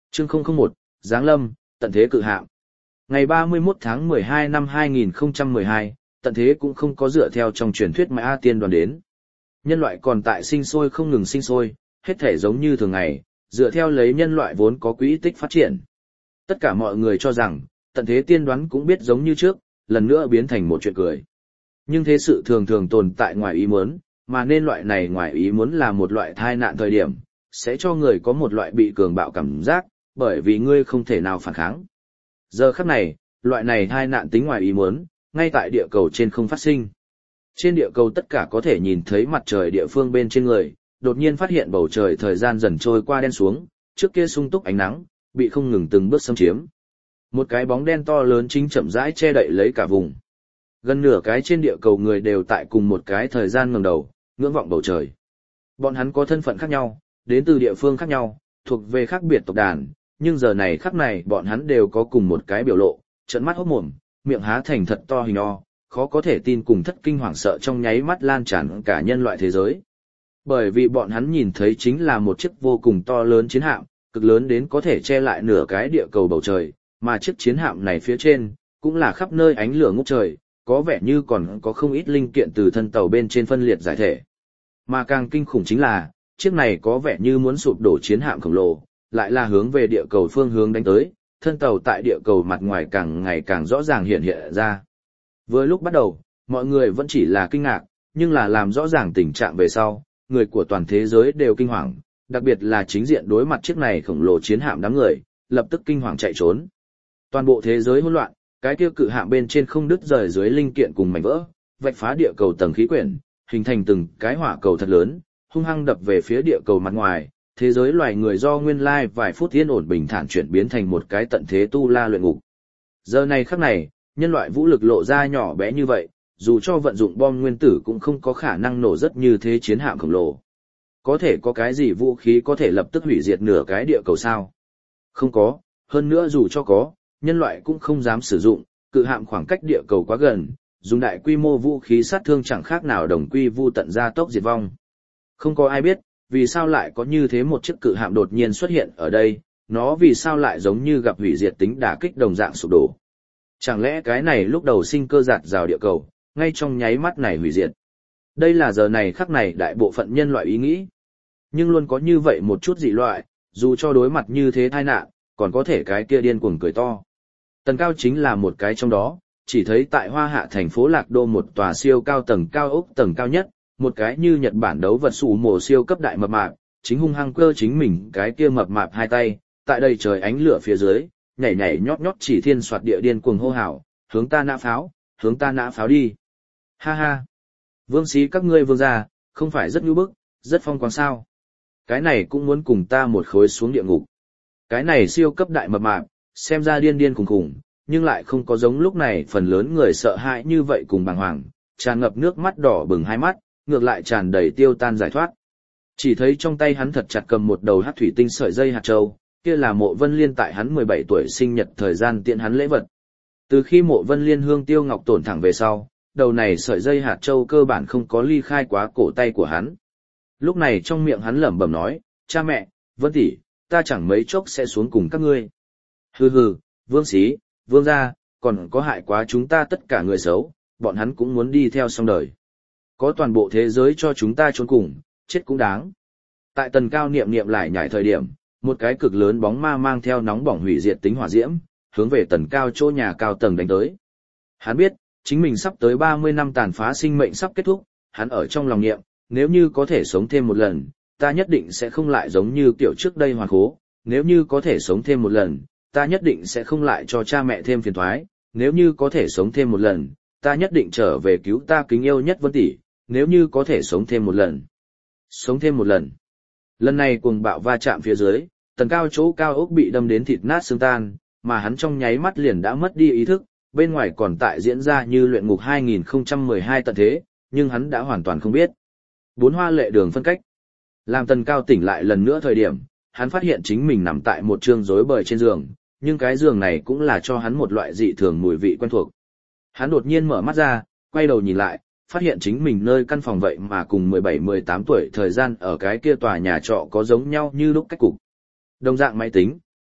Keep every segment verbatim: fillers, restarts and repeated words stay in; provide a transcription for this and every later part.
Chương không không một, Giáng Lâm, tận thế cự hạm. Ngày ba mươi mốt tháng mười hai năm hai nghìn không trăm mười hai, tận thế cũng không có dựa theo trong truyền thuyết mà A Tiên đoàn đến. Nhân loại còn tại sinh sôi không ngừng sinh sôi, hết thể giống như thường ngày, dựa theo lấy nhân loại vốn có quỹ tích phát triển. Tất cả mọi người cho rằng, tận thế tiên đoán cũng biết giống như trước, lần nữa biến thành một chuyện cười. Nhưng thế sự thường thường tồn tại ngoài ý muốn, mà nên loại này ngoài ý muốn là một loại tai nạn thời điểm, sẽ cho người có một loại bị cường bạo cảm giác, bởi vì ngươi không thể nào phản kháng. Giờ khắc này, loại này tai nạn tính ngoài ý muốn, ngay tại địa cầu trên không phát sinh. Trên địa cầu tất cả có thể nhìn thấy mặt trời địa phương bên trên người, đột nhiên phát hiện bầu trời thời gian dần trôi qua đen xuống, trước kia sung túc ánh nắng, bị không ngừng từng bước xâm chiếm. Một cái bóng đen to lớn chính chậm rãi che đậy lấy cả vùng. Gần nửa cái trên địa cầu người đều tại cùng một cái thời gian ngẩng đầu, ngưỡng vọng bầu trời. Bọn hắn có thân phận khác nhau, đến từ địa phương khác nhau, thuộc về khác biệt tộc đàn, nhưng giờ này khắc này bọn hắn đều có cùng một cái biểu lộ, trợn mắt hốt mồm, miệng há thành thật to hình o, khó có thể tin cùng thất kinh hoảng sợ trong nháy mắt lan tràn cả nhân loại thế giới. Bởi vì bọn hắn nhìn thấy chính là một chiếc vô cùng to lớn chiến hạm, cực lớn đến có thể che lại nửa cái địa cầu bầu trời, mà chiếc chiến hạm này phía trên, cũng là khắp nơi ánh lửa ngút trời, có vẻ như còn có không ít linh kiện từ thân tàu bên trên phân liệt giải thể. Mà càng kinh khủng chính là, chiếc này có vẻ như muốn sụp đổ chiến hạm khổng lồ, lại là hướng về địa cầu phương hướng đánh tới, thân tàu tại địa cầu mặt ngoài càng ngày càng rõ ràng hiện hiện ra. Với lúc bắt đầu, mọi người vẫn chỉ là kinh ngạc, nhưng là làm rõ ràng tình trạng về sau, người của toàn thế giới đều kinh hoàng, đặc biệt là chính diện đối mặt chiếc này khổng lồ chiến hạm đám người, lập tức kinh hoàng chạy trốn. Toàn bộ thế giới hỗn loạn, cái kia cự hạm bên trên không đứt rời dưới linh kiện cùng mảnh vỡ, vạch phá địa cầu tầng khí quyển, hình thành từng cái hỏa cầu thật lớn, hung hăng đập về phía địa cầu mặt ngoài. Thế giới loài người do nguyên lai vài phút yên ổn bình thản chuyển biến thành một cái tận thế tu la luyện ngục. Giờ này khắc này, nhân loại vũ lực lộ ra nhỏ bé như vậy, dù cho vận dụng bom nguyên tử cũng không có khả năng nổ rất như thế chiến hạm khổng lồ. Có thể có cái gì vũ khí có thể lập tức hủy diệt nửa cái địa cầu sao? Không có, hơn nữa dù cho có, nhân loại cũng không dám sử dụng, cự hạm khoảng cách địa cầu quá gần, dùng đại quy mô vũ khí sát thương chẳng khác nào đồng quy vu tận gia tốc diệt vong. Không có ai biết, vì sao lại có như thế một chiếc cự hạm đột nhiên xuất hiện ở đây, nó vì sao lại giống như gặp hủy diệt tính đả kích đồng dạng sụp đổ. Chẳng lẽ cái này lúc đầu sinh cơ giạt rào địa cầu, ngay trong nháy mắt này hủy diệt. Đây là giờ này khắc này đại bộ phận nhân loại ý nghĩ. Nhưng luôn có như vậy một chút dị loại, dù cho đối mặt như thế tai nạn, còn có thể cái kia điên cuồng cười to. Tần Cao chính là một cái trong đó, chỉ thấy tại Hoa Hạ thành phố Lạc Đô một tòa siêu cao tầng cao ốc tầng cao nhất, một cái như Nhật Bản đấu vật sủ mồ siêu cấp đại mập mạp, chính hung hăng cơ chính mình cái kia mập mạp hai tay, tại đây trời ánh lửa phía dưới, nhảy nhảy nhót nhót chỉ thiên soạt địa điên cuồng hô hào, hướng ta nã pháo, hướng ta nã pháo đi. Ha ha. Vương sĩ các ngươi vương gia, không phải rất nhu bức, rất phong quang sao. Cái này cũng muốn cùng ta một khối xuống địa ngục. Cái này siêu cấp đại mập mạp, xem ra điên điên khủng khủng, nhưng lại không có giống lúc này phần lớn người sợ hãi như vậy cùng bàng hoàng, tràn ngập nước mắt đỏ bừng hai mắt, ngược lại tràn đầy tiêu tan giải thoát. Chỉ thấy trong tay hắn thật chặt cầm một đầu hắc thủy tinh sợi dây hạt châu, kia là Mộ Vân Liên tại hắn mười bảy tuổi sinh nhật thời gian tiện hắn lễ vật. Từ khi Mộ Vân Liên hương tiêu ngọc tổn thẳng về sau, đầu này sợi dây hạt châu cơ bản không có ly khai quá cổ tay của hắn. Lúc này trong miệng hắn lẩm bẩm nói, cha mẹ, Vân tỷ, ta chẳng mấy chốc sẽ xuống cùng các ngươi. Hừ hừ, Vương sĩ, Vương gia, còn có hại quá chúng ta tất cả người xấu, bọn hắn cũng muốn đi theo xong đời. Có toàn bộ thế giới cho chúng ta trốn cùng, chết cũng đáng. Tại Tần Cao niệm niệm lại nhảy thời điểm, một cái cực lớn bóng ma mang theo nóng bỏng hủy diệt tính hỏa diễm, hướng về Tần Cao chỗ nhà cao tầng đánh tới. Hắn biết, chính mình sắp tới ba mươi năm tàn phá sinh mệnh sắp kết thúc, hắn ở trong lòng niệm, nếu như có thể sống thêm một lần, ta nhất định sẽ không lại giống như kiểu trước đây hoàn khố, nếu như có thể sống thêm một lần, ta nhất định sẽ không lại cho cha mẹ thêm phiền toái, nếu như có thể sống thêm một lần, ta nhất định trở về cứu ta kính yêu nhất Vân tỷ, nếu như có thể sống thêm một lần. Sống thêm một lần. Lần này cuồng bạo va chạm phía dưới, Tần Cao chỗ cao ốc bị đâm đến thịt nát xương tan, mà hắn trong nháy mắt liền đã mất đi ý thức, bên ngoài còn tại diễn ra như luyện ngục hai nghìn không trăm mười hai tận thế, nhưng hắn đã hoàn toàn không biết. Bốn hoa lệ đường phân cách. Làm Tần Cao tỉnh lại lần nữa thời điểm, hắn phát hiện chính mình nằm tại một trương rối bời trên giường, nhưng cái giường này cũng là cho hắn một loại dị thường mùi vị quen thuộc. Hắn đột nhiên mở mắt ra, quay đầu nhìn lại, phát hiện chính mình nơi căn phòng vậy mà cùng mười bảy mười tám tuổi thời gian ở cái kia tòa nhà trọ có giống nhau như lúc cách cục. Đồng dạng máy tính,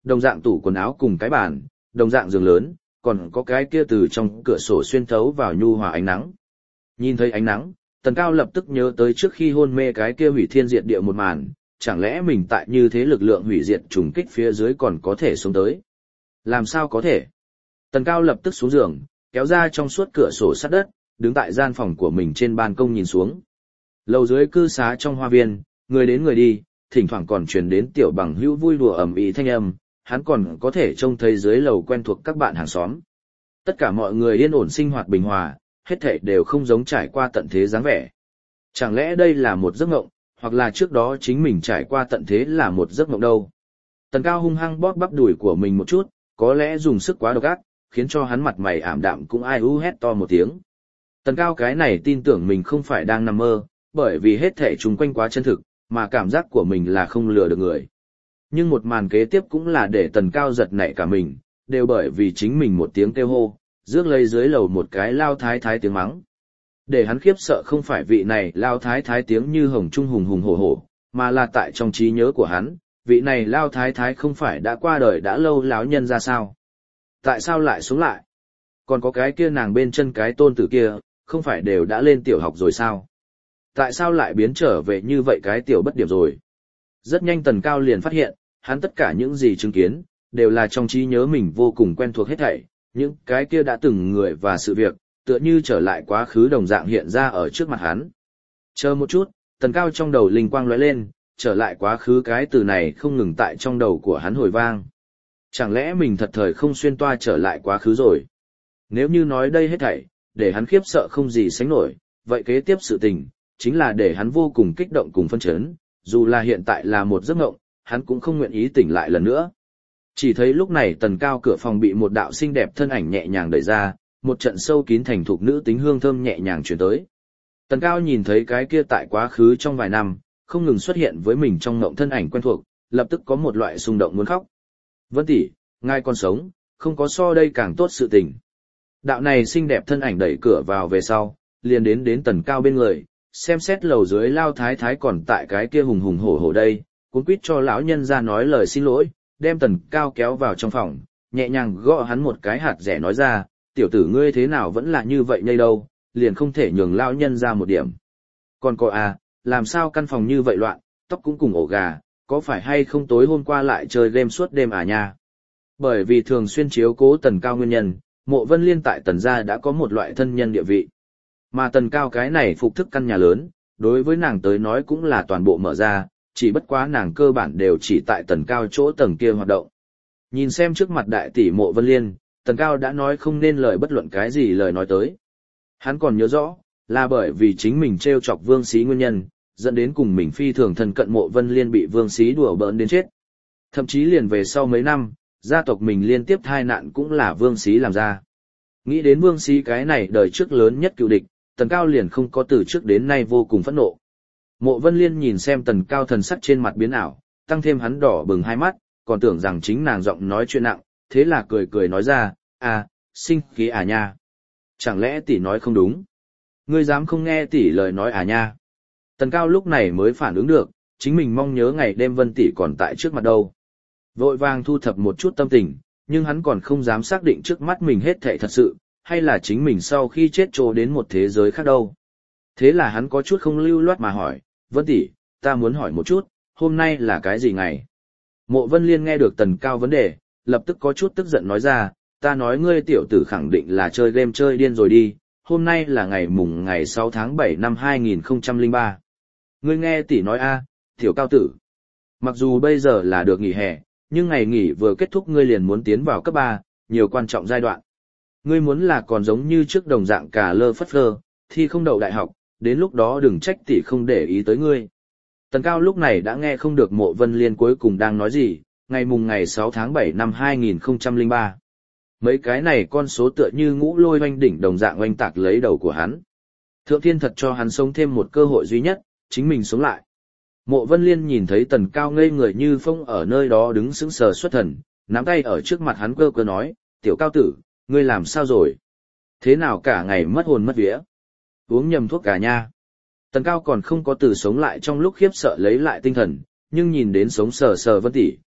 đồng dạng tủ quần áo cùng cái bàn, đồng dạng giường lớn, còn có cái kia từ trong cửa sổ xuyên thấu vào nhu hòa ánh nắng. Nhìn thấy ánh nắng, Tần Cao lập tức nhớ tới trước khi hôn mê cái kia hủy thiên diệt địa một màn, chẳng lẽ mình tại như thế lực lượng hủy diệt trùng kích phía dưới còn có thể sống tới? Làm sao có thể? Tần Cao lập tức xuống giường, kéo ra trong suốt cửa sổ sắt đất, đứng tại gian phòng của mình trên ban công nhìn xuống. Lầu dưới cư xá trong hoa viên, người đến người đi, thỉnh thoảng còn truyền đến tiểu bằng hữu vui đùa ầm ĩ thanh âm, hắn còn có thể trông thấy dưới lầu quen thuộc các bạn hàng xóm. Tất cả mọi người yên ổn sinh hoạt bình hòa, hết thảy đều không giống trải qua tận thế dáng vẻ. Chẳng lẽ đây là một giấc mộng, hoặc là trước đó chính mình trải qua tận thế là một giấc mộng đâu? Tần Cao hung hăng bóp bắp đùi của mình một chút, có lẽ dùng sức quá độc ác, khiến cho hắn mặt mày ảm đạm cũng ai u hét to một tiếng. Tần Cao cái này tin tưởng mình không phải đang nằm mơ, bởi vì hết thảy chúng quanh quá chân thực, mà cảm giác của mình là không lừa được người. Nhưng một màn kế tiếp cũng là để Tần Cao giật nảy cả mình, đều bởi vì chính mình một tiếng kêu hô, rước lấy dưới lầu một cái lao thái thái tiếng mắng. Để hắn khiếp sợ không phải vị này lao thái thái tiếng như hồng trung hùng hùng hổ hổ, mà là tại trong trí nhớ của hắn, vị này lao thái thái không phải đã qua đời đã lâu láo nhân ra sao? Tại sao lại sống lại? Còn có cái kia nàng bên chân cái tôn tử kia, không phải đều đã lên tiểu học rồi sao? Tại sao lại biến trở về như vậy cái tiểu bất điểm rồi? Rất nhanh Tần Cao liền phát hiện, hắn tất cả những gì chứng kiến, đều là trong trí nhớ mình vô cùng quen thuộc hết thảy, những cái kia đã từng người và sự việc, tựa như trở lại quá khứ đồng dạng hiện ra ở trước mặt hắn. Chờ một chút, Tần Cao trong đầu linh quang lóe lên, trở lại quá khứ cái từ này không ngừng tại trong đầu của hắn hồi vang. Chẳng lẽ mình thật thời không xuyên toa trở lại quá khứ rồi? Nếu như nói đây hết thảy, để hắn khiếp sợ không gì sánh nổi, vậy kế tiếp sự tình, chính là để hắn vô cùng kích động cùng phân chấn, dù là hiện tại là một giấc mộng, hắn cũng không nguyện ý tỉnh lại lần nữa. Chỉ thấy lúc này Tần Cao cửa phòng bị một đạo xinh đẹp thân ảnh nhẹ nhàng đẩy ra, một trận sâu kín thành thục nữ tính hương thơm nhẹ nhàng truyền tới. Tần Cao nhìn thấy cái kia tại quá khứ trong vài năm, không ngừng xuất hiện với mình trong ngộng thân ảnh quen thuộc, lập tức có một loại xung động muốn khóc. Vân tỷ, ngài còn sống, không có so đây càng tốt sự tình. Đạo này xinh đẹp thân ảnh đẩy cửa vào về sau, liền đến đến Tần Cao bên người, xem xét lầu dưới lao thái thái còn tại cái kia hùng hùng hổ hổ đây, cuốn quýt cho lão nhân ra nói lời xin lỗi, đem Tần Cao kéo vào trong phòng, nhẹ nhàng gõ hắn một cái hạt rẻ nói ra, tiểu tử ngươi thế nào vẫn là như vậy nhây đâu, liền không thể nhường lão nhân ra một điểm. Còn cô à, làm sao căn phòng như vậy loạn, tóc cũng cùng ổ gà, có phải hay không tối hôm qua lại chơi game suốt đêm à nha? Bởi vì thường xuyên chiếu cố Tần Cao nguyên nhân, Mộ Vân Liên tại Tần gia đã có một loại thân nhân địa vị. Mà Tần Cao cái này phục thức căn nhà lớn, đối với nàng tới nói cũng là toàn bộ mở ra, chỉ bất quá nàng cơ bản đều chỉ tại Tần Cao chỗ tầng kia hoạt động. Nhìn xem trước mặt đại tỷ Mộ Vân Liên, Tần Cao đã nói không nên lời bất luận cái gì lời nói tới. Hắn còn nhớ rõ, là bởi vì chính mình trêu chọc Vương Xí nguyên nhân, dẫn đến cùng mình phi thường thân cận Mộ Vân Liên bị Vương Xí đùa bỡn đến chết. Thậm chí liền về sau mấy năm, gia tộc mình liên tiếp tai nạn cũng là Vương Xí làm ra. Nghĩ đến Vương Xí cái này đời trước lớn nhất cựu địch, Tần Cao liền không có từ trước đến nay vô cùng phẫn nộ. Mộ Vân Liên nhìn xem Tần Cao thần sắc trên mặt biến ảo, tăng thêm hắn đỏ bừng hai mắt, còn tưởng rằng chính nàng giọng nói chuyện nặng, thế là cười cười nói ra, à, sinh khí à nha. Chẳng lẽ tỷ nói không đúng? Ngươi dám không nghe tỷ lời nói à nha? Tần Cao lúc này mới phản ứng được, chính mình mong nhớ ngày đêm Vân tỷ còn tại trước mặt đâu. Vội vàng thu thập một chút tâm tình, nhưng hắn còn không dám xác định trước mắt mình hết thảy thật sự, hay là chính mình sau khi chết trô đến một thế giới khác đâu. Thế là hắn có chút không lưu loát mà hỏi, Vân tỷ, ta muốn hỏi một chút, hôm nay là cái gì ngày? Mộ Vân Liên nghe được Tần Cao vấn đề, lập tức có chút tức giận nói ra, ta nói ngươi tiểu tử khẳng định là chơi game chơi điên rồi đi, hôm nay là ngày mùng ngày sáu tháng bảy năm hai nghìn không trăm lẻ ba. Ngươi nghe tỷ nói a, tiểu Cao tử. Mặc dù bây giờ là được nghỉ hè, nhưng ngày nghỉ vừa kết thúc ngươi liền muốn tiến vào cấp ba, nhiều quan trọng giai đoạn. Ngươi muốn là còn giống như trước đồng dạng cả lơ phất lơ, thi không đậu đại học, đến lúc đó đừng trách tỷ không để ý tới ngươi. Tần Cao lúc này đã nghe không được Mộ Vân Liên cuối cùng đang nói gì, ngày mùng ngày sáu tháng bảy năm hai nghìn không trăm lẻ ba. Mấy cái này con số tựa như ngũ lôi oanh đỉnh đồng dạng oanh tạc lấy đầu của hắn. Thượng thiên thật cho hắn sống thêm một cơ hội duy nhất, chính mình sống lại. Mộ Vân Liên nhìn thấy Tần Cao ngây người như phong ở nơi đó đứng sững sờ xuất thần, nắm tay ở trước mặt hắn cơ cơ nói, tiểu Cao tử, ngươi làm sao rồi? Thế nào cả ngày mất hồn mất vía? Uống nhầm thuốc cả nha. Tần Cao còn không có từ sống lại trong lúc khiếp sợ lấy lại tinh thần, nhưng nhìn đến sống sờ sờ Vân tỷ,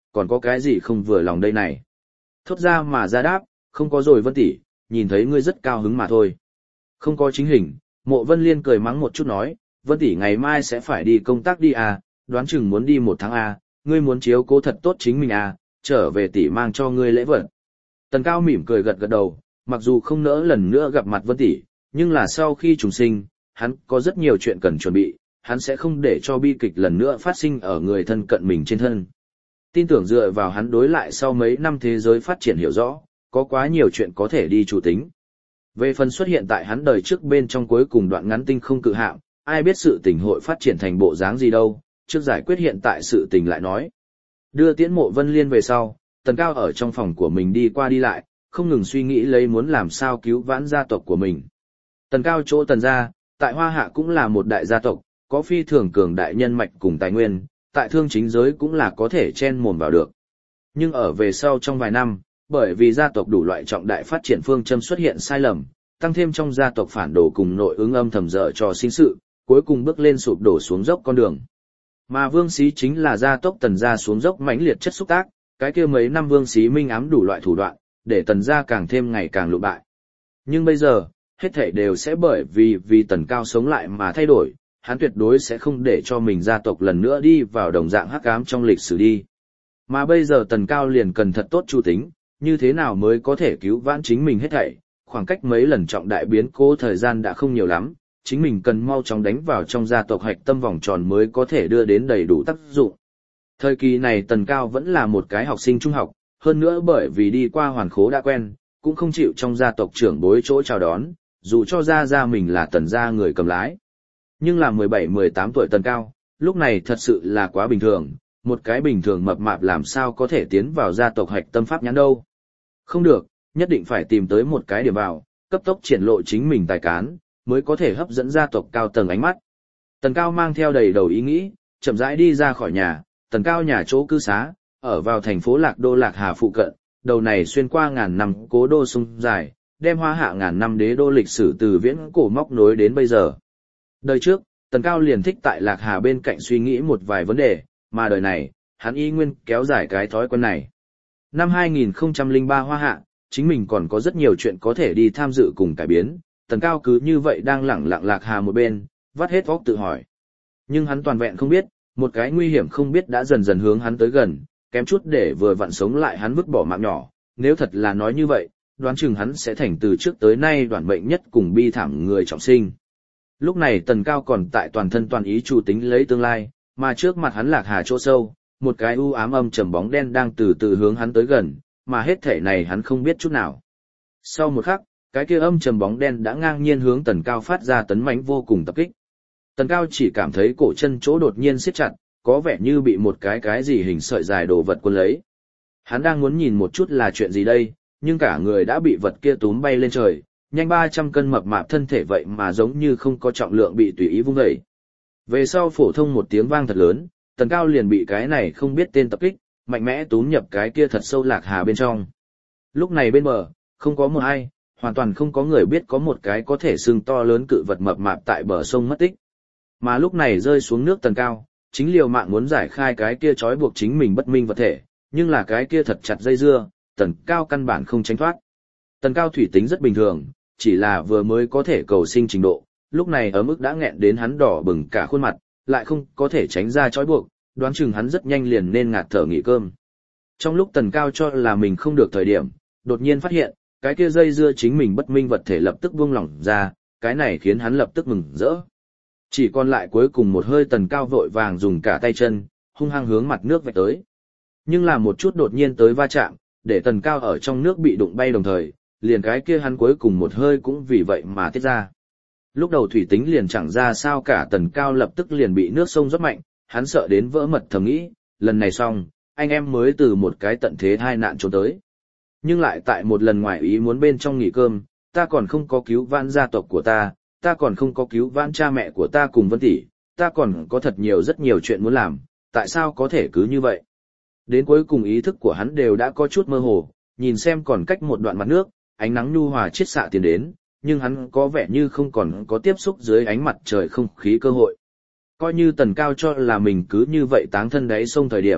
còn có cái gì không vừa lòng đây này. Thốt ra mà ra đáp, không có rồi Vân tỷ, nhìn thấy ngươi rất cao hứng mà thôi. Không có chính hình, Mộ Vân Liên cười mắng một chút nói, Vân tỷ ngày mai sẽ phải đi công tác đi à, đoán chừng muốn đi một tháng à, ngươi muốn chiếu cố thật tốt chính mình à, trở về tỷ mang cho ngươi lễ vật. Tần Cao mỉm cười gật gật đầu, mặc dù không nỡ lần nữa gặp mặt Vân tỷ, nhưng là sau khi trùng sinh, hắn có rất nhiều chuyện cần chuẩn bị, hắn sẽ không để cho bi kịch lần nữa phát sinh ở người thân cận mình trên thân. Tin tưởng dựa vào hắn đối lại sau mấy năm thế giới phát triển hiểu rõ, có quá nhiều chuyện có thể đi chủ tính. Về phần xuất hiện tại hắn đời trước bên trong cuối cùng đoạn ngắn tinh không cự hạm, ai biết sự tình hội phát triển thành bộ dáng gì đâu, trước giải quyết hiện tại sự tình lại nói. Đưa tiễn Mộ Vân Liên về sau, Tần Cao ở trong phòng của mình đi qua đi lại, không ngừng suy nghĩ lấy muốn làm sao cứu vãn gia tộc của mình. Tần Cao chỗ Tần gia, tại Hoa Hạ cũng là một đại gia tộc, có phi thường cường đại nhân mạch cùng tài nguyên, tại thương chính giới cũng là có thể chen mồm vào được. Nhưng ở về sau trong vài năm, bởi vì gia tộc đủ loại trọng đại phát triển phương châm xuất hiện sai lầm, tăng thêm trong gia tộc phản đồ cùng nội ứng âm thầm dở trò sinh sự, cuối cùng bước lên sụp đổ xuống dốc con đường. Mà Vương Xí chính là gia tốc Tần gia xuống dốc mãnh liệt chất xúc tác, cái kia mấy năm Vương Xí minh ám đủ loại thủ đoạn, để Tần gia càng thêm ngày càng lụ bại. Nhưng bây giờ, hết thảy đều sẽ bởi vì vì Tần Cao sống lại mà thay đổi, hắn tuyệt đối sẽ không để cho mình gia tộc lần nữa đi vào đồng dạng hắc ám trong lịch sử đi. Mà bây giờ Tần Cao liền cần thật tốt chu tính, như thế nào mới có thể cứu vãn chính mình hết thảy, khoảng cách mấy lần trọng đại biến cố thời gian đã không nhiều lắm, chính mình cần mau chóng đánh vào trong gia tộc hạch tâm vòng tròn mới có thể đưa đến đầy đủ tác dụng. Thời kỳ này Tần Cao vẫn là một cái học sinh trung học, hơn nữa bởi vì đi qua hoàn khố đã quen, cũng không chịu trong gia tộc trưởng bối chỗ chào đón, dù cho ra ra mình là Tần gia người cầm lái. Nhưng là mười bảy mười tám tuổi Tần Cao, lúc này thật sự là quá bình thường, một cái bình thường mập mạp làm sao có thể tiến vào gia tộc hạch tâm pháp nhãn đâu. Không được, nhất định phải tìm tới một cái điểm vào, cấp tốc triển lộ chính mình tài cán, mới có thể hấp dẫn gia tộc cao tầng ánh mắt. Tần Cao mang theo đầy đầu ý nghĩ, chậm rãi đi ra khỏi nhà, Tần Cao nhà chỗ cư xá, ở vào thành phố Lạc Đô Lạc Hà phụ cận, đầu này xuyên qua ngàn năm cố đô sông dài, đem Hoa Hạ ngàn năm đế đô lịch sử từ viễn cổ móc nối đến bây giờ. Đời trước, Tần Cao liền thích tại Lạc Hà bên cạnh suy nghĩ một vài vấn đề, mà đời này, hắn y nguyên kéo dài cái thói quen này. Năm hai nghìn không trăm lẻ ba Hoa Hạ, chính mình còn có rất nhiều chuyện có thể đi tham dự cùng cải biến, Tần Cao cứ như vậy đang lẳng lặng Lạc Hà một bên, vắt hết óc tự hỏi. Nhưng hắn toàn vẹn không biết, một cái nguy hiểm không biết đã dần dần hướng hắn tới gần, kém chút để vừa vặn sống lại hắn vứt bỏ mạng nhỏ, nếu thật là nói như vậy, đoán chừng hắn sẽ thành từ trước tới nay đoản mệnh nhất cùng bi thảm người trọng sinh. Lúc này Tần Cao còn tại toàn thân toàn ý chủ tính lấy tương lai, mà trước mặt hắn Lạc Hà chỗ sâu, một cái u ám âm trầm bóng đen đang từ từ hướng hắn tới gần, mà hết thể này hắn không biết chút nào. Sau một khắc, cái kia âm trầm bóng đen đã ngang nhiên hướng Tần Cao phát ra tấn mãnh vô cùng tập kích. Tần Cao chỉ cảm thấy cổ chân chỗ đột nhiên siết chặt, có vẻ như bị một cái cái gì hình sợi dài đồ vật cuốn lấy. Hắn đang muốn nhìn một chút là chuyện gì đây, nhưng cả người đã bị vật kia túm bay lên trời, nhanh ba trăm cân mập mạp thân thể vậy mà giống như không có trọng lượng bị tùy ý vung dậy. Về sau phổ thông một tiếng vang thật lớn, Tần Cao liền bị cái này không biết tên tập kích, mạnh mẽ túm nhập cái kia thật sâu Lạc Hà bên trong. Lúc này bên bờ, không có một ai, hoàn toàn không có người biết có một cái có thể xương to lớn cự vật mập mạp tại bờ sông mất tích. Mà lúc này rơi xuống nước Tần Cao, chính liều mạng muốn giải khai cái kia trói buộc chính mình bất minh vật thể, nhưng là cái kia thật chặt dây dưa, Tần Cao căn bản không tránh thoát. Tần Cao thủy tính rất bình thường, chỉ là vừa mới có thể cầu sinh trình độ, lúc này ở mức đã nghẹn đến hắn đỏ bừng cả khuôn mặt, lại không có thể tránh ra trói buộc, đoán chừng hắn rất nhanh liền nên ngạt thở nghỉ cơm. Trong lúc Tần Cao cho là mình không được thời điểm, đột nhiên phát hiện, cái kia dây dưa chính mình bất minh vật thể lập tức buông lỏng ra, cái này khiến hắn lập tức mừng rỡ. Chỉ còn lại cuối cùng một hơi Tần Cao vội vàng dùng cả tay chân, hung hăng hướng mặt nước vạch tới. Nhưng là một chút đột nhiên tới va chạm, để Tần Cao ở trong nước bị đụng bay đồng thời, liền cái kia hắn cuối cùng một hơi cũng vì vậy mà tiết ra. Lúc đầu thủy tính liền chẳng ra sao cả, Tần Cao lập tức liền bị nước sông rót mạnh, hắn sợ đến vỡ mật thầm nghĩ, lần này xong, anh em mới từ một cái tận thế hai nạn trốn tới. Nhưng lại tại một lần ngoài ý muốn bên trong nghỉ cơm, ta còn không có cứu vãn gia tộc của ta, ta còn không có cứu vãn cha mẹ của ta cùng Vân tỷ, ta còn có thật nhiều rất nhiều chuyện muốn làm, tại sao có thể cứ như vậy? Đến cuối cùng ý thức của hắn đều đã có chút mơ hồ, nhìn xem còn cách một đoạn mặt nước, ánh nắng nhu hòa chiết xạ tiến đến, nhưng hắn có vẻ như không còn có tiếp xúc dưới ánh mặt trời không khí cơ hội. Coi như Tần Cao cho là mình cứ như vậy táng thân đáy sông thời điểm,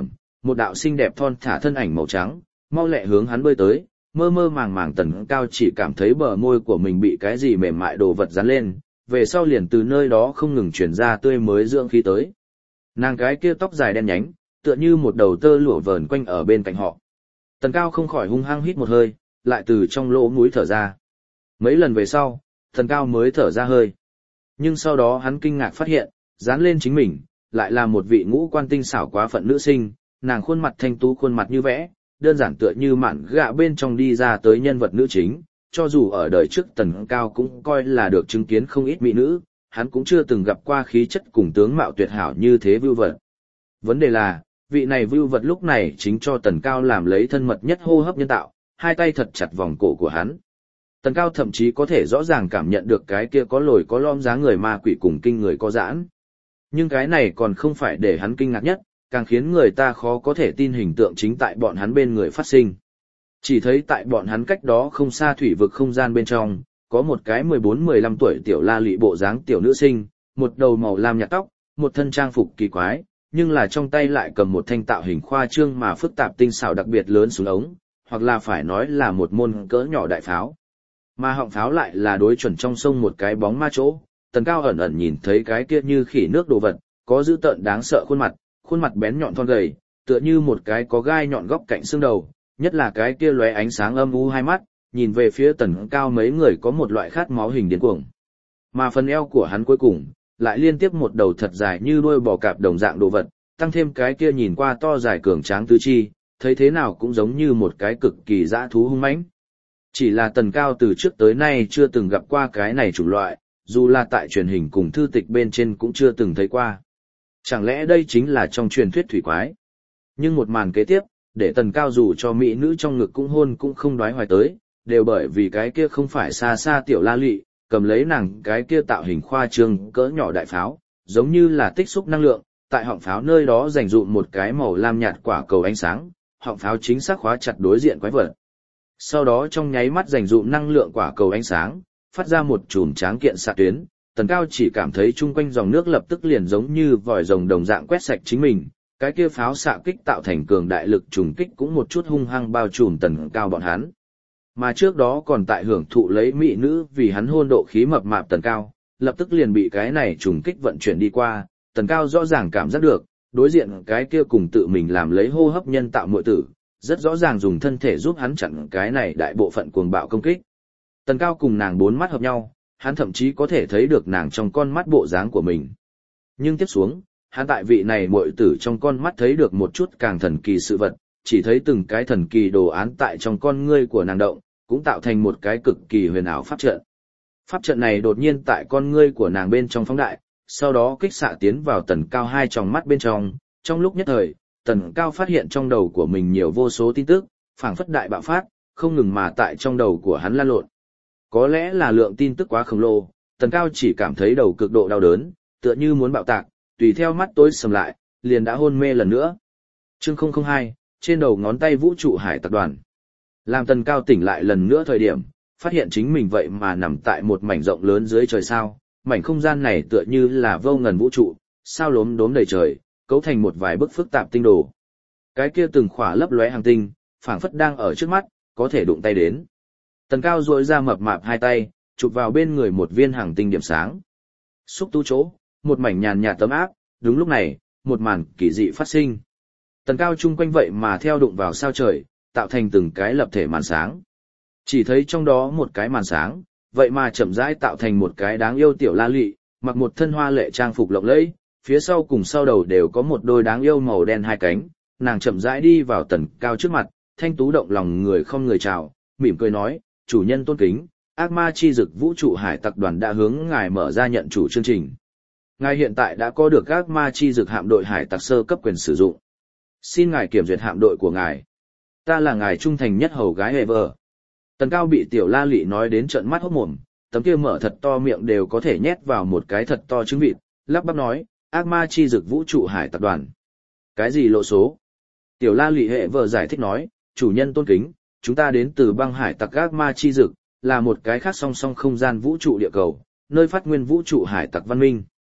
Một đạo xinh đẹp thon thả thân ảnh màu trắng, mau lẹ hướng hắn bơi tới, mơ mơ màng màng Tần Cao chỉ cảm thấy bờ môi của mình bị cái gì mềm mại đồ vật dán lên, về sau liền từ nơi đó không ngừng chuyển ra tươi mới dưỡng khí tới. Nàng cái kia tóc dài đen nhánh, tựa như một đầu tơ lụa vờn quanh ở bên cạnh họ. Tần Cao không khỏi hung hăng hít một hơi, lại từ trong lỗ mũi thở ra. Mấy lần về sau, Tần Cao mới thở ra hơi. Nhưng sau đó hắn kinh ngạc phát hiện, dán lên chính mình, lại là một vị ngũ quan tinh xảo quá phận nữ sinh, nàng khuôn mặt thanh tú khuôn mặt như vẽ, đơn giản tựa như mạn gạ bên trong đi ra tới nhân vật nữ chính, cho dù ở đời trước Tần Cao cũng coi là được chứng kiến không ít mỹ nữ, hắn cũng chưa từng gặp qua khí chất cùng tướng mạo tuyệt hảo như thế vưu vật. Vấn đề là, vị này vưu vật lúc này chính cho Tần Cao làm lấy thân mật nhất hô hấp nhân tạo, hai tay thật chặt vòng cổ của hắn. Tần Cao thậm chí có thể rõ ràng cảm nhận được cái kia có lồi có lõm dáng người ma quỷ cùng kinh người có giãn. Nhưng cái này còn không phải để hắn kinh ngạc nhất, càng khiến người ta khó có thể tin hình tượng chính tại bọn hắn bên người phát sinh. Chỉ thấy tại bọn hắn cách đó không xa thủy vực không gian bên trong, có một cái mười bốn mười lăm tuổi tiểu la lị bộ dáng tiểu nữ sinh, một đầu màu lam nhạt tóc, một thân trang phục kỳ quái, nhưng là trong tay lại cầm một thanh tạo hình khoa trương mà phức tạp tinh xảo đặc biệt lớn súng ống, hoặc là phải nói là một môn cỡ nhỏ đại pháo. Mà họng pháo lại là đối chuẩn trong sông một cái bóng ma chỗ, Tần Cao ẩn ẩn nhìn thấy cái kia như khỉ nước đồ vật, có dữ tợn đáng sợ khuôn mặt, khuôn mặt bén nhọn thon gầy, tựa như một cái có gai nhọn góc cạnh xương đầu, nhất là cái kia lóe ánh sáng âm u hai mắt, nhìn về phía Tần Cao mấy người có một loại khát máu hình điên cuồng. Mà phần eo của hắn cuối cùng, lại liên tiếp một đầu thật dài như đuôi bò cạp đồng dạng đồ vật, tăng thêm cái kia nhìn qua to dài cường tráng tứ chi, thấy thế nào cũng giống như một cái cực kỳ dã thú hung mãnh. Chỉ là Tần Cao từ trước tới nay chưa từng gặp qua cái này chủng loại, dù là tại truyền hình cùng thư tịch bên trên cũng chưa từng thấy qua. Chẳng lẽ đây chính là trong truyền thuyết thủy quái? Nhưng một màn kế tiếp, để Tần Cao dù cho mỹ nữ trong ngực cũng hôn cũng không đoái hoài tới, đều bởi vì cái kia không phải xa xa tiểu la lị, cầm lấy nàng cái kia tạo hình khoa trương cỡ nhỏ đại pháo, giống như là tích xúc năng lượng, tại họng pháo nơi đó dành dụm một cái màu lam nhạt quả cầu ánh sáng, họng pháo chính xác khóa chặt đối diện quái vật. Sau đó trong nháy mắt dành dụm năng lượng quả cầu ánh sáng, phát ra một chùm tráng kiện xạ tuyến, Tần Cao chỉ cảm thấy chung quanh dòng nước lập tức liền giống như vòi rồng đồng dạng quét sạch chính mình, cái kia pháo xạ kích tạo thành cường đại lực trùng kích cũng một chút hung hăng bao trùm Tần Cao bọn hắn. Mà trước đó còn tại hưởng thụ lấy mỹ nữ vì hắn hôn độ khí mập mạp Tần Cao, lập tức liền bị cái này trùng kích vận chuyển đi qua, Tần Cao rõ ràng cảm giác được, đối diện cái kia cùng tự mình làm lấy hô hấp nhân tạo muội tử, rất rõ ràng dùng thân thể giúp hắn chặn cái này đại bộ phận cuồng bạo công kích. Tần Cao cùng nàng bốn mắt hợp nhau, hắn thậm chí có thể thấy được nàng trong con mắt bộ dáng của mình. Nhưng tiếp xuống, hắn tại vị này muội tử trong con mắt thấy được một chút càng thần kỳ sự vật, chỉ thấy từng cái thần kỳ đồ án tại trong con ngươi của nàng động, cũng tạo thành một cái cực kỳ huyền ảo pháp trận. Pháp trận này đột nhiên tại con ngươi của nàng bên trong phóng đại, sau đó kích xạ tiến vào Tần Cao hai tròng mắt bên trong, trong lúc nhất thời, Tần Cao phát hiện trong đầu của mình nhiều vô số tin tức, phảng phất đại bạo phát, không ngừng mà tại trong đầu của hắn lan lộn. Có lẽ là lượng tin tức quá khổng lồ, Tần Cao chỉ cảm thấy đầu cực độ đau đớn, tựa như muốn bạo tạc, tùy theo mắt tối sầm lại, liền đã hôn mê lần nữa. Chương không không hai, trên đầu ngón tay vũ trụ hải tặc đoàn. Làm Tần Cao tỉnh lại lần nữa thời điểm, phát hiện chính mình vậy mà nằm tại một mảnh rộng lớn dưới trời sao, mảnh không gian này tựa như là vô ngần vũ trụ, sao lốm đốm đầy trời, cấu thành một vài bức phức tạp tinh đồ. Cái kia từng khỏa lấp lóe hàng tinh, phảng phất đang ở trước mắt, có thể đụng tay đến. Tần Cao duỗi ra mập mạp hai tay, chụp vào bên người một viên hàng tinh điểm sáng. Xúc tu chỗ, một mảnh nhàn nhạt tấm áp, đúng lúc này, một màn kỳ dị phát sinh. Tần Cao chung quanh vậy mà theo đụng vào sao trời, tạo thành từng cái lập thể màn sáng. Chỉ thấy trong đó một cái màn sáng, vậy mà chậm rãi tạo thành một cái đáng yêu tiểu la lị, mặc một thân hoa lệ trang phục lộng lẫy, phía sau cùng sau đầu đều có một đôi đáng yêu màu đen hai cánh, nàng chậm rãi đi vào Tần Cao trước mặt, thanh tú động lòng người không người chào, mỉm cười nói, chủ nhân tôn kính, ác ma chi dực vũ trụ hải tặc đoàn đã hướng ngài mở ra nhận chủ chương trình. Ngài hiện tại đã có được ác ma chi dực hạm đội hải tặc sơ cấp quyền sử dụng. Xin ngài kiểm duyệt hạm đội của ngài. Ta là ngài trung thành nhất hầu gái Ever. Tần Cao bị tiểu la lị nói đến trợn mắt hốt mồm, tấm kia mở thật to miệng đều có thể nhét vào một cái thật to trứng vịt, lắp bắp nói, ác ma chi dực vũ trụ hải tặc đoàn. Cái gì lộ số? Tiểu la lị hệ vợ giải thích nói, chủ nhân tôn kính, chúng ta đến từ băng hải tặc ác ma chi dực, là một cái khác song song không gian vũ trụ địa cầu, nơi phát nguyên vũ trụ hải tặc văn minh.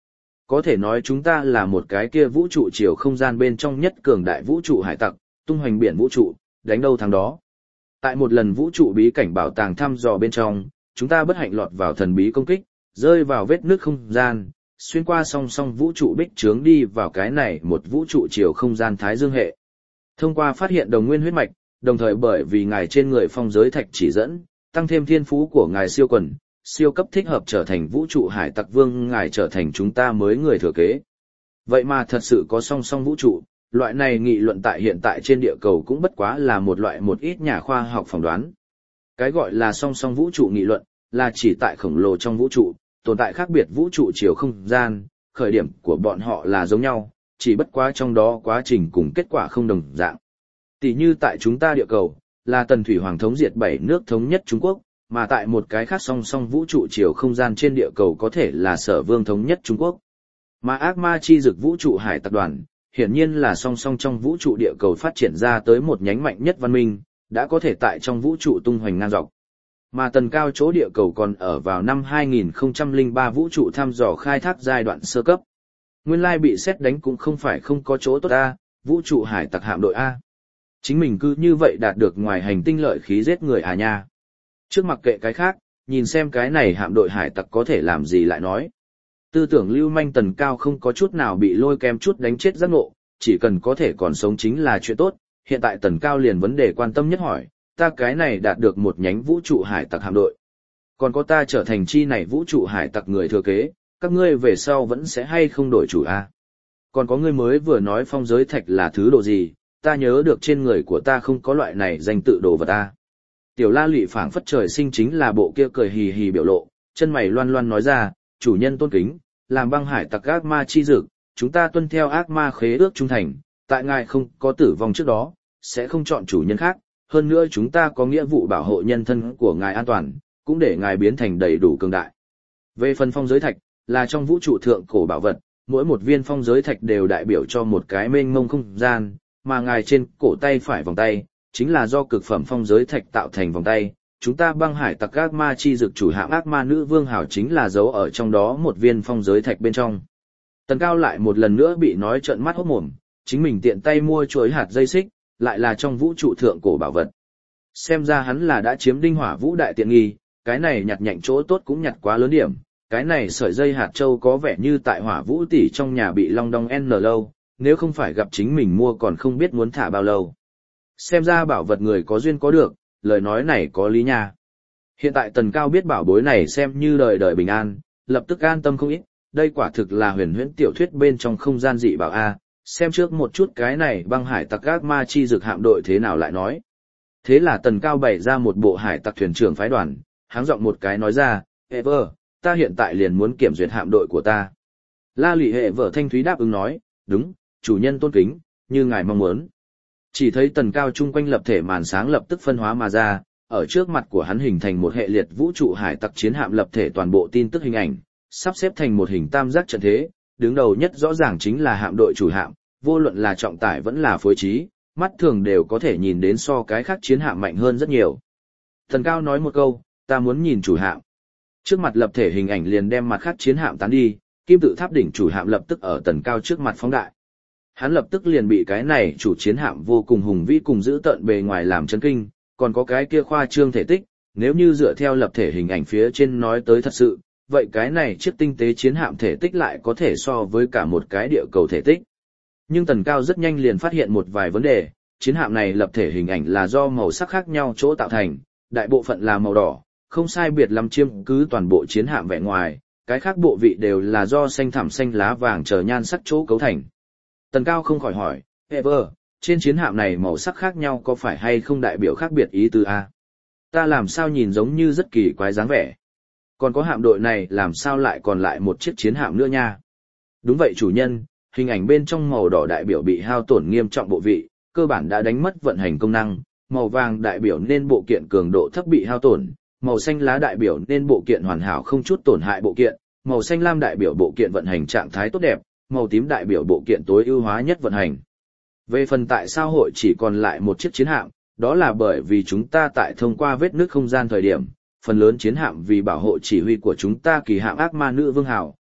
Có thể nói chúng ta là một cái kia vũ trụ chiều không gian bên trong nhất cường đại vũ trụ hải tặc, tung hoành biển vũ trụ, đánh đâu thắng đó. Tại một lần vũ trụ bí cảnh bảo tàng thăm dò bên trong, chúng ta bất hạnh lọt vào thần bí công kích, rơi vào vết nước không gian, xuyên qua song song vũ trụ bích trướng đi vào cái này một vũ trụ chiều không gian thái dương hệ. Thông qua phát hiện đồng nguyên huyết mạch, đồng thời bởi vì ngài trên người phong giới thạch chỉ dẫn, tăng thêm thiên phú của ngài siêu quần, siêu cấp thích hợp trở thành vũ trụ hải tặc vương, ngài trở thành chúng ta mới người thừa kế. Vậy mà thật sự có song song vũ trụ, loại này nghị luận tại hiện tại trên địa cầu cũng bất quá là một loại một ít nhà khoa học phỏng đoán. Cái gọi là song song vũ trụ nghị luận, là chỉ tại khổng lồ trong vũ trụ, tồn tại khác biệt vũ trụ chiều không gian, khởi điểm của bọn họ là giống nhau, chỉ bất quá trong đó quá trình cùng kết quả không đồng dạng. Tỷ như tại chúng ta địa cầu, là Tần Thủy Hoàng thống diệt bảy nước thống nhất Trung Quốc, mà tại một cái khác song song vũ trụ chiều không gian trên địa cầu có thể là Sở Vương thống nhất Trung Quốc. Mà ác ma chi dực vũ trụ hải tập đoàn, hiển nhiên là song song trong vũ trụ địa cầu phát triển ra tới một nhánh mạnh nhất văn minh, đã có thể tại trong vũ trụ tung hoành ngang dọc. Mà tần cao chỗ địa cầu còn ở vào năm hai nghìn không trăm lẻ ba vũ trụ thăm dò khai thác giai đoạn sơ cấp. Nguyên lai bị xét đánh cũng không phải không có chỗ tốt A, vũ trụ hải tặc hạm đội A. Chính mình cứ như vậy đạt được ngoài hành tinh lợi khí giết người à nha. Trước mặc kệ cái khác, nhìn xem cái này hạm đội hải tặc có thể làm gì lại nói. Tư tưởng lưu manh tần cao không có chút nào bị lôi kem chút đánh chết giác ngộ, chỉ cần có thể còn sống chính là chuyện tốt. Hiện tại tần cao liền vấn đề quan tâm nhất hỏi, ta cái này đạt được một nhánh vũ trụ hải tặc hạm đội. Còn có ta trở thành chi này vũ trụ hải tặc người thừa kế, các ngươi về sau vẫn sẽ hay không đổi chủ a? Còn có ngươi mới vừa nói phong giới thạch là thứ đồ gì, ta nhớ được trên người của ta không có loại này danh tự đồ vật ta. Tiểu La Lụy phảng phất trời sinh chính là bộ kia cười hì hì biểu lộ, chân mày loan loan nói ra, chủ nhân tôn kính, làm băng hải tặc ác ma chi dực, chúng ta tuân theo ác ma khế ước trung thành, tại ngài không có tử vong trước đó, sẽ không chọn chủ nhân khác, hơn nữa chúng ta có nghĩa vụ bảo hộ nhân thân của ngài an toàn, cũng để ngài biến thành đầy đủ cường đại. Về phần phong giới thạch, là trong vũ trụ thượng cổ bảo vật, mỗi một viên phong giới thạch đều đại biểu cho một cái mênh mông không gian, mà ngài trên cổ tay phải vòng tay, chính là do cực phẩm phong giới thạch tạo thành vòng tay. Chúng ta băng hải tặc ác ma chi dực chủ hạng ác ma nữ vương hảo chính là giấu ở trong đó một viên phong giới thạch bên trong. Tần Cao lại một lần nữa bị nói trợn mắt hốt mồm, chính mình tiện tay mua chuỗi hạt dây xích, lại là trong vũ trụ thượng cổ bảo vật. Xem ra hắn là đã chiếm đinh hỏa vũ đại tiện nghi, cái này nhặt nhạnh chỗ tốt cũng nhặt quá lớn điểm, cái này sợi dây hạt châu có vẻ như tại hỏa vũ tỷ trong nhà bị long đong n lâu, nếu không phải gặp chính mình mua còn không biết muốn thả bao lâu. Xem ra bảo vật người có duyên có được, lời nói này có lý nha. Hiện tại Tần Cao biết bảo bối này xem như đời đời bình an, lập tức an tâm không ít, đây quả thực là huyền huyễn tiểu thuyết bên trong không gian dị bảo A, xem trước một chút cái này băng hải tặc ác ma chi dực hạm đội thế nào lại nói. Thế là Tần Cao bày ra một bộ hải tặc thuyền trưởng phái đoàn, háng giọng một cái nói ra, hệ vợ, ta hiện tại liền muốn kiểm duyệt hạm đội của ta. La Lụy hệ vợ thanh thúy đáp ứng nói, đúng, chủ nhân tôn kính, như ngài mong muốn. Chỉ thấy Tần Cao chung quanh lập thể màn sáng lập tức phân hóa mà ra, ở trước mặt của hắn hình thành một hệ liệt vũ trụ hải tặc chiến hạm lập thể toàn bộ tin tức hình ảnh, sắp xếp thành một hình tam giác trận thế, đứng đầu nhất rõ ràng chính là hạm đội chủ hạm, vô luận là trọng tải vẫn là phối trí, mắt thường đều có thể nhìn đến so cái khác chiến hạm mạnh hơn rất nhiều. Tần Cao nói một câu, ta muốn nhìn chủ hạm. Trước mặt lập thể hình ảnh liền đem mặt khác chiến hạm tán đi, kim tự tháp đỉnh chủ hạm lập tức ở Tần Cao trước mặt phóng đại. Hắn lập tức liền bị cái này chủ chiến hạm vô cùng hùng vĩ cùng giữ tợn bề ngoài làm chấn kinh, còn có cái kia khoa trương thể tích, nếu như dựa theo lập thể hình ảnh phía trên nói tới thật sự, vậy cái này chiếc tinh tế chiến hạm thể tích lại có thể so với cả một cái địa cầu thể tích. Nhưng Tần Cao rất nhanh liền phát hiện một vài vấn đề, chiến hạm này lập thể hình ảnh là do màu sắc khác nhau chỗ tạo thành, đại bộ phận là màu đỏ, không sai biệt lắm chiếm cứ toàn bộ chiến hạm vẻ ngoài, cái khác bộ vị đều là do xanh thẳm xanh lá vàng chờ nhan sắc chỗ cấu thành. Tần Cao không khỏi hỏi, Ever, trên chiến hạm này màu sắc khác nhau có phải hay không đại biểu khác biệt ý tứ a? Ta làm sao nhìn giống như rất kỳ quái dáng vẻ. Còn có hạm đội này làm sao lại còn lại một chiếc chiến hạm nữa nha? Đúng vậy chủ nhân, hình ảnh bên trong màu đỏ đại biểu bị hao tổn nghiêm trọng bộ vị, cơ bản đã đánh mất vận hành công năng, màu vàng đại biểu nên bộ kiện cường độ thấp bị hao tổn, màu xanh lá đại biểu nên bộ kiện hoàn hảo không chút tổn hại bộ kiện, màu xanh lam đại biểu bộ kiện vận hành trạng thái tốt đẹp, màu tím đại biểu bộ kiện tối ưu hóa nhất vận hành. Về phần tại sao hội chỉ còn lại một chiếc chiến hạm, đó là bởi vì chúng ta tại thông qua vết nứt không gian thời điểm, phần lớn chiến hạm vì bảo hộ chỉ huy của chúng ta kỳ hạm ác ma nữ vương hào,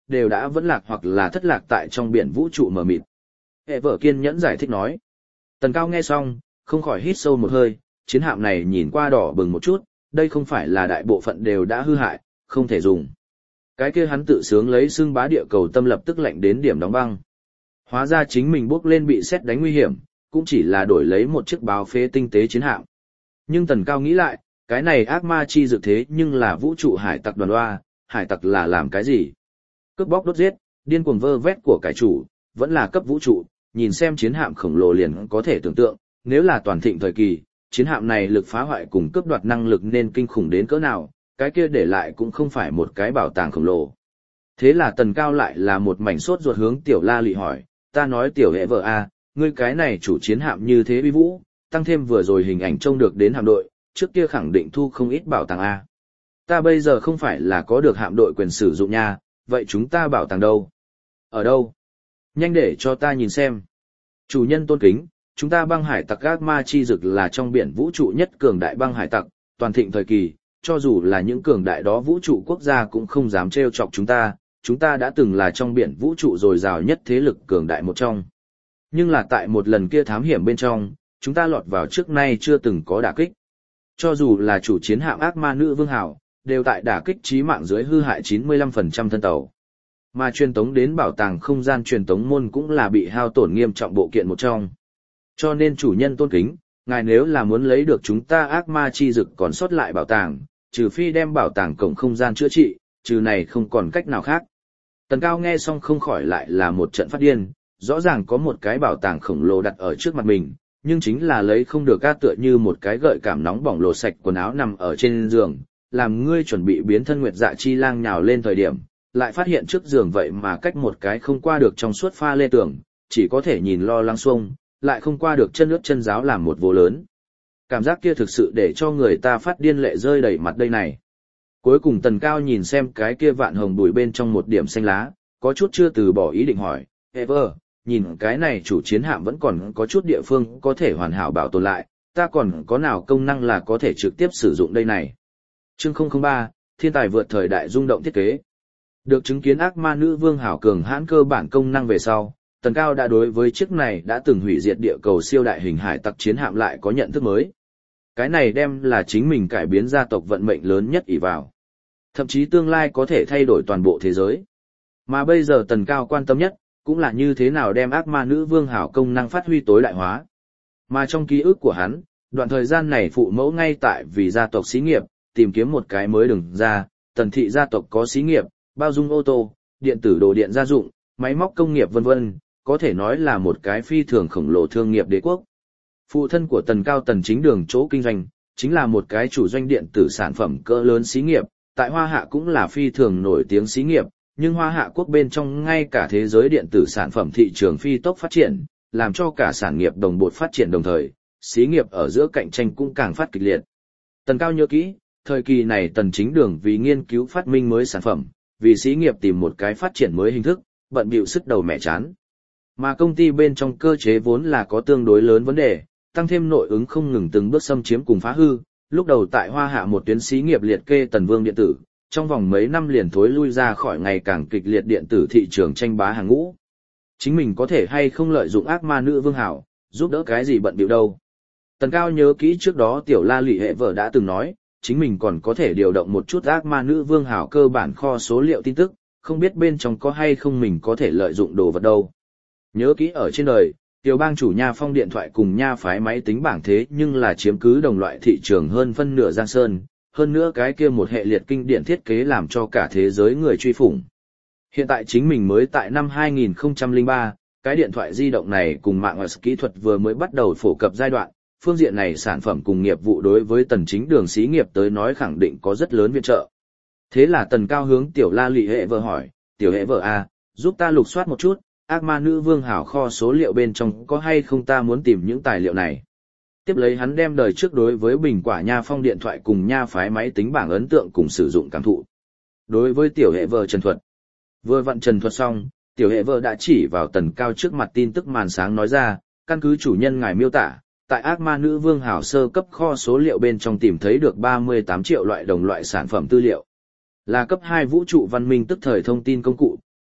đều đã vẫn lạc hoặc là thất lạc tại trong biển vũ trụ mờ mịt. Hệ vợ kiên nhẫn giải thích nói. Tần Cao nghe xong, không khỏi hít sâu một hơi, chiến hạm này nhìn qua đỏ bừng một chút, đây không phải là đại bộ phận đều đã hư hại, không thể dùng. Cái kia hắn tự sướng lấy xương bá địa cầu tâm lập tức lạnh đến điểm đóng băng. Hóa ra chính mình bước lên bị xét đánh nguy hiểm, cũng chỉ là đổi lấy một chiếc báo phế tinh tế chiến hạm. Nhưng Tần Cao nghĩ lại, cái này ác ma chi dược thế nhưng là vũ trụ hải tặc đoàn hoa, hải tặc là làm cái gì? Cướp bóc đốt giết, điên cuồng vơ vét của cải chủ, vẫn là cấp vũ trụ, nhìn xem chiến hạm khổng lồ liền có thể tưởng tượng, nếu là toàn thịnh thời kỳ, chiến hạm này lực phá hoại cùng cướp đoạt năng lực nên kinh khủng đến cỡ nào, cái kia để lại cũng không phải một cái bảo tàng khổng lồ. Thế là Tần Cao lại là một mảnh sốt ruột hướng Tiểu La Lị hỏi, ta nói Tiểu Hệ vợ a, ngươi cái này chủ chiến hạm như thế uy vũ, tăng thêm vừa rồi hình ảnh trông được đến hạm đội, trước kia khẳng định thu không ít bảo tàng a. Ta bây giờ không phải là có được hạm đội quyền sử dụng nha, vậy chúng ta bảo tàng đâu? Ở đâu? Nhanh để cho ta nhìn xem. Chủ nhân tôn kính, chúng ta băng hải tặc ác ma chi dực là trong biển vũ trụ nhất cường đại băng hải tặc, toàn thịnh thời kỳ, cho dù là những cường đại đó vũ trụ quốc gia cũng không dám trêu chọc chúng ta, chúng ta đã từng là trong biển vũ trụ dồi dào nhất thế lực cường đại một trong. Nhưng là tại một lần kia thám hiểm bên trong, chúng ta lọt vào trước nay chưa từng có đả kích. Cho dù là chủ chiến hạm ác ma nữ vương hảo, đều tại đả kích chí mạng dưới hư hại chín mươi lăm phần trăm thân tàu. Mà truyền tống đến bảo tàng không gian truyền tống môn cũng là bị hao tổn nghiêm trọng bộ kiện một trong. Cho nên chủ nhân tôn kính, ngài nếu là muốn lấy được chúng ta ác ma chi dực còn sót lại bảo tàng, trừ phi đem bảo tàng cổng không gian chữa trị, trừ này không còn cách nào khác. Tần Cao nghe xong không khỏi lại là một trận phát điên, rõ ràng có một cái bảo tàng khổng lồ đặt ở trước mặt mình, nhưng chính là lấy không được ca tựa như một cái gợi cảm nóng bỏng lột sạch quần áo nằm ở trên giường, làm ngươi chuẩn bị biến thân nguyệt dạ chi lang nhào lên thời điểm, lại phát hiện trước giường vậy mà cách một cái không qua được trong suốt pha lê tường, chỉ có thể nhìn lo lắng xuông, lại không qua được chân ướt chân giáo làm một vô lớn. Cảm giác kia thực sự để cho người ta phát điên lệ rơi đầy mặt đây này. Cuối cùng Tần Cao nhìn xem cái kia vạn hồng bùi bên trong một điểm xanh lá, có chút chưa từ bỏ ý định hỏi, Ever, nhìn cái này chủ chiến hạm vẫn còn có chút địa phương có thể hoàn hảo bảo tồn lại, ta còn có nào công năng là có thể trực tiếp sử dụng đây này. Chương không không ba, thiên tài vượt thời đại rung động thiết kế. Được chứng kiến ác ma nữ vương hảo cường hãn cơ bản công năng về sau, Tần Cao đã đối với chiếc này đã từng hủy diệt địa cầu siêu đại hình hải tặc chiến hạm lại có nhận thức mới. Cái này đem là chính mình cải biến gia tộc vận mệnh lớn nhất ỷ vào. Thậm chí tương lai có thể thay đổi toàn bộ thế giới. Mà bây giờ Tần Cao quan tâm nhất, cũng là như thế nào đem ác ma nữ vương hảo công năng phát huy tối đại hóa. Mà trong ký ức của hắn, đoạn thời gian này phụ mẫu ngay tại vì gia tộc xí nghiệp, tìm kiếm một cái mới đừng ra, Tần thị gia tộc có xí nghiệp, bao dung ô tô, điện tử đồ điện gia dụng, máy móc công nghiệp vân vân, có thể nói là một cái phi thường khổng lồ thương nghiệp đế quốc. Phụ thân của Tần Cao Tần Chính Đường chỗ kinh doanh, chính là một cái chủ doanh điện tử sản phẩm cỡ lớn xí nghiệp, tại Hoa Hạ cũng là phi thường nổi tiếng xí nghiệp, nhưng Hoa Hạ quốc bên trong ngay cả thế giới điện tử sản phẩm thị trường phi tốc phát triển, làm cho cả sản nghiệp đồng bộ phát triển đồng thời, xí nghiệp ở giữa cạnh tranh cũng càng phát kịch liệt. Tần Cao nhớ kỹ, thời kỳ này Tần Chính Đường vì nghiên cứu phát minh mới sản phẩm, vì xí nghiệp tìm một cái phát triển mới hình thức, bận bịu sức đầu mẹ chán. Mà công ty bên trong cơ chế vốn là có tương đối lớn vấn đề, tăng thêm nội ứng không ngừng từng bước xâm chiếm cùng phá hư, lúc đầu tại Hoa Hạ một tuyến xí nghiệp liệt kê Tần Vương điện tử, trong vòng mấy năm liền thối lui ra khỏi ngày càng kịch liệt điện tử thị trường tranh bá hàng ngũ. Chính mình có thể hay không lợi dụng ác ma nữ vương hảo, giúp đỡ cái gì bận bịu đâu. Tần Cao nhớ kỹ trước đó Tiểu La Lị hệ vợ đã từng nói, chính mình còn có thể điều động một chút ác ma nữ vương hảo cơ bản kho số liệu tin tức, không biết bên trong có hay không mình có thể lợi dụng đồ vật đâu. Nhớ kỹ ở trên đời, Tiểu bang chủ Nha Phong điện thoại cùng Nha phái máy tính bảng thế nhưng là chiếm cứ đồng loại thị trường hơn phân nửa Giang Sơn, hơn nữa cái kia một hệ liệt kinh điển thiết kế làm cho cả thế giới người truy phủng. Hiện tại chính mình mới tại năm hai nghìn không trăm lẻ ba, cái điện thoại di động này cùng mạng ngoại kỹ thuật vừa mới bắt đầu phổ cập giai đoạn, phương diện này sản phẩm cùng nghiệp vụ đối với Tần Chính Đường xí nghiệp tới nói khẳng định có rất lớn viện trợ. Thế là Tần Cao hướng Tiểu La Lị hệ vợ hỏi, Tiểu hệ vợ a, giúp ta lục soát một chút, ác ma nữ vương hảo kho số liệu bên trong có hay không ta muốn tìm những tài liệu này. Tiếp lấy hắn đem đời trước đối với bình quả Nha Phong điện thoại cùng Nha phái máy tính bảng ấn tượng cùng sử dụng cảm thụ. Đối với Tiểu hệ vợ trần thuật. Vừa vặn trần thuật xong, Tiểu hệ vợ đã chỉ vào Tần Cao trước mặt tin tức màn sáng nói ra, căn cứ chủ nhân ngài miêu tả, tại ác ma nữ vương hảo sơ cấp kho số liệu bên trong tìm thấy được ba mươi tám triệu loại đồng loại sản phẩm tư liệu. Là cấp hai vũ trụ văn minh tức thời thông tin công cụ,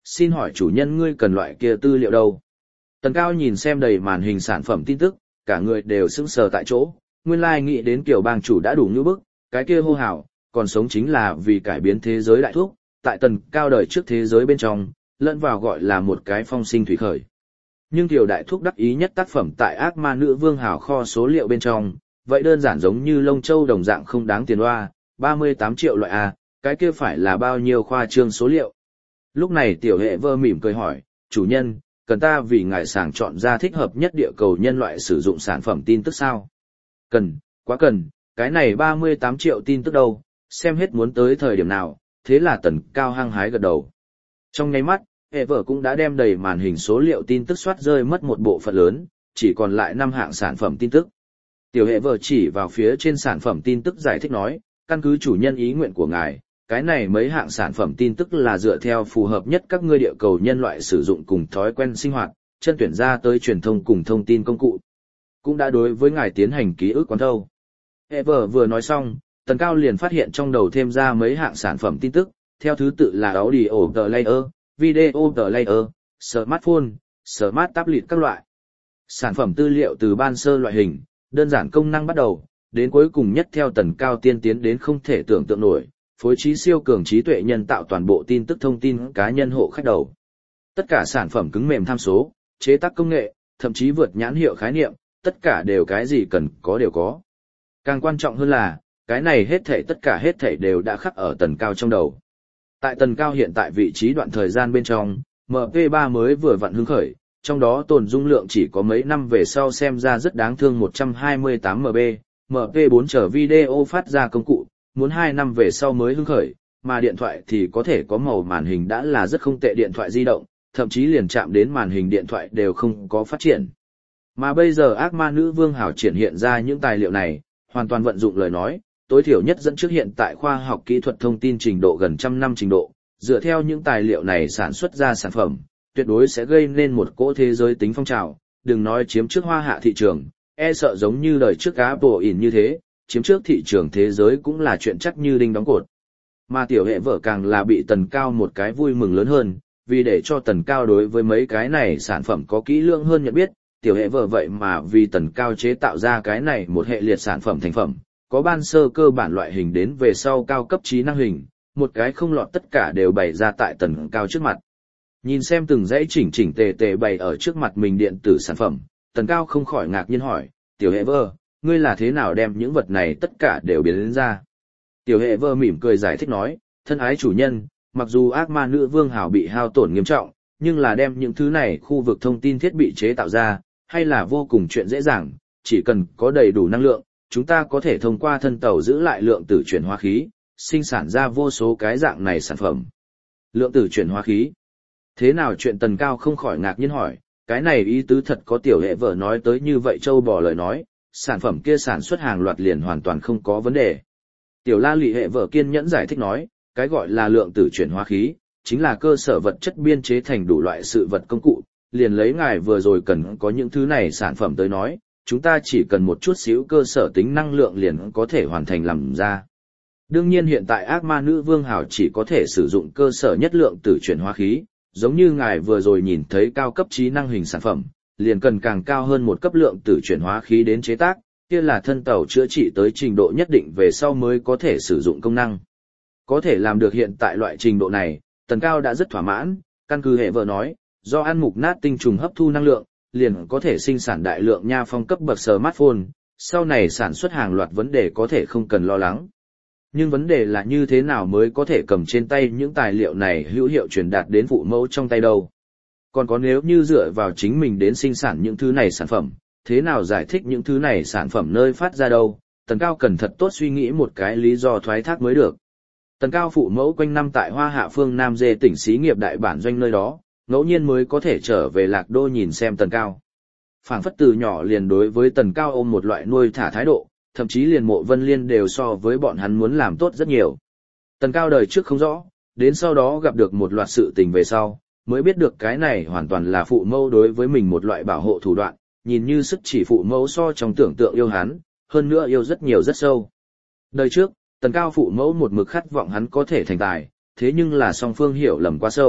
xin hỏi chủ nhân ngươi cần loại kia tư liệu đâu? Tần Cao nhìn xem đầy màn hình sản phẩm tin tức, cả người đều sững sờ tại chỗ, nguyên lai nghĩ đến kiểu bang chủ đã đủ như bức, cái kia hô hào, còn sống chính là vì cải biến thế giới đại thuốc, tại Tần Cao đời trước thế giới bên trong, lẫn vào gọi là một cái phong sinh thủy khởi. Nhưng tiểu đại thuốc đắc ý nhất tác phẩm tại ác ma nữ vương hào kho số liệu bên trong, vậy đơn giản giống như lông châu đồng dạng không đáng tiền hoa, ba mươi tám triệu loại A, cái kia phải là bao nhiêu khoa trương số liệu. Lúc này tiểu hệ vơ mỉm cười hỏi, chủ nhân, cần ta vì ngài sàng chọn ra thích hợp nhất địa cầu nhân loại sử dụng sản phẩm tin tức sao? Cần, quá cần, cái này ba mươi tám triệu tin tức đâu, xem hết muốn tới thời điểm nào, thế là Tần Cao hăng hái gật đầu. Trong nháy mắt, hệ vợ cũng đã đem đầy màn hình số liệu tin tức soát rơi mất một bộ phận lớn, chỉ còn lại năm hạng sản phẩm tin tức. Tiểu hệ vợ chỉ vào phía trên sản phẩm tin tức giải thích nói, căn cứ chủ nhân ý nguyện của ngài, cái này mấy hạng sản phẩm tin tức là dựa theo phù hợp nhất các ngươi địa cầu nhân loại sử dụng cùng thói quen sinh hoạt, chân tuyển ra tới truyền thông cùng thông tin công cụ. Cũng đã đối với ngài tiến hành ký ức quán thâu. Hệ vợ vừa nói xong, Tần Cao liền phát hiện trong đầu thêm ra mấy hạng sản phẩm tin tức, theo thứ tự là audio player, video player, smartphone, smart tablet các loại. Sản phẩm tư liệu từ ban sơ loại hình, đơn giản công năng bắt đầu, đến cuối cùng nhất theo Tần Cao tiên tiến đến không thể tưởng tượng nổi, phối trí siêu cường trí tuệ nhân tạo toàn bộ tin tức thông tin cá nhân hộ khách đầu. Tất cả sản phẩm cứng mềm tham số, chế tác công nghệ, thậm chí vượt nhãn hiệu khái niệm, tất cả đều cái gì cần có đều có. Càng quan trọng hơn là, cái này hết thảy tất cả hết thảy đều đã khắc ở Tần Cao trong đầu. Tại Tần Cao hiện tại vị trí đoạn thời gian bên trong, em pê ba mới vừa vặn hứng khởi, trong đó tồn dung lượng chỉ có mấy năm về sau xem ra rất đáng thương một trăm hai mươi tám mê ga, em pê bốn trở video phát ra công cụ, muốn hai năm về sau mới hứng khởi, mà điện thoại thì có thể có màu màn hình đã là rất không tệ điện thoại di động, thậm chí liền chạm đến màn hình điện thoại đều không có phát triển. Mà bây giờ ác ma nữ vương hảo triển hiện ra những tài liệu này, hoàn toàn vận dụng lời nói, tối thiểu nhất dẫn trước hiện tại khoa học kỹ thuật thông tin trình độ gần trăm năm trình độ, dựa theo những tài liệu này sản xuất ra sản phẩm, tuyệt đối sẽ gây nên một cỗ thế giới tính phong trào, đừng nói chiếm trước hoa hạ thị trường, e sợ giống như đời trước Apple in như thế, chiếm trước thị trường thế giới cũng là chuyện chắc như đinh đóng cột. Mà tiểu hệ vợ càng là bị Tần Cao một cái vui mừng lớn hơn, vì để cho Tần Cao đối với mấy cái này sản phẩm có kỹ lưỡng hơn nhận biết, tiểu hệ vợ vậy mà vì Tần Cao chế tạo ra cái này một hệ liệt sản phẩm thành phẩm, có ban sơ cơ bản loại hình đến về sau cao cấp trí năng hình, một cái không lọt tất cả đều bày ra tại Tần Cao trước mặt. Nhìn xem từng dãy chỉnh chỉnh tề tề bày ở trước mặt mình điện tử sản phẩm, Tần Cao không khỏi ngạc nhiên hỏi, tiểu hệ vợ, ngươi là thế nào đem những vật này tất cả đều biến đến ra? Tiểu hệ vợ mỉm cười giải thích nói, thân ái chủ nhân, mặc dù ác ma nữ vương hào bị hao tổn nghiêm trọng, nhưng là đem những thứ này khu vực thông tin thiết bị chế tạo ra, hay là vô cùng chuyện dễ dàng, chỉ cần có đầy đủ năng lượng, chúng ta có thể thông qua thân tàu giữ lại lượng tử chuyển hóa khí, sinh sản ra vô số cái dạng này sản phẩm. Lượng tử chuyển hóa khí. Thế nào chuyện Tần Cao không khỏi ngạc nhiên hỏi, cái này ý tứ thật có tiểu hệ vợ nói tới như vậy châu bò lời nói, sản phẩm kia sản xuất hàng loạt liền hoàn toàn không có vấn đề. Tiểu la lị hệ vợ kiên nhẫn giải thích nói, cái gọi là lượng tử chuyển hóa khí, chính là cơ sở vật chất biên chế thành đủ loại sự vật công cụ, liền lấy ngài vừa rồi cần có những thứ này sản phẩm tới nói, chúng ta chỉ cần một chút xíu cơ sở tính năng lượng liền có thể hoàn thành làm ra. Đương nhiên hiện tại ác ma nữ vương hào chỉ có thể sử dụng cơ sở nhất lượng tử chuyển hóa khí, giống như ngài vừa rồi nhìn thấy cao cấp trí năng hình sản phẩm, liền cần càng cao hơn một cấp lượng tử chuyển hóa khí đến chế tác, kia là thân tàu chữa trị tới trình độ nhất định về sau mới có thể sử dụng công năng. Có thể làm được hiện tại loại trình độ này, Tần Cao đã rất thỏa mãn, căn cứ hệ vợ nói, do ăn mục nát tinh trùng hấp thu năng lượng, liền có thể sinh sản đại lượng nha phong cấp bậc smartphone, sau này sản xuất hàng loạt vấn đề có thể không cần lo lắng. Nhưng vấn đề là như thế nào mới có thể cầm trên tay những tài liệu này hữu hiệu truyền đạt đến phụ mẫu trong tay đâu. Còn có nếu như dựa vào chính mình đến sinh sản những thứ này sản phẩm, thế nào giải thích những thứ này sản phẩm nơi phát ra đâu, Tần Cao cần thật tốt suy nghĩ một cái lý do thoái thác mới được. Tần Cao phụ mẫu quanh năm tại Hoa Hạ phương Nam Dê tỉnh xí nghiệp đại bản doanh nơi đó, ngẫu nhiên mới có thể trở về Lạc Đô nhìn xem Tần Cao. Phảng phất từ nhỏ liền đối với Tần Cao ôm một loại nuôi thả thái độ, thậm chí liền Mộ Vân Liên đều so với bọn hắn muốn làm tốt rất nhiều. Tần Cao đời trước không rõ, đến sau đó gặp được một loạt sự tình về sau, mới biết được cái này hoàn toàn là phụ mẫu đối với mình một loại bảo hộ thủ đoạn, nhìn như sức chỉ phụ mẫu so trong tưởng tượng yêu hắn, hơn nữa yêu rất nhiều rất sâu. Đời trước, Tần Cao phụ mẫu một mực khát vọng hắn có thể thành tài, thế nhưng là song phương hiểu lầm quá sâu,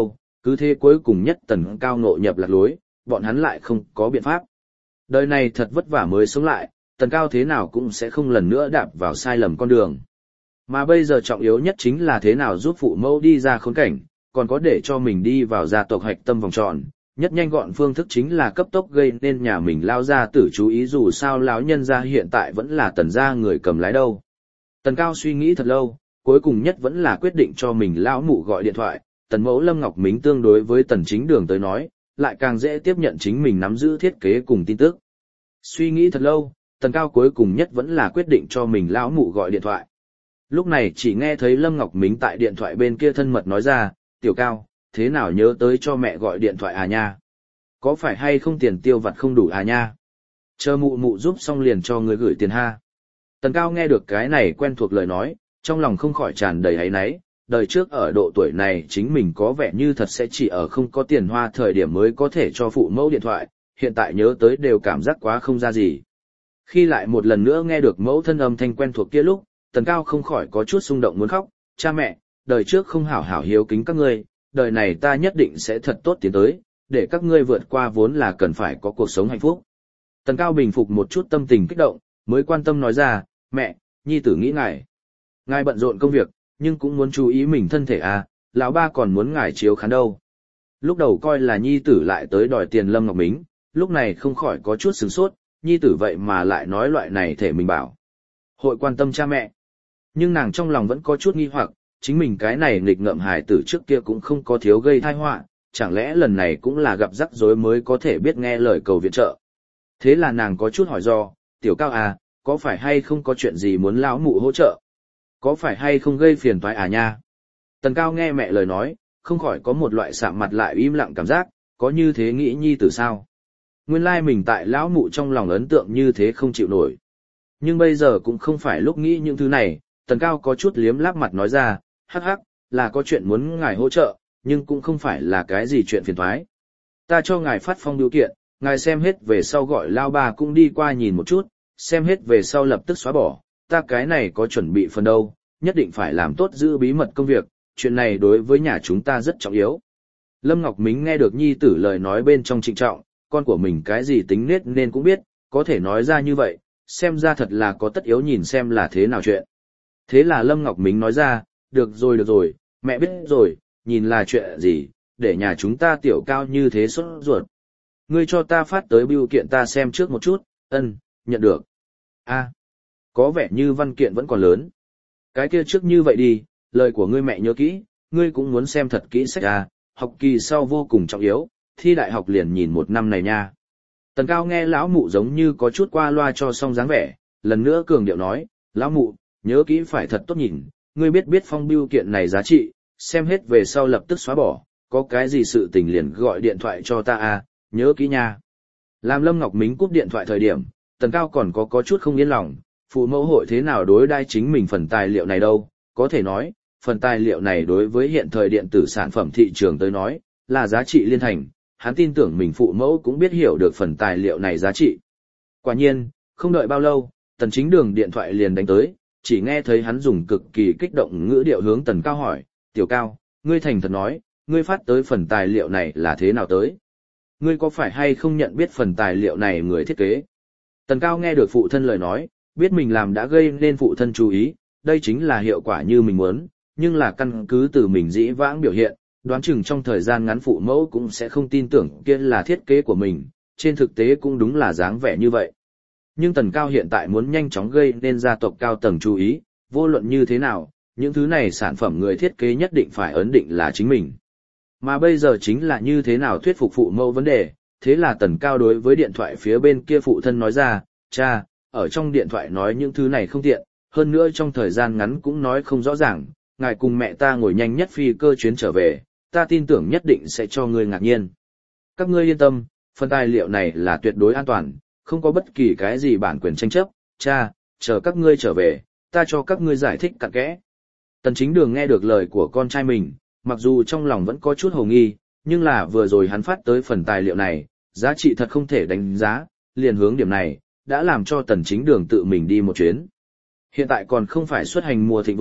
Cứ thế cuối cùng nhất Tần Cao ngộ nhập lạc lối, bọn hắn lại không có biện pháp. Đời này thật vất vả mới sống lại, Tần Cao thế nào cũng sẽ không lần nữa đạp vào sai lầm con đường. Mà bây giờ trọng yếu nhất chính là thế nào giúp phụ mẫu đi ra khốn cảnh, còn có để cho mình đi vào gia tộc hạch tâm vòng tròn. Nhất nhanh gọn phương thức chính là cấp tốc gây nên nhà mình lao ra tử chú ý, dù sao lão nhân gia hiện tại vẫn là Tần gia người cầm lái đâu. Tần Cao suy nghĩ thật lâu, cuối cùng nhất vẫn là quyết định cho mình lão mụ gọi điện thoại. Tần mẫu Lâm Ngọc Mính tương đối với Tần Chính Đường tới nói, lại càng dễ tiếp nhận chính mình nắm giữ thiết kế cùng tin tức. Suy nghĩ thật lâu, Tần Cao cuối cùng nhất vẫn là quyết định cho mình lão mụ gọi điện thoại. Lúc này chỉ nghe thấy Lâm Ngọc Mính tại điện thoại bên kia thân mật nói ra, Tiểu Cao, thế nào nhớ tới cho mẹ gọi điện thoại à nha? Có phải hay không tiền tiêu vặt không đủ à nha? Chờ mụ mụ giúp xong liền cho người gửi tiền ha. Tần Cao nghe được cái này quen thuộc lời nói, trong lòng không khỏi tràn đầy áy náy. Đời trước ở độ tuổi này chính mình có vẻ như thật sẽ chỉ ở không có tiền hoa thời điểm mới có thể cho phụ mẫu điện thoại, hiện tại nhớ tới đều cảm giác quá không ra gì. Khi lại một lần nữa nghe được mẫu thân âm thanh quen thuộc kia lúc, Tần Cao không khỏi có chút xung động muốn khóc. Cha mẹ, đời trước không hảo hảo hiếu kính các ngươi, đời này ta nhất định sẽ thật tốt tiến tới, để các ngươi vượt qua vốn là cần phải có cuộc sống hạnh phúc. Tần Cao bình phục một chút tâm tình kích động, mới quan tâm nói ra, mẹ, nhi tử nghĩ ngài. Ngài bận rộn công việc, nhưng cũng muốn chú ý mình thân thể à, lão ba còn muốn ngài chiếu khán đâu. Lúc đầu coi là nhi tử lại tới đòi tiền Lâm Ngọc Mính, lúc này không khỏi có chút sửng sốt, nhi tử vậy mà lại nói loại này thể mình bảo. Hội quan tâm cha mẹ. Nhưng nàng trong lòng vẫn có chút nghi hoặc, chính mình cái này nghịch ngợm hài tử trước kia cũng không có thiếu gây tai họa, chẳng lẽ lần này cũng là gặp rắc rối mới có thể biết nghe lời cầu viện trợ. Thế là nàng có chút hỏi do, Tiểu Cao à, có phải hay không có chuyện gì muốn lão mụ hỗ trợ? Có phải hay không gây phiền toái à nha? Tần Cao nghe mẹ lời nói, không khỏi có một loại sạm mặt lại im lặng cảm giác, có như thế nghĩ nhi tử sao? Nguyên lai mình tại lão mụ trong lòng ấn tượng như thế không chịu nổi. Nhưng bây giờ cũng không phải lúc nghĩ những thứ này, Tần Cao có chút liếm láp mặt nói ra, hắc hắc, là có chuyện muốn ngài hỗ trợ, nhưng cũng không phải là cái gì chuyện phiền toái. Ta cho ngài phát phong điều kiện, ngài xem hết về sau gọi lao bà cũng đi qua nhìn một chút, xem hết về sau lập tức xóa bỏ, ta cái này có chuẩn bị phần đâu, nhất định phải làm tốt giữ bí mật công việc, chuyện này đối với nhà chúng ta rất trọng yếu. Lâm Ngọc Mính nghe được nhi tử lời nói bên trong trịnh trọng, con của mình cái gì tính nết nên cũng biết, có thể nói ra như vậy, xem ra thật là có tất yếu nhìn xem là thế nào chuyện. Thế là Lâm Ngọc Mính nói ra, được rồi được rồi, mẹ biết rồi, nhìn là chuyện gì, để nhà chúng ta Tiểu Cao như thế sốt ruột. Ngươi cho ta phát tới bưu kiện ta xem trước một chút, ân, nhận được. A, có vẻ như văn kiện vẫn còn lớn. Cái kia trước như vậy đi, lời của ngươi mẹ nhớ kỹ, ngươi cũng muốn xem thật kỹ sách à, học kỳ sau vô cùng trọng yếu, thi đại học liền nhìn một năm này nha. Tần Cao nghe lão mụ giống như có chút qua loa cho xong dáng vẻ, lần nữa cường điệu nói, lão mụ, nhớ kỹ phải thật tốt nhìn, ngươi biết biết phong bưu kiện này giá trị, xem hết về sau lập tức xóa bỏ, có cái gì sự tình liền gọi điện thoại cho ta à, nhớ kỹ nha. Làm Lâm Ngọc Mính cúp điện thoại thời điểm, Tần Cao còn có có chút không yên lòng, phụ mẫu hội thế nào đối đai chính mình phần tài liệu này đâu, có thể nói, phần tài liệu này đối với hiện thời điện tử sản phẩm thị trường tới nói, là giá trị liên thành, hắn tin tưởng mình phụ mẫu cũng biết hiểu được phần tài liệu này giá trị. Quả nhiên, không đợi bao lâu, Tần Chính Đường điện thoại liền đánh tới, chỉ nghe thấy hắn dùng cực kỳ kích động ngữ điệu hướng Tần Cao hỏi, Tiểu Cao, ngươi thành thật nói, ngươi phát tới phần tài liệu này là thế nào tới? Ngươi có phải hay không nhận biết phần tài liệu này người thiết kế? Tần Cao nghe được phụ thân lời nói, biết mình làm đã gây nên phụ thân chú ý, đây chính là hiệu quả như mình muốn, nhưng là căn cứ từ mình dĩ vãng biểu hiện, đoán chừng trong thời gian ngắn phụ mẫu cũng sẽ không tin tưởng kia là thiết kế của mình, trên thực tế cũng đúng là dáng vẻ như vậy. Nhưng Tần Cao hiện tại muốn nhanh chóng gây nên gia tộc cao tầng chú ý, vô luận như thế nào, những thứ này sản phẩm người thiết kế nhất định phải ấn định là chính mình. Mà bây giờ chính là như thế nào thuyết phục phụ mẫu vấn đề, thế là Tần Cao đối với điện thoại phía bên kia phụ thân nói ra, cha, ở trong điện thoại nói những thứ này không tiện, hơn nữa trong thời gian ngắn cũng nói không rõ ràng, ngài cùng mẹ ta ngồi nhanh nhất phi cơ chuyến trở về, ta tin tưởng nhất định sẽ cho ngươi ngạc nhiên. Các ngươi yên tâm, phần tài liệu này là tuyệt đối an toàn, không có bất kỳ cái gì bản quyền tranh chấp, cha, chờ các ngươi trở về, ta cho các ngươi giải thích cặn kẽ. Tần Chính Đường nghe được lời của con trai mình, mặc dù trong lòng vẫn có chút hồ nghi, nhưng là vừa rồi hắn phát tới phần tài liệu này, giá trị thật không thể đánh giá, liền hướng điểm này, đã làm cho Tần Chính Đường tự mình đi một chuyến. Hiện tại còn không phải xuất hành mùa thịnh vượng,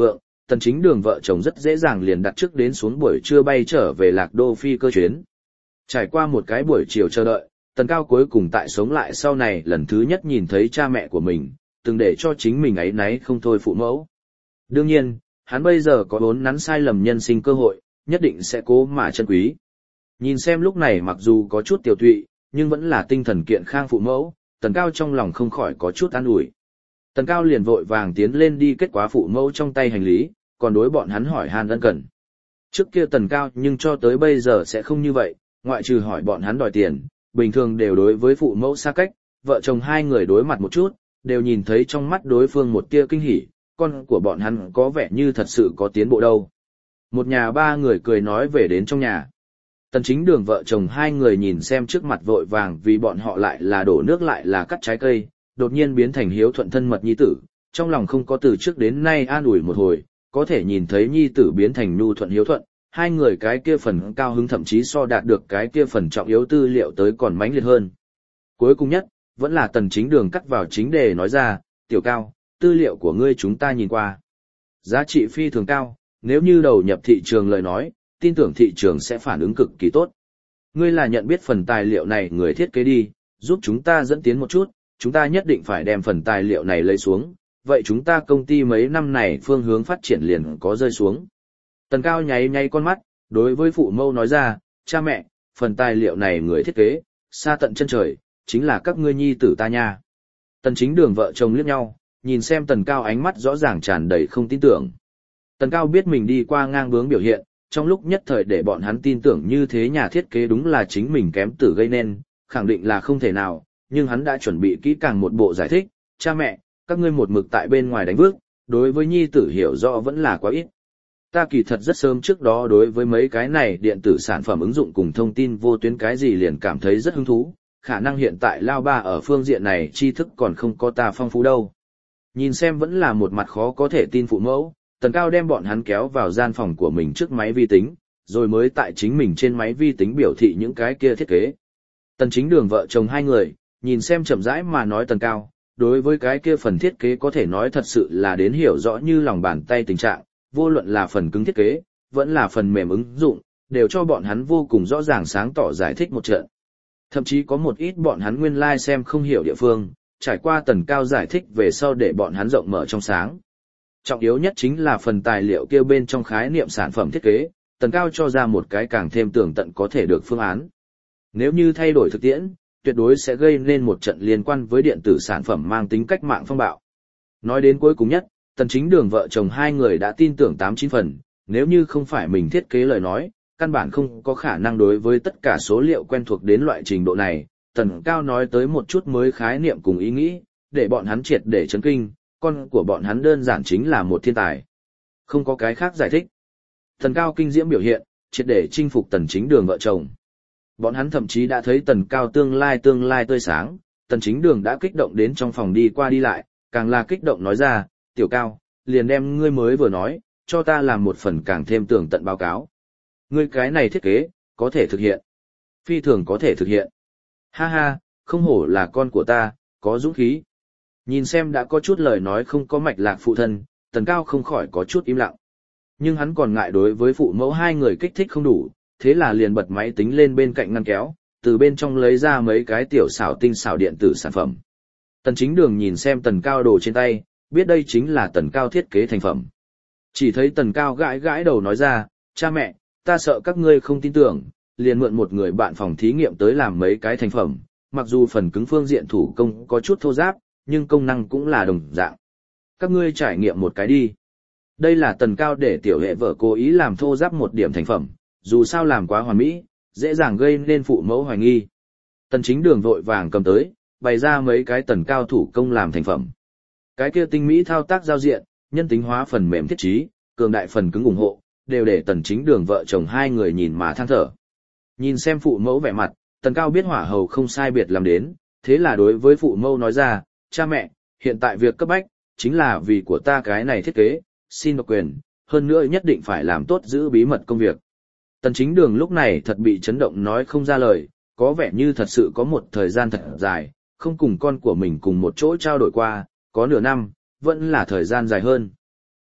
Tần Chính Đường vợ chồng rất dễ dàng liền đặt trước đến xuống buổi trưa bay trở về Lạc Đô phi cơ chuyến. Trải qua một cái buổi chiều chờ đợi, Tần Cao cuối cùng tại sống lại sau này lần thứ nhất nhìn thấy cha mẹ của mình, từng để cho chính mình áy náy không thôi phụ mẫu. Đương nhiên, hắn bây giờ có bốn nắn sai lầm nhân sinh cơ hội, nhất định sẽ cố mà trân quý. Nhìn xem lúc này mặc dù có chút tiểu tụy, nhưng vẫn là tinh thần kiện khang phụ mẫu, Tần Cao trong lòng không khỏi có chút an ủi. Tần Cao liền vội vàng tiến lên đi kết quả phụ mẫu trong tay hành lý, còn đối bọn hắn hỏi han ân cần. Trước kia Tần Cao nhưng cho tới bây giờ sẽ không như vậy, ngoại trừ hỏi bọn hắn đòi tiền, bình thường đều đối với phụ mẫu xa cách, vợ chồng hai người đối mặt một chút, đều nhìn thấy trong mắt đối phương một tia kinh hỉ, con của bọn hắn có vẻ như thật sự có tiến bộ đâu. Một nhà ba người cười nói về đến trong nhà. Tần Chính Đường vợ chồng hai người nhìn xem trước mặt vội vàng vì bọn họ lại là đổ nước lại là cắt trái cây, đột nhiên biến thành hiếu thuận thân mật nhi tử, trong lòng không có từ trước đến nay an ủi một hồi, có thể nhìn thấy nhi tử biến thành nhu thuận hiếu thuận, hai người cái kia phần cao hứng thậm chí so đạt được cái kia phần trọng yếu tư liệu tới còn mãnh liệt hơn. Cuối cùng nhất, vẫn là Tần Chính Đường cắt vào chính đề nói ra, tiểu Cao, tư liệu của ngươi chúng ta nhìn qua. Giá trị phi thường cao, nếu như đầu nhập thị trường lời nói, tin tưởng thị trường sẽ phản ứng cực kỳ tốt. Ngươi là nhận biết phần tài liệu này người thiết kế đi, giúp chúng ta dẫn tiến một chút, chúng ta nhất định phải đem phần tài liệu này lấy xuống, vậy chúng ta công ty mấy năm này phương hướng phát triển liền có rơi xuống. Tần Cao nháy nháy con mắt, đối với phụ mẫu nói ra, cha mẹ, phần tài liệu này người thiết kế, xa tận chân trời, chính là các ngươi nhi tử ta nha. Tần Chính Đường vợ chồng liếc nhau, nhìn xem Tần Cao ánh mắt rõ ràng tràn đầy không tin tưởng. Tần Cao biết mình đi qua ngang bướng biểu hiện, trong lúc nhất thời để bọn hắn tin tưởng như thế nhà thiết kế đúng là chính mình kém tử gây nên, khẳng định là không thể nào, nhưng hắn đã chuẩn bị kỹ càng một bộ giải thích, cha mẹ, các ngươi một mực tại bên ngoài đánh vước, đối với nhi tử hiểu rõ vẫn là quá ít. Ta kỳ thật rất sớm trước đó đối với mấy cái này điện tử sản phẩm ứng dụng cùng thông tin vô tuyến cái gì liền cảm thấy rất hứng thú, khả năng hiện tại Lao Ba ở phương diện này tri thức còn không có ta phong phú đâu. Nhìn xem vẫn là một mặt khó có thể tin phụ mẫu, Tần Cao đem bọn hắn kéo vào gian phòng của mình trước máy vi tính, rồi mới tại chính mình trên máy vi tính biểu thị những cái kia thiết kế. Tần Chính Đường vợ chồng hai người, nhìn xem chậm rãi mà nói Tần Cao, đối với cái kia phần thiết kế có thể nói thật sự là đến hiểu rõ như lòng bàn tay tình trạng, vô luận là phần cứng thiết kế, vẫn là phần mềm ứng dụng, đều cho bọn hắn vô cùng rõ ràng sáng tỏ giải thích một trận. Thậm chí có một ít bọn hắn nguyên lai like xem không hiểu địa phương, trải qua Tần Cao giải thích về sau để bọn hắn rộng mở trong sáng. Trọng yếu nhất chính là phần tài liệu kêu bên trong khái niệm sản phẩm thiết kế, Tần Cao cho ra một cái càng thêm tường tận có thể được phương án. Nếu như thay đổi thực tiễn, tuyệt đối sẽ gây nên một trận liên quan với điện tử sản phẩm mang tính cách mạng phong bạo. Nói đến cuối cùng nhất, Tần Chính Đường vợ chồng hai người đã tin tưởng tám chín phần, nếu như không phải mình thiết kế lời nói, căn bản không có khả năng đối với tất cả số liệu quen thuộc đến loại trình độ này. Tần Cao nói tới một chút mới khái niệm cùng ý nghĩ, để bọn hắn triệt để chấn kinh, con của bọn hắn đơn giản chính là một thiên tài. Không có cái khác giải thích. Tần Cao kinh diễm biểu hiện, triệt để chinh phục Tần Chính Đường vợ chồng. Bọn hắn thậm chí đã thấy Tần Cao tương lai tương lai tươi sáng, Tần Chính Đường đã kích động đến trong phòng đi qua đi lại, càng là kích động nói ra, tiểu Cao, liền đem ngươi mới vừa nói, cho ta làm một phần càng thêm tường tận báo cáo. Ngươi cái này thiết kế, có thể thực hiện. Phi thường có thể thực hiện. Ha ha, không hổ là con của ta, có dũng khí. Nhìn xem đã có chút lời nói không có mạch lạc phụ thân, Tần Cao không khỏi có chút im lặng. Nhưng hắn còn ngại đối với phụ mẫu hai người kích thích không đủ, thế là liền bật máy tính lên bên cạnh ngăn kéo, từ bên trong lấy ra mấy cái tiểu xảo tinh xảo điện tử sản phẩm. Tần Chính Đường nhìn xem Tần Cao đồ trên tay, biết đây chính là Tần Cao thiết kế thành phẩm. Chỉ thấy Tần Cao gãi gãi đầu nói ra, cha mẹ, ta sợ các ngươi không tin tưởng, liền mượn một người bạn phòng thí nghiệm tới làm mấy cái thành phẩm, mặc dù phần cứng phương diện thủ công có chút thô ráp, nhưng công năng cũng là đồng dạng. Các ngươi trải nghiệm một cái đi. Đây là Tần Cao để tiểu hệ vợ cố ý làm thô ráp một điểm thành phẩm, dù sao làm quá hoàn mỹ, dễ dàng gây nên phụ mẫu hoài nghi. Tần Chính Đường vội vàng cầm tới, bày ra mấy cái Tần Cao thủ công làm thành phẩm. Cái kia tinh mỹ thao tác giao diện, nhân tính hóa phần mềm thiết trí, cường đại phần cứng ủng hộ, đều để Tần Chính Đường vợ chồng hai người nhìn mà than thở. Nhìn xem phụ mẫu vẻ mặt, Tần Cao biết hỏa hầu không sai biệt làm đến, thế là đối với phụ mẫu nói ra, cha mẹ, hiện tại việc cấp bách, chính là vì của ta cái này thiết kế, xin độc quyền, hơn nữa nhất định phải làm tốt giữ bí mật công việc. Tần Chính Đường lúc này thật bị chấn động nói không ra lời, có vẻ như thật sự có một thời gian thật dài, không cùng con của mình cùng một chỗ trao đổi qua, có nửa năm, vẫn là thời gian dài hơn.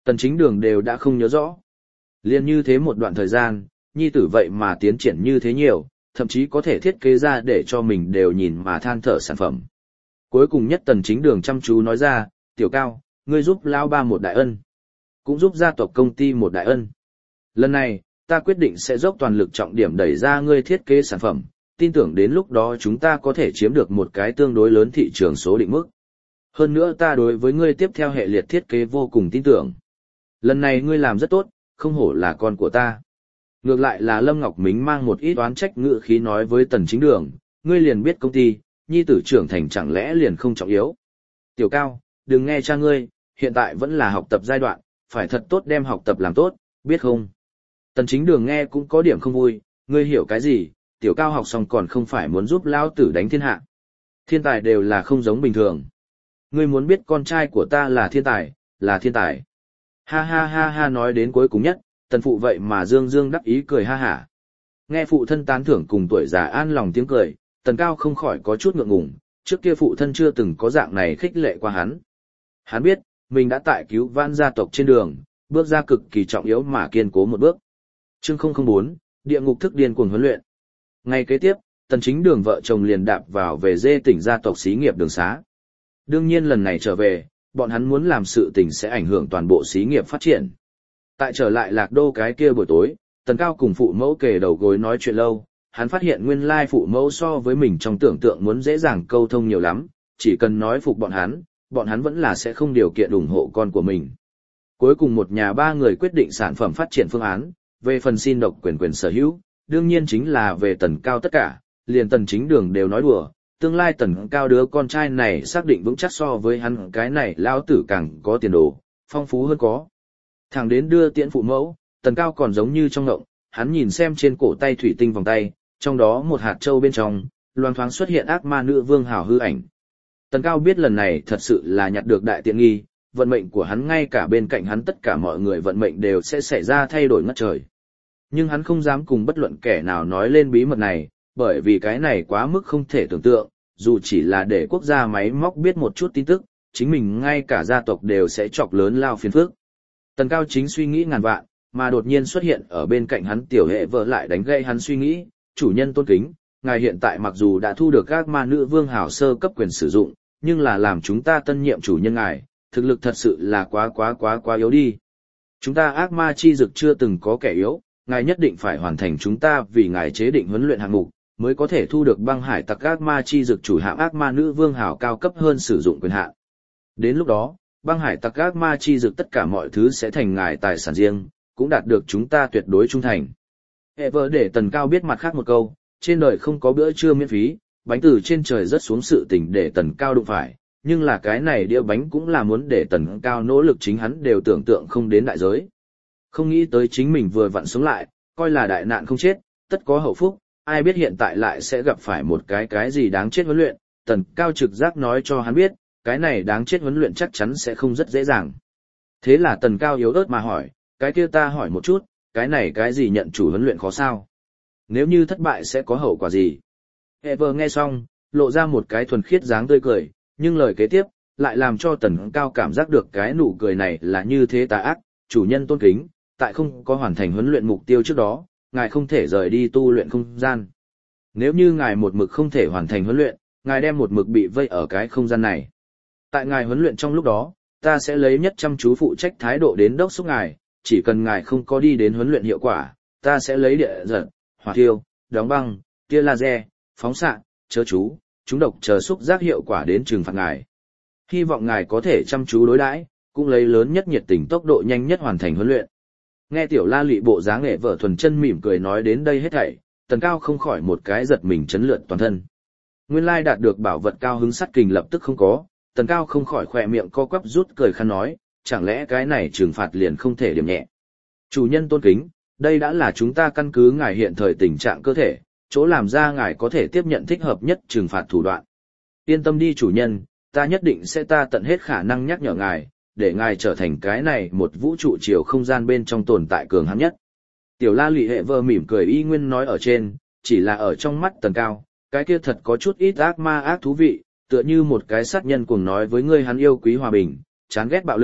Tần Chính Đường đều đã không nhớ rõ. Liên như thế một đoạn thời gian, nhi tử vậy mà tiến triển như thế nhiều, thậm chí có thể thiết kế ra để cho mình đều nhìn mà than thở sản phẩm. Cuối cùng nhất Tần Chính Đường chăm chú nói ra, tiểu Cao, ngươi giúp Lão Ba một đại ân, cũng giúp gia tộc công ty một đại ân. Lần này, ta quyết định sẽ dốc toàn lực trọng điểm đẩy ra ngươi thiết kế sản phẩm, tin tưởng đến lúc đó chúng ta có thể chiếm được một cái tương đối lớn thị trường số định mức. Hơn nữa ta đối với ngươi tiếp theo hệ liệt thiết kế vô cùng tin tưởng. Lần này ngươi làm rất tốt, không hổ là con của ta. Ngược lại là Lâm Ngọc Mính mang một ít oán trách ngữ khí nói với Tần Chính Đường, ngươi liền biết công ty, nhi tử trưởng thành chẳng lẽ liền không trọng yếu. Tiểu Cao, đừng nghe cha ngươi, hiện tại vẫn là học tập giai đoạn, phải thật tốt đem học tập làm tốt, biết không? Tần Chính Đường nghe cũng có điểm không vui, ngươi hiểu cái gì, Tiểu Cao học xong còn không phải muốn giúp lão tử đánh thiên hạ. Thiên tài đều là không giống bình thường. Ngươi muốn biết con trai của ta là thiên tài, là thiên tài. Ha ha ha ha nói đến cuối cùng nhất, tần phụ vậy mà dương dương đắc ý cười ha hả. Nghe phụ thân tán thưởng cùng tuổi già an lòng tiếng cười, Tần Cao không khỏi có chút ngượng ngùng, trước kia phụ thân chưa từng có dạng này khích lệ qua hắn. Hắn biết, mình đã tại cứu vãn gia tộc trên đường, bước ra cực kỳ trọng yếu mà kiên cố một bước. Chương không không bốn, địa ngục thức điên cuồng huấn luyện. Ngày kế tiếp, Tần Chính Đường vợ chồng liền đạp vào về dê tỉnh gia tộc xí nghiệp đường xá. Đương nhiên lần này trở về, bọn hắn muốn làm sự tình sẽ ảnh hưởng toàn bộ xí nghiệp phát triển. Tại trở lại Lạc Đô cái kia buổi tối, Tần Cao cùng phụ mẫu kề đầu gối nói chuyện lâu, hắn phát hiện nguyên lai phụ mẫu so với mình trong tưởng tượng muốn dễ dàng câu thông nhiều lắm, chỉ cần nói phục bọn hắn, bọn hắn vẫn là sẽ không điều kiện ủng hộ con của mình. Cuối cùng một nhà ba người quyết định sản phẩm phát triển phương án, về phần xin độc quyền quyền sở hữu, đương nhiên chính là về Tần Cao tất cả, liền Tần Chính Đường đều nói đùa, tương lai Tần Cao đứa con trai này xác định vững chắc so với hắn cái này lão tử càng có tiền đồ, phong phú hơn có. Thẳng đến đưa tiễn phụ mẫu, Tần Cao còn giống như trong ngộng, hắn nhìn xem trên cổ tay thủy tinh vòng tay, trong đó một hạt châu bên trong, loang thoáng xuất hiện ác ma nữ vương hào hư ảnh. Tần Cao biết lần này thật sự là nhặt được đại tiện nghi, vận mệnh của hắn ngay cả bên cạnh hắn tất cả mọi người vận mệnh đều sẽ xảy ra thay đổi ngất trời. Nhưng hắn không dám cùng bất luận kẻ nào nói lên bí mật này, bởi vì cái này quá mức không thể tưởng tượng, dù chỉ là để quốc gia máy móc biết một chút tin tức, chính mình ngay cả gia tộc đều sẽ chọc lớn lao phiền phức. Tần Cao chính suy nghĩ ngàn vạn, mà đột nhiên xuất hiện ở bên cạnh hắn tiểu hệ vợ lại đánh gây hắn suy nghĩ, chủ nhân tôn kính, ngài hiện tại mặc dù đã thu được các ma nữ vương hào sơ cấp quyền sử dụng, nhưng là làm chúng ta tân nhiệm chủ nhân ngài, thực lực thật sự là quá quá quá quá yếu đi. Chúng ta ác ma chi dực chưa từng có kẻ yếu, ngài nhất định phải hoàn thành chúng ta vì ngài chế định huấn luyện hạng mục, mới có thể thu được băng hải tặc ác ma chi dực chủ hạng ác ma nữ vương hào cao cấp hơn sử dụng quyền hạn. Đến lúc đó, băng hải tặc ác ma chi dực tất cả mọi thứ sẽ thành ngài tài sản riêng, cũng đạt được chúng ta tuyệt đối trung thành. Hệ vợ để Tần Cao biết mặt khác một câu, trên đời không có bữa trưa miễn phí, bánh từ trên trời rớt xuống sự tình để Tần Cao đụng phải, nhưng là cái này đĩa bánh cũng là muốn để Tần Cao nỗ lực chính hắn đều tưởng tượng không đến đại giới. Không nghĩ tới chính mình vừa vặn sống lại, coi là đại nạn không chết, tất có hậu phúc, ai biết hiện tại lại sẽ gặp phải một cái cái gì đáng chết huấn luyện, Tần Cao trực giác nói cho hắn biết, cái này đáng chết huấn luyện chắc chắn sẽ không rất dễ dàng. Thế là Tần Cao yếu ớt mà hỏi, cái kia ta hỏi một chút, cái này cái gì nhận chủ huấn luyện khó sao? Nếu như thất bại sẽ có hậu quả gì? Ever nghe xong, lộ ra một cái thuần khiết dáng tươi cười, nhưng lời kế tiếp, lại làm cho Tần Cao cảm giác được cái nụ cười này là như thế tà ác, chủ nhân tôn kính, tại không có hoàn thành huấn luyện mục tiêu trước đó, ngài không thể rời đi tu luyện không gian. Nếu như ngài một mực không thể hoàn thành huấn luyện, ngài đem một mực bị vây ở cái không gian này. Tại ngài huấn luyện trong lúc đó, ta sẽ lấy nhất chăm chú phụ trách thái độ đến đốc thúc ngài, chỉ cần ngài không có đi đến huấn luyện hiệu quả, ta sẽ lấy địa giật, hỏa thiêu, đóng băng, tia laser, phóng xạ, chớ chú, chúng độc chờ xúc giác hiệu quả đến trừng phạt ngài. Hy vọng ngài có thể chăm chú đối đãi, cũng lấy lớn nhất nhiệt tình tốc độ nhanh nhất hoàn thành huấn luyện. Nghe tiểu La Lụy bộ dáng nghệ vợ thuần chân mỉm cười nói đến đây hết thảy, Tần Cao không khỏi một cái giật mình chấn lượn toàn thân. Nguyên lai đạt được bảo vật cao hứng sắt kình lập tức không có, Tần Cao không khỏi khỏe miệng co quắp rút cười khăn nói, chẳng lẽ cái này trừng phạt liền không thể điểm nhẹ. Chủ nhân tôn kính, đây đã là chúng ta căn cứ ngài hiện thời tình trạng cơ thể, chỗ làm ra ngài có thể tiếp nhận thích hợp nhất trừng phạt thủ đoạn. Yên tâm đi chủ nhân, ta nhất định sẽ ta tận hết khả năng nhắc nhở ngài, để ngài trở thành cái này một vũ trụ chiều không gian bên trong tồn tại cường hãn nhất. Tiểu La Lụy hệ vơ mỉm cười y nguyên nói ở trên, chỉ là ở trong mắt Tần Cao, cái kia thật có chút ít ác ma ác thú vị, tựa như một cái sát nhân cuồng nói với ngươi hắn yêu quý hòa bình, chán ghét bạo lực,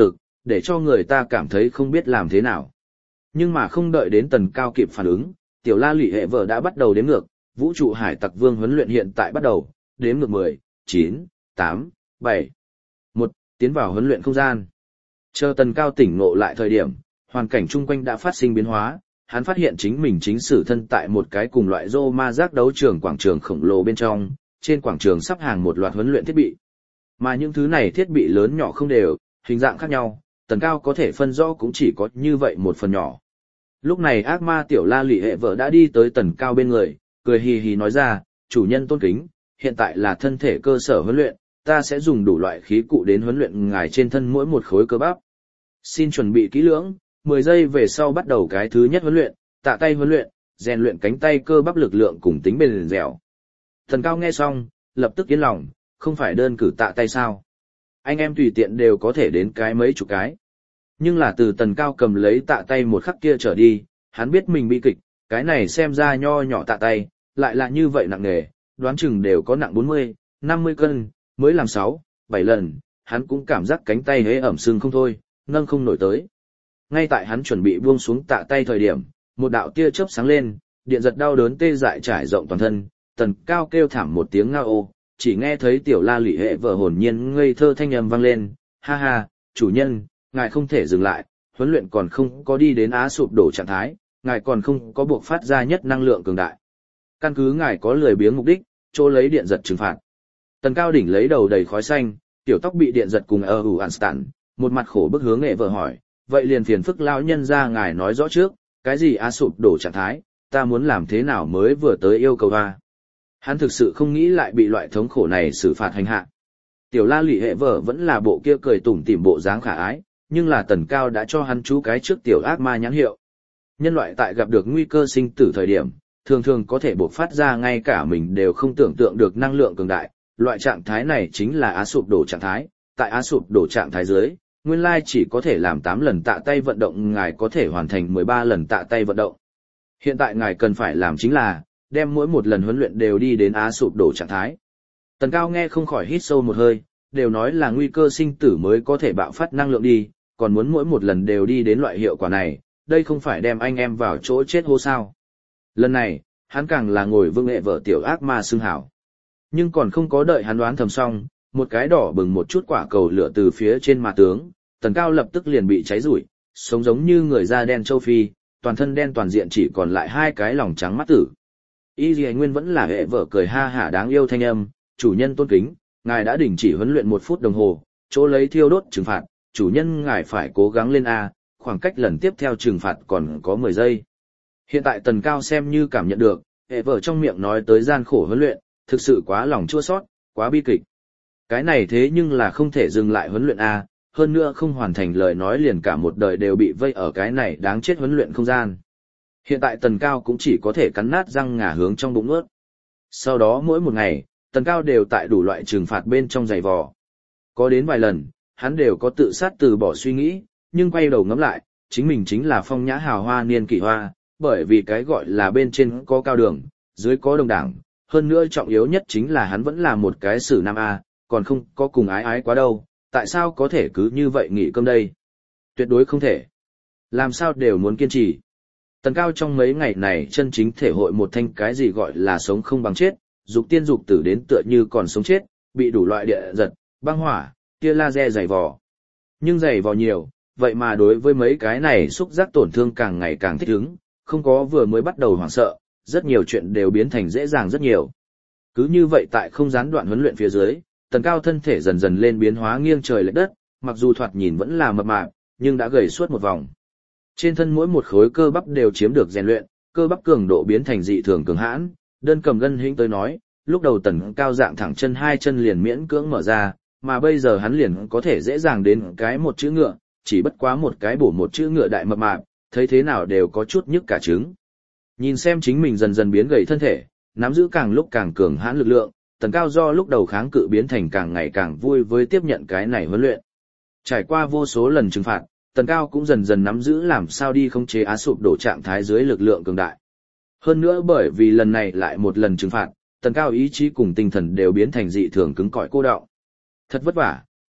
để cho người ta cảm thấy không biết làm thế nào. Nhưng mà không đợi đến Tần Cao kịp phản ứng, tiểu la lị hệ vợ đã bắt đầu đếm ngược, vũ trụ hải tặc vương huấn luyện hiện tại bắt đầu, đếm ngược mười, chín, tám, bảy, một, tiến vào huấn luyện không gian. Chờ Tần Cao tỉnh ngộ lại thời điểm, hoàn cảnh chung quanh đã phát sinh biến hóa, hắn phát hiện chính mình chính xử thân tại một cái cùng loại rô ma giác đấu trường quảng trường khổng lồ bên trong, trên quảng trường sắp hàng một loạt huấn luyện thiết bị. Mà những thứ này thiết bị lớn nhỏ không đều, hình dạng khác nhau, Tần Cao có thể phân rõ cũng chỉ có như vậy một phần nhỏ. Lúc này ác ma tiểu la lị hệ vợ đã đi tới Tần Cao bên người, cười hì hì nói ra, chủ nhân tôn kính, hiện tại là thân thể cơ sở huấn luyện, ta sẽ dùng đủ loại khí cụ đến huấn luyện ngài trên thân mỗi một khối cơ bắp. Xin chuẩn bị kỹ lưỡng, mười giây về sau bắt đầu cái thứ nhất huấn luyện, tạ tay huấn luyện, rèn luyện cánh tay cơ bắp lực lượng cùng tính bền dẻo. Tần Cao nghe xong, lập tức yên lòng, không phải đơn cử tạ tay sao. Anh em tùy tiện đều có thể đến cái mấy chục cái. Nhưng là từ Tần Cao cầm lấy tạ tay một khắc kia trở đi, hắn biết mình bị kịch, cái này xem ra nho nhỏ tạ tay, lại là như vậy nặng nề, đoán chừng đều có nặng bốn mươi, năm mươi cân, mới làm sáu, bảy lần, hắn cũng cảm giác cánh tay hế ẩm sưng không thôi, nâng không nổi tới. Ngay tại hắn chuẩn bị buông xuống tạ tay thời điểm, một đạo tia chớp sáng lên, điện giật đau đớn tê dại trải rộng toàn thân, Tần Cao kêu thảm một tiếng ngao ô, chỉ nghe thấy tiểu la lị hệ vợ hồn nhiên ngây thơ thanh âm vang lên, ha ha, chủ nhân, ngài không thể dừng lại, huấn luyện còn không có đi đến á sụp đổ trạng thái, ngài còn không có buộc phát ra nhất năng lượng cường đại. Căn cứ ngài có lười biếng mục đích, chỗ lấy điện giật trừng phạt. Tần Cao đỉnh lấy đầu đầy khói xanh, tiểu tóc bị điện giật cùng ơ hủ ản tản, một mặt khổ bức hướng nghệ vợ hỏi, vậy liền phiền phức lão nhân ra ngài nói rõ trước, cái gì á sụp đổ trạng thái, ta muốn làm thế nào mới vừa tới yêu cầu hoa. Hắn thực sự không nghĩ lại bị loại thống khổ này xử phạt hành hạ. Tiểu la lị hệ vợ vẫn là bộ kia cười tủm tỉm bộ dáng khả ái, nhưng là Tần Cao đã cho hắn chú cái trước tiểu ác ma nhãn hiệu. Nhân loại tại gặp được nguy cơ sinh tử thời điểm, thường thường có thể bộc phát ra ngay cả mình đều không tưởng tượng được năng lượng cường đại, loại trạng thái này chính là á sụp đổ trạng thái, tại á sụp đổ trạng thái dưới, nguyên lai chỉ có thể làm tám lần tạ tay vận động, ngài có thể hoàn thành mười ba lần tạ tay vận động. Hiện tại ngài cần phải làm chính là, đem mỗi một lần huấn luyện đều đi đến á sụp đổ trạng thái. Tần Cao nghe không khỏi hít sâu một hơi, đều nói là nguy cơ sinh tử mới có thể bạo phát năng lượng đi, còn muốn mỗi một lần đều đi đến loại hiệu quả này, đây không phải đem anh em vào chỗ chết hô sao. Lần này, hắn càng là ngồi vương nghệ vợ tiểu ác ma xưng hảo. Nhưng còn không có đợi hắn đoán thầm xong, một cái đỏ bừng một chút quả cầu lửa từ phía trên mà tướng, Tần Cao lập tức liền bị cháy rủi, sống giống như người da đen châu Phi, toàn thân đen toàn diện chỉ còn lại hai cái lòng trắng mắt tử. Y Dì Nguyên vẫn là hệ vợ cười ha hả đáng yêu thanh âm, chủ nhân tôn kính, ngài đã đình chỉ huấn luyện một phút đồng hồ, chỗ lấy thiêu đốt trừng phạt, chủ nhân ngài phải cố gắng lên A, khoảng cách lần tiếp theo trừng phạt còn có mười giây. Hiện tại Tần Cao xem như cảm nhận được, hệ vợ trong miệng nói tới gian khổ huấn luyện, thực sự quá lòng chua xót, quá bi kịch. Cái này thế nhưng là không thể dừng lại huấn luyện A, hơn nữa không hoàn thành lời nói liền cả một đời đều bị vây ở cái này đáng chết huấn luyện không gian. Hiện tại Tần Cao cũng chỉ có thể cắn nát răng ngả hướng trong bụng ướt. Sau đó mỗi một ngày, Tần Cao đều tại đủ loại trừng phạt bên trong giày vò. Có đến vài lần, hắn đều có tự sát từ bỏ suy nghĩ, nhưng quay đầu ngẫm lại, chính mình chính là phong nhã hào hoa niên kỷ hoa, bởi vì cái gọi là bên trên có cao đường, dưới có đồng đảng, hơn nữa trọng yếu nhất chính là hắn vẫn là một cái sử nam A, còn không có cùng ái ái quá đâu, tại sao có thể cứ như vậy nghỉ cơm đây? Tuyệt đối không thể. Làm sao đều muốn kiên trì. Tần Cao trong mấy ngày này chân chính thể hội một thanh cái gì gọi là sống không bằng chết, dục tiên dục tử đến tựa như còn sống chết, bị đủ loại địa giật, băng hỏa, tia laser dày vò. Nhưng dày vò nhiều, vậy mà đối với mấy cái này xúc giác tổn thương càng ngày càng thích ứng, không có vừa mới bắt đầu hoảng sợ, rất nhiều chuyện đều biến thành dễ dàng rất nhiều. Cứ như vậy tại không gián đoạn huấn luyện phía dưới, Tần Cao thân thể dần dần lên biến hóa nghiêng trời lệch đất, mặc dù thoạt nhìn vẫn là mập mạp, nhưng đã gầy suốt một vòng. Trên thân mỗi một khối cơ bắp đều chiếm được rèn luyện, cơ bắp cường độ biến thành dị thường cường hãn, đơn cầm gân hĩnh tới nói, lúc đầu Tần Cao dạng thẳng chân hai chân liền miễn cưỡng mở ra, mà bây giờ hắn liền có thể dễ dàng đến cái một chữ ngựa, chỉ bất quá một cái bổ một chữ ngựa đại mập mạp, thấy thế nào đều có chút nhức cả trứng. Nhìn xem chính mình dần dần biến gầy thân thể, nắm giữ càng lúc càng cường hãn lực lượng, Tần Cao do lúc đầu kháng cự biến thành càng ngày càng vui với tiếp nhận cái này huấn luyện. Trải qua vô số lần trừng phạt, Tần Cao cũng dần dần nắm giữ làm sao đi khống chế á sụp đổ trạng thái dưới lực lượng cường đại. Hơn nữa bởi vì lần này lại một lần trừng phạt, Tần Cao ý chí cùng tinh thần đều biến thành dị thường cứng cỏi cô đọng. Thật vất vả,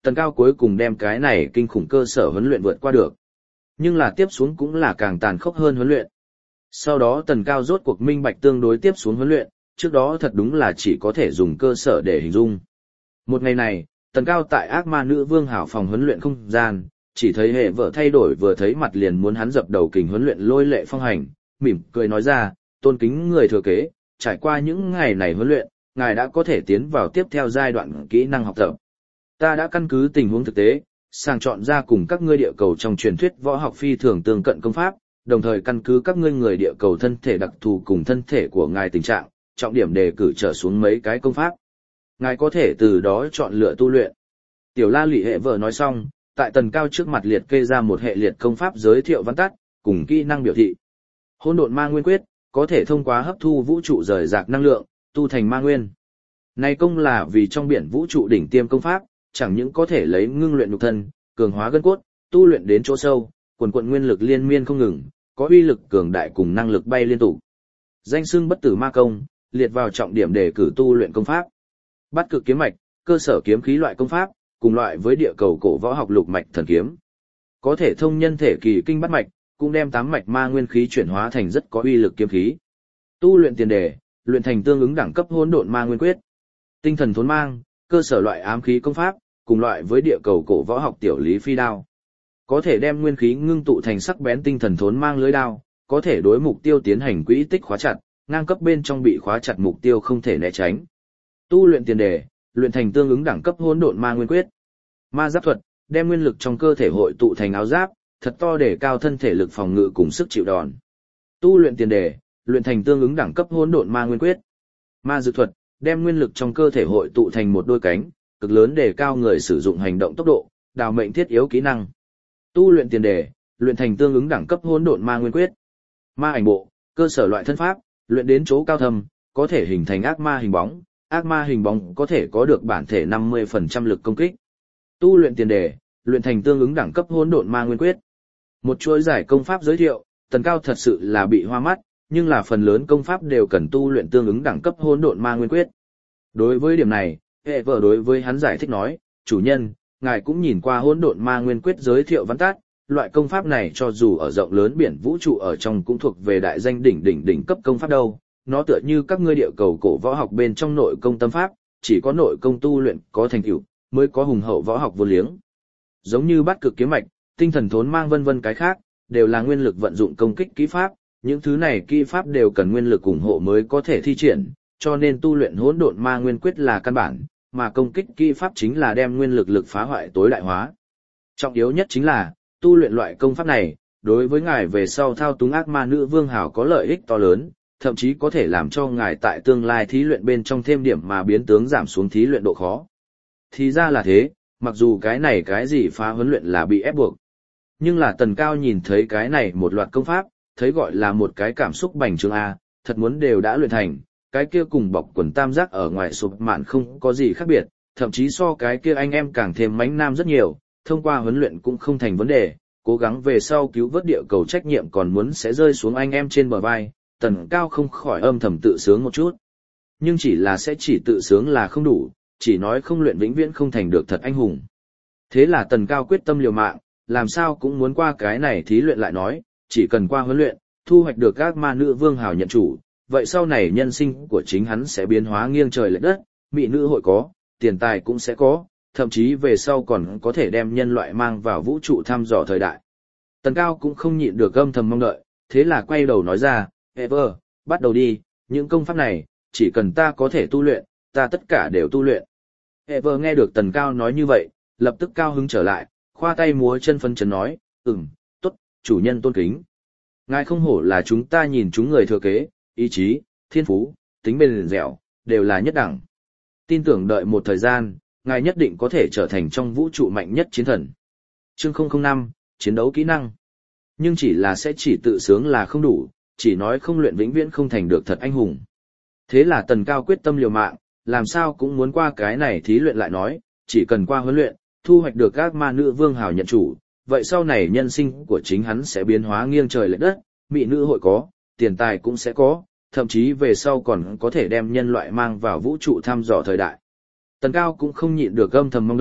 Tần Cao cuối cùng đem cái này kinh khủng cơ sở huấn luyện vượt qua được. Nhưng là tiếp xuống cũng là càng tàn khốc hơn huấn luyện. Sau đó Tần Cao rốt cuộc minh bạch tương đối tiếp xuống huấn luyện, trước đó thật đúng là chỉ có thể dùng cơ sở để hình dung. Một ngày này, Tần Cao tại ác ma nữ vương hảo phòng huấn luyện không gian, chỉ thấy hệ vợ thay đổi vừa thấy mặt liền muốn hắn dập đầu kình huấn luyện lôi lệ phong hành, mỉm cười nói ra, tôn kính người thừa kế, trải qua những ngày này huấn luyện, ngài đã có thể tiến vào tiếp theo giai đoạn kỹ năng học tập. Ta đã căn cứ tình huống thực tế, sàng chọn ra cùng các ngươi địa cầu trong truyền thuyết võ học phi thường tương cận công pháp, đồng thời căn cứ các ngươi người địa cầu thân thể đặc thù cùng thân thể của ngài tình trạng, trọng điểm đề cử trở xuống mấy cái công pháp. Ngài có thể từ đó chọn lựa tu luyện. Tiểu La Lị hệ vợ nói xong, tại Tần Cao trước mặt liệt kê ra một hệ liệt công pháp giới thiệu văn tắt, cùng kỹ năng biểu thị. Hỗn độn ma nguyên quyết, có thể thông qua hấp thu vũ trụ rời rạc năng lượng, tu thành ma nguyên. Này công là vì trong biển vũ trụ đỉnh tiêm công pháp, chẳng những có thể lấy ngưng luyện nhục thân, cường hóa gân cốt, tu luyện đến chỗ sâu, quần quận nguyên lực liên miên không ngừng, có uy lực cường đại cùng năng lực bay liên tục. Danh xưng bất tử ma công, liệt vào trọng điểm để cử tu luyện công pháp. Bát cực kiếm mạch, cơ sở kiếm khí loại công pháp, cùng loại với địa cầu cổ võ học lục mạch thần kiếm. Có thể thông nhân thể kỳ kinh bát mạch, cũng đem tám mạch ma nguyên khí chuyển hóa thành rất có uy lực kiếm khí. Tu luyện tiền đề, luyện thành tương ứng đẳng cấp hỗn độn ma nguyên quyết. Tinh thần thốn mang, cơ sở loại ám khí công pháp, cùng loại với địa cầu cổ võ học tiểu lý phi đao. Có thể đem nguyên khí ngưng tụ thành sắc bén tinh thần thốn mang lưới đao, có thể đối mục tiêu tiến hành quỹ tích khóa chặt, ngang cấp bên trong bị khóa chặt mục tiêu không thể né tránh. Tu luyện tiền đề, luyện thành tương ứng đẳng cấp hỗn độn ma nguyên quyết. Ma giáp thuật, đem nguyên lực trong cơ thể hội tụ thành áo giáp, thật to để cao thân thể lực phòng ngự cùng sức chịu đòn. Tu luyện tiền đề, luyện thành tương ứng đẳng cấp hỗn độn ma nguyên quyết. Ma dược thuật, đem nguyên lực trong cơ thể hội tụ thành một đôi cánh, cực lớn để cao người sử dụng hành động tốc độ, đào mệnh thiết yếu kỹ năng. Tu luyện tiền đề, luyện thành tương ứng đẳng cấp hỗn độn ma nguyên quyết. Ma ảnh bộ, cơ sở loại thân pháp, luyện đến chỗ cao thâm, có thể hình thành ác ma hình bóng, ác ma hình bóng có thể có được bản thể năm mươi phần trăm lực công kích. Tu luyện tiền đề, luyện thành tương ứng đẳng cấp hỗn độn ma nguyên quyết. Một chuỗi giải công pháp giới thiệu, Tần Cao thật sự là bị hoa mắt, nhưng là phần lớn công pháp đều cần tu luyện tương ứng đẳng cấp hỗn độn ma nguyên quyết. Đối với điểm này, hệ vợ đối với hắn giải thích nói, chủ nhân, ngài cũng nhìn qua hỗn độn ma nguyên quyết giới thiệu văn tắt, loại công pháp này cho dù ở rộng lớn biển vũ trụ ở trong cũng thuộc về đại danh đỉnh đỉnh đỉnh cấp công pháp đâu, nó tựa như các ngươi địa cầu cổ võ học bên trong nội công tâm pháp, chỉ có nội công tu luyện có thành tựu, mới có hùng hậu võ học vô liếng. Giống như bát cực kiếm mạch, tinh thần thốn mang vân vân cái khác, đều là nguyên lực vận dụng công kích kỹ pháp, những thứ này kỹ pháp đều cần nguyên lực ủng hộ mới có thể thi triển, cho nên tu luyện hỗn độn ma nguyên quyết là căn bản, mà công kích kỹ pháp chính là đem nguyên lực lực phá hoại tối đại hóa. Trọng yếu nhất chính là, tu luyện loại công pháp này, đối với ngài về sau thao túng ác ma nữ vương hào có lợi ích to lớn, thậm chí có thể làm cho ngài tại tương lai thí luyện bên trong thêm điểm mà biến tướng giảm xuống thí luyện độ khó. Thì ra là thế, mặc dù cái này cái gì phá huấn luyện là bị ép buộc. Nhưng là Tần Cao nhìn thấy cái này một loạt công pháp, thấy gọi là một cái cảm xúc bành trướng A, thật muốn đều đã luyện thành, cái kia cùng bọc quần tam giác ở ngoài sụp mạn không có gì khác biệt, thậm chí so cái kia anh em càng thêm mãnh nam rất nhiều, thông qua huấn luyện cũng không thành vấn đề, cố gắng về sau cứu vớt địa cầu trách nhiệm còn muốn sẽ rơi xuống anh em trên bờ vai, Tần Cao không khỏi âm thầm tự sướng một chút. Nhưng chỉ là sẽ chỉ tự sướng là không đủ, chỉ nói không luyện vĩnh viễn không thành được thật anh hùng. Thế là Tần Cao quyết tâm liều mạng, làm sao cũng muốn qua cái này thí luyện lại nói, chỉ cần qua huấn luyện, thu hoạch được các ma nữ vương hào nhận chủ, vậy sau này nhân sinh của chính hắn sẽ biến hóa nghiêng trời lệch đất, mỹ nữ hội có, tiền tài cũng sẽ có, thậm chí về sau còn có thể đem nhân loại mang vào vũ trụ thăm dò thời đại. Tần Cao cũng không nhịn được âm thầm mong đợi, thế là quay đầu nói ra, Ever, bắt đầu đi, những công pháp này, chỉ cần ta có thể tu luyện, ta tất cả đều tu luyện. Ever nghe được Tần Cao nói như vậy, lập tức cao hứng trở lại, khoa tay múa chân phân chấn nói, ừm, tốt, chủ nhân tôn kính. Ngài không hổ là chúng ta nhìn chúng người thừa kế, ý chí, thiên phú, tính bền dẻo, đều là nhất đẳng. Tin tưởng đợi một thời gian, ngài nhất định có thể trở thành trong vũ trụ mạnh nhất chiến thần. Chương không không năm, chiến đấu kỹ năng. Nhưng chỉ là sẽ chỉ tự sướng là không đủ, chỉ nói không luyện vĩnh viễn không thành được thật anh hùng. Thế là Tần Cao quyết tâm liều mạng, làm sao cũng muốn qua cái này thí luyện lại nói, chỉ cần qua huấn luyện, thu hoạch được các ma nữ vương hào nhận chủ, vậy sau này nhân sinh của chính hắn sẽ biến hóa nghiêng trời lệch đất, mỹ nữ hội có, tiền tài cũng sẽ có, thậm chí về sau còn có thể đem nhân loại mang vào vũ trụ thăm dò thời đại. Tần Cao cũng không nhịn được âm thầm mong đợi,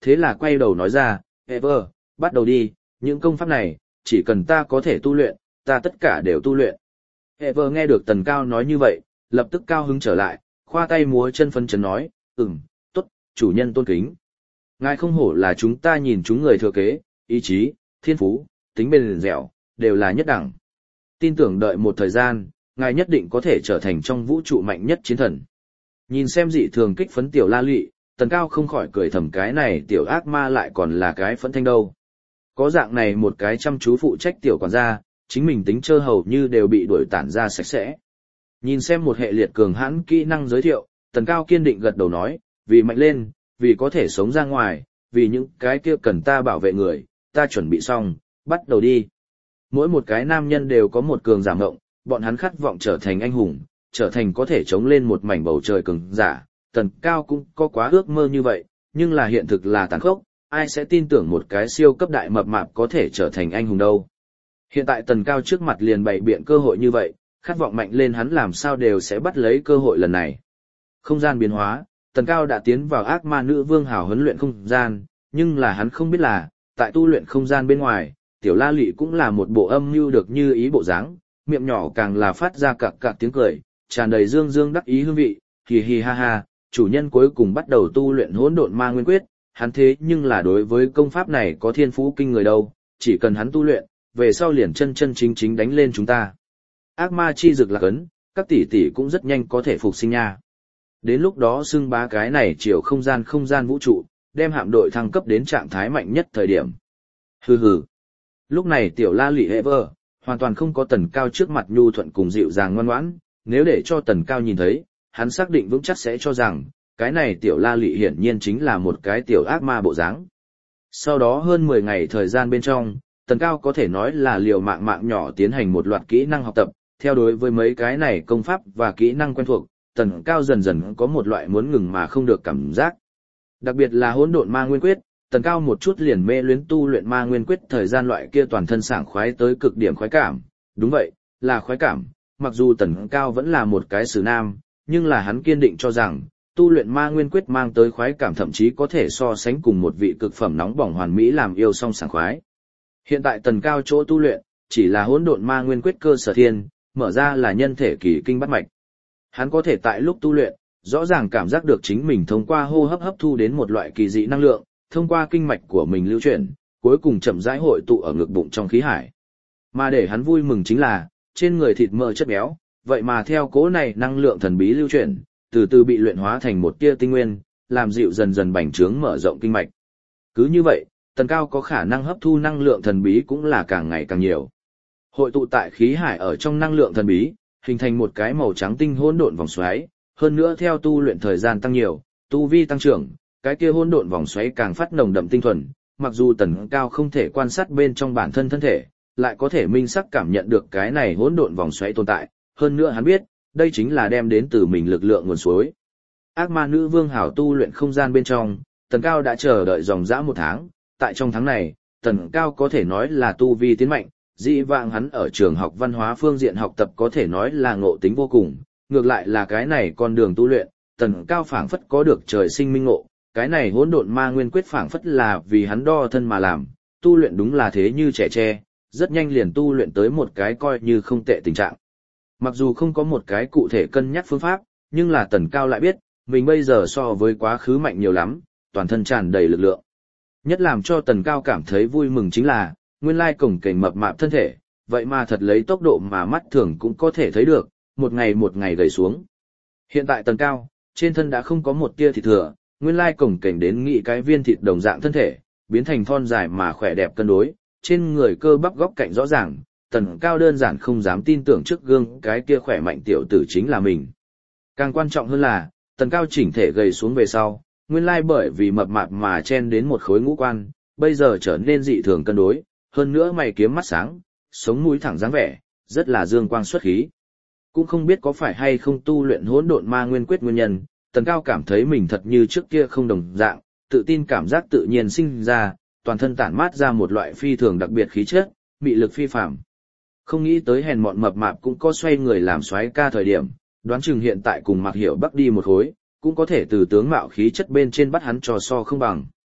thế là quay đầu nói ra, Ever, bắt đầu đi, những công pháp này, chỉ cần ta có thể tu luyện, ta tất cả đều tu luyện. Ever nghe được Tần Cao nói như vậy, lập tức cao hứng trở lại, khoa tay múa chân phân chấn nói, ừm, tốt, chủ nhân tôn kính. Ngài không hổ là chúng ta nhìn chúng người thừa kế, ý chí, thiên phú, tính bền dẻo, đều là nhất đẳng. Tin tưởng đợi một thời gian, ngài nhất định có thể trở thành trong vũ trụ mạnh nhất chiến thần. Nhìn xem dị thường kích phấn tiểu La Lụy, Tần Cao không khỏi cười thầm cái này tiểu ác ma lại còn là cái phẫn thanh đâu. Có dạng này một cái chăm chú phụ trách tiểu quản gia, chính mình tính chơ hầu như đều bị đuổi tản ra sạch sẽ. Nhìn xem một hệ liệt cường hãn kỹ năng giới thiệu, Tần Cao kiên định gật đầu nói, vì mạnh lên, vì có thể sống ra ngoài, vì những cái kia cần ta bảo vệ người, ta chuẩn bị xong, bắt đầu đi. Mỗi một cái nam nhân đều có một cường giả mộng, bọn hắn khát vọng trở thành anh hùng, trở thành có thể chống lên một mảnh bầu trời cường giả. Tần Cao cũng có quá ước mơ như vậy, nhưng là hiện thực là tàn khốc, ai sẽ tin tưởng một cái siêu cấp đại mập mạp có thể trở thành anh hùng đâu. Hiện tại Tần Cao trước mặt liền bày biện cơ hội như vậy, khát vọng mạnh lên hắn làm sao đều sẽ bắt lấy cơ hội lần này. Không gian biến hóa, Tần Cao đã tiến vào ác ma nữ vương hào huấn luyện không gian, nhưng là hắn không biết là, tại tu luyện không gian bên ngoài, tiểu La Lụy cũng là một bộ âm mưu được như ý bộ dáng, miệng nhỏ càng là phát ra cặc cặc tiếng cười, tràn đầy dương dương đắc ý hương vị, hì hì ha ha, chủ nhân cuối cùng bắt đầu tu luyện hỗn độn ma nguyên quyết, hắn thế nhưng là đối với công pháp này có thiên phú kinh người đâu, chỉ cần hắn tu luyện, về sau liền chân chân chính chính đánh lên chúng ta. Ác ma chi dực lạc ấn, các tỷ tỷ cũng rất nhanh có thể phục sinh nha. Đến lúc đó xưng bá cái này chiều không gian không gian vũ trụ, đem hạm đội thăng cấp đến trạng thái mạnh nhất thời điểm. Hừ hừ. Lúc này tiểu La Lụy Ever, hoàn toàn không có Tần Cao trước mặt nhu thuận cùng dịu dàng ngoan ngoãn, nếu để cho Tần Cao nhìn thấy, hắn xác định vững chắc sẽ cho rằng, cái này tiểu La Lụy hiển nhiên chính là một cái tiểu ác ma bộ dáng. Sau đó hơn mười ngày thời gian bên trong, Tần Cao có thể nói là liều mạng mạng nhỏ tiến hành một loạt kỹ năng học tập, theo đối với mấy cái này công pháp và kỹ năng quen thuộc, Tần Cao dần dần có một loại muốn ngừng mà không được cảm giác. Đặc biệt là hỗn độn ma nguyên quyết, Tần Cao một chút liền mê luyến tu luyện ma nguyên quyết thời gian loại kia toàn thân sảng khoái tới cực điểm khoái cảm. Đúng vậy, là khoái cảm, mặc dù Tần Cao vẫn là một cái xử nam, nhưng là hắn kiên định cho rằng, tu luyện ma nguyên quyết mang tới khoái cảm thậm chí có thể so sánh cùng một vị cực phẩm nóng bỏng hoàn mỹ làm yêu song sảng khoái. Hiện tại Tần Cao chỗ tu luyện, chỉ là hỗn độn ma nguyên quyết cơ sở thiên, mở ra là nhân thể kỳ kinh bát mạch. Hắn có thể tại lúc tu luyện, rõ ràng cảm giác được chính mình thông qua hô hấp hấp thu đến một loại kỳ dị năng lượng, thông qua kinh mạch của mình lưu chuyển, cuối cùng chậm rãi hội tụ ở ngực bụng trong khí hải. Mà để hắn vui mừng chính là, trên người thịt mỡ chất béo, vậy mà theo cố này năng lượng thần bí lưu chuyển, từ từ bị luyện hóa thành một tia tinh nguyên, làm dịu dần dần bành trướng mở rộng kinh mạch. Cứ như vậy, Tần Cao có khả năng hấp thu năng lượng thần bí cũng là càng ngày càng nhiều. Hội tụ tại khí hải ở trong năng lượng thần bí, hình thành một cái màu trắng tinh hỗn độn vòng xoáy, hơn nữa theo tu luyện thời gian tăng nhiều, tu vi tăng trưởng, cái kia hỗn độn vòng xoáy càng phát nồng đậm tinh thuần, mặc dù Tần Cao không thể quan sát bên trong bản thân thân thể, lại có thể minh sắc cảm nhận được cái này hỗn độn vòng xoáy tồn tại, hơn nữa hắn biết, đây chính là đem đến từ mình lực lượng nguồn suối. Ác ma nữ vương hảo tu luyện không gian bên trong, Tần Cao đã chờ đợi dòng dã một tháng, tại trong tháng này, Tần Cao có thể nói là tu vi tiến mạnh, dĩ vãng hắn ở trường học văn hóa phương diện học tập có thể nói là ngộ tính vô cùng, ngược lại là cái này con đường tu luyện, Tần Cao phảng phất có được trời sinh minh ngộ, cái này hỗn độn ma nguyên quyết phảng phất là vì hắn đo thân mà làm, tu luyện đúng là thế như trẻ tre, rất nhanh liền tu luyện tới một cái coi như không tệ tình trạng. Mặc dù không có một cái cụ thể cân nhắc phương pháp, nhưng là Tần Cao lại biết, mình bây giờ so với quá khứ mạnh nhiều lắm, toàn thân tràn đầy lực lượng. Nhất làm cho Tần Cao cảm thấy vui mừng chính là, nguyên lai cổng kềnh mập mạp thân thể, vậy mà thật lấy tốc độ mà mắt thường cũng có thể thấy được, một ngày một ngày gầy xuống. Hiện tại Tần Cao, trên thân đã không có một tia thịt thừa, nguyên lai cổng kềnh đến nghị cái viên thịt đồng dạng thân thể, biến thành thon dài mà khỏe đẹp cân đối, trên người cơ bắp góc cạnh rõ ràng, Tần Cao đơn giản không dám tin tưởng trước gương cái kia khỏe mạnh tiểu tử chính là mình. Càng quan trọng hơn là, Tần Cao chỉnh thể gầy xuống về sau, nguyên lai bởi vì mập mạp mà chen đến một khối ngũ quan, bây giờ trở nên dị thường cân đối, hơn nữa mày kiếm mắt sáng, sống mũi thẳng dáng vẻ, rất là dương quang xuất khí. Cũng không biết có phải hay không tu luyện hỗn độn ma nguyên quyết nguyên nhân, Tần Cao cảm thấy mình thật như trước kia không đồng dạng, tự tin cảm giác tự nhiên sinh ra, toàn thân tản mát ra một loại phi thường đặc biệt khí chất, mị lực phi phàm. Không nghĩ tới hèn mọn mập mạp cũng có xoay người làm soái ca thời điểm, đoán chừng hiện tại cùng Mạc Hiểu Bắc đi một khối, cũng có thể từ tướng mạo khí chất bên trên bắt hắn trò so không bằng.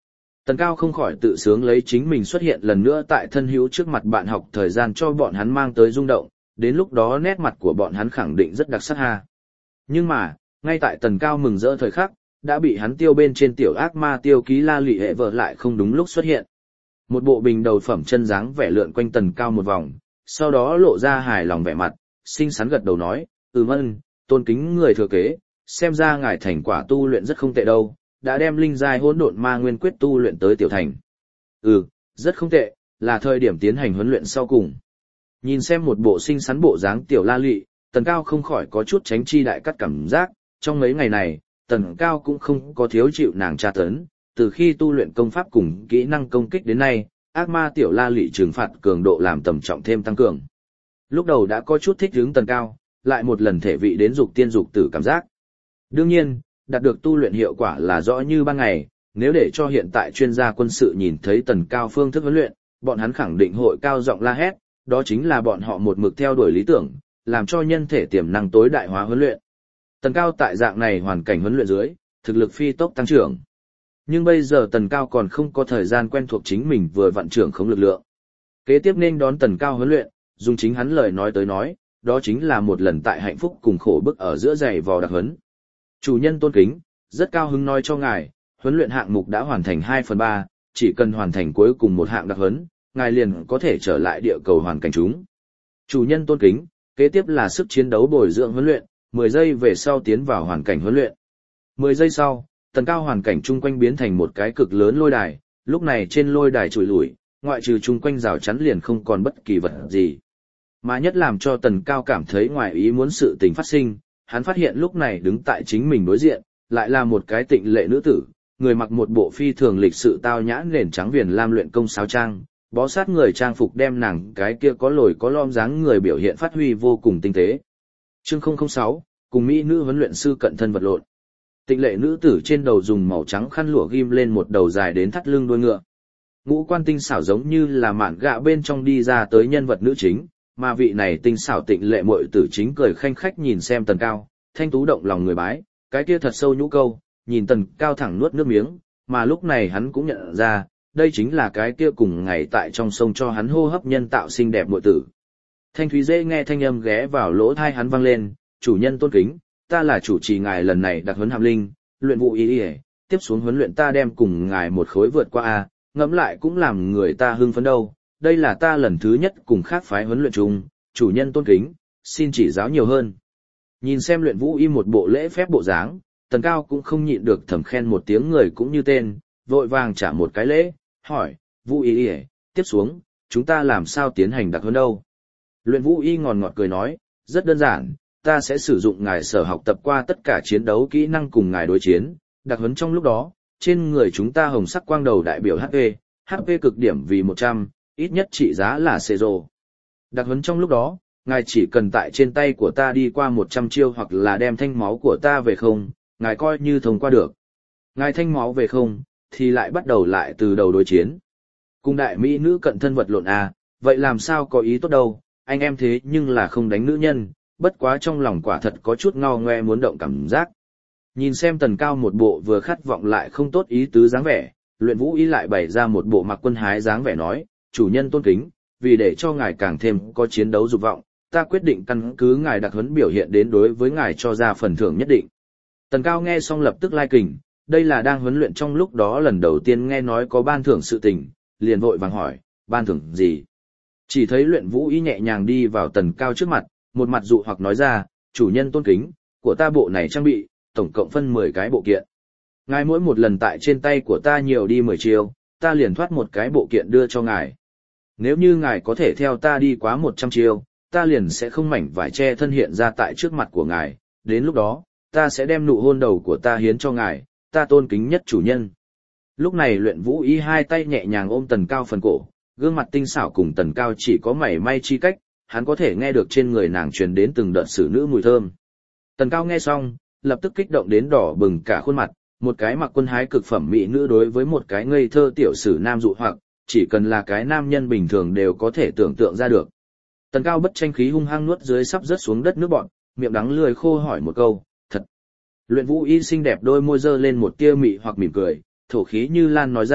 Tần Cao không khỏi tự sướng lấy chính mình xuất hiện lần nữa tại thân hữu trước mặt bạn học thời gian cho bọn hắn mang tới rung động, đến lúc đó nét mặt của bọn hắn khẳng định rất đặc sắc ha. Nhưng mà, ngay tại Tần Cao mừng rỡ thời khắc, đã bị hắn tiêu bên trên tiểu ác ma tiêu ký La Lụy hệ vợ lại không đúng lúc xuất hiện. Một bộ bình đầu phẩm chân dáng vẻ lượn quanh Tần Cao một vòng, sau đó lộ ra hài lòng vẻ mặt, xinh xắn gật đầu nói, ừm ân, tôn kính người thừa kế, xem ra ngài thành quả tu luyện rất không tệ đâu, đã đem linh giai hỗn độn ma nguyên quyết tu luyện tới tiểu thành. Ừ, rất không tệ, là thời điểm tiến hành huấn luyện sau cùng. Nhìn xem một bộ xinh xắn bộ dáng tiểu La Lụy, Tần Cao không khỏi có chút tránh chi đại cắt cảm giác, trong mấy ngày này, Tần Cao cũng không có thiếu chịu nàng tra tấn, từ khi tu luyện công pháp cùng kỹ năng công kích đến nay, ác ma tiểu La Lụy trừng phạt cường độ làm tầm trọng thêm tăng cường. Lúc đầu đã có chút thích hứng Tần Cao, lại một lần thể vị đến dục tiên dục tử cảm giác. Đương nhiên, đạt được tu luyện hiệu quả là rõ như ban ngày, nếu để cho hiện tại chuyên gia quân sự nhìn thấy Tần Cao phương thức huấn luyện, bọn hắn khẳng định hội cao giọng la hét, đó chính là bọn họ một mực theo đuổi lý tưởng, làm cho nhân thể tiềm năng tối đại hóa huấn luyện. Tần Cao tại dạng này hoàn cảnh huấn luyện dưới, thực lực phi tốc tăng trưởng. Nhưng bây giờ Tần Cao còn không có thời gian quen thuộc chính mình vừa vận trưởng không lực lượng. Kế tiếp nên đón Tần Cao huấn luyện, dùng chính hắn lời nói tới nói, đó chính là một lần tại hạnh phúc cùng khổ bức ở giữa giày vò đặc huấn. Chủ nhân tôn kính, rất cao hứng nói cho ngài, huấn luyện hạng mục đã hoàn thành hai phần ba, chỉ cần hoàn thành cuối cùng một hạng đặc huấn, ngài liền có thể trở lại địa cầu hoàn cảnh chúng. Chủ nhân tôn kính, kế tiếp là sức chiến đấu bồi dưỡng huấn luyện, mười giây về sau tiến vào hoàn cảnh huấn luyện. mười giây sau, Tần Cao hoàn cảnh chung quanh biến thành một cái cực lớn lôi đài, lúc này trên lôi đài trùi lủi, ngoại trừ chung quanh rào chắn liền không còn bất kỳ vật gì. Mà nhất làm cho Tần Cao cảm thấy ngoài ý muốn sự tình phát sinh, hắn phát hiện lúc này đứng tại chính mình đối diện, lại là một cái tịnh lệ nữ tử, người mặc một bộ phi thường lịch sự tao nhã nền trắng viền lam luyện công sáo trang, bó sát người trang phục đem nàng cái kia có lồi có lõm dáng người biểu hiện phát huy vô cùng tinh tế. Chương không không sáu, cùng mỹ nữ huấn luyện sư cận thân vật lộn. Tịnh lệ nữ tử trên đầu dùng màu trắng khăn lụa ghim lên một đầu dài đến thắt lưng đuôi ngựa. Ngũ quan tinh xảo giống như là mạn gạ bên trong đi ra tới nhân vật nữ chính, mà vị này tinh xảo tịnh lệ muội tử chính cười khanh khách nhìn xem Tần Cao, thanh tú động lòng người bái, cái kia thật sâu nhũ câu, nhìn Tần Cao thẳng nuốt nước miếng, mà lúc này hắn cũng nhận ra, đây chính là cái kia cùng ngày tại trong sông cho hắn hô hấp nhân tạo xinh đẹp muội tử. Thanh thúy dễ nghe thanh âm ghé vào lỗ tai hắn vang lên, chủ nhân tôn kính, ta là chủ trì ngài lần này đặc huấn hàm linh, luyện vụ y y, tiếp xuống huấn luyện ta đem cùng ngài một khối vượt qua a, ngẫm lại cũng làm người ta hưng phấn đâu, đây là ta lần thứ nhất cùng khác phái huấn luyện chung, chủ nhân tôn kính, xin chỉ giáo nhiều hơn. Nhìn xem luyện vũ y một bộ lễ phép bộ dáng, Tần Cao cũng không nhịn được thầm khen một tiếng người cũng như tên, vội vàng trả một cái lễ, hỏi, vũ y y, tiếp xuống, chúng ta làm sao tiến hành đặc huấn đâu? Luyện vũ y ngòn ngọt cười nói, rất đơn giản, ta sẽ sử dụng ngài sở học tập qua tất cả chiến đấu kỹ năng cùng ngài đối chiến, đặc huấn trong lúc đó, trên người chúng ta hồng sắc quang đầu đại biểu hát pê, hát pê cực điểm vì một trăm, ít nhất trị giá là xê rô. Đặc huấn trong lúc đó, ngài chỉ cần tại trên tay của ta đi qua một trăm chiêu hoặc là đem thanh máu của ta về không, ngài coi như thông qua được. Ngài thanh máu về không, thì lại bắt đầu lại từ đầu đối chiến. Cùng đại mỹ nữ cận thân vật lộn à, vậy làm sao có ý tốt đâu, anh em thế nhưng là không đánh nữ nhân, bất quá trong lòng quả thật có chút ngao ngoe muốn động cảm giác. Nhìn xem Tần Cao một bộ vừa khát vọng lại không tốt ý tứ dáng vẻ, luyện vũ y lại bày ra một bộ mặc quân hái dáng vẻ nói, chủ nhân tôn kính, vì để cho ngài càng thêm có chiến đấu dục vọng, ta quyết định căn cứ ngài đặc huấn biểu hiện đến đối với ngài cho ra phần thưởng nhất định. Tần Cao nghe xong lập tức lai kình, đây là đang huấn luyện trong lúc đó lần đầu tiên nghe nói có ban thưởng sự tình, liền vội vàng hỏi, ban thưởng gì? Chỉ thấy luyện vũ y nhẹ nhàng đi vào Tần Cao trước mặt, một mặt dụ hoặc nói ra, chủ nhân tôn kính, của ta bộ này trang bị, tổng cộng phân mười cái bộ kiện. Ngài mỗi một lần tại trên tay của ta nhiều đi mười chiêu, ta liền thoát một cái bộ kiện đưa cho ngài. Nếu như ngài có thể theo ta đi quá một trăm chiêu, ta liền sẽ không mảnh vải che thân hiện ra tại trước mặt của ngài, đến lúc đó, ta sẽ đem nụ hôn đầu của ta hiến cho ngài, ta tôn kính nhất chủ nhân. Lúc này luyện vũ y hai tay nhẹ nhàng ôm Tần Cao phần cổ, gương mặt tinh xảo cùng Tần Cao chỉ có mảy may chi cách, hắn có thể nghe được trên người nàng truyền đến từng đợt xử nữ mùi thơm. Tần Cao nghe xong, lập tức kích động đến đỏ bừng cả khuôn mặt, một cái mặc quân hái cực phẩm mỹ nữ đối với một cái ngây thơ tiểu sử nam dụ hoặc, chỉ cần là cái nam nhân bình thường đều có thể tưởng tượng ra được. Tần Cao bất tranh khí hung hăng nuốt dưới sắp rớt xuống đất nước bọn, miệng đắng lưỡi khô hỏi một câu, thật. Luyện vũ y xinh đẹp đôi môi dơ lên một tia mị hoặc mỉm cười, thổ khí như lan nói ra,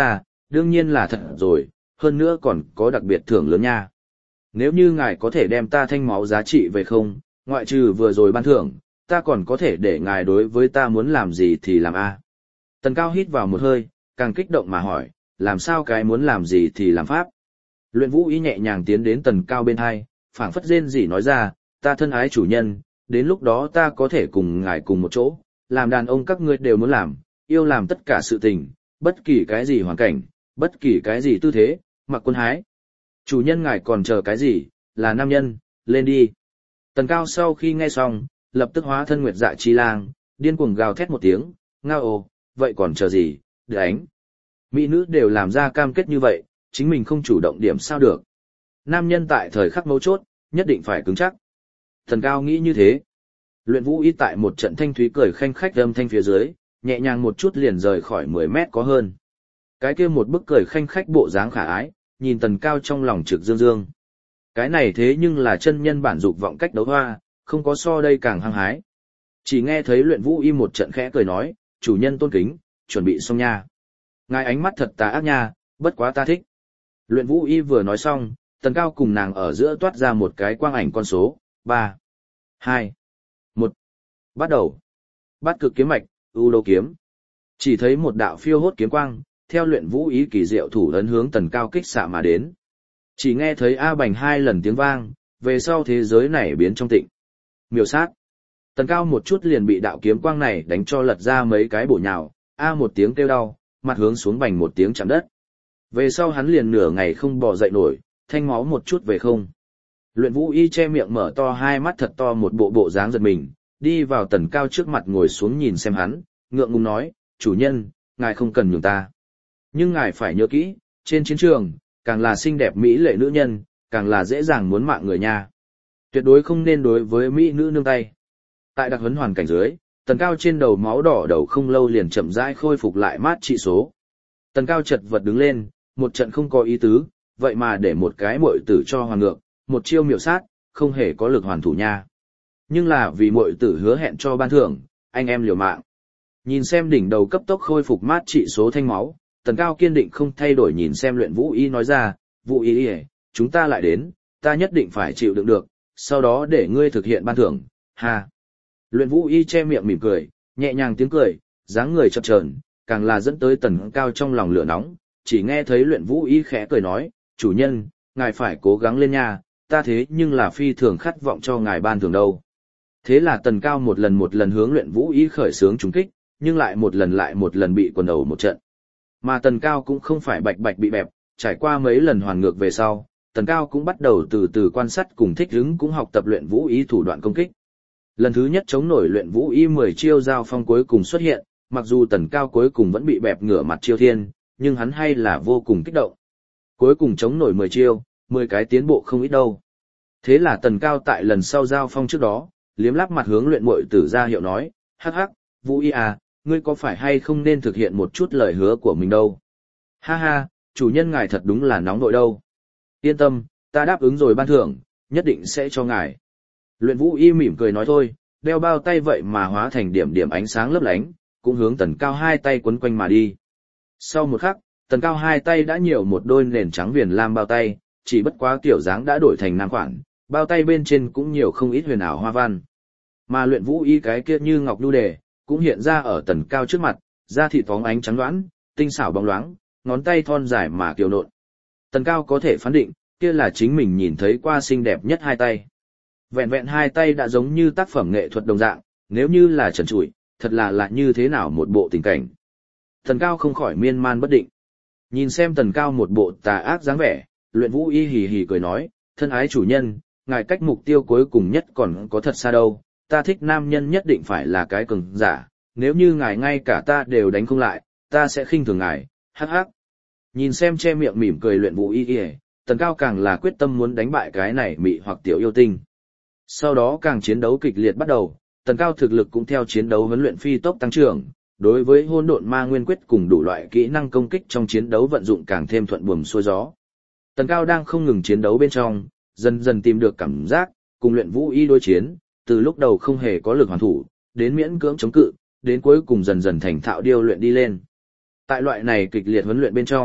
đương nhiên là thật rồi, hơn nữa còn có đặc biệt thưởng lớn nha. Nếu như ngài có thể đem ta thanh máu giá trị về không, ngoại trừ vừa rồi ban thưởng, ta còn có thể để ngài đối với ta muốn làm gì thì làm a. Tần Cao hít vào một hơi, càng kích động mà hỏi, làm sao cái muốn làm gì thì làm pháp. Luyện Vũ Y nhẹ nhàng tiến đến Tần Cao bên hai, phảng phất rên rỉ nói ra, ta thân ái chủ nhân, đến lúc đó ta có thể cùng ngài cùng một chỗ, làm đàn ông các ngươi đều muốn làm, yêu làm tất cả sự tình, bất kỳ cái gì hoàn cảnh, bất kỳ cái gì tư thế, mặc quân hái. Chủ nhân ngài còn chờ cái gì, là nam nhân, lên đi. Tần Cao sau khi nghe xong, lập tức hóa thân Nguyệt Dạ Chi Lang, điên cuồng gào thét một tiếng, ngao ồ, vậy còn chờ gì, đánh. Mỹ nữ đều làm ra cam kết như vậy, chính mình không chủ động điểm sao được. Nam nhân tại thời khắc mấu chốt, nhất định phải cứng chắc. Tần Cao nghĩ như thế. Luyện Vũ Y tại một trận thanh thúy cười khanh khách âm thanh phía dưới, nhẹ nhàng một chút liền rời khỏi mười mét có hơn. Cái kia một bức cười khanh khách bộ dáng khả ái, nhìn Tần Cao trong lòng trực dương dương. Cái này thế nhưng là chân nhân bản dục vọng cách đấu hoa, không có so đây càng hăng hái. Chỉ nghe thấy Luyện Vũ Y một trận khẽ cười nói, chủ nhân tôn kính, chuẩn bị xong nha. Ngài ánh mắt thật tà ác nha, bất quá ta thích. Luyện Vũ Y vừa nói xong, Tần Cao cùng nàng ở giữa toát ra một cái quang ảnh con số, ba, hai, một. Bắt đầu. Bát cực kiếm mạch, ưu đô kiếm. Chỉ thấy một đạo phiêu hốt kiếm quang, theo Luyện Vũ Y kỳ diệu thủ ấn hướng Tần Cao kích xạ mà đến. Chỉ nghe thấy A bành hai lần tiếng vang, về sau thế giới này biến trong tịnh. Miểu sát. Tần Cao một chút liền bị đạo kiếm quang này đánh cho lật ra mấy cái bổ nhào, A một tiếng kêu đau, mặt hướng xuống bành một tiếng chạm đất. Về sau hắn liền nửa ngày không bò dậy nổi, thanh máu một chút về không. Luyện Vũ Y che miệng mở to hai mắt thật to một bộ bộ dáng giật mình, đi vào Tần Cao trước mặt ngồi xuống nhìn xem hắn, ngượng ngùng nói, chủ nhân, ngài không cần nhường ta. Nhưng ngài phải nhớ kỹ, trên chiến trường, càng là xinh đẹp mỹ lệ nữ nhân, càng là dễ dàng muốn mạng người nha. Tuyệt đối không nên đối với mỹ nữ nương tay. Tại đặc huấn hoàn cảnh dưới, Tần Cao trên đầu máu đỏ đầu không lâu liền chậm rãi khôi phục lại mát trị số. Tần Cao chật vật đứng lên, một trận không có ý tứ, vậy mà để một cái muội tử cho hoàn ngược, một chiêu miểu sát, không hề có lực hoàn thủ nha. Nhưng là vì muội tử hứa hẹn cho ban thưởng, anh em liều mạng. Nhìn xem đỉnh đầu cấp tốc khôi phục mát trị số thanh máu, Tần Cao kiên định không thay đổi nhìn xem Luyện Vũ Y nói ra, Vũ Y Y, chúng ta lại đến, ta nhất định phải chịu đựng được, sau đó để ngươi thực hiện ban thưởng, ha. Luyện Vũ Y che miệng mỉm cười, nhẹ nhàng tiếng cười, dáng người chập chờn, càng là dẫn tới Tần Cao trong lòng lửa nóng, chỉ nghe thấy Luyện Vũ Y khẽ cười nói, chủ nhân, ngài phải cố gắng lên nha, ta thế nhưng là phi thường khát vọng cho ngài ban thưởng đâu. Thế là Tần Cao một lần một lần hướng Luyện Vũ Y khởi xướng trúng kích, nhưng lại một lần lại một lần bị quần đầu một trận. Mà Tần Cao cũng không phải bạch bạch bị bẹp, trải qua mấy lần hoàn ngược về sau, Tần Cao cũng bắt đầu từ từ quan sát cùng thích ứng cũng học tập Luyện Vũ Y thủ đoạn công kích. Lần thứ nhất chống nổi Luyện Vũ Y mười chiêu giao phong cuối cùng xuất hiện, mặc dù Tần Cao cuối cùng vẫn bị bẹp ngửa mặt chiêu thiên, nhưng hắn hay là vô cùng kích động. Cuối cùng chống nổi mười chiêu, mười cái tiến bộ không ít đâu. Thế là Tần Cao tại lần sau giao phong trước đó, liếm láp mặt hướng Luyện muội tử ra hiệu nói, hắc hắc, Vũ Y à, ngươi có phải hay không nên thực hiện một chút lời hứa của mình đâu. Ha ha, chủ nhân ngài thật đúng là nóng nội đâu. Yên tâm, ta đáp ứng rồi ban thưởng, nhất định sẽ cho ngài. Luyện Vũ Y mỉm cười nói thôi, đeo bao tay vậy mà hóa thành điểm điểm ánh sáng lấp lánh, cũng hướng Tần Cao hai tay quấn quanh mà đi. Sau một khắc, Tần Cao hai tay đã nhiều một đôi nền trắng viền lam bao tay, chỉ bất quá kiểu dáng đã đổi thành nam khoản, bao tay bên trên cũng nhiều không ít huyền ảo hoa văn. Mà Luyện Vũ Y cái kia như ngọc nhu đề, cũng hiện ra ở Tần Cao trước mặt, da thịt phóng ánh trắng đoán, tinh xảo bóng loáng, ngón tay thon dài mà kiều nộn. Tần Cao có thể phán định, kia là chính mình nhìn thấy qua xinh đẹp nhất hai tay. Vẹn vẹn hai tay đã giống như tác phẩm nghệ thuật đồng dạng, nếu như là trần trụi, thật là là như thế nào một bộ tình cảnh. Tần Cao không khỏi miên man bất định. Nhìn xem Tần Cao một bộ tà ác dáng vẻ, Luyện Vũ Y hì hì cười nói, thân ái chủ nhân, ngài cách mục tiêu cuối cùng nhất còn có thật xa đâu, ta thích nam nhân nhất định phải là cái cường giả, nếu như ngài ngay cả ta đều đánh không lại, ta sẽ khinh thường ngài, hắc hắc. Nhìn xem che miệng mỉm cười Luyện Vũ Y, Tần Cao càng là quyết tâm muốn đánh bại cái này mị hoặc tiểu yêu tinh. Sau đó càng chiến đấu kịch liệt bắt đầu, Tần Cao thực lực cũng theo chiến đấu huấn luyện phi tốc tăng trưởng, đối với hỗn độn ma nguyên quyết cùng đủ loại kỹ năng công kích trong chiến đấu vận dụng càng thêm thuận buồm xuôi gió. Tần Cao đang không ngừng chiến đấu bên trong, dần dần tìm được cảm giác, cùng Luyện Vũ Y đối chiến, từ lúc đầu không hề có lực hoàn thủ, đến miễn cưỡng chống cự, đến cuối cùng dần dần thành thạo điêu luyện đi lên. Tại loại này kịch liệt huấn luyện bên trong,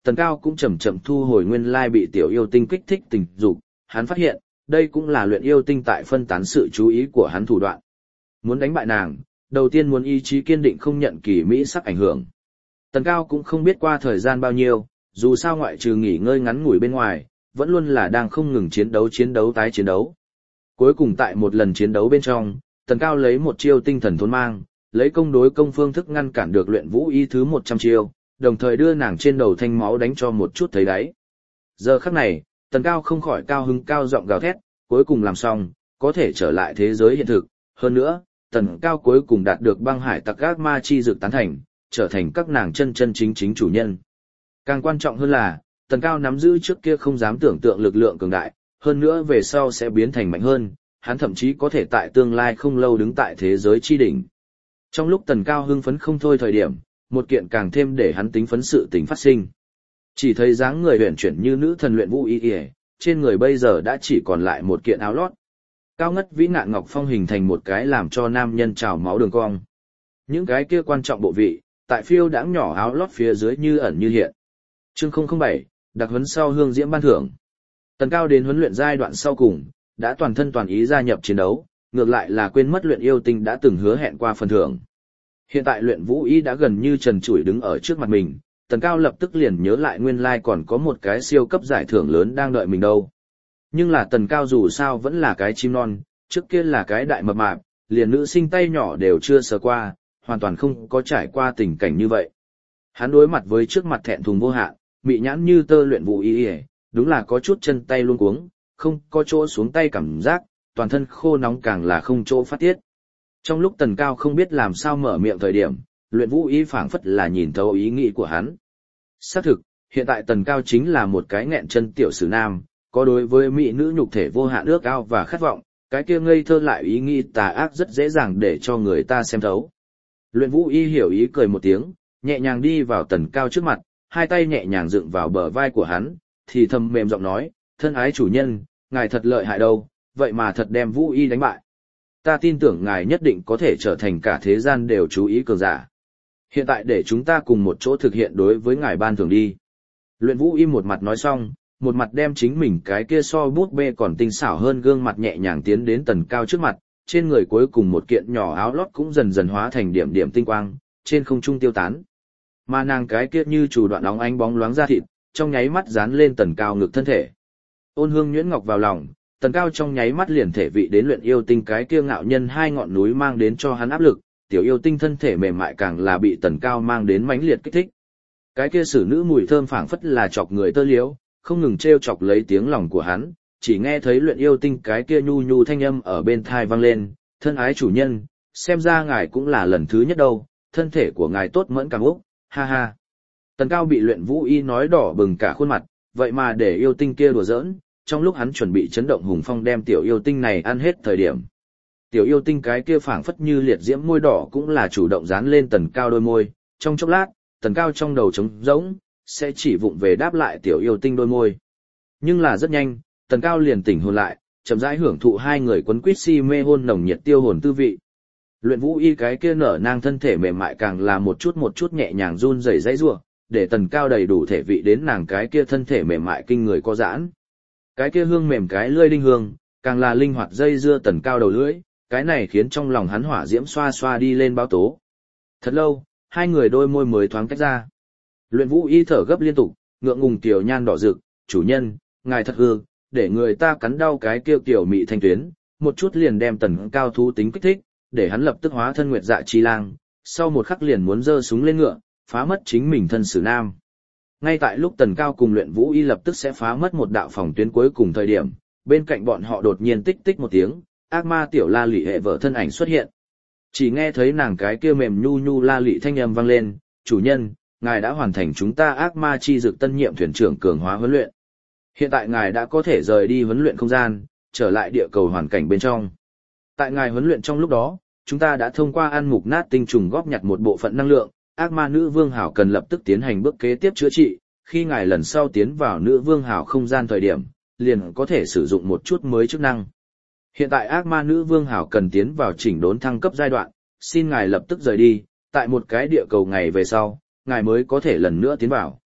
Tần Cao cũng chậm chậm thu hồi nguyên lai bị tiểu yêu tinh kích thích tình dục, hắn phát hiện, đây cũng là luyện yêu tinh tại phân tán sự chú ý của hắn thủ đoạn. Muốn đánh bại nàng, đầu tiên muốn ý chí kiên định không nhận kỳ mỹ sắc ảnh hưởng. Tần Cao cũng không biết qua thời gian bao nhiêu, dù sao ngoại trừ nghỉ ngơi ngắn ngủi bên ngoài, vẫn luôn là đang không ngừng chiến đấu chiến đấu tái chiến đấu. Cuối cùng tại một lần chiến đấu bên trong, Tần Cao lấy một chiêu tinh thần thốn mang, lấy công đối công phương thức ngăn cản được luyện vũ y thứ một trăm chiêu, đồng thời đưa nàng trên đầu thanh máu đánh cho một chút thấy đáy. Giờ khắc này, Tần Cao không khỏi cao hứng cao giọng gào thét, cuối cùng làm xong, có thể trở lại thế giới hiện thực. Hơn nữa, Tần Cao cuối cùng đạt được băng hải tặc ác ma chi dược tán thành, trở thành các nàng chân chân chính chính chủ nhân. Càng quan trọng hơn là, Tần Cao nắm giữ trước kia không dám tưởng tượng lực lượng cường đại, hơn nữa về sau sẽ biến thành mạnh hơn, hắn thậm chí có thể tại tương lai không lâu đứng tại thế giới chi đỉnh. Trong lúc Tần Cao hưng phấn không thôi thời điểm, một kiện càng thêm để hắn tính phấn sự tình phát sinh. Chỉ thấy dáng người huyền chuyển như nữ thần luyện vũ y y, trên người bây giờ đã chỉ còn lại một kiện áo lót. Cao ngất vĩ nạn ngọc phong hình thành một cái làm cho nam nhân trào máu đường cong. Những cái kia quan trọng bộ vị, tại phiêu đãng nhỏ áo lót phía dưới như ẩn như hiện. Chương không không bảy, đặc huấn sau hương diễm ban thưởng. Tần Cao đến huấn luyện giai đoạn sau cùng, đã toàn thân toàn ý gia nhập chiến đấu, ngược lại là quên mất luyện yêu tinh đã từng hứa hẹn qua phần thưởng. Hiện tại luyện vũ y đã gần như trần trụi đứng ở trước mặt mình, Tần Cao lập tức liền nhớ lại nguyên lai còn có một cái siêu cấp giải thưởng lớn đang đợi mình đâu. Nhưng là Tần Cao dù sao vẫn là cái chim non, trước kia là cái đại mập mạp, liền nữ sinh tay nhỏ đều chưa sờ qua, hoàn toàn không có trải qua tình cảnh như vậy. Hắn đối mặt với trước mặt thẹn thùng vô hạn, mị nhãn như tơ luyện vũ y, đúng là có chút chân tay luống cuống, không có chỗ xuống tay cảm giác, toàn thân khô nóng càng là không chỗ phát tiết. Trong lúc Tần Cao không biết làm sao mở miệng thời điểm, luyện vũ y phảng phất là nhìn thấu ý nghĩ của hắn. Xác thực, hiện tại Tần Cao chính là một cái nghẹn chân tiểu sử nam, có đối với mỹ nữ nhục thể vô hạn ước ao và khát vọng, cái kia ngây thơ lại ý nghĩ tà ác rất dễ dàng để cho người ta xem thấu. Luyện vũ y hiểu ý cười một tiếng, nhẹ nhàng đi vào Tần Cao trước mặt, hai tay nhẹ nhàng dựng vào bờ vai của hắn, thì thầm mềm giọng nói, thân ái chủ nhân, ngài thật lợi hại đâu, vậy mà thật đem vũ y đánh bại. Ta tin tưởng ngài nhất định có thể trở thành cả thế gian đều chú ý cường giả. Hiện tại để chúng ta cùng một chỗ thực hiện đối với ngài ban thưởng đi. Luyện vũ y một mặt nói xong, một mặt đem chính mình cái kia so bút bê còn tinh xảo hơn gương mặt nhẹ nhàng tiến đến Tần Cao trước mặt, trên người cuối cùng một kiện nhỏ áo lót cũng dần dần hóa thành điểm điểm tinh quang, trên không trung tiêu tán. Mà nàng cái kia như chủ đoạn óng ánh bóng loáng ra thịt, trong nháy mắt dán lên Tần Cao ngực thân thể. Ôn hương nhuyễn ngọc vào lòng, Tần Cao trong nháy mắt liền thể vị đến luyện yêu tinh cái kia ngạo nhân hai ngọn núi mang đến cho hắn áp lực, tiểu yêu tinh thân thể mềm mại càng là bị Tần Cao mang đến mãnh liệt kích thích. Cái kia sử nữ mùi thơm phảng phất là chọc người tơ liếu, không ngừng trêu chọc lấy tiếng lòng của hắn, chỉ nghe thấy luyện yêu tinh cái kia nhu nhu thanh âm ở bên tai vang lên, thân ái chủ nhân, xem ra ngài cũng là lần thứ nhất đâu, thân thể của ngài tốt mẫn càng úc, ha ha. Tần Cao bị luyện vũ y nói đỏ bừng cả khuôn mặt, vậy mà để yêu tinh kia đùa giỡn, trong lúc hắn chuẩn bị chấn động hùng phong đem tiểu yêu tinh này ăn hết thời điểm. Tiểu yêu tinh cái kia phảng phất như liệt diễm môi đỏ cũng là chủ động dán lên Tần Cao đôi môi, trong chốc lát, Tần Cao trong đầu trống rỗng, sẽ chỉ vụng về đáp lại tiểu yêu tinh đôi môi. Nhưng là rất nhanh, Tần Cao liền tỉnh hồn lại, chậm rãi hưởng thụ hai người quấn quýt si mê hôn nồng nhiệt tiêu hồn tư vị. Luyện vũ y cái kia nở nang thân thể mềm mại càng là một chút một chút nhẹ nhàng run rẩy dãy rủa, để Tần Cao đầy đủ thể vị đến nàng cái kia thân thể mềm mại kinh người có giãn. Cái kia hương mềm cái lưỡi đinh hương, càng là linh hoạt dây dưa Tần Cao đầu lưỡi, cái này khiến trong lòng hắn hỏa diễm xoa xoa đi lên báo tố. Thật lâu, hai người đôi môi mới thoáng tách ra. Luyện vũ y thở gấp liên tục, ngượng ngùng tiểu nhan đỏ rực, chủ nhân, ngài thật hư, để người ta cắn đau cái kêu tiểu mị thanh tuyến, một chút liền đem Tần Cao thú tính kích thích, để hắn lập tức hóa thân nguyệt dạ chi lang, sau một khắc liền muốn giơ súng lên ngựa, phá mất chính mình thân sử nam. Ngay tại lúc Tần Cao cùng luyện vũ y lập tức sẽ phá mất một đạo phòng tuyến cuối cùng thời điểm, bên cạnh bọn họ đột nhiên tích tích một tiếng, ác ma tiểu la lị hệ vợ thân ảnh xuất hiện. Chỉ nghe thấy nàng cái kia mềm nhu nhu la lị thanh âm vang lên, chủ nhân, ngài đã hoàn thành chúng ta ác ma chi dược tân nhiệm thuyền trưởng cường hóa huấn luyện. Hiện tại ngài đã có thể rời đi huấn luyện không gian, trở lại địa cầu hoàn cảnh bên trong. Tại ngài huấn luyện trong lúc đó, chúng ta đã thông qua ăn mục nát tinh trùng góp nhặt một bộ phận năng lượng, ác ma nữ vương hảo cần lập tức tiến hành bước kế tiếp chữa trị, khi ngài lần sau tiến vào nữ vương hảo không gian thời điểm, liền có thể sử dụng một chút mới chức năng. Hiện tại ác ma nữ vương hảo cần tiến vào chỉnh đốn thăng cấp giai đoạn, xin ngài lập tức rời đi, tại một cái địa cầu ngày về sau, ngài mới có thể lần nữa tiến vào.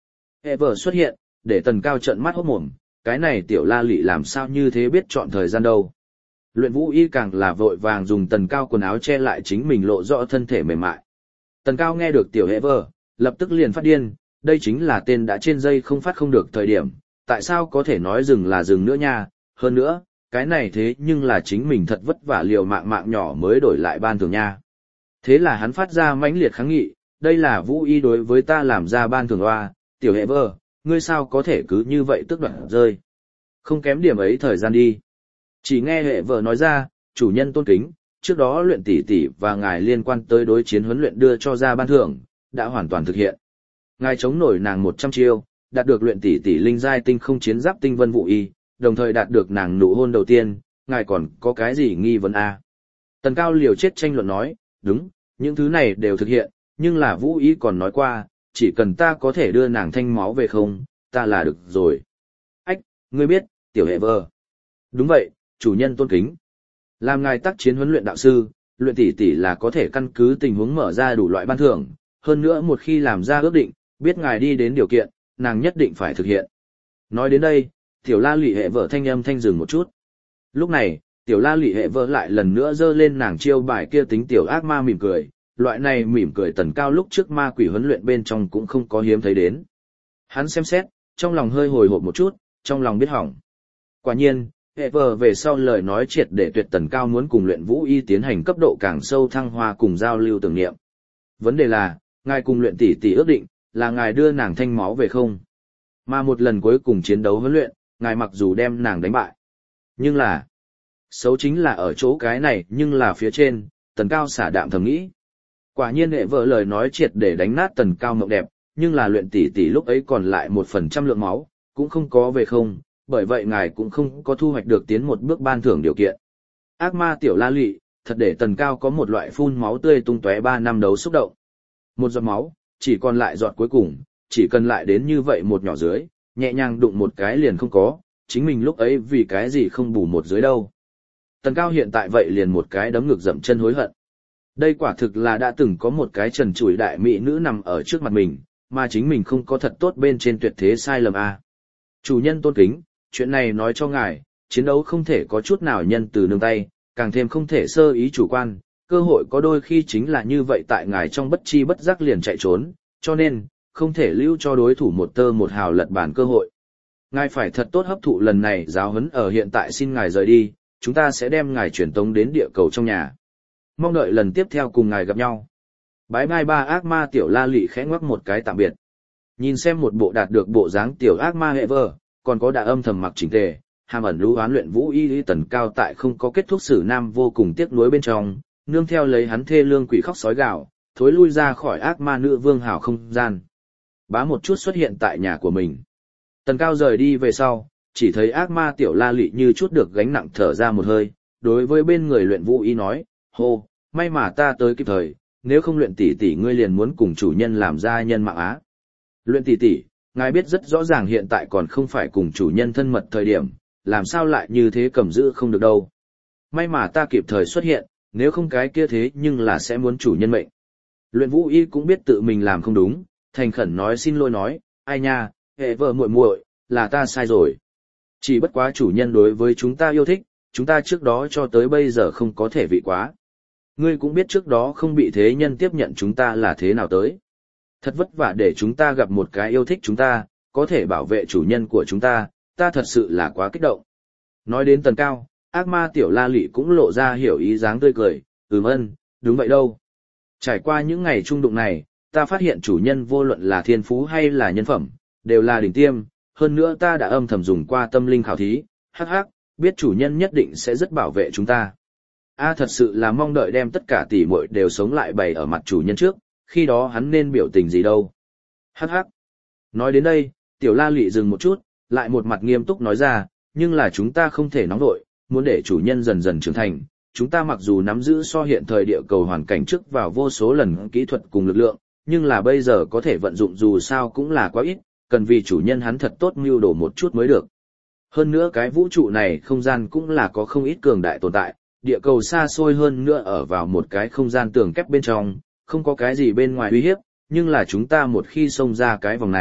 Ever xuất hiện, để Tần Cao trợn mắt hốt mồm, cái này tiểu la lị làm sao như thế biết chọn thời gian đâu. Luyện Vũ Y càng là vội vàng dùng Tần Cao quần áo che lại chính mình lộ rõ thân thể mềm mại. Tần Cao nghe được tiểu Ever, lập tức liền phát điên, đây chính là tên đã trên dây không phát không được thời điểm, tại sao có thể nói dừng là dừng nữa nha, hơn nữa, cái này thế nhưng là chính mình thật vất vả liều mạng mạng nhỏ mới đổi lại ban thưởng nha. Thế là hắn phát ra mãnh liệt kháng nghị, đây là Vũ Y đối với ta làm ra ban thưởng hoa, tiểu hệ vơ, ngươi sao có thể cứ như vậy tức đoạn rơi. Không kém điểm ấy thời gian đi. Chỉ nghe hệ vợ nói ra, chủ nhân tôn kính, trước đó luyện tỷ tỷ và ngài liên quan tới đối chiến huấn luyện đưa cho ra ban thưởng, đã hoàn toàn thực hiện. Ngài chống nổi nàng một trăm chiêu, đạt được luyện tỷ tỷ linh giai tinh không chiến giáp tinh vân Vũ Y, đồng thời đạt được nàng nụ hôn đầu tiên, ngài còn có cái gì nghi vấn a? Tần Cao liều chết tranh luận nói, đúng, những thứ này đều thực hiện, nhưng là Vũ Y còn nói qua, chỉ cần ta có thể đưa nàng thanh máu về không, ta là được rồi. Ách, ngươi biết, tiểu hệ vơ. Đúng vậy, chủ nhân tôn kính. Làm ngài tác chiến huấn luyện đạo sư, luyện tỷ tỷ là có thể căn cứ tình huống mở ra đủ loại ban thưởng, hơn nữa một khi làm ra ước định, biết ngài đi đến điều kiện, nàng nhất định phải thực hiện. Nói đến đây, tiểu la lụy hệ vợ thanh âm thanh dừng một chút. Lúc này, tiểu la lụy hệ vợ lại lần nữa giơ lên nàng chiêu bài kia tính tiểu ác ma mỉm cười, loại này mỉm cười Tần Cao lúc trước ma quỷ huấn luyện bên trong cũng không có hiếm thấy đến. Hắn xem xét, trong lòng hơi hồi hộp một chút, trong lòng biết hỏng. Quả nhiên, hệ vợ về sau lời nói triệt để tuyệt Tần Cao muốn cùng luyện Vũ Y tiến hành cấp độ càng sâu thăng hoa cùng giao lưu tưởng niệm. Vấn đề là, ngài cùng luyện tỷ tỷ ước định, là ngài đưa nàng thanh máu về không? Mà một lần cuối cùng chiến đấu huấn luyện, ngài mặc dù đem nàng đánh bại. Nhưng là, xấu chính là ở chỗ cái này nhưng là phía trên, Tần Cao xả đạm thầm nghĩ. Quả nhiên hệ vợ lời nói triệt để đánh nát Tần Cao mộng đẹp, nhưng là luyện tỷ tỷ lúc ấy còn lại một phần trăm lượng máu, cũng không có về không, bởi vậy ngài cũng không có thu hoạch được tiến một bước ban thưởng điều kiện. Ác ma tiểu la lụy, thật để Tần Cao có một loại phun máu tươi tung tóe ba năm đấu xúc động. Một giọt máu, chỉ còn lại giọt cuối cùng, chỉ cần lại đến như vậy một nhỏ dưới, nhẹ nhàng đụng một cái liền không có, chính mình lúc ấy vì cái gì không bù một dưới đâu. Tần Cao hiện tại vậy liền một cái đấm ngực dậm chân hối hận. Đây quả thực là đã từng có một cái trần trụi đại mỹ nữ nằm ở trước mặt mình, mà chính mình không có thật tốt bên trên tuyệt thế sai lầm a. Chủ nhân tôn kính, chuyện này nói cho ngài, chiến đấu không thể có chút nào nhân từ nương tay, càng thêm không thể sơ ý chủ quan, cơ hội có đôi khi chính là như vậy tại ngài trong bất chi bất giác liền chạy trốn, cho nên, không thể lưu cho đối thủ một tơ một hào lật bản cơ hội. Ngài phải thật tốt hấp thụ lần này giáo huấn ở hiện tại xin ngài rời đi, chúng ta sẽ đem ngài truyền tống đến địa cầu trong nhà. Mong đợi lần tiếp theo cùng ngài gặp nhau. Bái bai ba ác ma tiểu la lị khẽ ngoắc một cái tạm biệt. Nhìn xem một bộ đạt được bộ dáng tiểu ác ma hệ vơ, còn có đã âm thầm mặc chỉnh tề, hàm ẩn lũ hoán luyện Vũ Y Tần Cao tại không có kết thúc xử nam vô cùng tiếc nuối bên trong, nương theo lấy hắn thê lương quỷ khóc sói gạo, thối lui ra khỏi ác ma nữ vương hào không gian. Bá một chút xuất hiện tại nhà của mình. Tần Cao rời đi về sau, chỉ thấy ác ma tiểu la lị như chút được gánh nặng thở ra một hơi, đối với bên người luyện Vũ Y nói, hô, may mà ta tới kịp thời, nếu không luyện tỷ tỷ ngươi liền muốn cùng chủ nhân làm gia nhân mạng á. Luyện tỷ tỷ, ngài biết rất rõ ràng hiện tại còn không phải cùng chủ nhân thân mật thời điểm, làm sao lại như thế cầm giữ không được đâu. May mà ta kịp thời xuất hiện, nếu không cái kia thế nhưng là sẽ muốn chủ nhân mệnh. Luyện Vũ Y cũng biết tự mình làm không đúng, thành khẩn nói xin lỗi nói, ai nha, hệ vợ muội muội, là ta sai rồi. Chỉ bất quá chủ nhân đối với chúng ta yêu thích, chúng ta trước đó cho tới bây giờ không có thể vị quá. Ngươi cũng biết trước đó không bị thế nhân tiếp nhận chúng ta là thế nào tới. Thật vất vả để chúng ta gặp một cái yêu thích chúng ta, có thể bảo vệ chủ nhân của chúng ta, ta thật sự là quá kích động. Nói đến Tần Cao, ác ma tiểu la lị cũng lộ ra hiểu ý dáng tươi cười, ừm ân, đúng vậy đâu. Trải qua những ngày trung đụng này, ta phát hiện chủ nhân vô luận là thiên phú hay là nhân phẩm, đều là đỉnh tiêm, hơn nữa ta đã âm thầm dùng qua tâm linh khảo thí, hắc hắc, biết chủ nhân nhất định sẽ rất bảo vệ chúng ta. A thật sự là mong đợi đem tất cả tỷ muội đều sống lại bày ở mặt chủ nhân trước, khi đó hắn nên biểu tình gì đâu. Hắc hắc. Nói đến đây, tiểu la lị dừng một chút, lại một mặt nghiêm túc nói ra, nhưng là chúng ta không thể nóng vội, muốn để chủ nhân dần dần trưởng thành. Chúng ta mặc dù nắm giữ so hiện thời địa cầu hoàn cảnh trước vào vô số lần kỹ thuật cùng lực lượng, nhưng là bây giờ có thể vận dụng dù sao cũng là quá ít, cần vì chủ nhân hắn thật tốt mưu đồ một chút mới được. Hơn nữa cái vũ trụ này không gian cũng là có không ít cường đại tồn tại, địa cầu xa xôi hơn nữa ở vào một cái không gian tường kép bên trong, không có cái gì bên ngoài uy hiếp, nhưng là chúng ta một khi xông ra cái vòng này,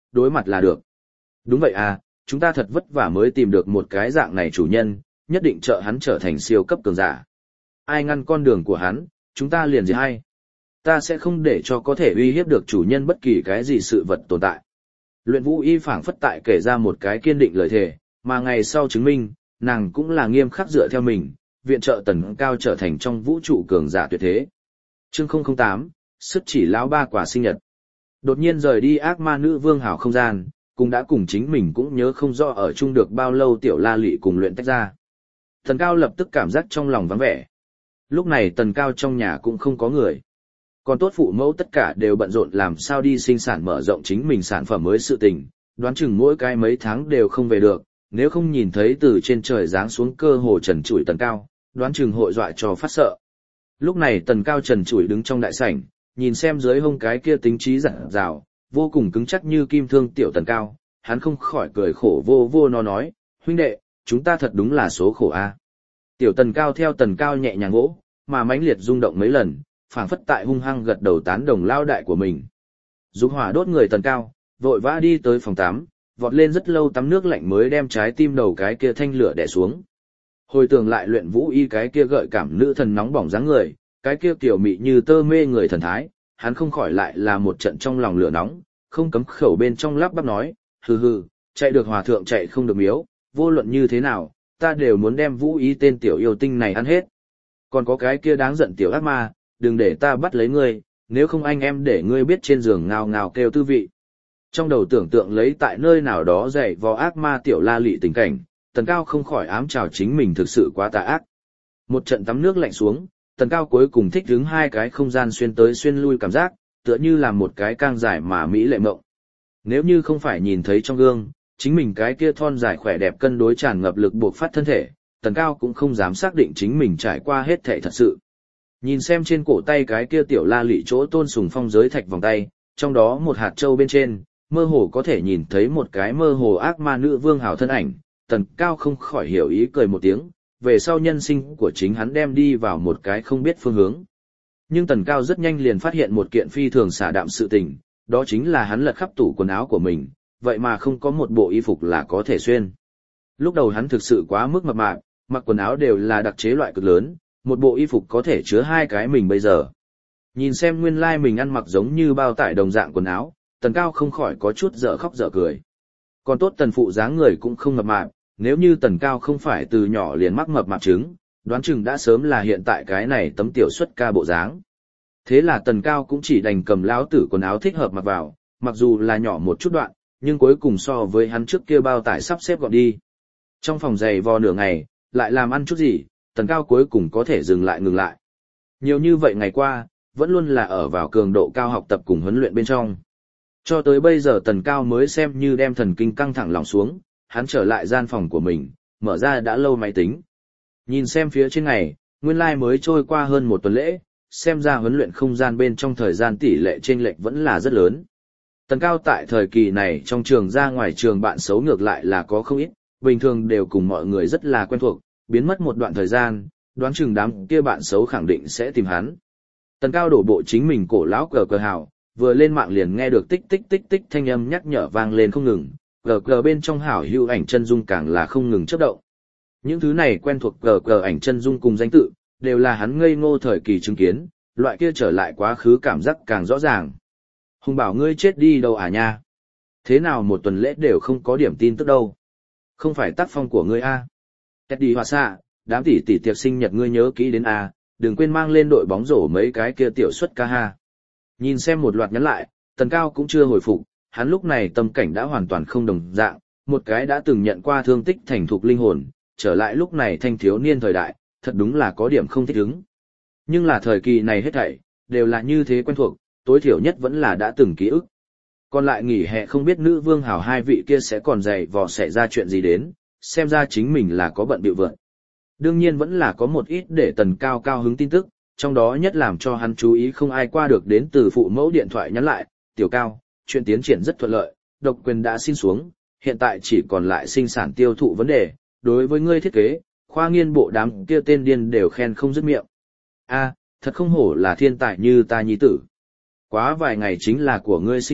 đối mặt là được. Đúng vậy à, chúng ta thật vất vả mới tìm được một cái dạng này chủ nhân, nhất định trợ hắn trở thành siêu cấp cường giả. Ai ngăn con đường của hắn, chúng ta liền diệt hay. Ta sẽ không để cho có thể uy hiếp được chủ nhân bất kỳ cái gì sự vật tồn tại. Luyện Vũ Y phảng phất tại kể ra một cái kiên định lời thề, mà ngày sau chứng minh, nàng cũng là nghiêm khắc dựa theo mình, viện trợ Tần Cao trở thành trong vũ trụ cường giả tuyệt thế. Chương không không tám, sức chỉ lão ba quả sinh nhật. Đột nhiên rời đi ác ma nữ vương hảo không gian, cũng đã cùng chính mình cũng nhớ không rõ ở chung được bao lâu tiểu La Lị cùng luyện tách ra. Tần Cao lập tức cảm giác trong lòng vắng vẻ. Lúc này Tần Cao trong nhà cũng không có người. Còn tốt phụ mẫu tất cả đều bận rộn làm sao đi sinh sản mở rộng chính mình sản phẩm mới sự tình, đoán chừng mỗi cái mấy tháng đều không về được, nếu không nhìn thấy từ trên trời giáng xuống cơ hồ trần trụi Tần Cao, đoán chừng hội dọa cho phát sợ. Lúc này Tần Cao trần trụi đứng trong đại sảnh, nhìn xem dưới hông cái kia tính trí dặn dào, vô cùng cứng chắc như kim thương tiểu Tần Cao, hắn không khỏi cười khổ vô vô nó nói, huynh đệ, chúng ta thật đúng là số khổ a. Tiểu Tần Cao theo Tần Cao nhẹ nhàng gỗ, mà mãnh liệt rung động mấy lần, phảng phất tại hung hăng gật đầu tán đồng lao đại của mình. Dục hỏa đốt người Tần Cao, vội vã đi tới phòng tắm, vọt lên rất lâu tắm nước lạnh mới đem trái tim đầu cái kia thanh lửa đè xuống. Hồi tưởng lại Luyện Vũ Y cái kia gợi cảm nữ thần nóng bỏng dáng người, cái kia tiểu mị như tơ mê người thần thái, hắn không khỏi lại là một trận trong lòng lửa nóng, không cấm khẩu bên trong lắp bắp nói, hừ hừ, chạy được hòa thượng chạy không được miếu, vô luận như thế nào, ta đều muốn đem Vũ Y tên tiểu yêu tinh này ăn hết. Còn có cái kia đáng giận tiểu ác ma, đừng để ta bắt lấy ngươi, nếu không anh em để ngươi biết trên giường ngào ngào kêu tư vị. Trong đầu tưởng tượng lấy tại nơi nào đó dạy vò ác ma tiểu La Lị tình cảnh, Tần Cao không khỏi ám chào chính mình thực sự quá tà ác. Một trận tắm nước lạnh xuống, Tần Cao cuối cùng thích đứng hai cái không gian xuyên tới xuyên lui cảm giác, tựa như là một cái cang dài mà mỹ lệ mộng. Nếu như không phải nhìn thấy trong gương, chính mình cái kia thon dài khỏe đẹp cân đối tràn ngập lực buộc phát thân thể, Tần Cao cũng không dám xác định chính mình trải qua hết thể thật sự. Nhìn xem trên cổ tay cái kia tiểu La Lị chỗ tôn sùng phong giới thạch vòng tay, trong đó một hạt châu bên trên, mơ hồ có thể nhìn thấy một cái mơ hồ ác ma nữ vương hào thân ảnh, Tần Cao không khỏi hiểu ý cười một tiếng, về sau nhân sinh của chính hắn đem đi vào một cái không biết phương hướng. Nhưng Tần Cao rất nhanh liền phát hiện một kiện phi thường xả đạm sự tình, đó chính là hắn lật khắp tủ quần áo của mình, vậy mà không có một bộ y phục là có thể xuyên. Lúc đầu hắn thực sự quá mức mập mạp, mặc quần áo đều là đặc chế loại cực lớn, một bộ y phục có thể chứa hai cái mình bây giờ. Nhìn xem nguyên lai like mình ăn mặc giống như bao tải đồng dạng quần áo, Tần Cao không khỏi có chút dở khóc dở cười. Còn tốt Tần phụ dáng người cũng không mập mạp, nếu như Tần Cao không phải từ nhỏ liền mắc mập mạp trứng, đoán chừng đã sớm là hiện tại cái này tấm tiểu xuất ca bộ dáng. Thế là Tần Cao cũng chỉ đành cầm lão tử quần áo thích hợp mặc vào, mặc dù là nhỏ một chút đoạn, nhưng cuối cùng so với hắn trước kia bao tải sắp xếp gọn đi. Trong phòng giày vò nửa ngày, lại làm ăn chút gì, Tần Cao cuối cùng có thể dừng lại ngừng lại. Nhiều như vậy ngày qua, vẫn luôn là ở vào cường độ cao học tập cùng huấn luyện bên trong. Cho tới bây giờ Tần Cao mới xem như đem thần kinh căng thẳng lòng xuống, hắn trở lại gian phòng của mình, mở ra đã lâu máy tính. Nhìn xem phía trên ngày, nguyên lai like mới trôi qua hơn một tuần lễ, xem ra huấn luyện không gian bên trong thời gian tỷ lệ chênh lệch vẫn là rất lớn. Tần Cao tại thời kỳ này trong trường ra ngoài trường bạn xấu ngược lại là có không ít, bình thường đều cùng mọi người rất là quen thuộc, biến mất một đoạn thời gian, đoán chừng đám kia bạn xấu khẳng định sẽ tìm hắn. Tần Cao đổ bộ chính mình cổ lão cờ cờ hào, vừa lên mạng liền nghe được tích tích tích tích thanh âm nhắc nhở vang lên không ngừng, cờ cờ bên trong hảo hữu ảnh chân dung càng là không ngừng chớp động. Những thứ này quen thuộc cờ cờ ảnh chân dung cùng danh tự, đều là hắn ngây ngô thời kỳ chứng kiến, loại kia trở lại quá khứ cảm giác càng rõ ràng. Hùng bảo ngươi chết đi đâu à nha? Thế nào một tuần lễ đều không có điểm tin tức đâu? Không phải tác phong của ngươi a? Kết đi hòa xạ, đám tỷ tỷ tiệc sinh nhật ngươi nhớ kỹ đến a, đừng quên mang lên đội bóng rổ mấy cái kia tiểu xuất ca ha. Nhìn xem một loạt nhắn lại, Tần Cao cũng chưa hồi phục, hắn lúc này tâm cảnh đã hoàn toàn không đồng dạng, một cái đã từng nhận qua thương tích thành thục linh hồn, trở lại lúc này thanh thiếu niên thời đại, thật đúng là có điểm không thích ứng. Nhưng là thời kỳ này hết thảy, đều là như thế quen thuộc, tối thiểu nhất vẫn là đã từng ký ức. Còn lại nghỉ hè không biết nữ vương hảo hai vị kia sẽ còn dày vò xảy ra chuyện gì đến, xem ra chính mình là có bận bịu vượt. Đương nhiên vẫn là có một ít để Tần Cao cao hứng tin tức, trong đó nhất làm cho hắn chú ý không ai qua được đến từ phụ mẫu điện thoại nhắn lại, tiểu Cao, chuyện tiến triển rất thuận lợi, độc quyền đã xin xuống, hiện tại chỉ còn lại sinh sản tiêu thụ vấn đề, đối với ngươi thiết kế, khoa nghiên bộ đám kia tên điên đều khen không dứt miệng. A, thật không hổ là thiên tài như ta nhi tử. Quá vài ngày chính là của ngươi sinh nhật,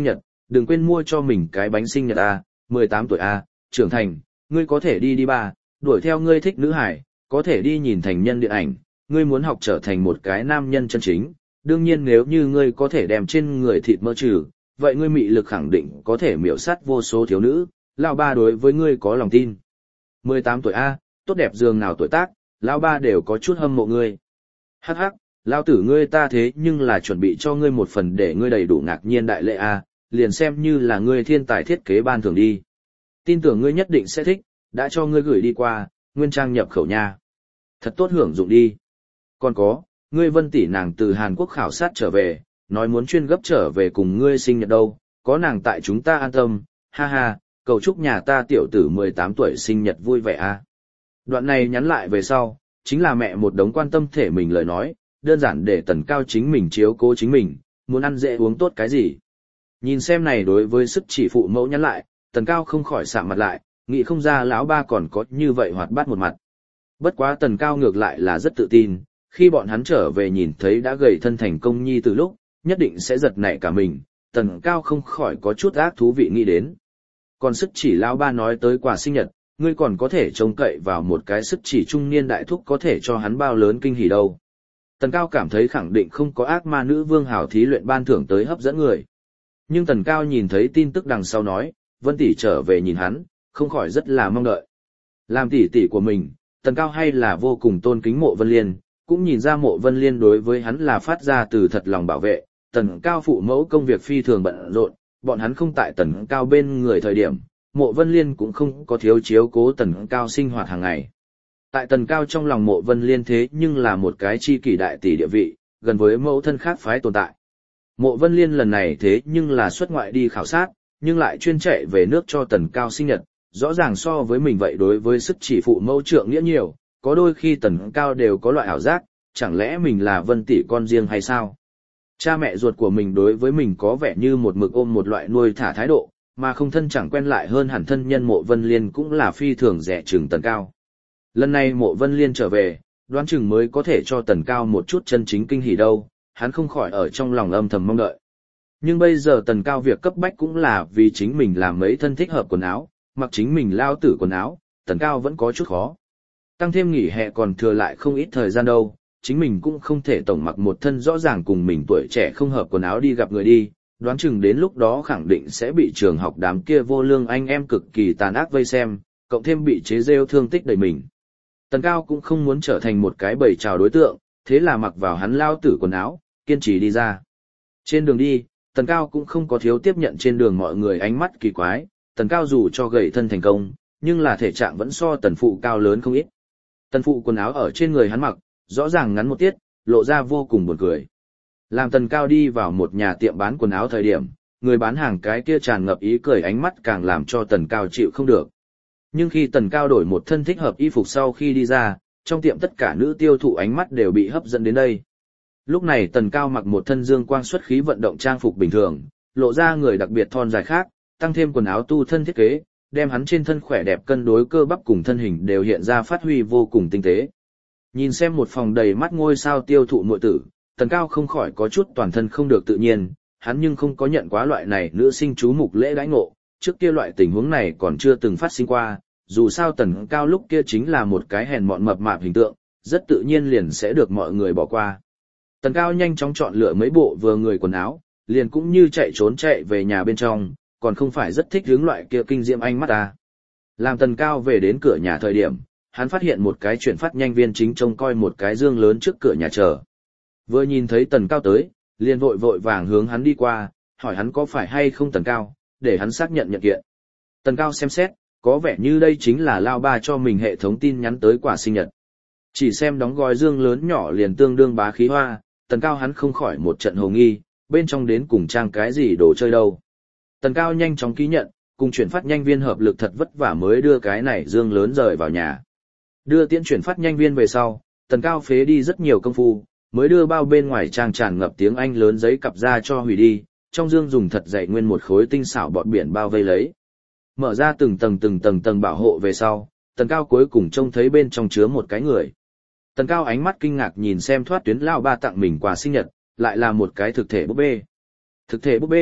đừng quên mua cho mình cái bánh sinh nhật a, mười tám tuổi a, trưởng thành, ngươi có thể đi đi ba, đuổi theo ngươi thích nữ hải, có thể đi nhìn thành nhân điện ảnh, ngươi muốn học trở thành một cái nam nhân chân chính, đương nhiên nếu như ngươi có thể đem trên người thịt mỡ trừ, vậy ngươi mị lực khẳng định có thể miểu sát vô số thiếu nữ, lão ba đối với ngươi có lòng tin. mười tám tuổi a, tốt đẹp dường nào tuổi tác, lão ba đều có chút hâm mộ ngươi. Hắc hắc, lão tử ngươi ta thế nhưng là chuẩn bị cho ngươi một phần để ngươi đầy đủ ngạc nhiên đại lễ a, liền xem như là ngươi thiên tài thiết kế ban thưởng đi. Tin tưởng ngươi nhất định sẽ thích, đã cho ngươi gửi đi qua, nguyên trang nhập khẩu nha. Thật tốt hưởng dụng đi. Còn có, ngươi Vân tỷ nàng từ Hàn Quốc khảo sát trở về, nói muốn chuyên gấp trở về cùng ngươi sinh nhật đâu, có nàng tại chúng ta an tâm, ha ha, cầu chúc nhà ta tiểu tử mười tám tuổi sinh nhật vui vẻ a. Đoạn này nhắn lại về sau, chính là mẹ một đống quan tâm thể mình lời nói, đơn giản để Tần Cao chính mình chiếu cố chính mình, muốn ăn dễ uống tốt cái gì. Nhìn xem này đối với sức chỉ phụ mẫu nhắn lại, Tần Cao không khỏi sạm mặt lại, nghĩ không ra lão ba còn có như vậy hoạt bát một mặt. Bất quá Tần Cao ngược lại là rất tự tin, khi bọn hắn trở về nhìn thấy đã gầy thân thành công nhi từ lúc, nhất định sẽ giật nảy cả mình, Tần Cao không khỏi có chút ác thú vị nghĩ đến. Còn sức chỉ lão ba nói tới quà sinh nhật, ngươi còn có thể trông cậy vào một cái sức chỉ trung niên đại thúc có thể cho hắn bao lớn kinh hỉ đâu. Tần Cao cảm thấy khẳng định không có ác ma nữ vương hào thí luyện ban thưởng tới hấp dẫn người. Nhưng Tần Cao nhìn thấy tin tức đằng sau nói, Vân tỷ trở về nhìn hắn, không khỏi rất là mong đợi. Làm tỷ tỷ của mình, Tần Cao hay là vô cùng tôn kính Mộ Vân Liên, cũng nhìn ra Mộ Vân Liên đối với hắn là phát ra từ thật lòng bảo vệ. Tần Cao phụ mẫu công việc phi thường bận rộn, bọn hắn không tại Tần Cao bên người thời điểm, Mộ Vân Liên cũng không có thiếu chiếu cố Tần Cao sinh hoạt hàng ngày. Tại Tần Cao trong lòng Mộ Vân Liên thế nhưng là một cái chi kỷ đại tỷ địa vị, gần với mẫu thân khác phái tồn tại. Mộ Vân Liên lần này thế nhưng là xuất ngoại đi khảo sát, nhưng lại chuyên chạy về nước cho Tần Cao sinh nhật, rõ ràng so với mình vậy đối với sức chỉ phụ mẫu trượng nghĩa nhiều, có đôi khi Tần Cao đều có loại ảo giác, chẳng lẽ mình là Vân tỷ con riêng hay sao? Cha mẹ ruột của mình đối với mình có vẻ như một mực ôm một loại nuôi thả thái độ, mà không thân chẳng quen lại hơn hẳn thân nhân Mộ Vân Liên cũng là phi thường rẻ chừng Tần Cao. Lần này Mộ Vân Liên trở về, đoán chừng mới có thể cho Tần Cao một chút chân chính kinh hỉ đâu, hắn không khỏi ở trong lòng âm thầm mong đợi. Nhưng bây giờ Tần Cao việc cấp bách cũng là vì chính mình làm mấy thân thích hợp quần áo, mặc chính mình lao tử quần áo, Tần Cao vẫn có chút khó. Tăng thêm nghỉ hè còn thừa lại không ít thời gian đâu, chính mình cũng không thể tổng mặc một thân rõ ràng cùng mình tuổi trẻ không hợp quần áo đi gặp người đi, đoán chừng đến lúc đó khẳng định sẽ bị trường học đám kia vô lương anh em cực kỳ tàn ác vây xem, cộng thêm bị chế rêu thương tích đầy mình. Tần Cao cũng không muốn trở thành một cái bầy trào đối tượng, thế là mặc vào hắn lao tử quần áo, kiên trì đi ra. Trên đường đi, Tần Cao cũng không có thiếu tiếp nhận trên đường mọi người ánh mắt kỳ quái, Tần Cao dù cho gầy thân thành công, nhưng là thể trạng vẫn so Tần Phụ cao lớn không ít. Tần Phụ quần áo ở trên người hắn mặc, rõ ràng ngắn một tiết, lộ ra vô cùng buồn cười. Làm Tần Cao đi vào một nhà tiệm bán quần áo thời điểm, người bán hàng cái kia tràn ngập ý cười ánh mắt càng làm cho Tần Cao chịu không được. Nhưng khi Tần Cao đổi một thân thích hợp y phục sau khi đi ra, trong tiệm tất cả nữ tiêu thụ ánh mắt đều bị hấp dẫn đến đây. Lúc này Tần Cao mặc một thân dương quang xuất khí vận động trang phục bình thường, lộ ra người đặc biệt thon dài khác, tăng thêm quần áo tu thân thiết kế, đem hắn trên thân khỏe đẹp cân đối cơ bắp cùng thân hình đều hiện ra phát huy vô cùng tinh tế. Nhìn xem một phòng đầy mắt ngôi sao tiêu thụ muội tử, Tần Cao không khỏi có chút toàn thân không được tự nhiên, hắn nhưng không có nhận quá loại này nữ sinh chú mục lễ đãi ngộ, trước kia loại tình huống này còn chưa từng phát sinh qua, dù sao Tần Cao lúc kia chính là một cái hèn mọn mập mạp hình tượng, rất tự nhiên liền sẽ được mọi người bỏ qua. Tần Cao nhanh chóng chọn lựa mấy bộ vừa người quần áo, liền cũng như chạy trốn chạy về nhà bên trong, còn không phải rất thích hướng loại kia kinh diệm ánh mắt ta. Làm Tần Cao về đến cửa nhà thời điểm, hắn phát hiện một cái chuyển phát nhanh viên chính trông coi một cái dương lớn trước cửa nhà chờ. Vừa nhìn thấy Tần Cao tới, liền vội vội vàng hướng hắn đi qua, hỏi hắn có phải hay không Tần Cao, để hắn xác nhận nhận kiện. Tần Cao xem xét, có vẻ như đây chính là lao ba cho mình hệ thống tin nhắn tới quả sinh nhật. Chỉ xem đóng gói dương lớn nhỏ liền tương đương bá khí hoa, Tần Cao hắn không khỏi một trận hồ nghi, bên trong đến cùng trang cái gì đồ chơi đâu. Tần Cao nhanh chóng ký nhận, cùng chuyển phát nhanh viên hợp lực thật vất vả mới đưa cái này dương lớn rời vào nhà. Đưa tiễn chuyển phát nhanh viên về sau, Tần Cao phế đi rất nhiều công phu, mới đưa bao bên ngoài trang tràn ngập tiếng Anh lớn giấy cặp ra cho hủy đi, trong dương dùng thật dày nguyên một khối tinh xảo bọt biển bao vây lấy. Mở ra từng tầng từng tầng tầng bảo hộ về sau, Tần Cao cuối cùng trông thấy bên trong chứa một cái người. Tần Cao ánh mắt kinh ngạc nhìn xem thoát tuyến lao ba tặng mình quà sinh nhật, lại là một cái thực thể búp bê. Thực thể búp bê,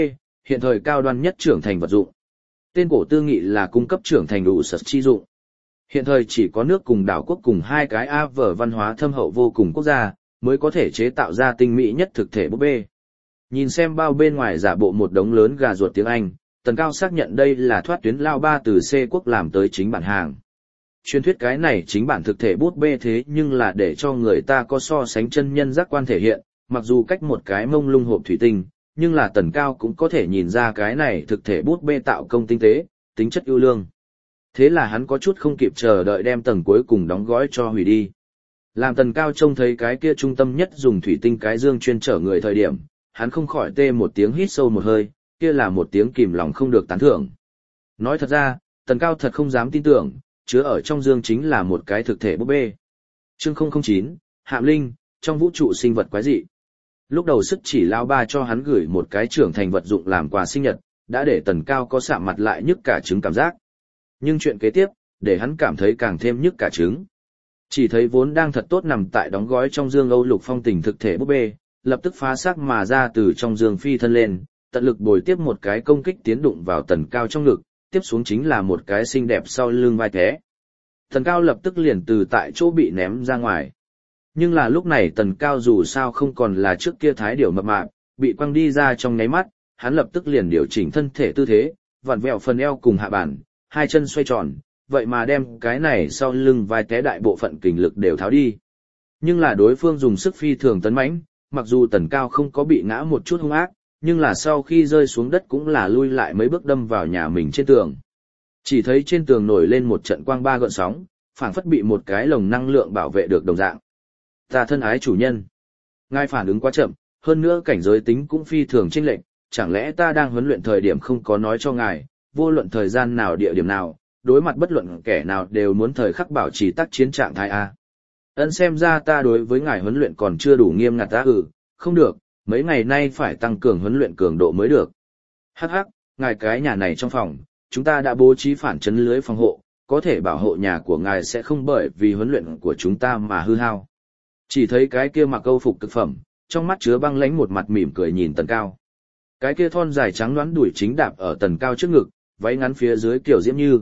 hiện thời cao đoan nhất trưởng thành vật dụng. Tên cổ tư nghị là cung cấp trưởng thành đủ sật chi dụng. Hiện thời chỉ có nước cùng đảo quốc cùng hai cái A vở văn hóa thâm hậu vô cùng quốc gia, mới có thể chế tạo ra tinh mỹ nhất thực thể búp bê. Nhìn xem bao bên ngoài giả bộ một đống lớn gà ruột tiếng Anh, Tần Cao xác nhận đây là thoát tuyến lao ba từ C quốc làm tới chính bản hàng. Truyền thuyết cái này chính bản thực thể bút bê thế nhưng là để cho người ta có so sánh chân nhân giác quan thể hiện, mặc dù cách một cái mông lung hộp thủy tinh, nhưng là Tần Cao cũng có thể nhìn ra cái này thực thể bút bê tạo công tinh tế, tính chất ưu lương. Thế là hắn có chút không kịp chờ đợi đem tầng cuối cùng đóng gói cho hủy đi. Làm Tần Cao trông thấy cái kia trung tâm nhất dùng thủy tinh cái dương chuyên chở người thời điểm, hắn không khỏi tê một tiếng hít sâu một hơi, kia là một tiếng kìm lòng không được tán thưởng. Nói thật ra, Tần Cao thật không dám tin tưởng, chứa ở trong dương chính là một cái thực thể búp bê. Chương không không chín, Hạm Linh, trong vũ trụ sinh vật quái dị. Lúc đầu sức chỉ lao ba cho hắn gửi một cái trưởng thành vật dụng làm quà sinh nhật, đã để Tần Cao có sạm mặt lại nhức cả trứng cảm giác. Nhưng chuyện kế tiếp, để hắn cảm thấy càng thêm nhức cả trứng. Chỉ thấy vốn đang thật tốt nằm tại đóng gói trong dương Âu Lục Phong Tình thực thể búp bê, lập tức phá xác mà ra từ trong dương phi thân lên, tận lực bồi tiếp một cái công kích tiến đụng vào Tần Cao trong ngực, tiếp xuống chính là một cái xinh đẹp sau lưng vai té. Tần Cao lập tức liền từ tại chỗ bị ném ra ngoài. Nhưng là lúc này Tần Cao dù sao không còn là trước kia thái điểu mập mạp, bị quăng đi ra trong nháy mắt, hắn lập tức liền điều chỉnh thân thể tư thế, vặn vẹo phần eo cùng hạ bản, hai chân xoay tròn, vậy mà đem cái này sau lưng vai té đại bộ phận kình lực đều tháo đi. Nhưng là đối phương dùng sức phi thường tấn mãnh, mặc dù Tần Cao không có bị ngã một chút hung ác, nhưng là sau khi rơi xuống đất cũng là lui lại mấy bước đâm vào nhà mình trên tường. Chỉ thấy trên tường nổi lên một trận quang ba gợn sóng, phảng phất bị một cái lồng năng lượng bảo vệ được đồng dạng. Ta thân ái chủ nhân. Ngài phản ứng quá chậm, hơn nữa cảnh giới tính cũng phi thường chênh lệch, chẳng lẽ ta đang huấn luyện thời điểm không có nói cho ngài, vô luận thời gian nào địa điểm nào, đối mặt bất luận kẻ nào đều muốn thời khắc bảo trì tác chiến trạng thái A. Ấn xem ra ta đối với ngài huấn luyện còn chưa đủ nghiêm ngặt ta ừ, không được, mấy ngày nay phải tăng cường huấn luyện cường độ mới được. Hắc hắc, ngài cái nhà này trong phòng, chúng ta đã bố trí phản chấn lưới phòng hộ, có thể bảo hộ nhà của ngài sẽ không bởi vì huấn luyện của chúng ta mà hư hao. Chỉ thấy cái kia mặc câu phục cực phẩm, trong mắt chứa băng lãnh một mặt mỉm cười nhìn Tần Cao. Cái kia thon dài trắng đoán đuổi chính đạp ở Tần Cao trước ngực, váy ngắn phía dưới kiểu diễm như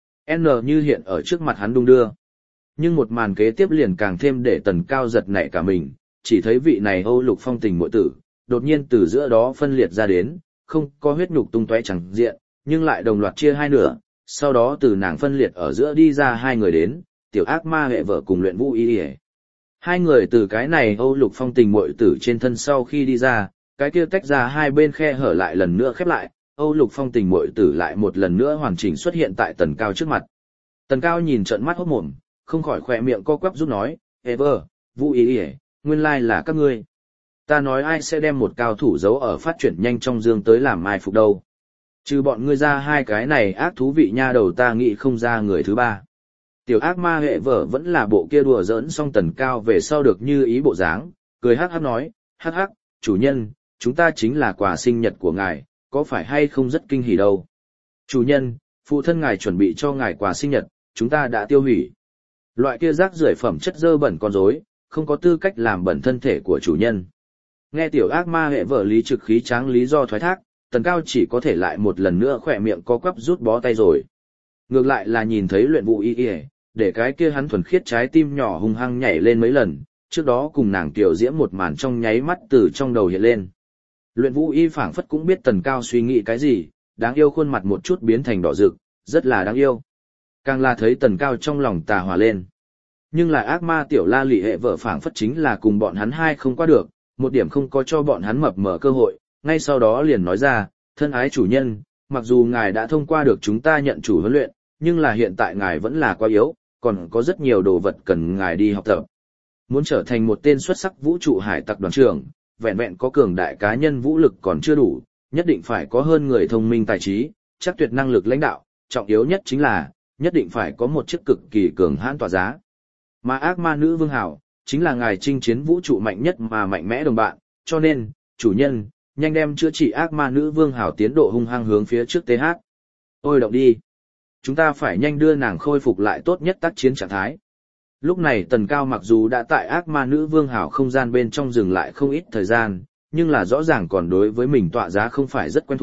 N như hiện ở trước mặt hắn đung đưa. Nhưng một màn kế tiếp liền càng thêm để Tần Cao giật nảy cả mình, chỉ thấy vị này Âu Lục Phong Tình muội tử, đột nhiên từ giữa đó phân liệt ra đến, không có huyết nhục tung tóe chẳng diện, nhưng lại đồng loạt chia hai nửa, sau đó từ nàng phân liệt ở giữa đi ra hai người đến, tiểu ác ma hệ vợ cùng luyện vũ y. Hai người từ cái này Âu Lục Phong Tình muội tử trên thân sau khi đi ra, cái kia tách ra hai bên khe hở lại lần nữa khép lại, Âu Lục Phong Tình muội tử lại một lần nữa hoàn chỉnh xuất hiện tại Tần Cao trước mặt. Tần Cao nhìn trợn mắt hốt mồm, không khỏi khỏe miệng co quắp rút nói, Ever, Vũ Y, nguyên lai là các ngươi. Ta nói ai sẽ đem một cao thủ giấu ở phát triển nhanh trong dương tới làm mai phục đâu. Trừ bọn ngươi ra hai cái này ác thú vị nha đầu ta nghĩ không ra người thứ ba. Tiểu ác ma hệ vợ vẫn là bộ kia đùa giỡn xong Tần Cao về sau được như ý bộ dáng, cười hắc hắc nói, hắc hắc, chủ nhân, chúng ta chính là quà sinh nhật của ngài, có phải hay không rất kinh hỉ đâu. Chủ nhân, phụ thân ngài chuẩn bị cho ngài quà sinh nhật, chúng ta đã tiêu hủy. Loại kia rác rưởi phẩm chất dơ bẩn con rối, không có tư cách làm bẩn thân thể của chủ nhân. Nghe tiểu ác ma hệ vợ lý trực khí tráng lý do thoái thác, Tần Cao chỉ có thể lại một lần nữa khỏe miệng co quắp rút bó tay rồi. Ngược lại là nhìn thấy luyện vũ y y, để cái kia hắn thuần khiết trái tim nhỏ hung hăng nhảy lên mấy lần, trước đó cùng nàng tiểu diễm một màn trong nháy mắt từ trong đầu hiện lên. Luyện vũ y phảng phất cũng biết Tần Cao suy nghĩ cái gì, đáng yêu khuôn mặt một chút biến thành đỏ rực, rất là đáng yêu. Càng là thấy Tần Cao trong lòng tà hòa lên. Nhưng lại ác ma tiểu la lị hệ vợ phảng phất chính là cùng bọn hắn hai không qua được, một điểm không có cho bọn hắn mập mở cơ hội, ngay sau đó liền nói ra, thân ái chủ nhân, mặc dù ngài đã thông qua được chúng ta nhận chủ huấn luyện, nhưng là hiện tại ngài vẫn là quá yếu, còn có rất nhiều đồ vật cần ngài đi học tập. Muốn trở thành một tên xuất sắc vũ trụ hải tặc đoàn trưởng, vẹn vẹn có cường đại cá nhân vũ lực còn chưa đủ, nhất định phải có hơn người thông minh tài trí, chắc tuyệt năng lực lãnh đạo, trọng yếu nhất chính là, nhất định phải có một chiếc cực kỳ cường hãn tỏa giá. Mà ác ma nữ vương hảo, chính là ngài chinh chiến vũ trụ mạnh nhất mà mạnh mẽ đồng bạn, cho nên, chủ nhân, nhanh đem chữa trị ác ma nữ vương hảo tiến độ hung hăng hướng phía trước tê hát. Ôi động đi! Chúng ta phải nhanh đưa nàng khôi phục lại tốt nhất tác chiến trạng thái. Lúc này Tần Cao mặc dù đã tại ác ma nữ vương hảo không gian bên trong dừng lại không ít thời gian, nhưng là rõ ràng còn đối với mình tọa giá không phải rất quen thuộc,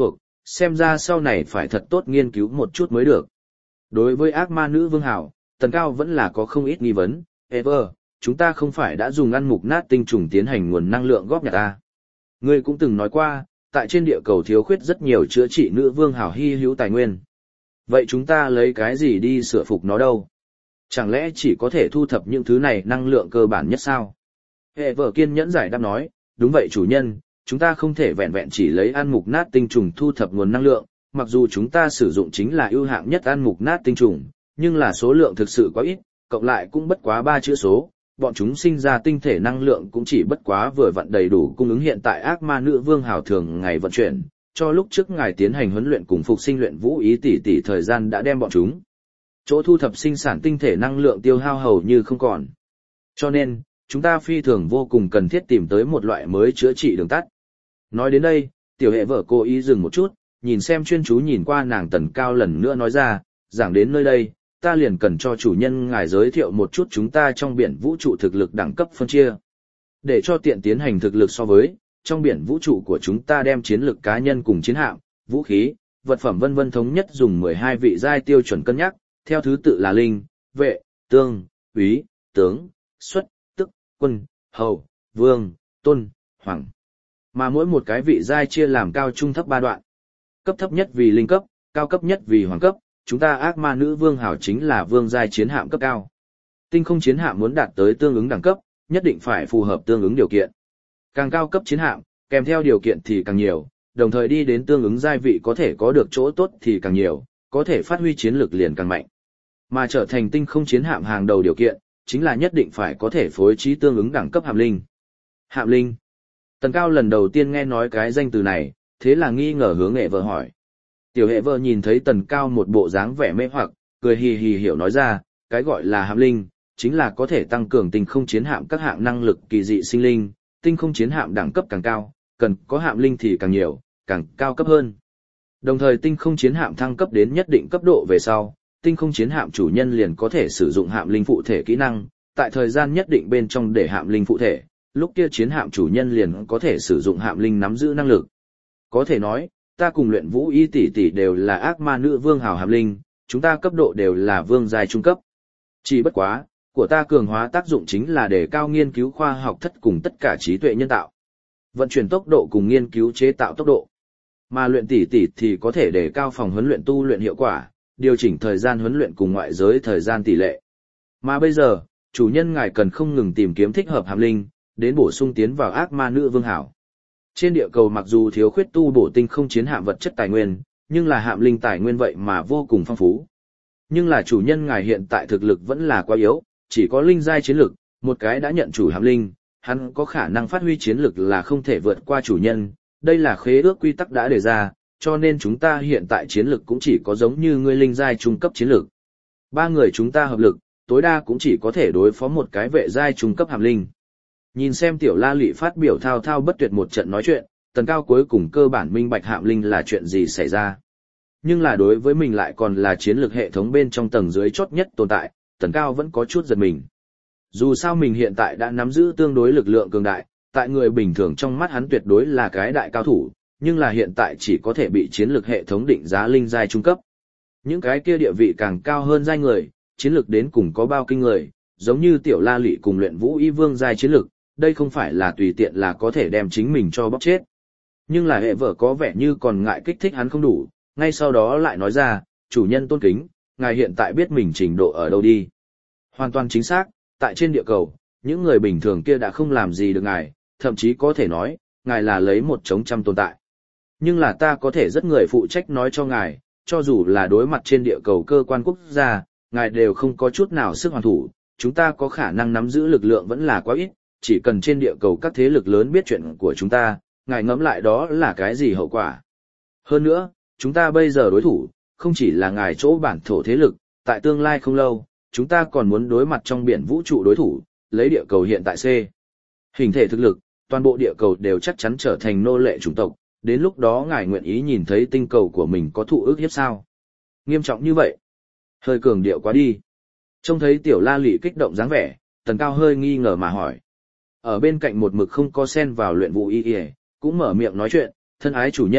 xem ra sau này phải thật tốt nghiên cứu một chút mới được. Đối với ác ma nữ vương hảo, Tần Cao vẫn là có không ít nghi vấn. Ever, chúng ta không phải đã dùng ăn mục nát tinh trùng tiến hành nguồn năng lượng góp nhặt ta. Ngươi cũng từng nói qua, tại trên địa cầu thiếu khuyết rất nhiều chữa trị nữ vương hảo hy hữu tài nguyên. Vậy chúng ta lấy cái gì đi sửa phục nó đâu? Chẳng lẽ chỉ có thể thu thập những thứ này năng lượng cơ bản nhất sao? Hệ vợ kiên nhẫn giải đáp nói, đúng vậy chủ nhân, chúng ta không thể vẹn vẹn chỉ lấy ăn mục nát tinh trùng thu thập nguồn năng lượng, mặc dù chúng ta sử dụng chính là ưu hạng nhất ăn mục nát tinh trùng, nhưng là số lượng thực sự quá ít, cộng lại cũng bất quá ba chữ số, bọn chúng sinh ra tinh thể năng lượng cũng chỉ bất quá vừa vặn đầy đủ cung ứng hiện tại ác ma nữ vương hào thường ngày vận chuyển, cho lúc trước ngài tiến hành huấn luyện cùng phục sinh luyện vũ ý tỷ tỷ thời gian đã đem bọn chúng. Chỗ thu thập sinh sản tinh thể năng lượng tiêu hao hầu như không còn. Cho nên, chúng ta phi thường vô cùng cần thiết tìm tới một loại mới chữa trị đường tắt. Nói đến đây, tiểu hệ vợ cố ý dừng một chút, nhìn xem chuyên chú nhìn qua nàng Tần Cao lần nữa nói ra, giảng đến nơi đây, ta liền cần cho chủ nhân ngài giới thiệu một chút chúng ta trong biển vũ trụ thực lực đẳng cấp phân chia. Để cho tiện tiến hành thực lực so với, trong biển vũ trụ của chúng ta đem chiến lực cá nhân cùng chiến hạm, vũ khí, vật phẩm vân vân thống nhất dùng mười hai vị giai tiêu chuẩn cân nhắc, theo thứ tự là linh, vệ, tương, úy, tướng, xuất, tức, quân, hầu, vương, tôn, hoàng. Mà mỗi một cái vị giai chia làm cao trung thấp ba đoạn. Cấp thấp nhất vì linh cấp, cao cấp nhất vì hoàng cấp, chúng ta ác ma nữ vương hảo chính là vương giai chiến hạm cấp cao. Tinh không chiến hạm muốn đạt tới tương ứng đẳng cấp, nhất định phải phù hợp tương ứng điều kiện. Càng cao cấp chiến hạm, kèm theo điều kiện thì càng nhiều, đồng thời đi đến tương ứng giai vị có thể có được chỗ tốt thì càng nhiều, có thể phát huy chiến lực liền càng mạnh. Mà trở thành tinh không chiến hạm hàng đầu điều kiện, chính là nhất định phải có thể phối trí tương ứng đẳng cấp hạm linh. Hạm linh. Tần Cao lần đầu tiên nghe nói cái danh từ này, thế là nghi ngờ hướng hệ vợ hỏi. Tiểu hệ vợ nhìn thấy Tần Cao một bộ dáng vẻ mê hoặc, cười hì hì hiểu nói ra, cái gọi là hạm linh, chính là có thể tăng cường tinh không chiến hạm các hạng năng lực kỳ dị sinh linh, tinh không chiến hạm đẳng cấp càng cao, cần có hạm linh thì càng nhiều, càng cao cấp hơn. Đồng thời tinh không chiến hạm thăng cấp đến nhất định cấp độ về sau, tinh không chiến hạm chủ nhân liền có thể sử dụng hạm linh phụ thể kỹ năng, tại thời gian nhất định bên trong để hạm linh phụ thể, lúc kia chiến hạm chủ nhân liền có thể sử dụng hạm linh nắm giữ năng lực. Có thể nói, ta cùng luyện vũ y tỷ tỷ đều là ác ma nữ vương hào hạm linh, chúng ta cấp độ đều là vương giai trung cấp. Chỉ bất quá, của ta cường hóa tác dụng chính là để cao nghiên cứu khoa học thất cùng tất cả trí tuệ nhân tạo, vận chuyển tốc độ cùng nghiên cứu chế tạo tốc độ. Mà luyện tỷ tỷ thì có thể để cao phòng huấn luyện tu luyện hiệu quả, điều chỉnh thời gian huấn luyện cùng ngoại giới thời gian tỷ lệ. Mà bây giờ, chủ nhân ngài cần không ngừng tìm kiếm thích hợp hàm linh, đến bổ sung tiến vào ác ma nữ vương hảo. Trên địa cầu mặc dù thiếu khuyết tu bổ tinh không chiến hạm vật chất tài nguyên, nhưng là hạm linh tài nguyên vậy mà vô cùng phong phú. Nhưng là chủ nhân ngài hiện tại thực lực vẫn là quá yếu, chỉ có linh giai chiến lực, một cái đã nhận chủ hạm linh, hắn có khả năng phát huy chiến lực là không thể vượt qua chủ nhân, đây là khế ước quy tắc đã đề ra, cho nên chúng ta hiện tại chiến lực cũng chỉ có giống như ngươi linh giai trung cấp chiến lực. Ba người chúng ta hợp lực, tối đa cũng chỉ có thể đối phó một cái vệ giai trung cấp hàm linh. Nhìn xem tiểu La Lị phát biểu thao thao bất tuyệt một trận nói chuyện, Tần Cao cuối cùng cơ bản minh bạch hạm linh là chuyện gì xảy ra. Nhưng là đối với mình lại còn là chiến lược hệ thống bên trong tầng dưới chót nhất tồn tại, Tần Cao vẫn có chút giật mình. Dù sao mình hiện tại đã nắm giữ tương đối lực lượng cường đại, tại người bình thường trong mắt hắn tuyệt đối là cái đại cao thủ, nhưng là hiện tại chỉ có thể bị chiến lược hệ thống định giá linh giai trung cấp. Những cái kia địa vị càng cao hơn giai người, chiến lược đến cùng có bao kinh người, giống như tiểu La Lị cùng luyện vũ y vương giai chiến lược, đây không phải là tùy tiện là có thể đem chính mình cho bóc chết. Nhưng là hệ vợ có vẻ như còn ngại kích thích hắn không đủ, ngay sau đó lại nói ra, chủ nhân tôn kính, ngài hiện tại biết mình trình độ ở đâu đi. Hoàn toàn chính xác, tại trên địa cầu, những người bình thường kia đã không làm gì được ngài, thậm chí có thể nói, ngài là lấy một chống trăm tồn tại. Nhưng là ta có thể rất người phụ trách nói cho ngài, cho dù là đối mặt trên địa cầu cơ quan quốc gia, ngài đều không có chút nào sức hoàn thủ, chúng ta có khả năng nắm giữ lực lượng vẫn là quá ít, chỉ cần trên địa cầu các thế lực lớn biết chuyện của chúng ta, ngài ngẫm lại đó là cái gì hậu quả. Hơn nữa, chúng ta bây giờ đối thủ, không chỉ là ngài chỗ bản thổ thế lực, tại tương lai không lâu, chúng ta còn muốn đối mặt trong biển vũ trụ đối thủ, lấy địa cầu hiện tại C. Hình thể thực lực, toàn bộ địa cầu đều chắc chắn trở thành nô lệ chủng tộc, đến lúc đó ngài nguyện ý nhìn thấy tinh cầu của mình có thụ ức hiếp sao? Nghiêm trọng như vậy? Hơi cường điệu quá đi. Trông thấy tiểu La Lị kích động dáng vẻ, Tần Cao hơi nghi ngờ mà hỏi. Ở bên cạnh một mực không có sen vào luyện vụ y y, cũng mở miệng nói chuyện, thân ái chủ nhân,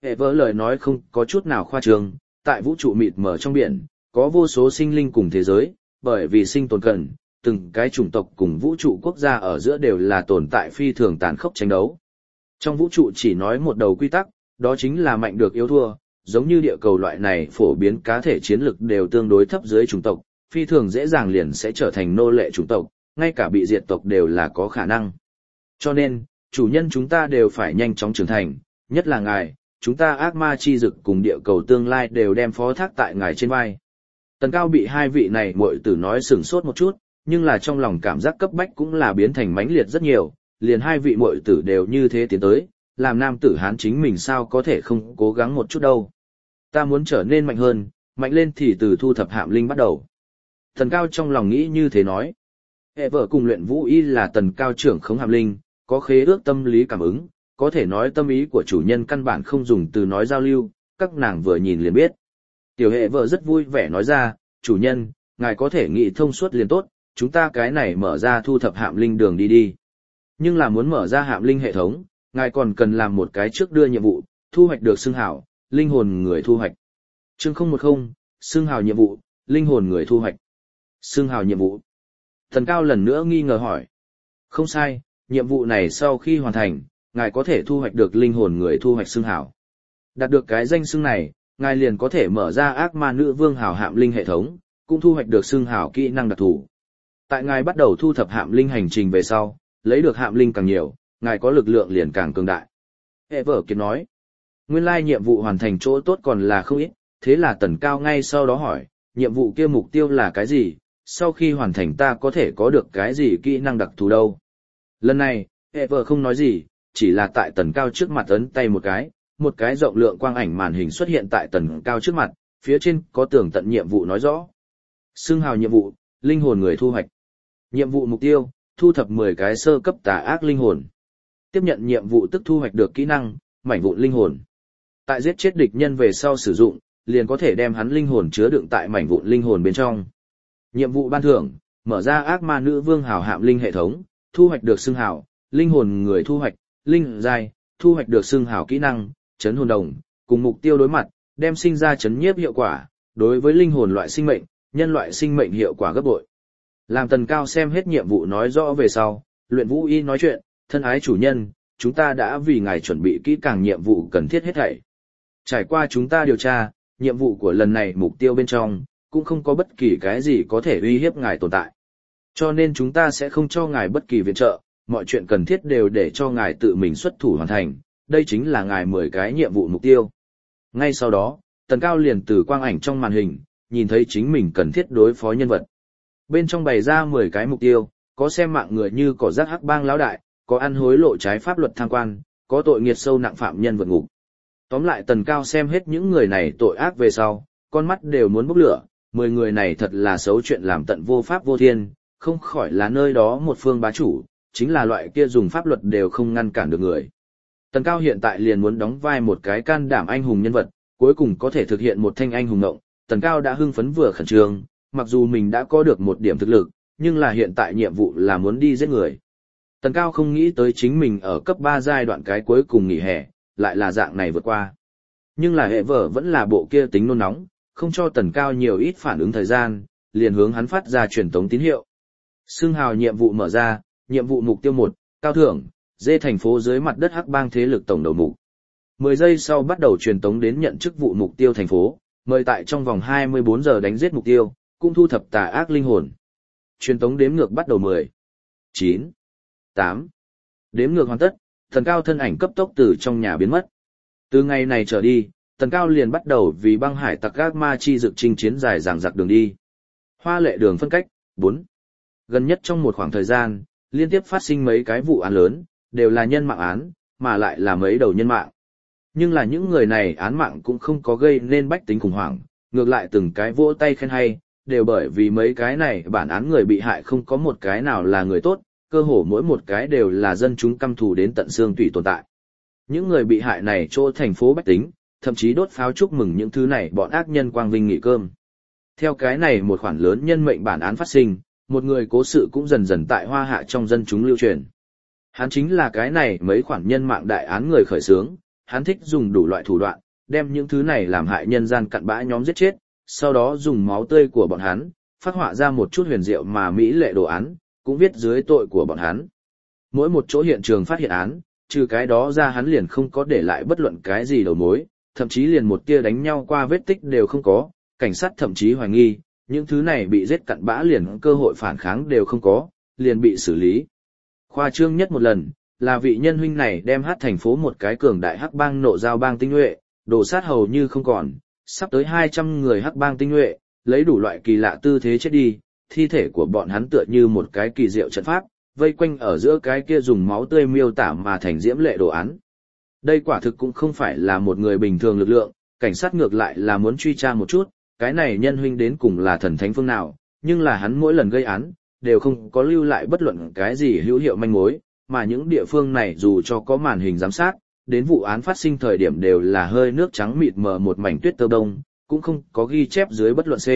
Hệ vỡ lời nói không có chút nào khoa trương, tại vũ trụ mịt mờ trong biển, có vô số sinh linh cùng thế giới, bởi vì sinh tồn cần, từng cái chủng tộc cùng vũ trụ quốc gia ở giữa đều là tồn tại phi thường tàn khốc tranh đấu. Trong vũ trụ chỉ nói một đầu quy tắc, đó chính là mạnh được yếu thua, giống như địa cầu loại này phổ biến cá thể chiến lực đều tương đối thấp dưới chủng tộc, phi thường dễ dàng liền sẽ trở thành nô lệ chủng tộc, ngay cả bị diệt tộc đều là có khả năng. Cho nên, chủ nhân chúng ta đều phải nhanh chóng trưởng thành, nhất là ngài, chúng ta ác ma chi dực cùng địa cầu tương lai đều đem phó thác tại ngài trên vai. Tần Cao bị hai vị này muội tử nói sửng sốt một chút, nhưng là trong lòng cảm giác cấp bách cũng là biến thành mãnh liệt rất nhiều, liền hai vị muội tử đều như thế tiến tới, làm nam tử hán chính mình sao có thể không cố gắng một chút đâu. Ta muốn trở nên mạnh hơn, mạnh lên thì từ thu thập hạm linh bắt đầu. Tần Cao trong lòng nghĩ như thế nói. Hệ vợ cùng luyện vũ y là Tần Cao trưởng khống hạm linh, có khế ước tâm lý cảm ứng, có thể nói tâm ý của chủ nhân căn bản không dùng từ nói giao lưu, các nàng vừa nhìn liền biết. Tiểu hệ vợ rất vui vẻ nói ra, chủ nhân, ngài có thể nghĩ thông suốt liền tốt, chúng ta cái này mở ra thu thập hạm linh đường đi đi. Nhưng là muốn mở ra hạm linh hệ thống, ngài còn cần làm một cái trước đưa nhiệm vụ, thu hoạch được xưng hào, linh hồn người thu hoạch. Chương không một không, xưng hào nhiệm vụ, linh hồn người thu hoạch. Xưng hào nhiệm vụ. Thần Cao lần nữa nghi ngờ hỏi. Không sai, nhiệm vụ này sau khi hoàn thành, ngài có thể thu hoạch được linh hồn người thu hoạch xưng hào. Đạt được cái danh xưng này, ngài liền có thể mở ra ác ma nữ vương hào hạm linh hệ thống, cũng thu hoạch được xưng hào kỹ năng đặc thù. Tại ngài bắt đầu thu thập hạm linh hành trình về sau, lấy được hạm linh càng nhiều, ngài có lực lượng liền càng cường đại. Hệ vở kiệt nói, nguyên lai nhiệm vụ hoàn thành chỗ tốt còn là không ít, thế là Tần Cao ngay sau đó hỏi, nhiệm vụ kia mục tiêu là cái gì, sau khi hoàn thành ta có thể có được cái gì kỹ năng đặc thù đâu. Lần này, hệ vở không nói gì, chỉ là tại Tần Cao trước mặt ấn tay một cái, một cái rộng lượng quang ảnh màn hình xuất hiện tại Tần Cao trước mặt, phía trên có tường tận nhiệm vụ nói rõ. Xưng hào nhiệm vụ, linh hồn người thu hoạch. Nhiệm vụ mục tiêu, thu thập mười cái sơ cấp tà ác linh hồn. Tiếp nhận nhiệm vụ tức thu hoạch được kỹ năng, mảnh vụn linh hồn. Tại giết chết địch nhân về sau sử dụng, liền có thể đem hắn linh hồn chứa đựng tại mảnh vụn linh hồn bên trong. Nhiệm vụ ban thưởng, mở ra ác ma nữ vương hào hạm linh hệ thống, thu hoạch được xưng hào, linh hồn người thu hoạch, linh giai, thu hoạch được xưng hào kỹ năng, chấn hồn đồng, cùng mục tiêu đối mặt, đem sinh ra chấn nhiếp hiệu quả, đối với linh hồn loại sinh mệnh, nhân loại sinh mệnh hiệu quả gấp bội. Làm Tần Cao xem hết nhiệm vụ nói rõ về sau, luyện vũ y nói chuyện, thân ái chủ nhân, chúng ta đã vì ngài chuẩn bị kỹ càng nhiệm vụ cần thiết hết thảy. Trải qua chúng ta điều tra, nhiệm vụ của lần này mục tiêu bên trong, cũng không có bất kỳ cái gì có thể uy hiếp ngài tồn tại. Cho nên chúng ta sẽ không cho ngài bất kỳ viện trợ, mọi chuyện cần thiết đều để cho ngài tự mình xuất thủ hoàn thành, đây chính là ngài mười cái nhiệm vụ mục tiêu. Ngay sau đó, Tần Cao liền từ quang ảnh trong màn hình, nhìn thấy chính mình cần thiết đối phó nhân vật. Bên trong bày ra mười cái mục tiêu, có xem mạng người như cỏ rác hắc bang lão đại, có ăn hối lộ trái pháp luật tham quan, có tội nghiệt sâu nặng phạm nhân vượt ngục. Tóm lại Tần Cao xem hết những người này tội ác về sau, con mắt đều muốn bốc lửa, mười người này thật là xấu chuyện làm tận vô pháp vô thiên, không khỏi là nơi đó một phương bá chủ, chính là loại kia dùng pháp luật đều không ngăn cản được người. Tần Cao hiện tại liền muốn đóng vai một cái can đảm anh hùng nhân vật, cuối cùng có thể thực hiện một thanh anh hùng ngộng. Tần Cao đã hưng phấn vừa khẩn trương, mặc dù mình đã có được một điểm thực lực, nhưng là hiện tại nhiệm vụ là muốn đi giết người. Tần Cao không nghĩ tới chính mình ở cấp ba giai đoạn cái cuối cùng nghỉ hè, lại là dạng này vượt qua. Nhưng là hệ vở vẫn là bộ kia tính nôn nóng, không cho Tần Cao nhiều ít phản ứng thời gian, liền hướng hắn phát ra truyền tống tín hiệu. Xưng hào nhiệm vụ mở ra, nhiệm vụ mục tiêu một, cao thưởng, dê thành phố dưới mặt đất hắc bang thế lực tổng đầu mục. mười giây sau bắt đầu truyền tống đến nhận chức vụ mục tiêu thành phố, mời tại trong vòng hai mươi bốn giờ đánh giết mục tiêu, cũng thu thập tà ác linh hồn. Truyền tống đếm ngược bắt đầu mười, chín, tám. Đếm ngược hoàn tất, Tần Cao thân ảnh cấp tốc từ trong nhà biến mất. Từ ngày này trở đi, Tần Cao liền bắt đầu vì băng hải tặc ác ma chi dực chinh chiến dài dằng dặc đường đi. Hoa lệ đường phân cách, bốn. Gần nhất trong một khoảng thời gian, liên tiếp phát sinh mấy cái vụ án lớn, đều là nhân mạng án, mà lại là mấy đầu nhân mạng. Nhưng là những người này án mạng cũng không có gây nên bách tính khủng hoảng, ngược lại từng cái vỗ tay khen hay, đều bởi vì mấy cái này bản án người bị hại không có một cái nào là người tốt, cơ hồ mỗi một cái đều là dân chúng căm thù đến tận xương tủy tồn tại. Những người bị hại này chỗ thành phố bách tính, thậm chí đốt pháo chúc mừng những thứ này bọn ác nhân quang vinh nghỉ cơm. Theo cái này một khoản lớn nhân mệnh bản án phát sinh, một người cố sự cũng dần dần tại hoa hạ trong dân chúng lưu truyền. Hắn chính là cái này mấy khoản nhân mạng đại án người khởi xướng, hắn thích dùng đủ loại thủ đoạn, đem những thứ này làm hại nhân gian cặn bã nhóm giết chết, sau đó dùng máu tươi của bọn hắn, phát họa ra một chút huyền diệu mà mỹ lệ đồ án, cũng viết dưới tội của bọn hắn. Mỗi một chỗ hiện trường phát hiện án, trừ cái đó ra hắn liền không có để lại bất luận cái gì đầu mối, thậm chí liền một tia đánh nhau qua vết tích đều không có, cảnh sát thậm chí hoài nghi, những thứ này bị giết cặn bã liền cơ hội phản kháng đều không có, liền bị xử lý. Khoa trương nhất một lần, là vị nhân huynh này đem hát thành phố một cái cường đại hắc bang nộ giao bang tinh nhuệ, đổ sát hầu như không còn, sắp tới hai trăm người hắc bang tinh nhuệ, lấy đủ loại kỳ lạ tư thế chết đi, thi thể của bọn hắn tựa như một cái kỳ diệu trận pháp, vây quanh ở giữa cái kia dùng máu tươi miêu tả mà thành diễm lệ đồ án. Đây quả thực cũng không phải là một người bình thường lực lượng, cảnh sát ngược lại là muốn truy tra một chút, cái này nhân huynh đến cùng là thần thánh phương nào, nhưng là hắn mỗi lần gây án, đều không có lưu lại bất luận cái gì hữu hiệu manh mối, mà những địa phương này dù cho có màn hình giám sát, đến vụ án phát sinh thời điểm đều là hơi nước trắng mịt mờ một mảnh tuyết tơ đông, cũng không có ghi chép dưới bất luận C.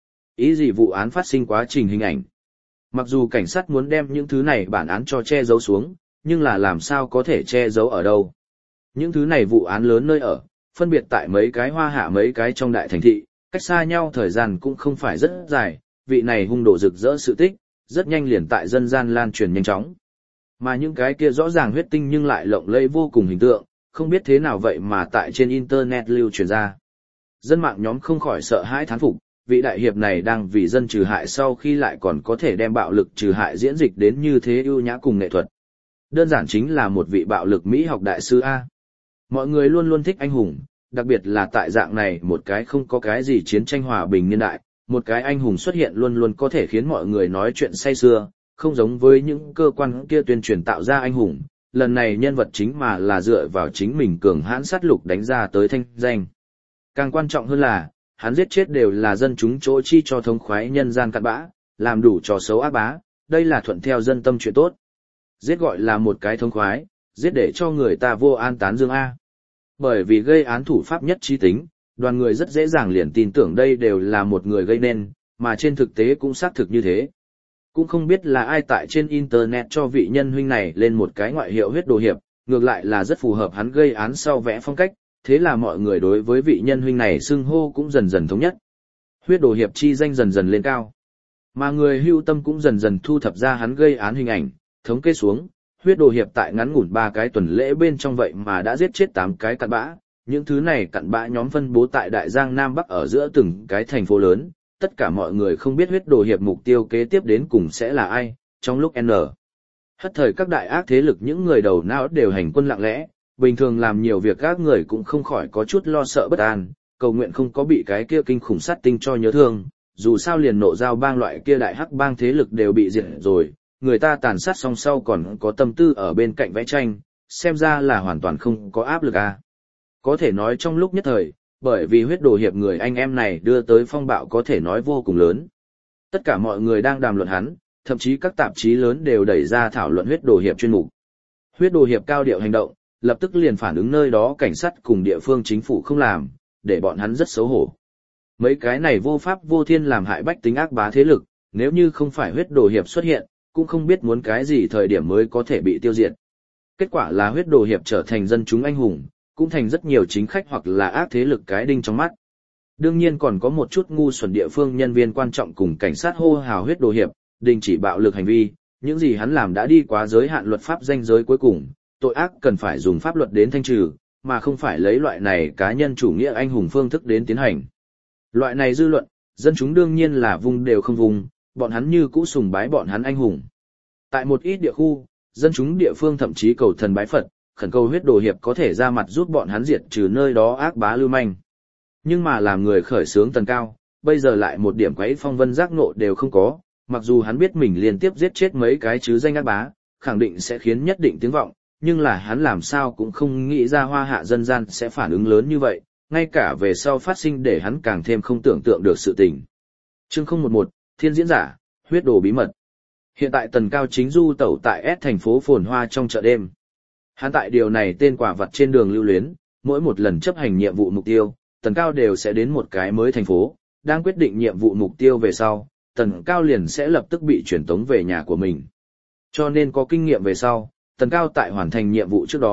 Ý gì vụ án phát sinh quá trình hình ảnh. Mặc dù cảnh sát muốn đem những thứ này bản án cho che giấu xuống, nhưng là làm sao có thể che giấu ở đâu. Những thứ này vụ án lớn nơi ở, phân biệt tại mấy cái hoa hạ mấy cái trong đại thành thị, cách xa nhau thời gian cũng không phải rất dài, vị này hung đồ rực rỡ sự tích, rất nhanh liền tại dân gian lan truyền nhanh chóng. Mà những cái kia rõ ràng huyết tinh nhưng lại lộng lẫy vô cùng hình tượng, không biết thế nào vậy mà tại trên internet lưu truyền ra. Dân mạng nhóm không khỏi sợ hãi thán phục, vị đại hiệp này đang vì dân trừ hại sau khi lại còn có thể đem bạo lực trừ hại diễn dịch đến như thế ưu nhã cùng nghệ thuật. Đơn giản chính là một vị bạo lực Mỹ học đại sư A. Mọi người luôn luôn thích anh hùng, đặc biệt là tại dạng này một cái không có cái gì chiến tranh hòa bình niên đại, một cái anh hùng xuất hiện luôn luôn có thể khiến mọi người nói chuyện say sưa, không giống với những cơ quan kia tuyên truyền tạo ra anh hùng, lần này nhân vật chính mà là dựa vào chính mình cường hãn sát lục đánh ra tới thanh danh. Càng quan trọng hơn là, hắn giết chết đều là dân chúng chỗ chi cho thống khoái nhân gian cặn bã, làm đủ trò xấu ác bá, đây là thuận theo dân tâm chuyện tốt. Giết gọi là một cái thống khoái, giết để cho người ta vô an tán dương A. Bởi vì gây án thủ pháp nhất trí tính, đoàn người rất dễ dàng liền tin tưởng đây đều là một người gây nên, mà trên thực tế cũng xác thực như thế. Cũng không biết là ai tại trên internet cho vị nhân huynh này lên một cái ngoại hiệu huyết đồ hiệp, ngược lại là rất phù hợp hắn gây án sau vẽ phong cách, thế là mọi người đối với vị nhân huynh này xưng hô cũng dần dần thống nhất. Huyết đồ hiệp chi danh dần dần lên cao. Mà người hưu tâm cũng dần dần thu thập ra hắn gây án hình ảnh, thống kê xuống, huyết đồ hiệp tại ngắn ngủn ba cái tuần lễ bên trong vậy mà đã giết chết tám cái cặn bã, những thứ này cặn bã nhóm phân bố tại Đại Giang Nam Bắc ở giữa từng cái thành phố lớn, tất cả mọi người không biết huyết đồ hiệp mục tiêu kế tiếp đến cùng sẽ là ai, trong lúc N. Hất thời các đại ác thế lực những người đầu não đều hành quân lặng lẽ, bình thường làm nhiều việc các người cũng không khỏi có chút lo sợ bất an, cầu nguyện không có bị cái kia kinh khủng sát tinh cho nhớ thương, dù sao liền nộ giao bang loại kia đại hắc bang thế lực đều bị diệt rồi, người ta tàn sát xong sau còn có tâm tư ở bên cạnh vẽ tranh, xem ra là hoàn toàn không có áp lực à. Có thể nói trong lúc nhất thời, bởi vì huyết đồ hiệp người anh em này đưa tới phong bạo có thể nói vô cùng lớn. Tất cả mọi người đang đàm luận hắn, thậm chí các tạp chí lớn đều đẩy ra thảo luận huyết đồ hiệp chuyên mục. Huyết đồ hiệp cao điệu hành động, lập tức liền phản ứng nơi đó cảnh sát cùng địa phương chính phủ không làm, để bọn hắn rất xấu hổ. Mấy cái này vô pháp vô thiên làm hại bách tính ác bá thế lực, nếu như không phải huyết đồ hiệp xuất hiện, cũng không biết muốn cái gì thời điểm mới có thể bị tiêu diệt. Kết quả là huyết đồ hiệp trở thành dân chúng anh hùng, cũng thành rất nhiều chính khách hoặc là ác thế lực cái đinh trong mắt. Đương nhiên còn có một chút ngu xuẩn địa phương nhân viên quan trọng cùng cảnh sát hô hào huyết đồ hiệp, đình chỉ bạo lực hành vi, những gì hắn làm đã đi quá giới hạn luật pháp ranh giới cuối cùng, tội ác cần phải dùng pháp luật đến thanh trừ, mà không phải lấy loại này cá nhân chủ nghĩa anh hùng phương thức đến tiến hành. Loại này dư luận, dân chúng đương nhiên là vùng đều không vùng, bọn hắn như cũ sùng bái bọn hắn anh hùng. Tại một ít địa khu, dân chúng địa phương thậm chí cầu thần bái Phật, khẩn cầu huyết đồ hiệp có thể ra mặt giúp bọn hắn diệt trừ nơi đó ác bá lưu manh. Nhưng mà làm người khởi xướng tần cao, bây giờ lại một điểm quấy phong vân giác ngộ đều không có, mặc dù hắn biết mình liên tiếp giết chết mấy cái chứ danh ác bá, khẳng định sẽ khiến nhất định tiếng vọng, nhưng là hắn làm sao cũng không nghĩ ra hoa hạ dân gian sẽ phản ứng lớn như vậy, ngay cả về sau phát sinh để hắn càng thêm không tưởng tượng được sự tình. Chương không một một, Thiên diễn giả, huyết đồ bí mật. Hiện tại tần cao chính du tẩu tại S thành phố phồn hoa trong chợ đêm. Hắn tại điều này tên quả vật trên đường lưu luyến, mỗi một lần chấp hành nhiệm vụ mục tiêu, tần cao đều sẽ đến một cái mới thành phố, đang quyết định nhiệm vụ mục tiêu về sau, tần cao liền sẽ lập tức bị chuyển tống về nhà của mình. Cho nên có kinh nghiệm về sau, tần cao tại hoàn thành nhiệm vụ trước đó,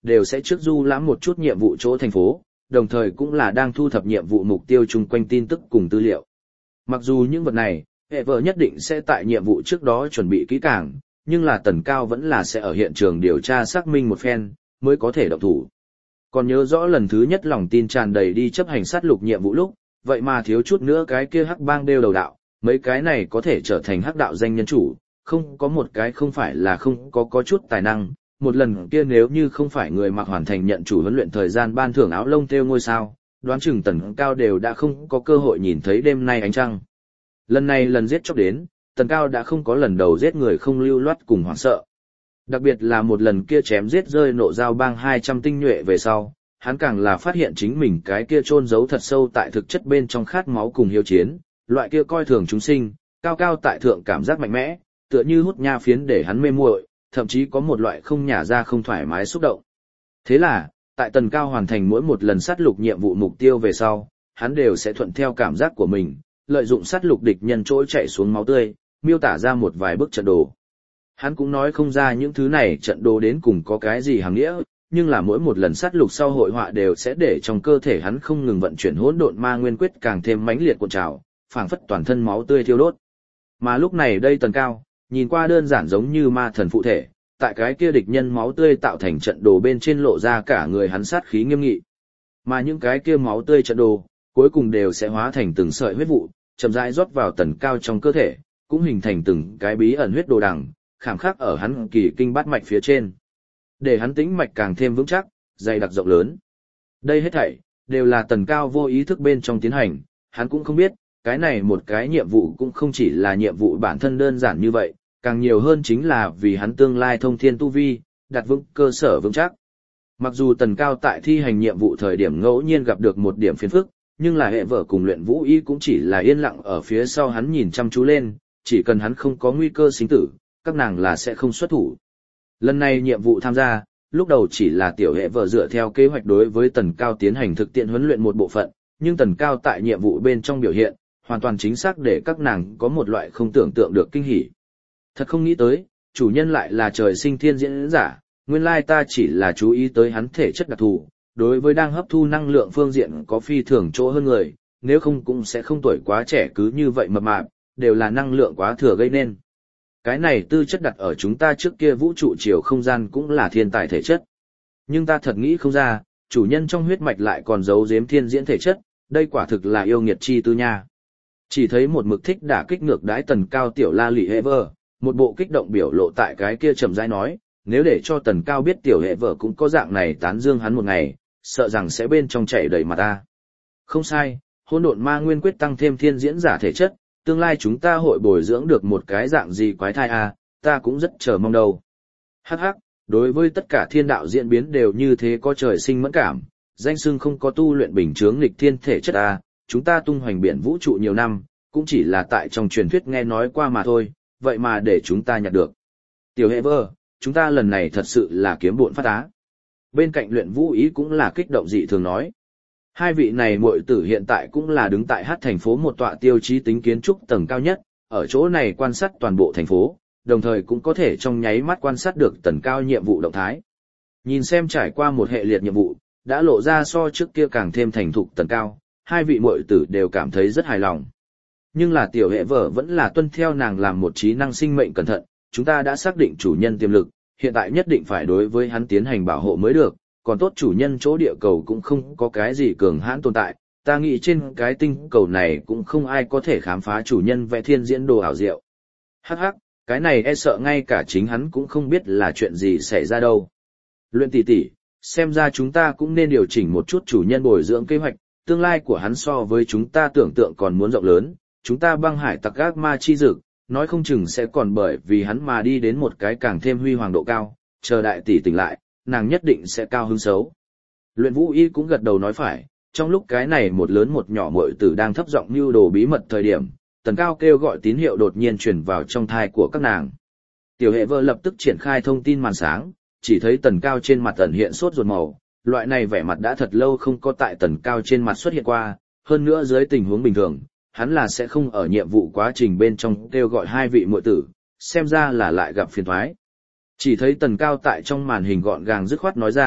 đều sẽ trước du lãm một chút nhiệm vụ chỗ thành phố, đồng thời cũng là đang thu thập nhiệm vụ mục tiêu chung quanh tin tức cùng tư liệu. Mặc dù những vật này, hệ vợ nhất định sẽ tại nhiệm vụ trước đó chuẩn bị kỹ càng, nhưng là Tần Cao vẫn là sẽ ở hiện trường điều tra xác minh một phen, mới có thể động thủ. Còn nhớ rõ lần thứ nhất lòng tin tràn đầy đi chấp hành sát lục nhiệm vụ lúc, vậy mà thiếu chút nữa cái kia hắc bang đeo đầu đạo, mấy cái này có thể trở thành hắc đạo danh nhân chủ, không có một cái không phải là không có có chút tài năng. Một lần kia nếu như không phải người mặc hoàn thành nhận chủ huấn luyện thời gian ban thưởng áo lông theo ngôi sao, đoán chừng Tần Cao đều đã không có cơ hội nhìn thấy đêm nay ánh trăng. Lần này lần giết chóc đến, Tần Cao đã không có lần đầu giết người không lưu loát cùng hoảng sợ. Đặc biệt là một lần kia chém giết rơi nộ dao bang hai trăm tinh nhuệ về sau, hắn càng là phát hiện chính mình cái kia chôn giấu thật sâu tại thực chất bên trong khát máu cùng hiếu chiến, loại kia coi thường chúng sinh, cao cao tại thượng cảm giác mạnh mẽ, tựa như hút nha phiến để hắn mê muội, thậm chí có một loại không nhả ra không thoải mái xúc động. Thế là, tại Tần Cao hoàn thành mỗi một lần sát lục nhiệm vụ mục tiêu về sau, hắn đều sẽ thuận theo cảm giác của mình, lợi dụng sát lục địch nhân trỗi chạy xuống máu tươi, miêu tả ra một vài bức trận đồ. Hắn cũng nói không ra những thứ này trận đồ đến cùng có cái gì hàng nghĩa, nhưng là mỗi một lần sát lục sau hội họa đều sẽ để trong cơ thể hắn không ngừng vận chuyển hỗn độn ma nguyên quyết càng thêm mãnh liệt cuộn trào, phảng phất toàn thân máu tươi thiêu đốt. Mà lúc này đây Tần Cao, nhìn qua đơn giản giống như ma thần phụ thể, tại cái kia địch nhân máu tươi tạo thành trận đồ bên trên lộ ra cả người hắn sát khí nghiêm nghị. Mà những cái kia máu tươi trận đồ, cuối cùng đều sẽ hóa thành từng sợi huyết vụ, chậm rãi rót vào Tần Cao trong cơ thể, cũng hình thành từng cái bí ẩn huyết đồ đằng, khảm khắc ở hắn kỳ kinh bát mạch phía trên, để hắn tĩnh mạch càng thêm vững chắc, dày đặc rộng lớn. Đây hết thảy đều là Tần Cao vô ý thức bên trong tiến hành, hắn cũng không biết, cái này một cái nhiệm vụ cũng không chỉ là nhiệm vụ bản thân đơn giản như vậy, càng nhiều hơn chính là vì hắn tương lai thông thiên tu vi, đặt vững cơ sở vững chắc. Mặc dù Tần Cao tại thi hành nhiệm vụ thời điểm ngẫu nhiên gặp được một điểm phiền phức, nhưng là hệ vợ cùng luyện vũ y cũng chỉ là yên lặng ở phía sau hắn nhìn chăm chú lên, chỉ cần hắn không có nguy cơ sinh tử, các nàng là sẽ không xuất thủ. Lần này nhiệm vụ tham gia, lúc đầu chỉ là tiểu hệ vợ dựa theo kế hoạch đối với Tần Cao tiến hành thực tiễn huấn luyện một bộ phận, nhưng Tần Cao tại nhiệm vụ bên trong biểu hiện, hoàn toàn chính xác để các nàng có một loại không tưởng tượng được kinh hỉ. Thật không nghĩ tới, chủ nhân lại là trời sinh thiên diễn giả, nguyên lai ta chỉ là chú ý tới hắn thể chất đặc thù, đối với đang hấp thu năng lượng phương diện có phi thường chỗ hơn người, nếu không cũng sẽ không tuổi quá trẻ cứ như vậy mập mạp, đều là năng lượng quá thừa gây nên. Cái này tư chất đặt ở chúng ta trước kia vũ trụ chiều không gian cũng là thiên tài thể chất. Nhưng ta thật nghĩ không ra, chủ nhân trong huyết mạch lại còn giấu giếm thiên diễn thể chất, đây quả thực là yêu nghiệt chi tư nha. Chỉ thấy một mực thích đả kích ngược đái Tần Cao tiểu la lị hệ vợ, một bộ kích động biểu lộ tại cái kia chậm rãi nói, nếu để cho Tần Cao biết tiểu hệ vợ cũng có dạng này tán dương hắn một ngày, sợ rằng sẽ bên trong chảy đầy mặt ta. Không sai, hỗn độn ma nguyên quyết tăng thêm thiên diễn giả thể chất, tương lai chúng ta hội bồi dưỡng được một cái dạng gì quái thai à, ta cũng rất chờ mong đâu. Hắc hắc, đối với tất cả thiên đạo diễn biến đều như thế có trời sinh mẫn cảm, danh xưng không có tu luyện bình chướng nghịch thiên thể chất à, chúng ta tung hoành biển vũ trụ nhiều năm, cũng chỉ là tại trong truyền thuyết nghe nói qua mà thôi, vậy mà để chúng ta nhặt được. Tiểu hệ vơ, chúng ta lần này thật sự là kiếm bộn phát á. Bên cạnh luyện vũ ý cũng là kích động dị thường nói. Hai vị này muội tử hiện tại cũng là đứng tại hát thành phố một tọa tiêu chí tính kiến trúc tầng cao nhất, ở chỗ này quan sát toàn bộ thành phố, đồng thời cũng có thể trong nháy mắt quan sát được Tần Cao nhiệm vụ động thái. Nhìn xem trải qua một hệ liệt nhiệm vụ, đã lộ ra so trước kia càng thêm thành thục Tần Cao, hai vị muội tử đều cảm thấy rất hài lòng. Nhưng là tiểu hệ vợ vẫn là tuân theo nàng làm một trí năng sinh mệnh cẩn thận, chúng ta đã xác định chủ nhân tiềm lực, hiện tại nhất định phải đối với hắn tiến hành bảo hộ mới được, còn tốt chủ nhân chỗ địa cầu cũng không có cái gì cường hãn tồn tại, ta nghĩ trên cái tinh cầu này cũng không ai có thể khám phá chủ nhân vẽ thiên diễn đồ ảo diệu. Hắc hắc, cái này e sợ ngay cả chính hắn cũng không biết là chuyện gì xảy ra đâu. Luyện tỷ tỷ, xem ra chúng ta cũng nên điều chỉnh một chút chủ nhân bồi dưỡng kế hoạch, tương lai của hắn so với chúng ta tưởng tượng còn muốn rộng lớn, chúng ta băng hải tặc ác ma chi dực, nói không chừng sẽ còn bởi vì hắn mà đi đến một cái càng thêm huy hoàng độ cao, chờ đại tỷ tỉnh lại, nàng nhất định sẽ cao hứng xấu. Luyện vũ y cũng gật đầu nói phải, trong lúc cái này một lớn một nhỏ muội tử đang thấp giọng mưu đồ bí mật thời điểm, Tần Cao kêu gọi tín hiệu đột nhiên truyền vào trong thai của các nàng. Tiểu hệ vợ lập tức triển khai thông tin màn sáng, chỉ thấy Tần Cao trên mặt ẩn hiện sốt ruột màu, loại này vẻ mặt đã thật lâu không có tại Tần Cao trên mặt xuất hiện qua, hơn nữa dưới tình huống bình thường, hắn là sẽ không ở nhiệm vụ quá trình bên trong kêu gọi hai vị muội tử, xem ra là lại gặp phiền toái. Chỉ thấy Tần Cao tại trong màn hình gọn gàng dứt khoát nói ra,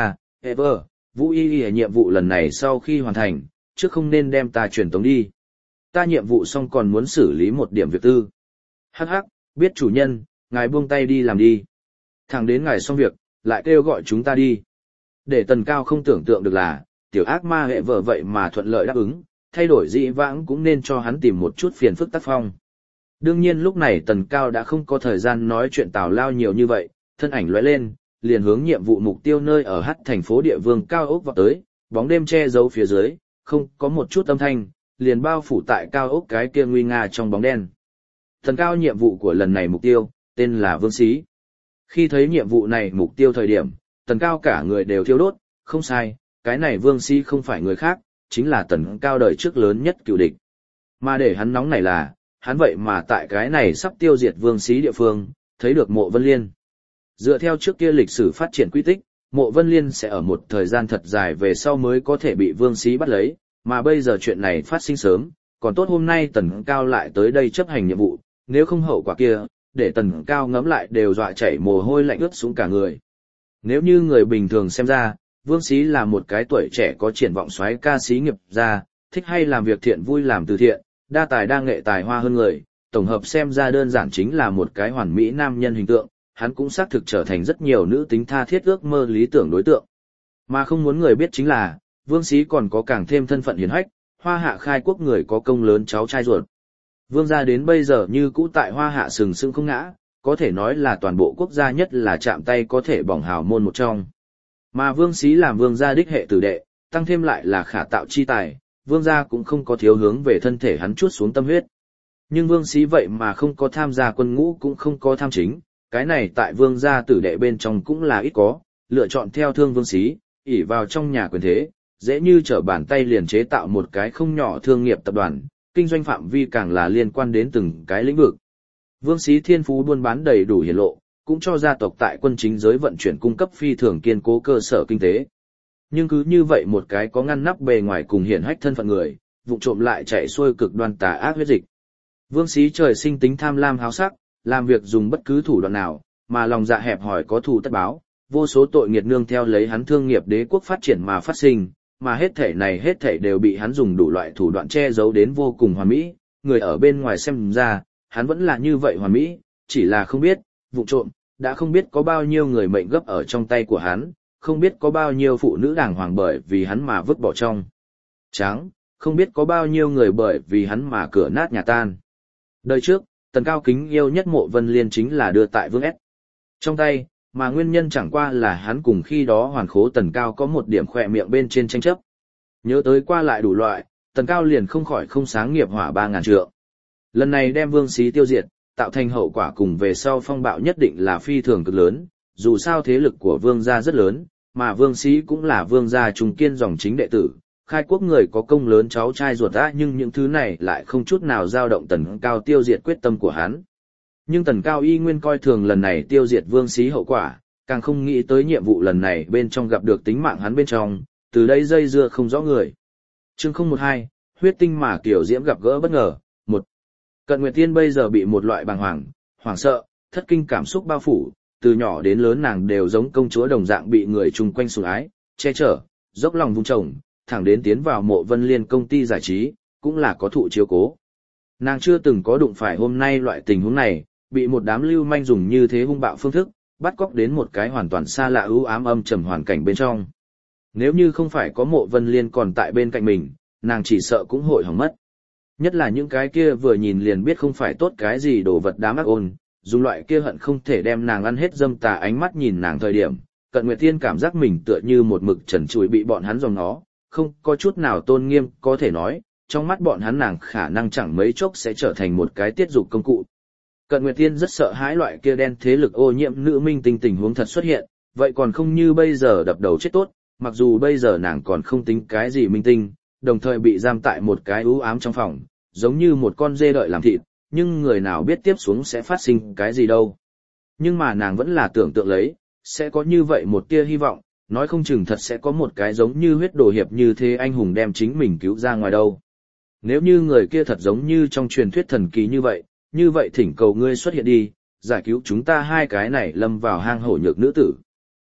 Ever, Vũ Y Y nhiệm vụ lần này sau khi hoàn thành, trước không nên đem ta truyền tống đi. Ta nhiệm vụ xong còn muốn xử lý một điểm việc tư. Hắc hắc, biết chủ nhân, ngài buông tay đi làm đi. Thẳng đến ngài xong việc, lại kêu gọi chúng ta đi. Để Tần Cao không tưởng tượng được là, tiểu ác ma hệ vợ vậy mà thuận lợi đáp ứng, thay đổi dị vãng cũng nên cho hắn tìm một chút phiền phức tác phong. Đương nhiên lúc này Tần Cao đã không có thời gian nói chuyện tào lao nhiều như vậy, thân ảnh lóe lên, liền hướng nhiệm vụ mục tiêu nơi ở hắt thành phố địa vương cao ốc vọt tới, bóng đêm che giấu phía dưới, không có một chút âm thanh, liền bao phủ tại cao ốc cái kia nguy nga trong bóng đen. Tần Cao nhiệm vụ của lần này mục tiêu, tên là Vương Xí. Khi thấy nhiệm vụ này mục tiêu thời điểm, Tần Cao cả người đều thiêu đốt, không sai, cái này Vương Xí không phải người khác, chính là Tần Cao đời trước lớn nhất cựu địch. Mà để hắn nóng này là, hắn vậy mà tại cái này sắp tiêu diệt Vương Xí địa phương, thấy được Mộ Vân Liên. Dựa theo trước kia lịch sử phát triển quy tích, Mộ Vân Liên sẽ ở một thời gian thật dài về sau mới có thể bị Vương Xí bắt lấy, mà bây giờ chuyện này phát sinh sớm, còn tốt hôm nay Tần Cao lại tới đây chấp hành nhiệm vụ, nếu không hậu quả kia, để Tần Cao ngẫm lại đều dọa chảy mồ hôi lạnh ướt xuống cả người. Nếu như người bình thường xem ra, Vương Xí là một cái tuổi trẻ có triển vọng soái ca sĩ nghiệp gia, thích hay làm việc thiện vui làm từ thiện, đa tài đa nghệ tài hoa hơn người, tổng hợp xem ra đơn giản chính là một cái hoàn mỹ nam nhân hình tượng, hắn cũng xác thực trở thành rất nhiều nữ tính tha thiết ước mơ lý tưởng đối tượng. Mà không muốn người biết chính là, Vương Xí còn có càng thêm thân phận hiển hách, Hoa Hạ khai quốc người có công lớn cháu trai ruột. Vương gia đến bây giờ như cũ tại Hoa Hạ sừng sững không ngã, có thể nói là toàn bộ quốc gia nhất là chạm tay có thể bỏng hào môn một trong. Mà Vương Xí làm Vương gia đích hệ tử đệ, tăng thêm lại là khả tạo chi tài, Vương gia cũng không có thiếu hướng về thân thể hắn chuốt xuống tâm huyết. Nhưng Vương Xí vậy mà không có tham gia quân ngũ cũng không có tham chính, cái này tại Vương gia tử đệ bên trong cũng là ít có, lựa chọn theo thương Vương Xí, ỷ vào trong nhà quyền thế, dễ như trở bàn tay liền chế tạo một cái không nhỏ thương nghiệp tập đoàn, kinh doanh phạm vi càng là liên quan đến từng cái lĩnh vực. Vương Xí thiên phú buôn bán đầy đủ hiển lộ, cũng cho gia tộc tại quân chính giới vận chuyển cung cấp phi thường kiên cố cơ sở kinh tế. Nhưng cứ như vậy một cái có ngăn nắp bề ngoài cùng hiển hách thân phận người, vụng trộm lại chạy xuôi cực đoan tà ác huyết dịch. Vương Xí trời sinh tính tham lam háo sắc, làm việc dùng bất cứ thủ đoạn nào, mà lòng dạ hẹp hòi có thù tất báo, vô số tội nghiệt nương theo lấy hắn thương nghiệp đế quốc phát triển mà phát sinh, mà hết thể này hết thể đều bị hắn dùng đủ loại thủ đoạn che giấu đến vô cùng hoàn mỹ, người ở bên ngoài xem ra, hắn vẫn là như vậy hoàn mỹ, chỉ là không biết, vụng trộm, đã không biết có bao nhiêu người mệnh gấp ở trong tay của hắn, không biết có bao nhiêu phụ nữ đàng hoàng bởi vì hắn mà vứt bỏ trong trắng, không biết có bao nhiêu người bởi vì hắn mà cửa nát nhà tan. Đời trước, Tần Cao kính yêu nhất Mộ Vân Liên chính là đưa tại Vương S. trong tay, mà nguyên nhân chẳng qua là hắn cùng khi đó hoàn khố Tần Cao có một điểm khỏe miệng bên trên tranh chấp. Nhớ tới qua lại đủ loại, Tần Cao liền không khỏi không sáng nghiệp hỏa ba ngàn trượng. Lần này đem Vương Xí tiêu diệt, tạo thành hậu quả cùng về sau phong bạo nhất định là phi thường cực lớn, dù sao thế lực của Vương gia rất lớn, mà Vương Xí cũng là Vương gia trung kiên dòng chính đệ tử, khai quốc người có công lớn cháu trai ruột á, nhưng những thứ này lại không chút nào dao động Tần Cao tiêu diệt quyết tâm của hắn. Nhưng Tần Cao y nguyên coi thường lần này tiêu diệt Vương Xí hậu quả, càng không nghĩ tới nhiệm vụ lần này bên trong gặp được tính mạng hắn bên trong, từ đây dây dưa không rõ người. Chương không một hai, huyết tinh mà kiểu diễm gặp gỡ bất ngờ. Một, Cận Nguyệt Tiên bây giờ bị một loại bàng hoàng, hoảng sợ, thất kinh cảm xúc bao phủ, từ nhỏ đến lớn nàng đều giống công chúa đồng dạng bị người chung quanh sủng ái, che chở, dốc lòng vun trồng, thẳng đến tiến vào Mộ Vân Liên công ty giải trí, cũng là có thụ chiếu cố. Nàng chưa từng có đụng phải hôm nay loại tình huống này, bị một đám lưu manh dùng như thế hung bạo phương thức, bắt cóc đến một cái hoàn toàn xa lạ ưu ám âm trầm hoàn cảnh bên trong. Nếu như không phải có Mộ Vân Liên còn tại bên cạnh mình, nàng chỉ sợ cũng hội hỏng mất. Nhất là những cái kia vừa nhìn liền biết không phải tốt cái gì đồ vật đám ác ôn, dùng loại kia hận không thể đem nàng ăn hết dâm tà ánh mắt nhìn nàng thời điểm, Cận Nguyệt Tiên cảm giác mình tựa như một mực trần trụi bị bọn hắn dòng nó, không có chút nào tôn nghiêm, có thể nói, trong mắt bọn hắn nàng khả năng chẳng mấy chốc sẽ trở thành một cái tiết dục công cụ. Cận Nguyệt Tiên rất sợ hãi loại kia đen thế lực ô nhiễm nữ minh tinh tình huống thật xuất hiện, vậy còn không như bây giờ đập đầu chết tốt, mặc dù bây giờ nàng còn không tính cái gì minh tinh, đồng thời bị giam tại một cái u ám trong phòng, giống như một con dê đợi làm thịt, nhưng người nào biết tiếp xuống sẽ phát sinh cái gì đâu. Nhưng mà nàng vẫn là tưởng tượng lấy, sẽ có như vậy một tia hy vọng, nói không chừng thật sẽ có một cái giống như huyết đồ hiệp như thế anh hùng đem chính mình cứu ra ngoài đâu. Nếu như người kia thật giống như trong truyền thuyết thần kỳ như vậy, như vậy thỉnh cầu ngươi xuất hiện đi, giải cứu chúng ta hai cái này lâm vào hang hổ nhược nữ tử.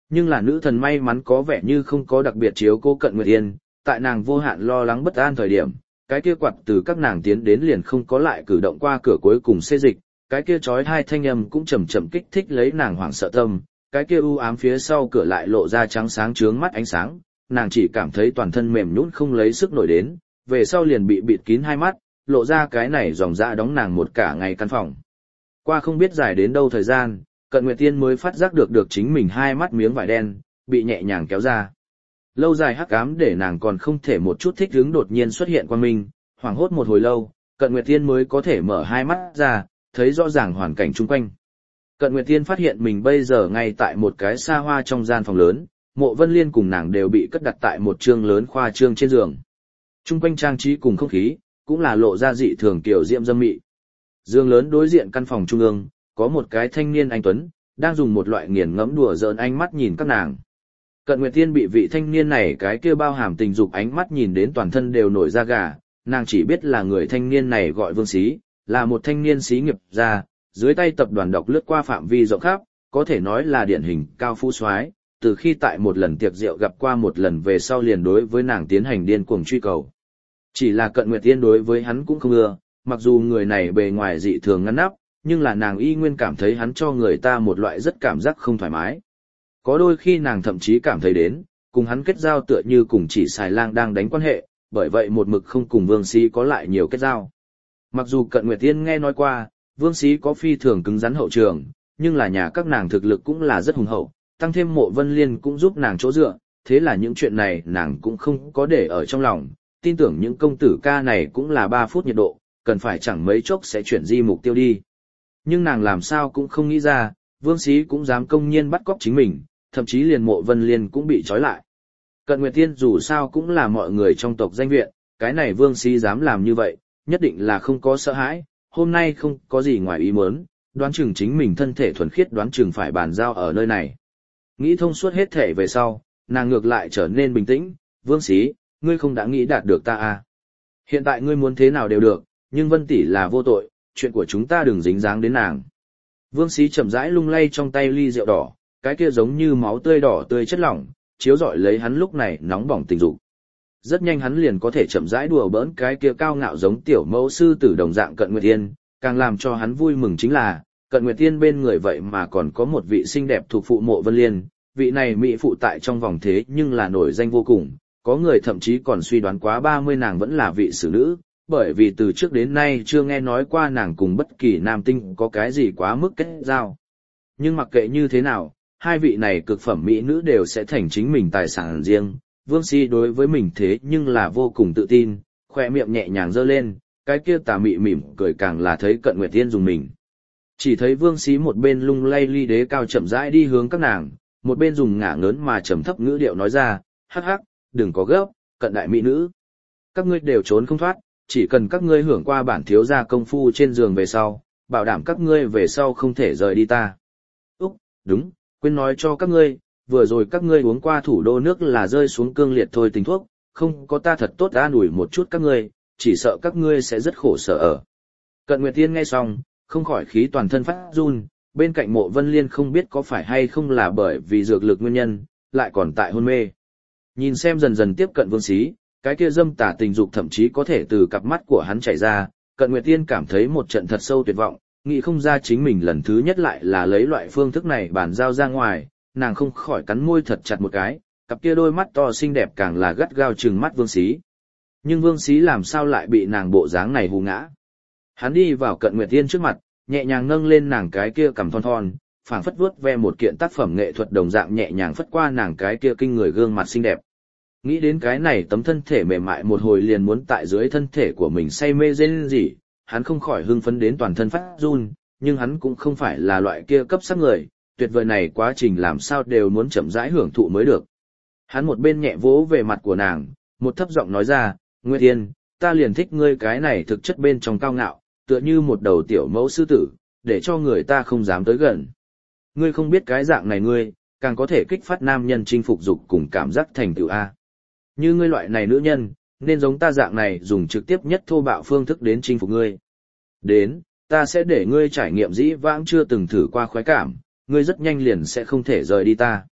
Nhưng là nữ thần may mắn có vẻ như không có đặc biệt chiếu cô Cận Nguyệt Yên, tại nàng vô hạn lo lắng bất an thời điểm, cái kia quạt từ các nàng tiến đến liền không có lại cử động qua cửa cuối cùng xê dịch, cái kia chói hai thanh âm cũng chậm chậm kích thích lấy nàng hoảng sợ tâm, cái kia u ám phía sau cửa lại lộ ra trắng sáng chướng mắt ánh sáng, nàng chỉ cảm thấy toàn thân mềm nhũn không lấy sức nổi đến, về sau liền bị bịt kín hai mắt, lộ ra cái này dòng dã đóng nàng một cả ngày căn phòng. Qua không biết dài đến đâu thời gian, Cận Nguyệt Tiên mới phát giác được được chính mình hai mắt miếng vải đen, bị nhẹ nhàng kéo ra. Lâu dài hắc ám để nàng còn không thể một chút thích hứng đột nhiên xuất hiện quang minh, hoảng hốt một hồi lâu, Cận Nguyệt Tiên mới có thể mở hai mắt ra, thấy rõ ràng hoàn cảnh chung quanh. Cận Nguyệt Tiên phát hiện mình bây giờ ngay tại một cái xa hoa trong gian phòng lớn, Mộ Vân Liên cùng nàng đều bị cất đặt tại một trương lớn khoa trương trên giường. Chung quanh trang trí cùng không khí, cũng là lộ ra dị thường kiểu diễm dâm mị. Giường lớn đối diện căn phòng trung ương, có một cái thanh niên anh tuấn, đang dùng một loại nghiền ngẫm đùa giỡn ánh mắt nhìn các nàng. Cận Nguyệt Tiên bị vị thanh niên này cái kia bao hàm tình dục ánh mắt nhìn đến toàn thân đều nổi da gà, nàng chỉ biết là người thanh niên này gọi Vương Xí, là một thanh niên xí nghiệp gia, dưới tay tập đoàn đọc lướt qua phạm vi rộng khắp, có thể nói là điển hình cao phú soái, từ khi tại một lần tiệc rượu gặp qua một lần về sau liền đối với nàng tiến hành điên cuồng truy cầu. Chỉ là Cận Nguyệt Tiên đối với hắn cũng không ưa, mặc dù người này bề ngoài dị thường ngăn nắp, nhưng là nàng y nguyên cảm thấy hắn cho người ta một loại rất cảm giác không thoải mái. Có đôi khi nàng thậm chí cảm thấy đến, cùng hắn kết giao tựa như cùng chỉ xài lang đang đánh quan hệ, bởi vậy một mực không cùng Vương Sĩ có lại nhiều kết giao. Mặc dù Cận Nguyệt Tiên nghe nói qua, Vương Sĩ có phi thường cứng rắn hậu trường, nhưng là nhà các nàng thực lực cũng là rất hùng hậu, tăng thêm Mộ Vân Liên cũng giúp nàng chỗ dựa, thế là những chuyện này nàng cũng không có để ở trong lòng, tin tưởng những công tử ca này cũng là ba phút nhiệt độ, cần phải chẳng mấy chốc sẽ chuyển di mục tiêu đi. Nhưng nàng làm sao cũng không nghĩ ra, Vương Sĩ cũng dám công nhiên bắt cóc chính mình, thậm chí liền Mộ Vân Liên cũng bị trói lại. Cận Nguyệt Tiên dù sao cũng là mọi người trong tộc danh viện, cái này Vương Sĩ dám làm như vậy, nhất định là không có sợ hãi, hôm nay không có gì ngoài ý muốn, đoán chừng chính mình thân thể thuần khiết đoán chừng phải bàn giao ở nơi này. Nghĩ thông suốt hết thể về sau, nàng ngược lại trở nên bình tĩnh, Vương Sĩ, ngươi không đã nghĩ đạt được ta à? Hiện tại ngươi muốn thế nào đều được, nhưng Vân tỷ là vô tội, chuyện của chúng ta đừng dính dáng đến nàng. Vương Sĩ chậm rãi lung lay trong tay ly rượu đỏ, cái kia giống như máu tươi đỏ tươi chất lỏng, chiếu rọi lấy hắn lúc này nóng bỏng tình dục. Rất nhanh hắn liền có thể chậm rãi đùa bỡn cái kia cao ngạo giống tiểu mẫu sư tử đồng dạng Cận Nguyệt Tiên, càng làm cho hắn vui mừng chính là, Cận Nguyệt Tiên bên người vậy mà còn có một vị xinh đẹp thuộc phụ Mộ Vân Liên, vị này mỹ phụ tại trong vòng thế nhưng là nổi danh vô cùng, có người thậm chí còn suy đoán quá ba mươi nàng vẫn là vị xử nữ, bởi vì từ trước đến nay chưa nghe nói qua nàng cùng bất kỳ nam tinh có cái gì quá mức kết giao. Nhưng mặc kệ như thế nào, hai vị này cực phẩm mỹ nữ đều sẽ thành chính mình tài sản riêng, Vương Sĩ đối với mình thế nhưng là vô cùng tự tin, khoe miệng nhẹ nhàng giơ lên, cái kia tà mị mỉm cười càng là thấy Cận Nguyệt Tiên dùng mình. Chỉ thấy Vương Sĩ một bên lung lay ly đế cao chậm rãi đi hướng các nàng, một bên dùng ngả ngớn mà trầm thấp ngữ điệu nói ra, hắc hắc, đừng có gấp, Cận đại mỹ nữ. Các ngươi đều trốn không thoát, chỉ cần các ngươi hưởng qua bản thiếu gia công phu trên giường về sau, bảo đảm các ngươi về sau không thể rời đi ta. Úc, đúng, quên nói cho các ngươi, vừa rồi các ngươi uống qua thủ đô nước là rơi xuống cương liệt thôi tình thuốc, không có ta thật tốt an ủi một chút các ngươi, chỉ sợ các ngươi sẽ rất khổ sở ở. Cận Nguyệt Tiên nghe xong, không khỏi khí toàn thân phát run, bên cạnh Mộ Vân Liên không biết có phải hay không là bởi vì dược lực nguyên nhân, lại còn tại hôn mê. Nhìn xem dần dần tiếp cận Vương Sĩ, cái kia dâm tà tình dục thậm chí có thể từ cặp mắt của hắn chảy ra, Cận Nguyệt Tiên cảm thấy một trận thật sâu tuyệt vọng, nghĩ không ra chính mình lần thứ nhất lại là lấy loại phương thức này bàn giao ra ngoài, nàng không khỏi cắn môi thật chặt một cái, cặp kia đôi mắt to xinh đẹp càng là gắt gao trừng mắt Vương Sĩ. Nhưng Vương Sĩ làm sao lại bị nàng bộ dáng này hù ngã? Hắn đi vào Cận Nguyệt Tiên trước mặt, nhẹ nhàng nâng lên nàng cái kia cằm thon thon, phảng phất vuốt ve một kiện tác phẩm nghệ thuật đồng dạng nhẹ nhàng phất qua nàng cái kia kinh người gương mặt xinh đẹp. Nghĩ đến cái này tấm thân thể mềm mại một hồi liền muốn tại dưới thân thể của mình say mê rên rỉ, hắn không khỏi hưng phấn đến toàn thân phát run, nhưng hắn cũng không phải là loại kia cấp sắc người, tuyệt vời này quá trình làm sao đều muốn chậm rãi hưởng thụ mới được. Hắn một bên nhẹ vỗ về mặt của nàng, một thấp giọng nói ra, Nguyệt Tiên, ta liền thích ngươi cái này thực chất bên trong cao ngạo, tựa như một đầu tiểu mẫu sư tử, để cho người ta không dám tới gần. Ngươi không biết cái dạng này ngươi, càng có thể kích phát nam nhân chinh phục dục cùng cảm giác thành tựu A. Như ngươi loại này nữ nhân, nên giống ta dạng này dùng trực tiếp nhất thô bạo phương thức đến chinh phục ngươi. Đến, ta sẽ để ngươi trải nghiệm dĩ vãng chưa từng thử qua khoái cảm, ngươi rất nhanh liền sẽ không thể rời đi ta.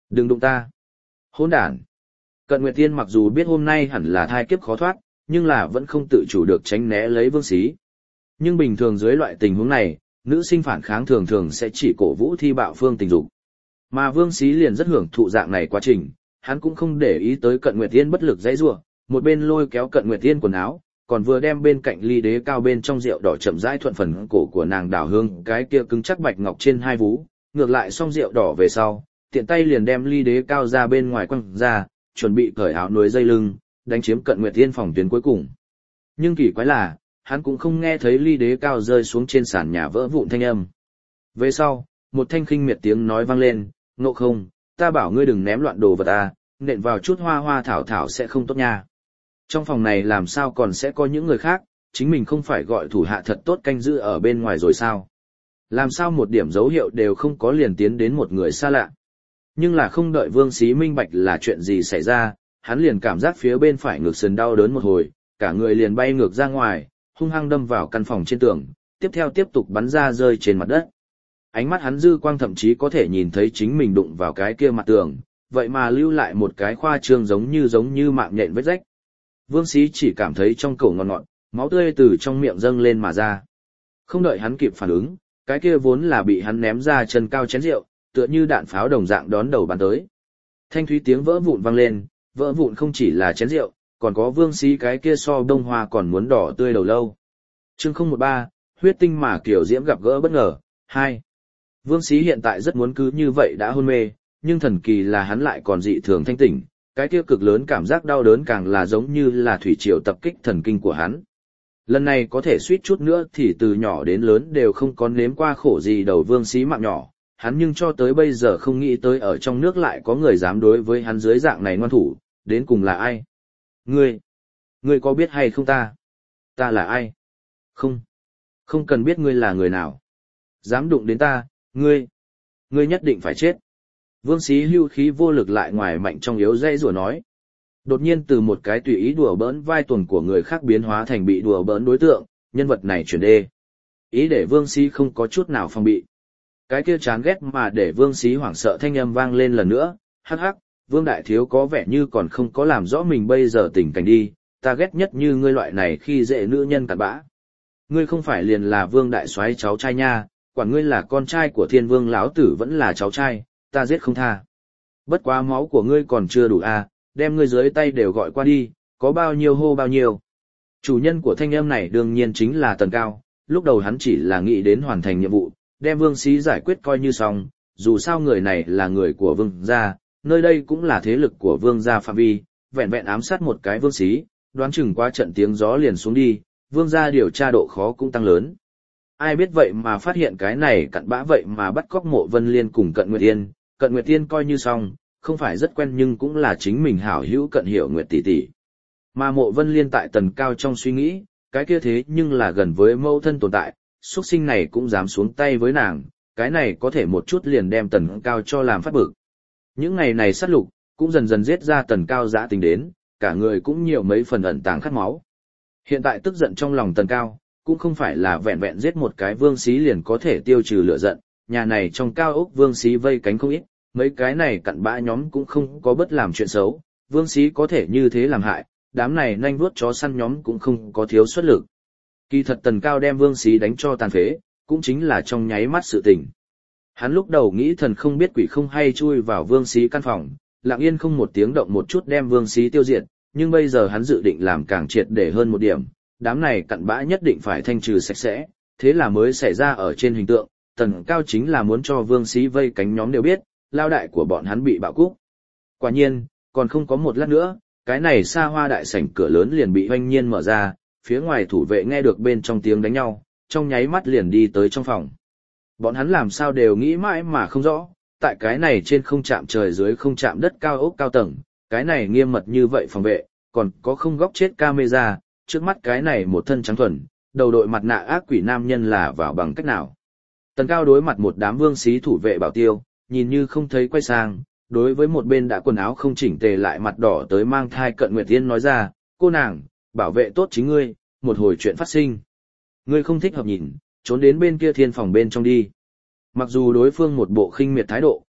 Đừng đụng ta. Hỗn đản. Cận Nguyệt Tiên mặc dù biết hôm nay hẳn là thai kiếp khó thoát, nhưng là vẫn không tự chủ được tránh né lấy Vương Xí. Nhưng bình thường dưới loại tình huống này, nữ sinh phản kháng thường thường sẽ chỉ cổ vũ thi bạo phương tình dục. Mà Vương Xí liền rất hưởng thụ dạng này quá trình, hắn cũng không để ý tới Cận Nguyệt Tiên bất lực dãy rủa, một bên lôi kéo Cận Nguyệt Tiên quần áo, còn vừa đem bên cạnh ly đế cao bên trong rượu đỏ chậm rãi thuận phần cổ của nàng đảo hương cái kia cứng chắc bạch ngọc trên hai vú, ngược lại xong rượu đỏ về sau, tiện tay liền đem ly đế cao ra bên ngoài quăng ra, chuẩn bị cởi áo núi dây lưng, đánh chiếm Cận Nguyệt Tiên phòng tuyến cuối cùng. Nhưng kỳ quái là, hắn cũng không nghe thấy ly đế cao rơi xuống trên sàn nhà vỡ vụn thanh âm. Về sau, một thanh khinh miệt tiếng nói vang lên, Ngộ Không, ta bảo ngươi đừng ném loạn đồ vật à, nện vào chút hoa hoa thảo thảo sẽ không tốt nha. Trong phòng này làm sao còn sẽ có những người khác, chính mình không phải gọi thủ hạ thật tốt canh giữ ở bên ngoài rồi sao? Làm sao một điểm dấu hiệu đều không có liền tiến đến một người xa lạ. Nhưng là không đợi Vương Xí minh bạch là chuyện gì xảy ra, hắn liền cảm giác phía bên phải ngực sườn đau đớn một hồi, cả người liền bay ngược ra ngoài, hung hăng đâm vào căn phòng trên tường, tiếp theo tiếp tục bắn ra rơi trên mặt đất. Ánh mắt hắn dư quang thậm chí có thể nhìn thấy chính mình đụng vào cái kia mặt tường, vậy mà lưu lại một cái khoa trương giống như giống như mạng nhện vết rách. Vương Xí chỉ cảm thấy trong cổ ngọt ngọt, máu tươi từ trong miệng dâng lên mà ra. Không đợi hắn kịp phản ứng, cái kia vốn là bị hắn ném ra chân cao chén rượu, tựa như đạn pháo đồng dạng đón đầu bắn tới. Thanh thúy tiếng vỡ vụn vang lên, vỡ vụn không chỉ là chén rượu, còn có Vương Xí cái kia so đông hoa còn muốn đỏ tươi đầu lâu. Chương không một ba, huyết tinh mà kiểu diễm gặp gỡ bất ngờ, hai. Vương Xí hiện tại rất muốn cứ như vậy đã hôn mê, nhưng thần kỳ là hắn lại còn dị thường thanh tỉnh, cái kia cực lớn cảm giác đau đớn càng là giống như là thủy triều tập kích thần kinh của hắn. Lần này có thể suýt chút nữa thì từ nhỏ đến lớn đều không có nếm qua khổ gì đầu Vương Xí mạng nhỏ, hắn nhưng cho tới bây giờ không nghĩ tới ở trong nước lại có người dám đối với hắn dưới dạng này ngoan thủ, đến cùng là ai? Ngươi, ngươi có biết hay không ta? Ta là ai? Không, không cần biết ngươi là người nào. Dám đụng đến ta, ngươi, ngươi nhất định phải chết. Vương Xí hưu khí vô lực lại ngoài mạnh trong yếu dãy rủa nói. Đột nhiên từ một cái tùy ý đùa bỡn vai tuần của người khác biến hóa thành bị đùa bỡn đối tượng, nhân vật này chuyển đê. Ý để Vương Xí không có chút nào phòng bị. Cái kia chán ghét mà để Vương Xí hoảng sợ thanh âm vang lên lần nữa, hắc hắc, Vương Đại Thiếu có vẻ như còn không có làm rõ mình bây giờ tình cảnh đi, ta ghét nhất như ngươi loại này khi dễ nữ nhân cặn bã. Ngươi không phải liền là Vương Đại Soái cháu trai nha, quản ngươi là con trai của Thiên Vương lão tử vẫn là cháu trai, ta giết không tha. Bất quá máu của ngươi còn chưa đủ à, đem ngươi dưới tay đều gọi qua đi, có bao nhiêu hô bao nhiêu. Chủ nhân của thanh âm này đương nhiên chính là Tần Cao, lúc đầu hắn chỉ là nghĩ đến hoàn thành nhiệm vụ, đem Vương Xí giải quyết coi như xong, dù sao người này là người của Vương gia, nơi đây cũng là thế lực của Vương gia phạm vi, vẹn vẹn ám sát một cái Vương Xí, đoán chừng qua trận tiếng gió liền xuống đi, Vương gia điều tra độ khó cũng tăng lớn. Ai biết vậy mà phát hiện cái này cặn bã vậy mà bắt cóc Mộ Vân Liên cùng Cận Nguyệt Yên, Cận Nguyệt Yên coi như xong, không phải rất quen nhưng cũng là chính mình hảo hữu Cận Hiểu Nguyệt tỷ tỷ. Mà Mộ Vân Liên tại Tần Cao trong suy nghĩ, cái kia thế nhưng là gần với mẫu thân tồn tại, xuất sinh này cũng dám xuống tay với nàng, cái này có thể một chút liền đem Tần Cao cho làm phát bực. Những ngày này sát lục, cũng dần dần giết ra Tần Cao dã tính đến, cả người cũng nhiều mấy phần ẩn tàng khát máu. Hiện tại tức giận trong lòng Tần Cao, cũng không phải là vẹn vẹn giết một cái Vương Xí liền có thể tiêu trừ lửa giận, nhà này trong cao ốc Vương Xí vây cánh không ít, mấy cái này cặn bã nhóm cũng không có bất làm chuyện xấu, Vương Xí có thể như thế làm hại, đám này nhanh vuốt chó săn nhóm cũng không có thiếu xuất lực. Kỳ thật Tần Cao đem Vương Xí đánh cho tàn phế, cũng chính là trong nháy mắt sự tình. Hắn lúc đầu nghĩ thần không biết quỷ không hay chui vào Vương Xí căn phòng, lặng yên không một tiếng động một chút đem Vương Xí tiêu diệt, nhưng bây giờ hắn dự định làm càng triệt để hơn một điểm, đám này cặn bã nhất định phải thanh trừ sạch sẽ, thế là mới xảy ra ở trên hình tượng, Tần Cao chính là muốn cho Vương Xí vây cánh nhóm đều biết, lao đại của bọn hắn bị bạo cúc. Quả nhiên, còn không có một lát nữa, cái này xa hoa đại sảnh cửa lớn liền bị hoanh nhiên mở ra, phía ngoài thủ vệ nghe được bên trong tiếng đánh nhau, trong nháy mắt liền đi tới trong phòng. Bọn hắn làm sao đều nghĩ mãi mà không rõ, tại cái này trên không chạm trời dưới không chạm đất cao ốc cao tầng, cái này nghiêm mật như vậy phòng vệ, còn có không góc chết camera, trước mắt cái này một thân trắng thuần, đầu đội mặt nạ ác quỷ nam nhân là vào bằng cách nào. Tần Cao đối mặt một đám Vương Xí thủ vệ bảo tiêu, nhìn như không thấy quay sang, đối với một bên đã quần áo không chỉnh tề lại mặt đỏ tới mang thai Cận Nguyệt Yên nói ra, cô nàng, bảo vệ tốt chính ngươi, một hồi chuyện phát sinh. Ngươi không thích hợp nhìn, trốn đến bên kia thiên phòng bên trong đi. Mặc dù đối phương một bộ khinh miệt thái độ,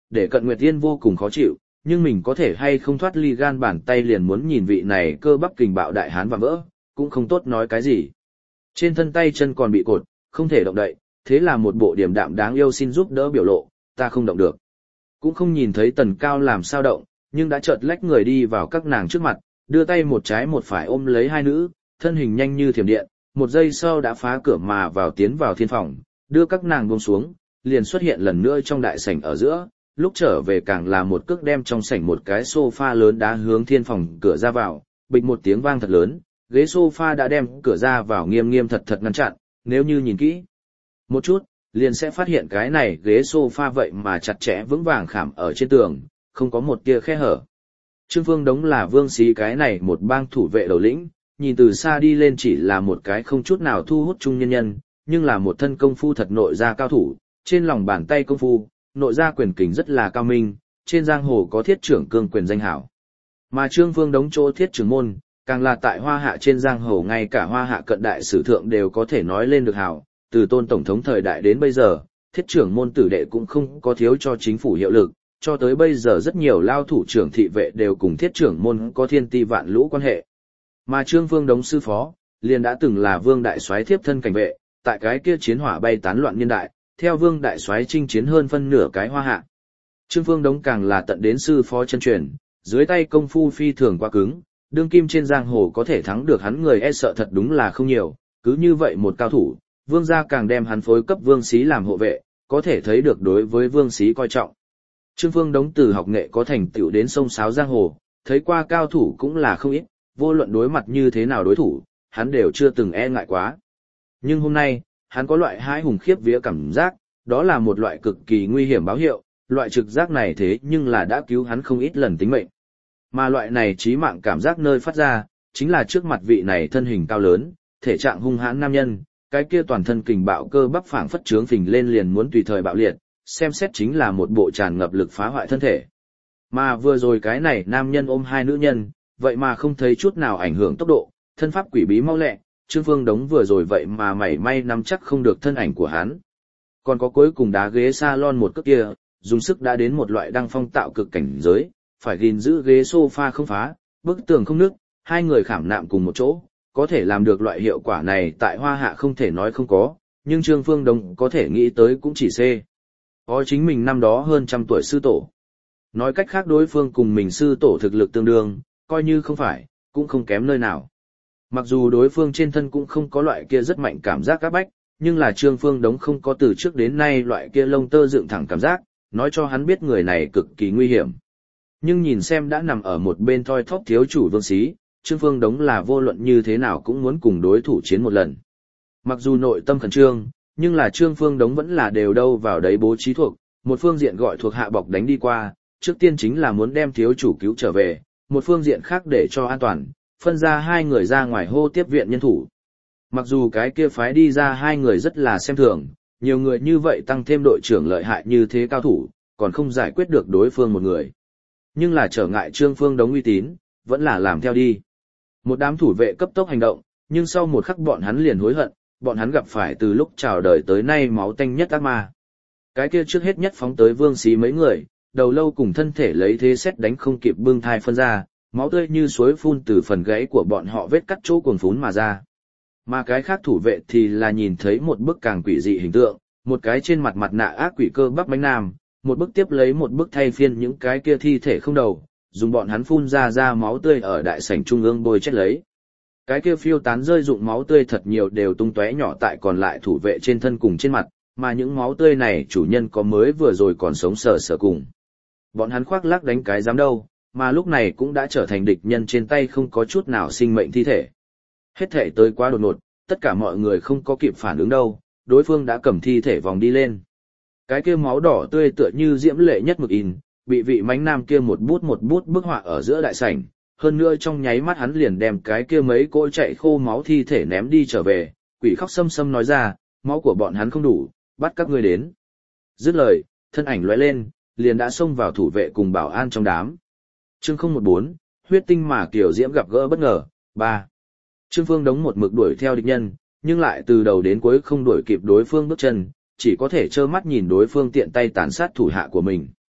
để Cận Nguyệt Yên vô cùng khó chịu, nhưng mình có thể hay không thoát ly gan bàn tay liền muốn nhìn vị này cơ bắp kình bạo đại hán và vỡ, cũng không tốt nói cái gì. Trên thân tay chân còn bị cột, không thể động đậy, thế là một bộ điềm đạm đáng yêu xin giúp đỡ biểu lộ, ta không động được. Cũng không nhìn thấy Tần Cao làm sao động, nhưng đã chợt lách người đi vào các nàng trước mặt, đưa tay một trái một phải ôm lấy hai nữ, thân hình nhanh như thiểm điện, một giây sau đã phá cửa mà vào tiến vào thiên phòng, đưa các nàng buông xuống, liền xuất hiện lần nữa trong đại sảnh ở giữa, lúc trở về càng là một cước đem trong sảnh một cái sofa lớn đá hướng thiên phòng cửa ra vào, bịch một tiếng vang thật lớn, ghế sofa đã đem cửa ra vào nghiêm nghiêm thật thật ngăn chặn, nếu như nhìn kỹ một chút, liền sẽ phát hiện cái này ghế sofa vậy mà chặt chẽ vững vàng khảm ở trên tường, không có một tia khe hở. Trương Phương Đống là Vương Xí cái này một bang thủ vệ đầu lĩnh, nhìn từ xa đi lên chỉ là một cái không chút nào thu hút trung nhân nhân, nhưng là một thân công phu thật nội gia cao thủ, trên lòng bàn tay công phu, nội gia quyền kình rất là cao minh, trên giang hồ có thiết trưởng cương quyền danh hảo. Mà Trương Phương Đống chỗ thiết trưởng môn, càng là tại Hoa Hạ trên giang hồ ngay cả Hoa Hạ cận đại sử thượng đều có thể nói lên được hảo, từ Tôn tổng thống thời đại đến bây giờ, thiết trưởng môn tử đệ cũng không có thiếu cho chính phủ hiệu lực, cho tới bây giờ rất nhiều lao thủ trưởng thị vệ đều cùng thiết trưởng môn có thiên ti vạn lũ quan hệ. Mà Trương Phương Đống sư phó, liền đã từng là Vương đại soái thiếp thân cảnh vệ, tại cái kia chiến hỏa bay tán loạn niên đại, theo Vương đại soái chinh chiến hơn phân nửa cái Hoa Hạ. Trương Phương Đống càng là tận đến sư phó chân truyền, dưới tay công phu phi thường quá cứng, đương kim trên giang hồ có thể thắng được hắn người e sợ thật đúng là không nhiều, cứ như vậy một cao thủ, Vương gia càng đem hắn phối cấp Vương Xí làm hộ vệ, có thể thấy được đối với Vương Xí coi trọng. Trương Phương Đống từ học nghệ có thành tựu đến sông sáo giang hồ, thấy qua cao thủ cũng là không ít, vô luận đối mặt như thế nào đối thủ, hắn đều chưa từng e ngại quá. Nhưng hôm nay, hắn có loại hãi hùng khiếp vía cảm giác, đó là một loại cực kỳ nguy hiểm báo hiệu, loại trực giác này thế nhưng là đã cứu hắn không ít lần tính mệnh. Mà loại này chí mạng cảm giác nơi phát ra, chính là trước mặt vị này thân hình cao lớn, thể trạng hung hãn nam nhân, cái kia toàn thân kình bạo cơ bắp phảng phất trướng phình lên liền muốn tùy thời bạo liệt, xem xét chính là một bộ tràn ngập lực phá hoại thân thể. Mà vừa rồi cái này nam nhân ôm hai nữ nhân, vậy mà không thấy chút nào ảnh hưởng tốc độ, thân pháp quỷ bí mau lẹ, Trương Phương Đống vừa rồi vậy mà mảy may nắm chắc không được thân ảnh của hắn. Còn có cuối cùng đá ghế salon một cước kia, dùng sức đã đến một loại đăng phong tạo cực cảnh giới, phải gìn giữ ghế sofa không phá, bức tường không nứt, hai người khảm nạm cùng một chỗ, có thể làm được loại hiệu quả này tại Hoa Hạ không thể nói không có, nhưng Trương Phương Đống có thể nghĩ tới cũng chỉ C. Có chính mình năm đó hơn trăm tuổi sư tổ. Nói cách khác đối phương cùng mình sư tổ thực lực tương đương, coi như không phải, cũng không kém nơi nào. Mặc dù đối phương trên thân cũng không có loại kia rất mạnh cảm giác áp bách, nhưng là Trương Phương Đống không có từ trước đến nay loại kia lông tơ dựng thẳng cảm giác, nói cho hắn biết người này cực kỳ nguy hiểm. Nhưng nhìn xem đã nằm ở một bên thoi thóp thiếu chủ Vương Xí, Trương Phương Đống là vô luận như thế nào cũng muốn cùng đối thủ chiến một lần. Mặc dù nội tâm khẩn trương, nhưng là Trương Phương Đống vẫn là đều đâu vào đấy bố trí thuộc, một phương diện gọi thuộc hạ bọc đánh đi qua, trước tiên chính là muốn đem thiếu chủ cứu trở về, một phương diện khác để cho an toàn, phân ra hai người ra ngoài hô tiếp viện nhân thủ. Mặc dù cái kia phái đi ra hai người rất là xem thường, nhiều người như vậy tăng thêm đội trưởng lợi hại như thế cao thủ, còn không giải quyết được đối phương một người. Nhưng là trở ngại Trương Phương Đống uy tín, vẫn là làm theo đi. Một đám thủ vệ cấp tốc hành động, nhưng sau một khắc bọn hắn liền hối hận, bọn hắn gặp phải từ lúc chào đời tới nay máu tanh nhất ác ma. Cái kia trước hết nhất phóng tới Vương Xí mấy người, đầu lâu cùng thân thể lấy thế xét đánh không kịp bưng thai phân ra, máu tươi như suối phun từ phần gãy của bọn họ vết cắt chỗ cuồn phún mà ra. Mà cái khác thủ vệ thì là nhìn thấy một bức càng quỷ dị hình tượng, một cái trên mặt mặt nạ ác quỷ cơ bắp bánh nam, một bức tiếp lấy một bức thay phiên những cái kia thi thể không đầu, dùng bọn hắn phun ra ra máu tươi ở đại sảnh trung ương bôi chết lấy. Cái kia phiêu tán rơi dụng máu tươi thật nhiều đều tung tóe nhỏ tại còn lại thủ vệ trên thân cùng trên mặt, mà những máu tươi này chủ nhân có mới vừa rồi còn sống sờ sờ cùng. Bọn hắn khoác lác đánh cái dám đâu, mà lúc này cũng đã trở thành địch nhân trên tay không có chút nào sinh mệnh thi thể. Hết thể tới quá đột ngột, tất cả mọi người không có kịp phản ứng đâu, đối phương đã cầm thi thể vòng đi lên. Cái kia máu đỏ tươi tựa như diễm lệ nhất mực in, bị vị mánh nam kia một bút một bút bức họa ở giữa đại sảnh, hơn nữa trong nháy mắt hắn liền đem cái kia mấy cỗ chạy khô máu thi thể ném đi trở về, quỷ khóc xâm xâm nói ra, máu của bọn hắn không đủ, bắt các ngươi đến. Dứt lời, thân ảnh lóe lên, liền đã xông vào thủ vệ cùng bảo an trong đám. Chương không một bốn, huyết tinh mà kiểu diễm gặp gỡ bất ngờ, ba. Trương Phương Đống một mực đuổi theo địch nhân, nhưng lại từ đầu đến cuối không đuổi kịp đối phương bước chân, chỉ có thể trơ mắt nhìn đối phương tiện tay tàn sát thủ hạ của mình.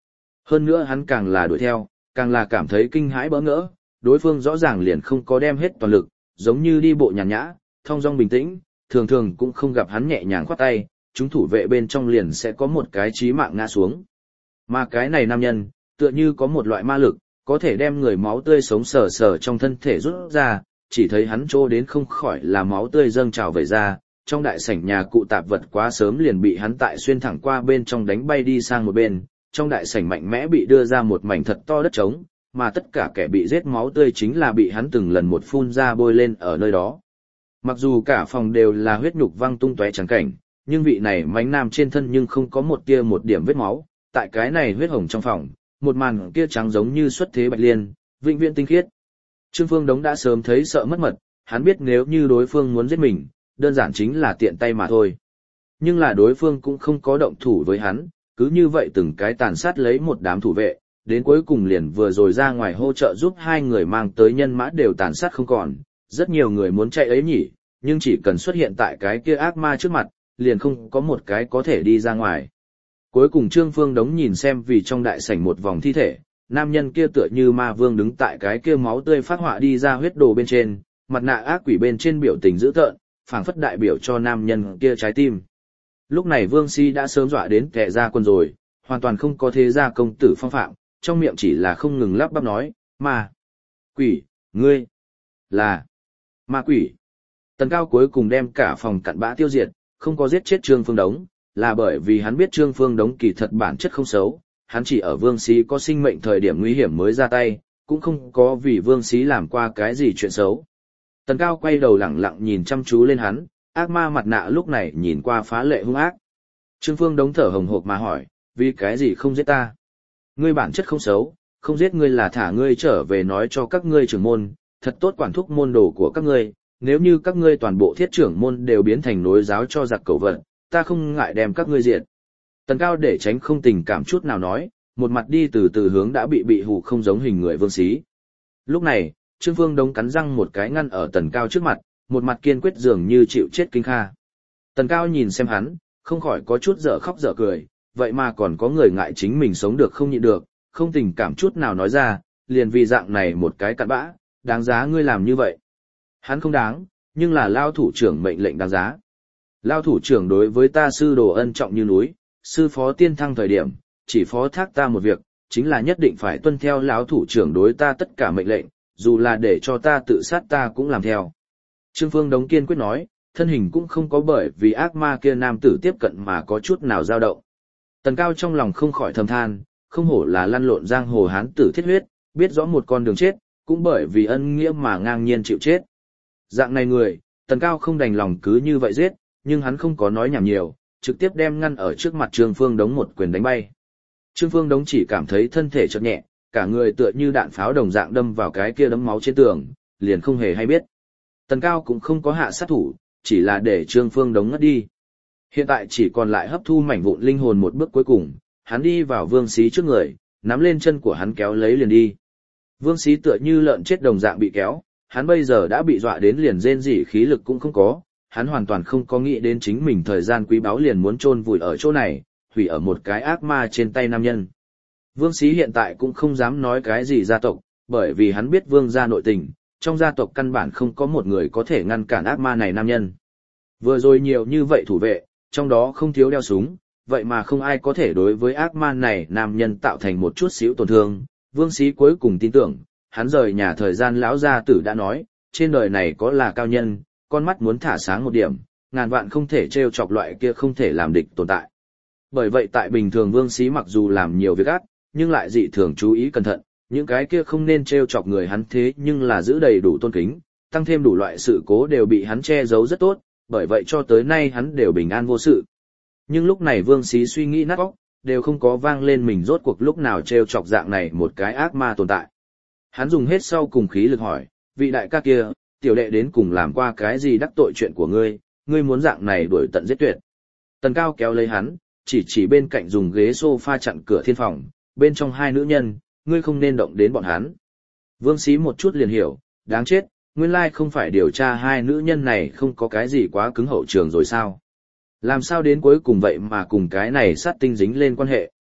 Hơn nữa hắn càng là đuổi theo, càng là cảm thấy kinh hãi bỡ ngỡ, đối phương rõ ràng liền không có đem hết toàn lực, giống như đi bộ nhàn nhã, thong dong bình tĩnh, thường thường cũng không gặp hắn nhẹ nhàng khoát tay, chúng thủ vệ bên trong liền sẽ có một cái chí mạng ngã xuống. Mà cái này nam nhân, tựa như có một loại ma lực, có thể đem người máu tươi sống sờ sờ trong thân thể rút ra, chỉ thấy hắn trô đến không khỏi là máu tươi dâng trào về ra, trong đại sảnh nhà cụ tạp vật quá sớm liền bị hắn tại xuyên thẳng qua bên trong đánh bay đi sang một bên, trong đại sảnh mạnh mẽ bị đưa ra một mảnh thật to đất trống, mà tất cả kẻ bị giết máu tươi chính là bị hắn từng lần một phun ra bôi lên ở nơi đó. Mặc dù cả phòng đều là huyết nhục văng tung tóe trắng cảnh, nhưng vị này mánh nam trên thân nhưng không có một tia một điểm vết máu, tại cái này huyết hồng trong phòng, một màn kia trắng giống như xuất thế bạch liên, vĩnh viễn tinh khiết. Trương Phương Đống đã sớm thấy sợ mất mật, hắn biết nếu như đối phương muốn giết mình, đơn giản chính là tiện tay mà thôi. Nhưng là đối phương cũng không có động thủ với hắn, cứ như vậy từng cái tàn sát lấy một đám thủ vệ, đến cuối cùng liền vừa rồi ra ngoài hỗ trợ giúp hai người mang tới nhân mã đều tàn sát không còn, rất nhiều người muốn chạy ấy nhỉ, nhưng chỉ cần xuất hiện tại cái kia ác ma trước mặt, liền không có một cái có thể đi ra ngoài. Cuối cùng Trương Phương Đống nhìn xem vì trong đại sảnh một vòng thi thể, nam nhân kia tựa như ma vương đứng tại cái kia máu tươi phát họa đi ra huyết đồ bên trên, mặt nạ ác quỷ bên trên biểu tình dữ tợn, phảng phất đại biểu cho nam nhân kia trái tim. Lúc này Vương Si đã sớm dọa đến kẻ ra quân rồi, hoàn toàn không có thế gia công tử phong phạm, trong miệng chỉ là không ngừng lắp bắp nói, ma, quỷ, ngươi, là, ma quỷ. Tần Cao cuối cùng đem cả phòng cặn bã tiêu diệt, không có giết chết Trương Phương Đống, là bởi vì hắn biết Trương Phương Đống kỳ thật bản chất không xấu, hắn chỉ ở Vương Sĩ có sinh mệnh thời điểm nguy hiểm mới ra tay, cũng không có vì Vương Sĩ làm qua cái gì chuyện xấu. Tần Cao quay đầu lẳng lặng nhìn chăm chú lên hắn, ác ma mặt nạ lúc này nhìn qua phá lệ hung ác. Trương Phương Đống thở hồng hộc mà hỏi, vì cái gì không giết ta? Ngươi bản chất không xấu, không giết ngươi là thả ngươi trở về nói cho các ngươi trưởng môn, thật tốt quản thúc môn đồ của các ngươi, nếu như các ngươi toàn bộ thiết trưởng môn đều biến thành nối giáo cho giặc cẩu vận, ta không ngại đem các ngươi diệt. Tần Cao để tránh không tình cảm chút nào nói, một mặt đi từ từ hướng đã bị bị hù không giống hình người Vương Sĩ. Lúc này, Trương Phương Đống cắn răng một cái ngăn ở Tần Cao trước mặt, một mặt kiên quyết dường như chịu chết kinh kha. Tần Cao nhìn xem hắn, không khỏi có chút dở khóc dở cười, vậy mà còn có người ngại chính mình sống được không nhịn được, không tình cảm chút nào nói ra, liền vì dạng này một cái cặn bã, đáng giá ngươi làm như vậy. Hắn không đáng, nhưng là Lao thủ trưởng mệnh lệnh đáng giá. Lao thủ trưởng đối với ta sư đồ ân trọng như núi, sư phó tiên thăng thời điểm, chỉ phó thác ta một việc, chính là nhất định phải tuân theo lão thủ trưởng đối ta tất cả mệnh lệnh, dù là để cho ta tự sát ta cũng làm theo. Trương Phương Đống kiên quyết nói, thân hình cũng không có bởi vì ác ma kia nam tử tiếp cận mà có chút nào dao động. Tần Cao trong lòng không khỏi thầm than, không hổ là lăn lộn giang hồ hán tử thiết huyết, biết rõ một con đường chết, cũng bởi vì ân nghĩa mà ngang nhiên chịu chết. Dạng này người, Tần Cao không đành lòng cứ như vậy giết, nhưng hắn không có nói nhảm nhiều, trực tiếp đem ngăn ở trước mặt Trương Phương Đống một quyền đánh bay. Trương Phương Đống chỉ cảm thấy thân thể chợt nhẹ, cả người tựa như đạn pháo đồng dạng đâm vào cái kia đấm máu trên tường, liền không hề hay biết. Tần Cao cũng không có hạ sát thủ, chỉ là để Trương Phương Đống ngất đi. Hiện tại chỉ còn lại hấp thu mảnh vụn linh hồn một bước cuối cùng, hắn đi vào Vương Xí trước người, nắm lên chân của hắn kéo lấy liền đi. Vương Xí tựa như lợn chết đồng dạng bị kéo, hắn bây giờ đã bị dọa đến liền rên rỉ khí lực cũng không có, hắn hoàn toàn không có nghĩ đến chính mình thời gian quý báu liền muốn chôn vùi ở chỗ này, hủy ở một cái ác ma trên tay nam nhân. Vương Xí hiện tại cũng không dám nói cái gì gia tộc, bởi vì hắn biết Vương gia nội tình, trong gia tộc căn bản không có một người có thể ngăn cản ác ma này nam nhân. Vừa rồi nhiều như vậy thủ vệ, trong đó không thiếu đeo súng, vậy mà không ai có thể đối với ác ma này nam nhân tạo thành một chút xíu tổn thương. Vương Xí cuối cùng tin tưởng, hắn rời nhà thời gian lão gia tử đã nói, trên đời này có là cao nhân, con mắt muốn thả sáng một điểm, ngàn vạn không thể trêu chọc loại kia không thể làm địch tồn tại. Bởi vậy tại bình thường Vương Xí mặc dù làm nhiều việc ác, nhưng lại dị thường chú ý cẩn thận, những cái kia không nên trêu chọc người hắn thế nhưng là giữ đầy đủ tôn kính, tăng thêm đủ loại sự cố đều bị hắn che giấu rất tốt, bởi vậy cho tới nay hắn đều bình an vô sự. Nhưng lúc này Vương Xí suy nghĩ nát óc, đều không có vang lên mình rốt cuộc lúc nào trêu chọc dạng này một cái ác ma tồn tại. Hắn dùng hết sau cùng khí lực hỏi, vị đại ca kia, tiểu đệ đến cùng làm qua cái gì đắc tội chuyện của ngươi, ngươi muốn dạng này đuổi tận giết tuyệt. Tần Cao kéo lấy hắn, chỉ chỉ bên cạnh dùng ghế sofa chặn cửa thiên phòng, bên trong hai nữ nhân, ngươi không nên động đến bọn hắn. Vương Xí một chút liền hiểu, đáng chết, nguyên lai không phải điều tra hai nữ nhân này không có cái gì quá cứng hậu trường rồi sao. Làm sao đến cuối cùng vậy mà cùng cái này sát tinh dính lên quan hệ.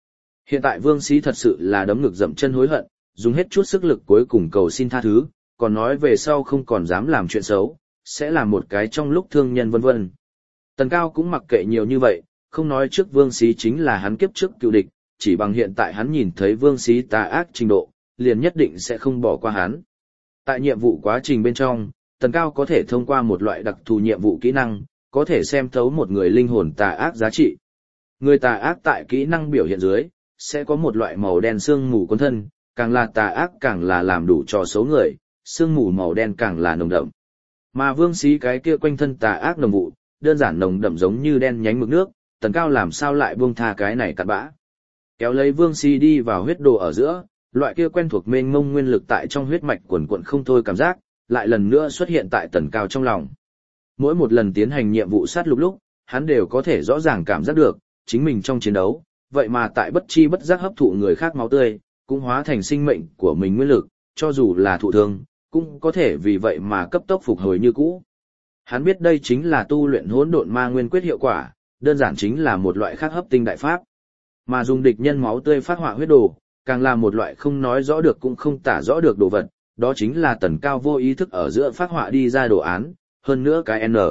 Hiện tại Vương Sĩ thật sự là đấm ngực dậm chân hối hận, dùng hết chút sức lực cuối cùng cầu xin tha thứ, còn nói về sau không còn dám làm chuyện xấu, sẽ làm một cái trong lúc thương nhân vân vân. Tần Cao cũng mặc kệ nhiều như vậy, không nói trước Vương Sĩ chính là hắn kiếp trước cựu địch, chỉ bằng hiện tại hắn nhìn thấy Vương Sĩ tà ác trình độ, liền nhất định sẽ không bỏ qua hắn. Tại nhiệm vụ quá trình bên trong, Tần Cao có thể thông qua một loại đặc thù nhiệm vụ kỹ năng, có thể xem thấu một người linh hồn tà ác giá trị. Người tà ác tại kỹ năng biểu hiện dưới, sẽ có một loại màu đen sương mù cuốn thân, càng là tà ác càng là làm đủ trò xấu người, sương mù màu đen càng là nồng đậm. Mà Vương Sĩ cái kia quanh thân tà ác nồng vụ, đơn giản nồng đậm giống như đen nhánh mực nước, Tần Cao làm sao lại buông tha cái này cặn bã. Kéo lấy Vương Sĩ đi vào huyết đồ ở giữa, loại kia quen thuộc mênh mông nguyên lực tại trong huyết mạch quần quận không thôi cảm giác, lại lần nữa xuất hiện tại Tần Cao trong lòng. Mỗi một lần tiến hành nhiệm vụ sát lục lúc, hắn đều có thể rõ ràng cảm giác được, chính mình trong chiến đấu, vậy mà tại bất chi bất giác hấp thụ người khác máu tươi, cũng hóa thành sinh mệnh của mình nguyên lực, cho dù là thụ thương, cũng có thể vì vậy mà cấp tốc phục hồi như cũ. Hắn biết đây chính là tu luyện hỗn độn ma nguyên quyết hiệu quả, đơn giản chính là một loại khác hấp tinh đại pháp. Mà dùng địch nhân máu tươi phát họa huyết đồ, càng là một loại không nói rõ được cũng không tả rõ được đồ vật, đó chính là Tần Cao vô ý thức ở giữa phát họa đi ra đồ án, hơn nữa cái N.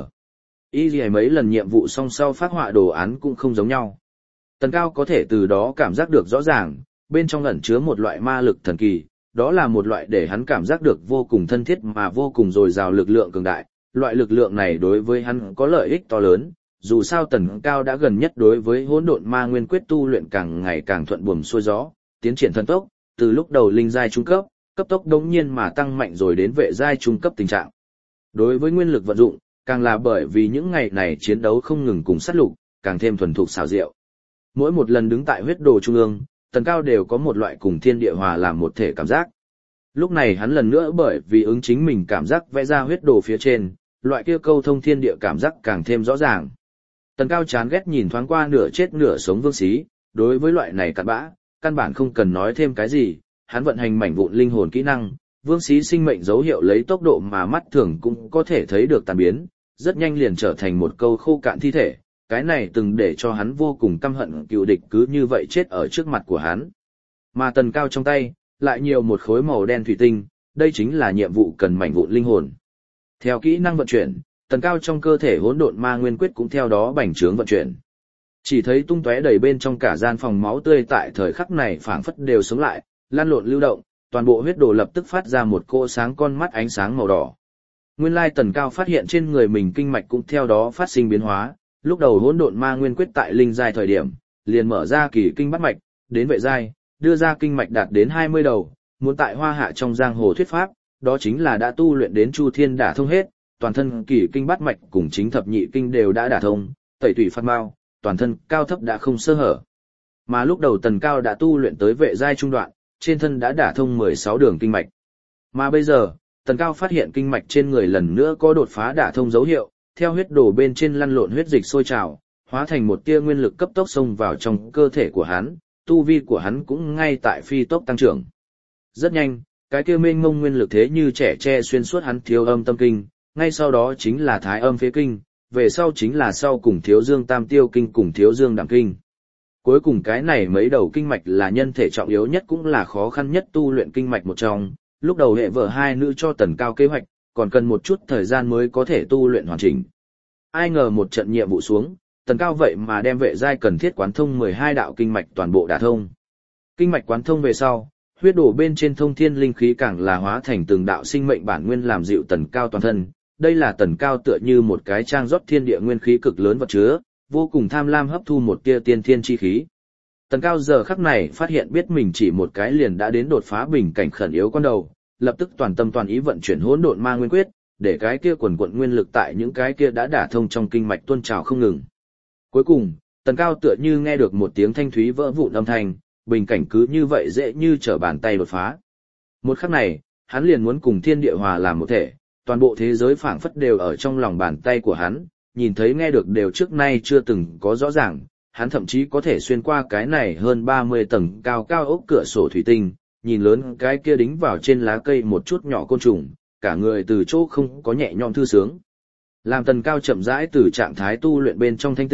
Y gì mấy lần nhiệm vụ song sau phát họa đồ án cũng không giống nhau. Tần Cao có thể từ đó cảm giác được rõ ràng, bên trong ẩn chứa một loại ma lực thần kỳ, đó là một loại để hắn cảm giác được vô cùng thân thiết mà vô cùng dồi dào lực lượng cường đại. Loại lực lượng này đối với hắn có lợi ích to lớn, dù sao Tần Cao đã gần nhất đối với hỗn độn ma nguyên quyết tu luyện càng ngày càng thuận buồm xuôi gió, tiến triển thần tốc, từ lúc đầu linh giai trung cấp, cấp tốc đống nhiên mà tăng mạnh rồi đến vệ giai trung cấp tình trạng. Đối với nguyên lực vận dụng, càng là bởi vì những ngày này chiến đấu không ngừng cùng sát lục, càng thêm thuần thục xảo diệu. Mỗi một lần đứng tại huyết đồ trung ương, Tần Cao đều có một loại cùng thiên địa hòa làm một thể cảm giác. Lúc này hắn lần nữa bởi vì ứng chính mình cảm giác vẽ ra huyết đồ phía trên, loại kia câu thông thiên địa cảm giác càng thêm rõ ràng. Tần Cao chán ghét nhìn thoáng qua nửa chết nửa sống Vương Sĩ, đối với loại này cặn bã, căn bản không cần nói thêm cái gì, hắn vận hành mảnh vụn linh hồn kỹ năng, Vương Sĩ sinh mệnh dấu hiệu lấy tốc độ mà mắt thường cũng có thể thấy được tàn biến, rất nhanh liền trở thành một câu khô cạn thi thể, cái này từng để cho hắn vô cùng căm hận cựu địch cứ như vậy chết ở trước mặt của hắn. Mà Tần Cao trong tay, lại nhiều một khối màu đen thủy tinh, đây chính là nhiệm vụ cần mảnh vụn linh hồn. Theo kỹ năng vận chuyển, Tần Cao trong cơ thể hỗn độn ma nguyên quyết cũng theo đó bành trướng vận chuyển. Chỉ thấy tung tóe đầy bên trong cả gian phòng máu tươi tại thời khắc này phảng phất đều sống lại, lan lộn lưu động, toàn bộ huyết đồ lập tức phát ra một cỗ sáng con mắt ánh sáng màu đỏ. Nguyên lai Tần Cao phát hiện trên người mình kinh mạch cũng theo đó phát sinh biến hóa, lúc đầu hỗn độn ma nguyên quyết tại linh giai thời điểm, liền mở ra kỳ kinh bát mạch, đến vệ giai, đưa ra kinh mạch đạt đến hai mươi đầu, muốn tại hoa hạ trong giang hồ thuyết pháp, đó chính là đã tu luyện đến chu thiên đả thông hết, toàn thân kỳ kinh bát mạch cùng chính thập nhị kinh đều đã đả thông, tẩy tủy phát mao, toàn thân cao thấp đã không sơ hở. Mà lúc đầu Tần Cao đã tu luyện tới vệ giai trung đoạn, trên thân đã đả thông mười sáu đường kinh mạch. Mà bây giờ, Tần Cao phát hiện kinh mạch trên người lần nữa có đột phá đả thông dấu hiệu, theo huyết đồ bên trên lăn lộn huyết dịch sôi trào, hóa thành một tia nguyên lực cấp tốc xông vào trong cơ thể của hắn, tu vi của hắn cũng ngay tại phi tốc tăng trưởng. Rất nhanh, cái kia mênh mông nguyên lực thế như trẻ tre xuyên suốt hắn thiếu âm tâm kinh, ngay sau đó chính là thái âm phế kinh, về sau chính là sau cùng thiếu dương tam tiêu kinh cùng thiếu dương đảm kinh. Cuối cùng cái này mấy đầu kinh mạch là nhân thể trọng yếu nhất cũng là khó khăn nhất tu luyện kinh mạch một trong, lúc đầu hệ vợ hai nữ cho Tần Cao kế hoạch, còn cần một chút thời gian mới có thể tu luyện hoàn chỉnh. Ai ngờ một trận nhiệm vụ xuống, Tần Cao vậy mà đem vệ giai cần thiết quán thông mười hai đạo kinh mạch toàn bộ đả thông. Kinh mạch quán thông về sau, huyết đổ bên trên thông thiên linh khí càng là hóa thành từng đạo sinh mệnh bản nguyên làm dịu Tần Cao toàn thân. Đây là Tần Cao tựa như một cái trang rót thiên địa nguyên khí cực lớn vật chứa, vô cùng tham lam hấp thu một tia tiên thiên chi khí. Tần Cao giờ khắc này phát hiện biết mình chỉ một cái liền đã đến đột phá bình cảnh khẩn yếu con đầu, lập tức toàn tâm toàn ý vận chuyển hỗn độn ma nguyên quyết, để cái kia quần quận nguyên lực tại những cái kia đã đả thông trong kinh mạch tuôn trào không ngừng. Cuối cùng, Tần Cao tựa như nghe được một tiếng thanh thúy vỡ vụn âm thanh, bình cảnh cứ như vậy dễ như trở bàn tay đột phá. Một khắc này, hắn liền muốn cùng thiên địa hòa làm một thể, toàn bộ thế giới phảng phất đều ở trong lòng bàn tay của hắn, nhìn thấy nghe được đều trước nay chưa từng có rõ ràng, hắn thậm chí có thể xuyên qua cái này hơn ba mươi tầng cao cao ốc cửa sổ thủy tinh, nhìn lớn cái kia đính vào trên lá cây một chút nhỏ côn trùng, cả người từ chỗ không có nhẹ nhõm thư sướng. Làm Tần Cao chậm rãi từ trạng thái tu luyện bên trong thanh tỉnh,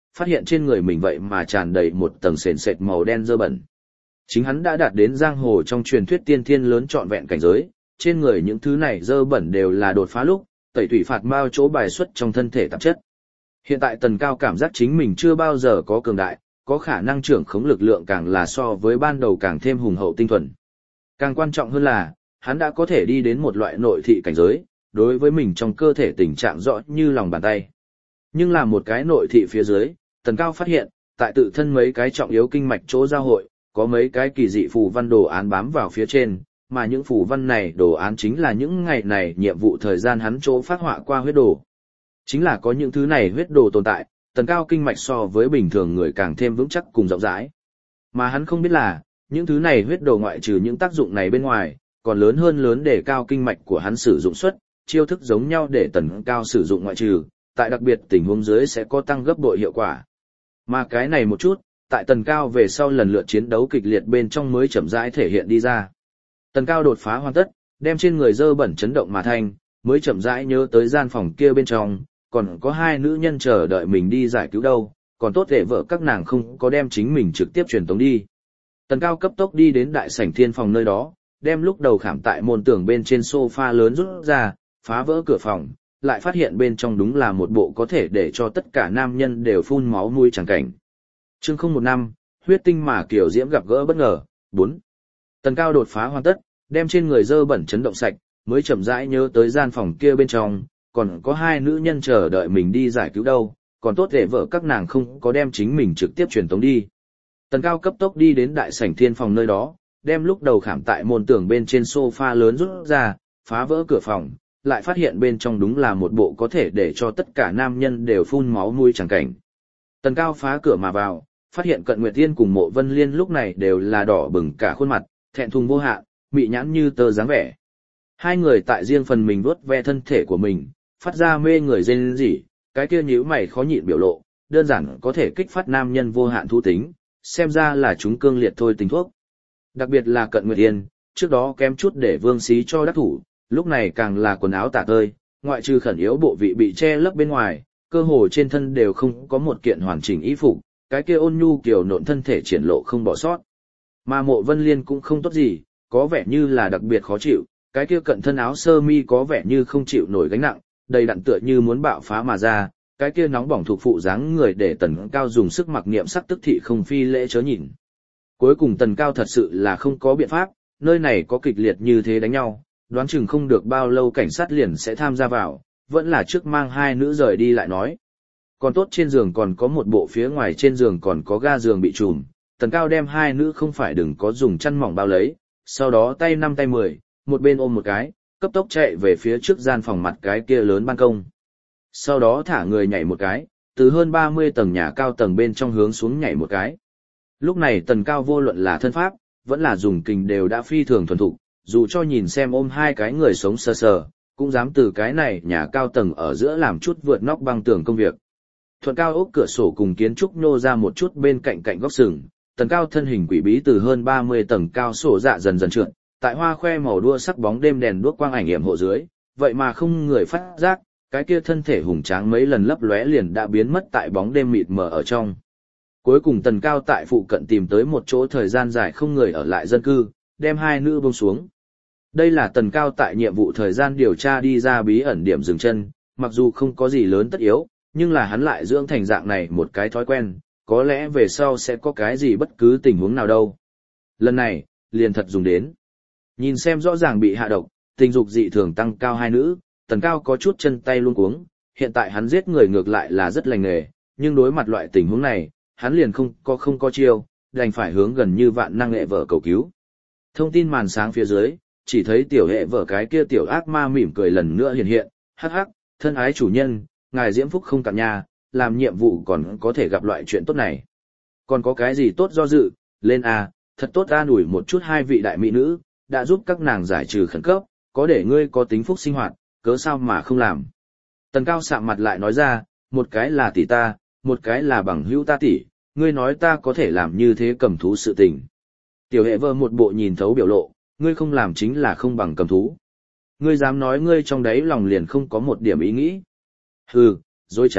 phát hiện trên người mình vậy mà tràn đầy một tầng sền sệt màu đen dơ bẩn. Chính hắn đã đạt đến giang hồ trong truyền thuyết tiên thiên lớn trọn vẹn cảnh giới, trên người những thứ này dơ bẩn đều là đột phá lúc, tẩy thủy phạt mao chỗ bài xuất trong thân thể tạp chất. Hiện tại Tần Cao cảm giác chính mình chưa bao giờ có cường đại, có khả năng trưởng khống lực lượng càng là so với ban đầu càng thêm hùng hậu tinh thuần. Càng quan trọng hơn là, hắn đã có thể đi đến một loại nội thị cảnh giới, đối với mình trong cơ thể tình trạng rõ như lòng bàn tay. Nhưng là một cái nội thị phía dưới, Tần Cao phát hiện, tại tự thân mấy cái trọng yếu kinh mạch chỗ giao hội, có mấy cái kỳ dị phù văn đồ án bám vào phía trên, mà những phù văn này đồ án chính là những ngày này nhiệm vụ thời gian hắn chỗ phát họa qua huyết đồ. Chính là có những thứ này huyết đồ tồn tại, Tần Cao kinh mạch so với bình thường người càng thêm vững chắc cùng rộng rãi. Mà hắn không biết là, những thứ này huyết đồ ngoại trừ những tác dụng này bên ngoài, còn lớn hơn lớn để cao kinh mạch của hắn sử dụng suất, chiêu thức giống nhau để Tần Cao sử dụng ngoại trừ, tại đặc biệt tình huống dưới sẽ có tăng gấp bội hiệu quả. Mà cái này một chút, tại Tần Cao về sau lần lượt chiến đấu kịch liệt bên trong mới chậm rãi thể hiện đi ra. Tần Cao đột phá hoàn tất, đem trên người dơ bẩn chấn động mà thành, mới chậm rãi nhớ tới gian phòng kia bên trong, còn có hai nữ nhân chờ đợi mình đi giải cứu đâu, còn tốt để vợ các nàng không có đem chính mình trực tiếp truyền tống đi. Tần Cao cấp tốc đi đến đại sảnh thiên phòng nơi đó, đem lúc đầu khảm tại môn tường bên trên sofa lớn rút ra, phá vỡ cửa phòng, lại phát hiện bên trong đúng là một bộ có thể để cho tất cả nam nhân đều phun máu nuôi chẳng cảnh. Chương không một năm, huyết tinh mà kiểu diễm gặp gỡ bất ngờ, bốn. Tần Cao đột phá hoàn tất, đem trên người dơ bẩn chấn động sạch, mới chậm rãi nhớ tới gian phòng kia bên trong, còn có hai nữ nhân chờ đợi mình đi giải cứu đâu, còn tốt để vợ các nàng không có đem chính mình trực tiếp truyền tống đi. Tần Cao cấp tốc đi đến đại sảnh thiên phòng nơi đó, đem lúc đầu khảm tại môn tường bên trên sofa lớn rút ra, phá vỡ cửa phòng, lại phát hiện bên trong đúng là một bộ có thể để cho tất cả nam nhân đều phun máu nuôi chẳng cảnh. Tần Cao phá cửa mà vào, phát hiện Cận Nguyệt Tiên cùng Mộ Vân Liên lúc này đều là đỏ bừng cả khuôn mặt, thẹn thùng vô hạn, mị nhãn như tơ dáng vẻ. Hai người tại riêng phần mình vuốt ve thân thể của mình, phát ra mê người rên rỉ, cái kia nhíu mày khó nhịn biểu lộ, đơn giản có thể kích phát nam nhân vô hạn thú tính, xem ra là chúng cương liệt thôi tình thuốc. Đặc biệt là Cận Nguyệt Tiên, trước đó kém chút để Vương Xí cho đắc thủ, lúc này càng là quần áo tả tơi, ngoại trừ khẩn yếu bộ vị bị che lấp bên ngoài, cơ hồ trên thân đều không có một kiện hoàn chỉnh y phục, cái kia ôn nhu kiều nộn thân thể triển lộ không bỏ sót. Mà Mộ Vân Liên cũng không tốt gì, có vẻ như là đặc biệt khó chịu, cái kia cận thân áo sơ mi có vẻ như không chịu nổi gánh nặng, đầy đặn tựa như muốn bạo phá mà ra, cái kia nóng bỏng thuộc phụ dáng người để Tần Cao dùng sức mặc niệm sắc tức thị không phi lễ chớ nhìn. Cuối cùng Tần Cao thật sự là không có biện pháp, nơi này có kịch liệt như thế đánh nhau, đoán chừng không được bao lâu cảnh sát liền sẽ tham gia vào, vẫn là trước mang hai nữ rời đi lại nói. Còn tốt trên giường còn có một bộ, phía ngoài trên giường còn có ga giường bị trùm, Tần Cao đem hai nữ không phải đừng có dùng chăn mỏng bao lấy, sau đó tay năm tay mười, một bên ôm một cái, cấp tốc chạy về phía trước gian phòng mặt cái kia lớn ban công. Sau đó thả người nhảy một cái, từ hơn ba mươi tầng nhà cao tầng bên trong hướng xuống nhảy một cái. Lúc này Tần Cao vô luận là thân pháp, vẫn là dùng kình đều đã phi thường thuần thục, dù cho nhìn xem ôm hai cái người sống sờ sờ, cũng dám từ cái này nhà cao tầng ở giữa làm chút vượt nóc băng tường công việc. Thuận cao ốc cửa sổ cùng kiến trúc nhô ra một chút bên cạnh cạnh góc sừng, Tần Cao thân hình quỷ bí từ hơn ba mươi tầng cao sổ dạ dần dần trượt, tại hoa khoe màu đua sắc bóng đêm đèn đuốc quang ảnh yểm hộ dưới, vậy mà không người phát giác, cái kia thân thể hùng tráng mấy lần lấp lóe liền đã biến mất tại bóng đêm mịt mờ ở trong. Cuối cùng Tần Cao tại phụ cận tìm tới một chỗ thời gian dài không người ở lại dân cư, đem hai nữ buông xuống. Đây là Tần Cao tại nhiệm vụ thời gian điều tra đi ra bí ẩn điểm dừng chân, mặc dù không có gì lớn tất yếu, nhưng là hắn lại dưỡng thành dạng này một cái thói quen, có lẽ về sau sẽ có cái gì bất cứ tình huống nào đâu. Lần này, liền thật dùng đến. Nhìn xem rõ ràng bị hạ độc, tình dục dị thường tăng cao hai nữ, Tần Cao có chút chân tay luống cuống, hiện tại hắn giết người ngược lại là rất lành nghề, nhưng đối mặt loại tình huống này, hắn liền không có không có chiêu, đành phải hướng gần như vạn năng hệ vợ cầu cứu. Thông tin màn sáng phía dưới, chỉ thấy tiểu hệ vợ cái kia tiểu ác ma mỉm cười lần nữa hiện hiện, hắc hắc, thân ái chủ nhân, ngài diễm phúc không cạn nhà, làm nhiệm vụ còn có thể gặp loại chuyện tốt này. Còn có cái gì tốt do dự, lên a, thật tốt an ủi một chút hai vị đại mỹ nữ, đã giúp các nàng giải trừ khẩn cấp, có để ngươi có tính phúc sinh hoạt, cớ sao mà không làm. Tần Cao sạm mặt lại nói ra, một cái là tỷ ta, một cái là bằng hữu ta tỷ, ngươi nói ta có thể làm như thế cầm thú sự tình. Tiểu hệ vợ một bộ nhìn thấu biểu lộ, ngươi không làm chính là không bằng cầm thú. Ngươi dám nói ngươi trong đấy lòng liền không có một điểm ý nghĩ. Hừ, dối trá,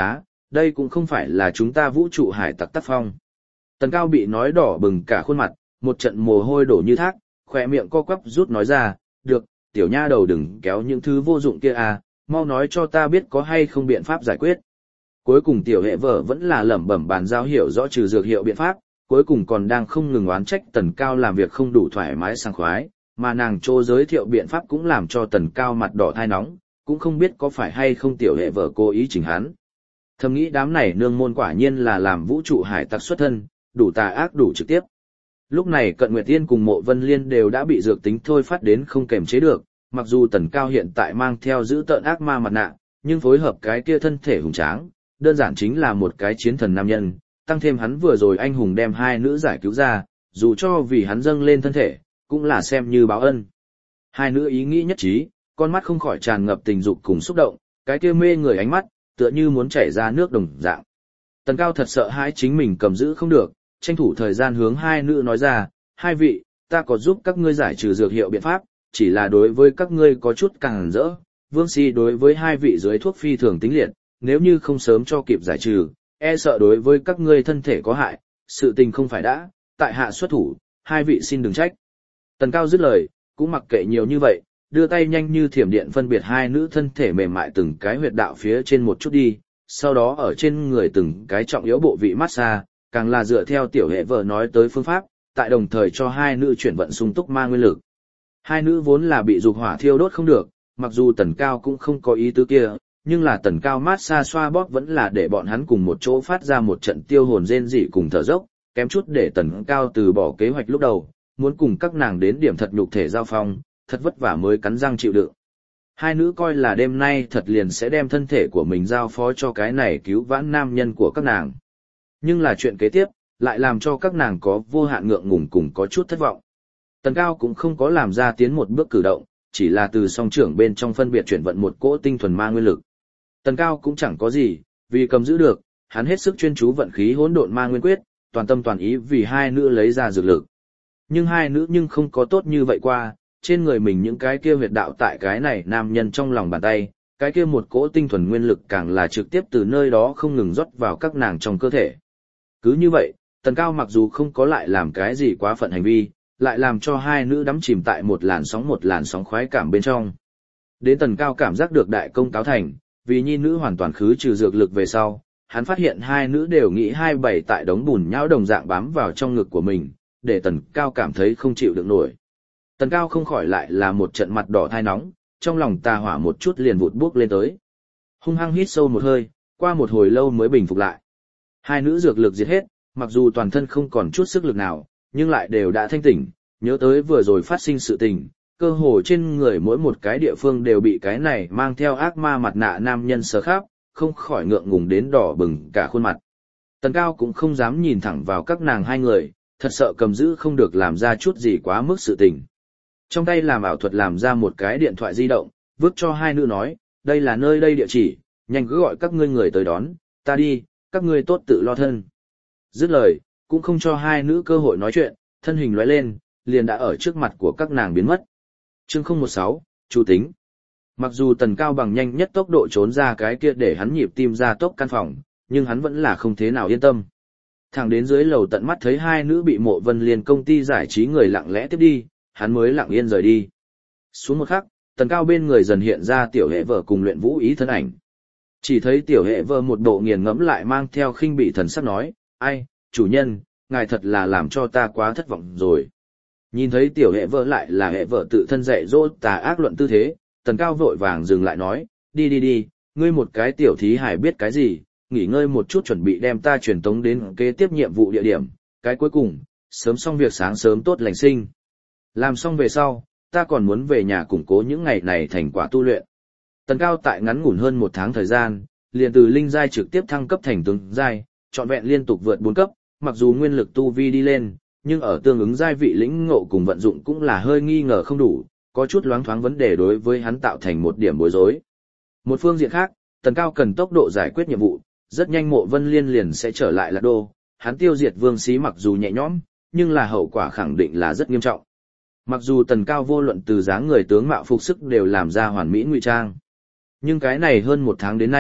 đây cũng không phải là chúng ta vũ trụ hải tặc tác phong. Tần Cao bị nói đỏ bừng cả khuôn mặt, một trận mồ hôi đổ như thác, khỏe miệng co quắp rút nói ra, được, tiểu nha đầu đừng kéo những thứ vô dụng kia à, mau nói cho ta biết có hay không biện pháp giải quyết. Cuối cùng tiểu hệ vợ vẫn là lẩm bẩm bàn giao hiểu rõ trừ dược hiệu biện pháp, cuối cùng còn đang không ngừng oán trách Tần Cao làm việc không đủ thoải mái sảng khoái, mà nàng trô giới thiệu biện pháp cũng làm cho Tần Cao mặt đỏ thai nóng, cũng không biết có phải hay không tiểu hệ vợ cố ý chỉnh hắn. Thầm nghĩ đám này nương môn quả nhiên là làm vũ trụ hải tặc xuất thân, đủ tà ác đủ trực tiếp. Lúc này Cận Nguyệt Tiên cùng Mộ Vân Liên đều đã bị dược tính thôi phát đến không kềm chế được, mặc dù Tần Cao hiện tại mang theo giữ tợn ác ma mặt nạ, nhưng phối hợp cái kia thân thể hùng tráng, đơn giản chính là một cái chiến thần nam nhân, tăng thêm hắn vừa rồi anh hùng đem hai nữ giải cứu ra, dù cho vì hắn dâng lên thân thể, cũng là xem như báo ân. Hai nữ ý nghĩ nhất trí, con mắt không khỏi tràn ngập tình dục cùng xúc động, cái kia mê người ánh mắt, tựa như muốn chảy ra nước đồng dạng. Tần Cao thật sợ hãi chính mình cầm giữ không được, tranh thủ thời gian hướng hai nữ nói ra, hai vị, ta có giúp các ngươi giải trừ dược hiệu biện pháp, chỉ là đối với các ngươi có chút càng rỡ, Vương Si đối với hai vị dưới thuốc phi thường tính liệt, nếu như không sớm cho kịp giải trừ, e sợ đối với các ngươi thân thể có hại, sự tình không phải đã, tại hạ xuất thủ, hai vị xin đừng trách. Tần Cao dứt lời, cũng mặc kệ nhiều như vậy, đưa tay nhanh như thiểm điện phân biệt hai nữ thân thể mềm mại từng cái huyệt đạo phía trên một chút đi, sau đó ở trên người từng cái trọng yếu bộ vị massage, càng là dựa theo tiểu hệ vợ nói tới phương pháp, tại đồng thời cho hai nữ chuyển vận sung túc ma nguyên lực. Hai nữ vốn là bị dục hỏa thiêu đốt không được, mặc dù Tần Cao cũng không có ý tứ kia, nhưng là Tần Cao massage xoa bóp vẫn là để bọn hắn cùng một chỗ phát ra một trận tiêu hồn rên rỉ cùng thở dốc, kém chút để Tần Cao từ bỏ kế hoạch lúc đầu, muốn cùng các nàng đến điểm thật nhục thể giao phong, thật vất vả mới cắn răng chịu đựng. Hai nữ coi là đêm nay thật liền sẽ đem thân thể của mình giao phó cho cái này cứu vãn nam nhân của các nàng. Nhưng là chuyện kế tiếp, lại làm cho các nàng có vô hạn ngượng ngùng cùng có chút thất vọng. Tần Cao cũng không có làm ra tiến một bước cử động, chỉ là từ song trưởng bên trong phân biệt chuyển vận một cỗ tinh thuần ma nguyên lực. Tần Cao cũng chẳng có gì, vì cầm giữ được, hắn hết sức chuyên chú vận khí hỗn độn ma nguyên quyết, toàn tâm toàn ý vì hai nữ lấy ra dược lực. Nhưng hai nữ nhưng không có tốt như vậy qua, trên người mình những cái kia huyệt đạo tại cái này nam nhân trong lòng bàn tay, cái kia một cỗ tinh thuần nguyên lực càng là trực tiếp từ nơi đó không ngừng rót vào các nàng trong cơ thể. Cứ như vậy, Tần Cao mặc dù không có lại làm cái gì quá phận hành vi, lại làm cho hai nữ đắm chìm tại một làn sóng một làn sóng khoái cảm bên trong. Đến Tần Cao cảm giác được đại công cáo thành, vì nhi nữ hoàn toàn khứ trừ dược lực về sau, hắn phát hiện hai nữ đều nghĩ hai bảy tại đống bùn nhão đồng dạng bám vào trong ngực của mình, để Tần Cao cảm thấy không chịu được nổi. Tần Cao không khỏi lại là một trận mặt đỏ thai nóng, trong lòng tà hỏa một chút liền vụt buốc lên tới. Hung hăng hít sâu một hơi, qua một hồi lâu mới bình phục lại. Hai nữ dược lực diệt hết, mặc dù toàn thân không còn chút sức lực nào, nhưng lại đều đã thanh tỉnh, nhớ tới vừa rồi phát sinh sự tình, cơ hồ trên người mỗi một cái địa phương đều bị cái này mang theo ác ma mặt nạ nam nhân sờ khắp, không khỏi ngượng ngùng đến đỏ bừng cả khuôn mặt. Tần Cao cũng không dám nhìn thẳng vào các nàng hai người, thật sợ cầm giữ không được làm ra chút gì quá mức sự tình. Trong tay làm ảo thuật làm ra một cái điện thoại di động, vứt cho hai nữ nói, đây là nơi đây địa chỉ, nhanh cứ gọi các ngươi người tới đón, ta đi, các ngươi tốt tự lo thân. Dứt lời, cũng không cho hai nữ cơ hội nói chuyện, thân hình lóe lên, liền đã ở trước mặt của các nàng biến mất. Chương không một sáu, chủ tính. Mặc dù Tần Cao bằng nhanh nhất tốc độ trốn ra cái kia để hắn nhịp tim ra tốc căn phòng, nhưng hắn vẫn là không thế nào yên tâm. Thẳng đến dưới lầu tận mắt thấy hai nữ bị Mộ Vân Liên công ty giải trí người lặng lẽ tiếp đi, hắn mới lặng yên rời đi. Xuống một khắc, Tần Cao bên người dần hiện ra tiểu hệ vợ cùng luyện vũ ý thân ảnh. Chỉ thấy tiểu hệ vợ một bộ nghiền ngẫm lại mang theo khinh bị thần sắc nói, ai, chủ nhân, ngài thật là làm cho ta quá thất vọng rồi. Nhìn thấy tiểu hệ vợ lại là hệ vợ tự thân dạy dỗ tà ác luận tư thế, Tần Cao vội vàng dừng lại nói, đi đi đi, ngươi một cái tiểu thí hải biết cái gì, nghỉ ngơi một chút chuẩn bị đem ta truyền tống đến kế tiếp nhiệm vụ địa điểm, cái cuối cùng, sớm xong việc sáng sớm tốt lành sinh. Làm xong về sau, ta còn muốn về nhà củng cố những ngày này thành quả tu luyện. Tần Cao tại ngắn ngủn hơn một tháng thời gian, liền từ linh giai trực tiếp thăng cấp thành tướng giai, trọn vẹn liên tục vượt bốn cấp, mặc dù nguyên lực tu vi đi lên, nhưng ở tương ứng giai vị lĩnh ngộ cùng vận dụng cũng là hơi nghi ngờ không đủ, có chút loáng thoáng vấn đề đối với hắn tạo thành một điểm bối rối. Một phương diện khác, Tần Cao cần tốc độ giải quyết nhiệm vụ, rất nhanh Mộ Vân Liên liền sẽ trở lại Lạc Đô, hắn tiêu diệt Vương Xí mặc dù nhẹ nhõm, nhưng là hậu quả khẳng định là rất nghiêm trọng. Mặc dù Tần Cao vô luận từ dáng người tướng mạo phục sức đều làm ra hoàn mỹ ngụy trang, nhưng cái này hơn một tháng đến nay,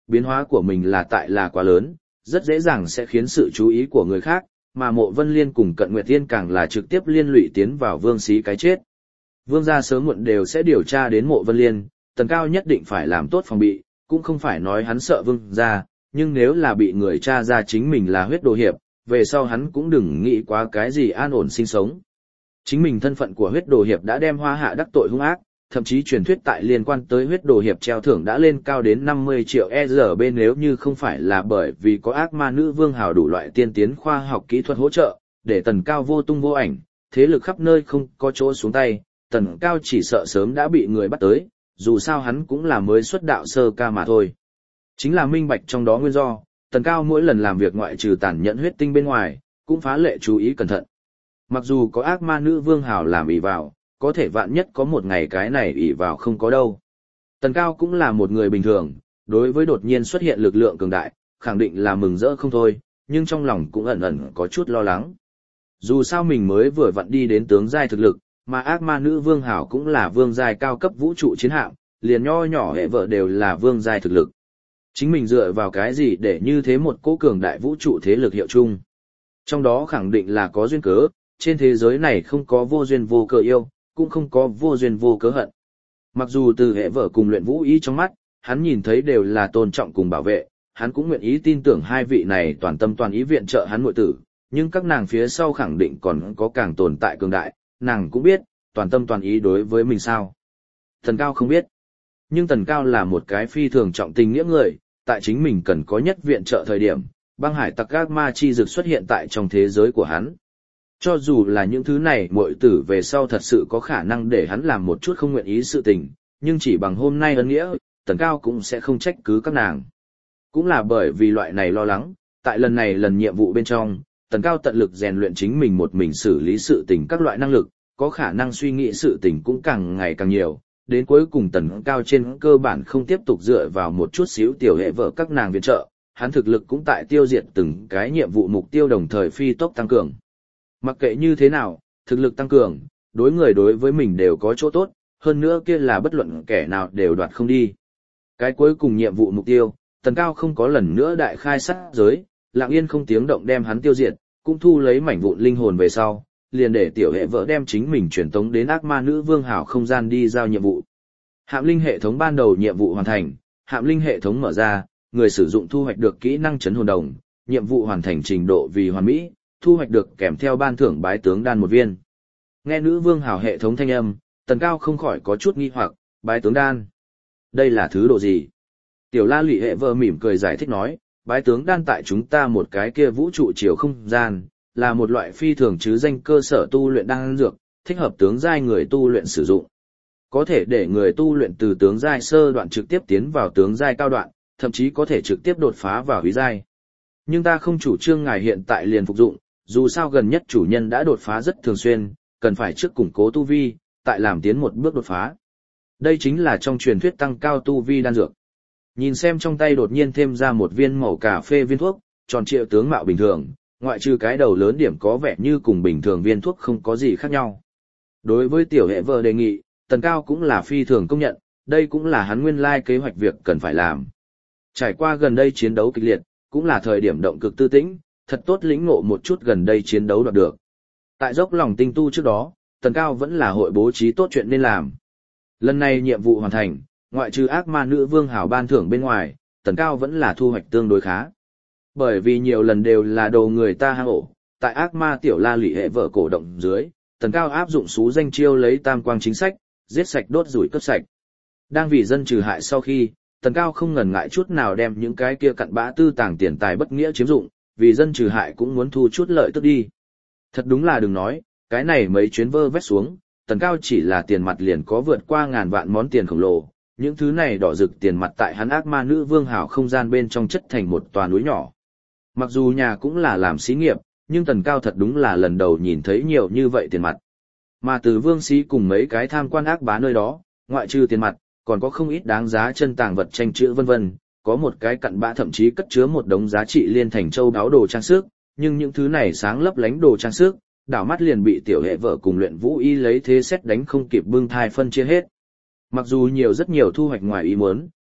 biến hóa của mình là tại là quá lớn, rất dễ dàng sẽ khiến sự chú ý của người khác, mà Mộ Vân Liên cùng Cận Nguyệt Tiên càng là trực tiếp liên lụy tiến vào Vương Xí cái chết. Vương gia sớm muộn đều sẽ điều tra đến Mộ Vân Liên, Tần Cao nhất định phải làm tốt phòng bị, cũng không phải nói hắn sợ Vương gia, nhưng nếu là bị người tra ra chính mình là huyết đồ hiệp, về sau hắn cũng đừng nghĩ quá cái gì an ổn sinh sống. Chính mình thân phận của huyết đồ hiệp đã đem Hoa Hạ đắc tội hung ác, thậm chí truyền thuyết tại liên quan tới huyết đồ hiệp treo thưởng đã lên cao đến năm mươi triệu e rờ bê, nếu như không phải là bởi vì có ác ma nữ vương hào đủ loại tiên tiến khoa học kỹ thuật hỗ trợ, để Tần Cao vô tung vô ảnh, thế lực khắp nơi không có chỗ xuống tay, Tần Cao chỉ sợ sớm đã bị người bắt tới, dù sao hắn cũng là mới xuất đạo sơ ca mà thôi. Chính là minh bạch trong đó nguyên do, Tần Cao mỗi lần làm việc ngoại trừ tàn nhẫn huyết tinh bên ngoài, cũng phá lệ chú ý cẩn thận. Mặc dù có ác ma nữ vương hào làm ỷ vào, có thể vạn nhất có một ngày cái này ỷ vào không có đâu. Tần Cao cũng là một người bình thường, đối với đột nhiên xuất hiện lực lượng cường đại, khẳng định là mừng rỡ không thôi, nhưng trong lòng cũng ẩn ẩn có chút lo lắng. Dù sao mình mới vừa vặn đi đến tướng giai thực lực, mà ác ma nữ vương hảo cũng là vương giai cao cấp vũ trụ chiến hạm, liền nho nhỏ hệ vợ đều là vương giai thực lực. Chính mình dựa vào cái gì để như thế một cỗ cường đại vũ trụ thế lực hiệu chung. Trong đó khẳng định là có duyên cớ, trên thế giới này không có vô duyên vô cớ yêu, cũng không có vô duyên vô cớ hận. Mặc dù từ hệ vợ cùng luyện vũ ý trong mắt, hắn nhìn thấy đều là tôn trọng cùng bảo vệ, hắn cũng nguyện ý tin tưởng hai vị này toàn tâm toàn ý viện trợ hắn muội tử, nhưng các nàng phía sau khẳng định còn có càng tồn tại cường đại, nàng cũng biết, toàn tâm toàn ý đối với mình sao. Tần Cao không biết, nhưng Tần Cao là một cái phi thường trọng tình nghĩa người, tại chính mình cần có nhất viện trợ thời điểm, băng hải tặc ác ma chi dực xuất hiện tại trong thế giới của hắn. Cho dù là những thứ này muội tử về sau thật sự có khả năng để hắn làm một chút không nguyện ý sự tình, nhưng chỉ bằng hôm nay ân nghĩa, Tần Cao cũng sẽ không trách cứ các nàng. Cũng là bởi vì loại này lo lắng, tại lần này lần nhiệm vụ bên trong, Tần Cao tận lực rèn luyện chính mình một mình xử lý sự tình các loại năng lực, có khả năng suy nghĩ sự tình cũng càng ngày càng nhiều, đến cuối cùng Tần Cao trên cơ bản không tiếp tục dựa vào một chút xíu tiểu hệ vợ các nàng viện trợ, hắn thực lực cũng tại tiêu diệt từng cái nhiệm vụ mục tiêu đồng thời phi tốc tăng cường. Mặc kệ như thế nào, thực lực tăng cường, đối người đối với mình đều có chỗ tốt, hơn nữa kia là bất luận kẻ nào đều đoạt không đi. Cái cuối cùng nhiệm vụ mục tiêu, Tần Cao không có lần nữa đại khai sát giới, lặng yên không tiếng động đem hắn tiêu diệt, cũng thu lấy mảnh vụn linh hồn về sau, liền để tiểu hệ vợ đem chính mình truyền tống đến ác ma nữ vương hảo không gian đi giao nhiệm vụ. Hạm linh hệ thống ban đầu nhiệm vụ hoàn thành, hạm linh hệ thống mở ra, người sử dụng thu hoạch được kỹ năng chấn hồn đồng, nhiệm vụ hoàn thành trình độ vì hoàn mỹ, thu hoạch được kèm theo ban thưởng bái tướng đan một viên. Nghe nữ vương hảo hệ thống thanh âm, Tần Cao không khỏi có chút nghi hoặc, bái tướng đan. Đây là thứ độ gì? Tiểu La Lụy hệ vợ mỉm cười giải thích nói, bái tướng đan tại chúng ta một cái kia vũ trụ chiều không gian, là một loại phi thường chứ danh cơ sở tu luyện đan dược, thích hợp tướng giai người tu luyện sử dụng. Có thể để người tu luyện từ tướng giai sơ đoạn trực tiếp tiến vào tướng giai cao đoạn, thậm chí có thể trực tiếp đột phá vào húy giai. Nhưng ta không chủ trương ngài hiện tại liền phục dụng, dù sao gần nhất chủ nhân đã đột phá rất thường xuyên, cần phải trước củng cố tu vi, tại làm tiến một bước đột phá. Đây chính là trong truyền thuyết tăng cao tu vi đan dược. Nhìn xem trong tay đột nhiên thêm ra một viên màu cà phê viên thuốc, tròn trịa tướng mạo bình thường, ngoại trừ cái đầu lớn điểm có vẻ như cùng bình thường viên thuốc không có gì khác nhau. Đối với tiểu hệ vợ đề nghị, Tần Cao cũng là phi thường công nhận, đây cũng là hắn nguyên lai kế hoạch việc cần phải làm. Trải qua gần đây chiến đấu kịch liệt, cũng là thời điểm động cực tư tĩnh, thật tốt lĩnh ngộ một chút gần đây chiến đấu đoạt được. Tại dốc lòng tinh tu trước đó, Tần Cao vẫn là hội bố trí tốt chuyện nên làm. Lần này nhiệm vụ hoàn thành, ngoại trừ ác ma nữ vương hảo ban thưởng bên ngoài, Tần Cao vẫn là thu hoạch tương đối khá. Bởi vì nhiều lần đều là đồ người ta hang ổ, tại ác ma tiểu La Lụy hệ vợ cổ động dưới, Tần Cao áp dụng xú danh chiêu lấy tam quang chính sách, giết sạch đốt rủi cướp sạch. Đang vì dân trừ hại sau khi, Tần Cao không ngần ngại chút nào đem những cái kia cặn bã tư tàng tiền tài bất nghĩa chiếm dụng, vì dân trừ hại cũng muốn thu chút lợi tức đi. Thật đúng là đừng nói, cái này mấy chuyến vơ vét xuống, Tần Cao chỉ là tiền mặt liền có vượt qua ngàn vạn món tiền khổng lồ, những thứ này đỏ rực tiền mặt tại hắn ác ma nữ vương hảo không gian bên trong chất thành một tòa núi nhỏ. Mặc dù nhà cũng là làm xí nghiệp, nhưng Tần Cao thật đúng là lần đầu nhìn thấy nhiều như vậy tiền mặt. Mà từ vương sĩ cùng mấy cái tham quan ác bá nơi đó, ngoại trừ tiền mặt, còn có không ít đáng giá chân tàng vật tranh chữ vân vân, có một cái cặn bã thậm chí cất chứa một đống giá trị liên thành châu đáo đồ trang sức, nhưng những thứ này sáng lấp lánh đồ trang sức, đảo mắt liền bị tiểu hệ vợ cùng luyện vũ y lấy thế xét đánh không kịp bưng thai phân chia hết. Mặc dù nhiều rất nhiều thu hoạch ngoài ý muốn,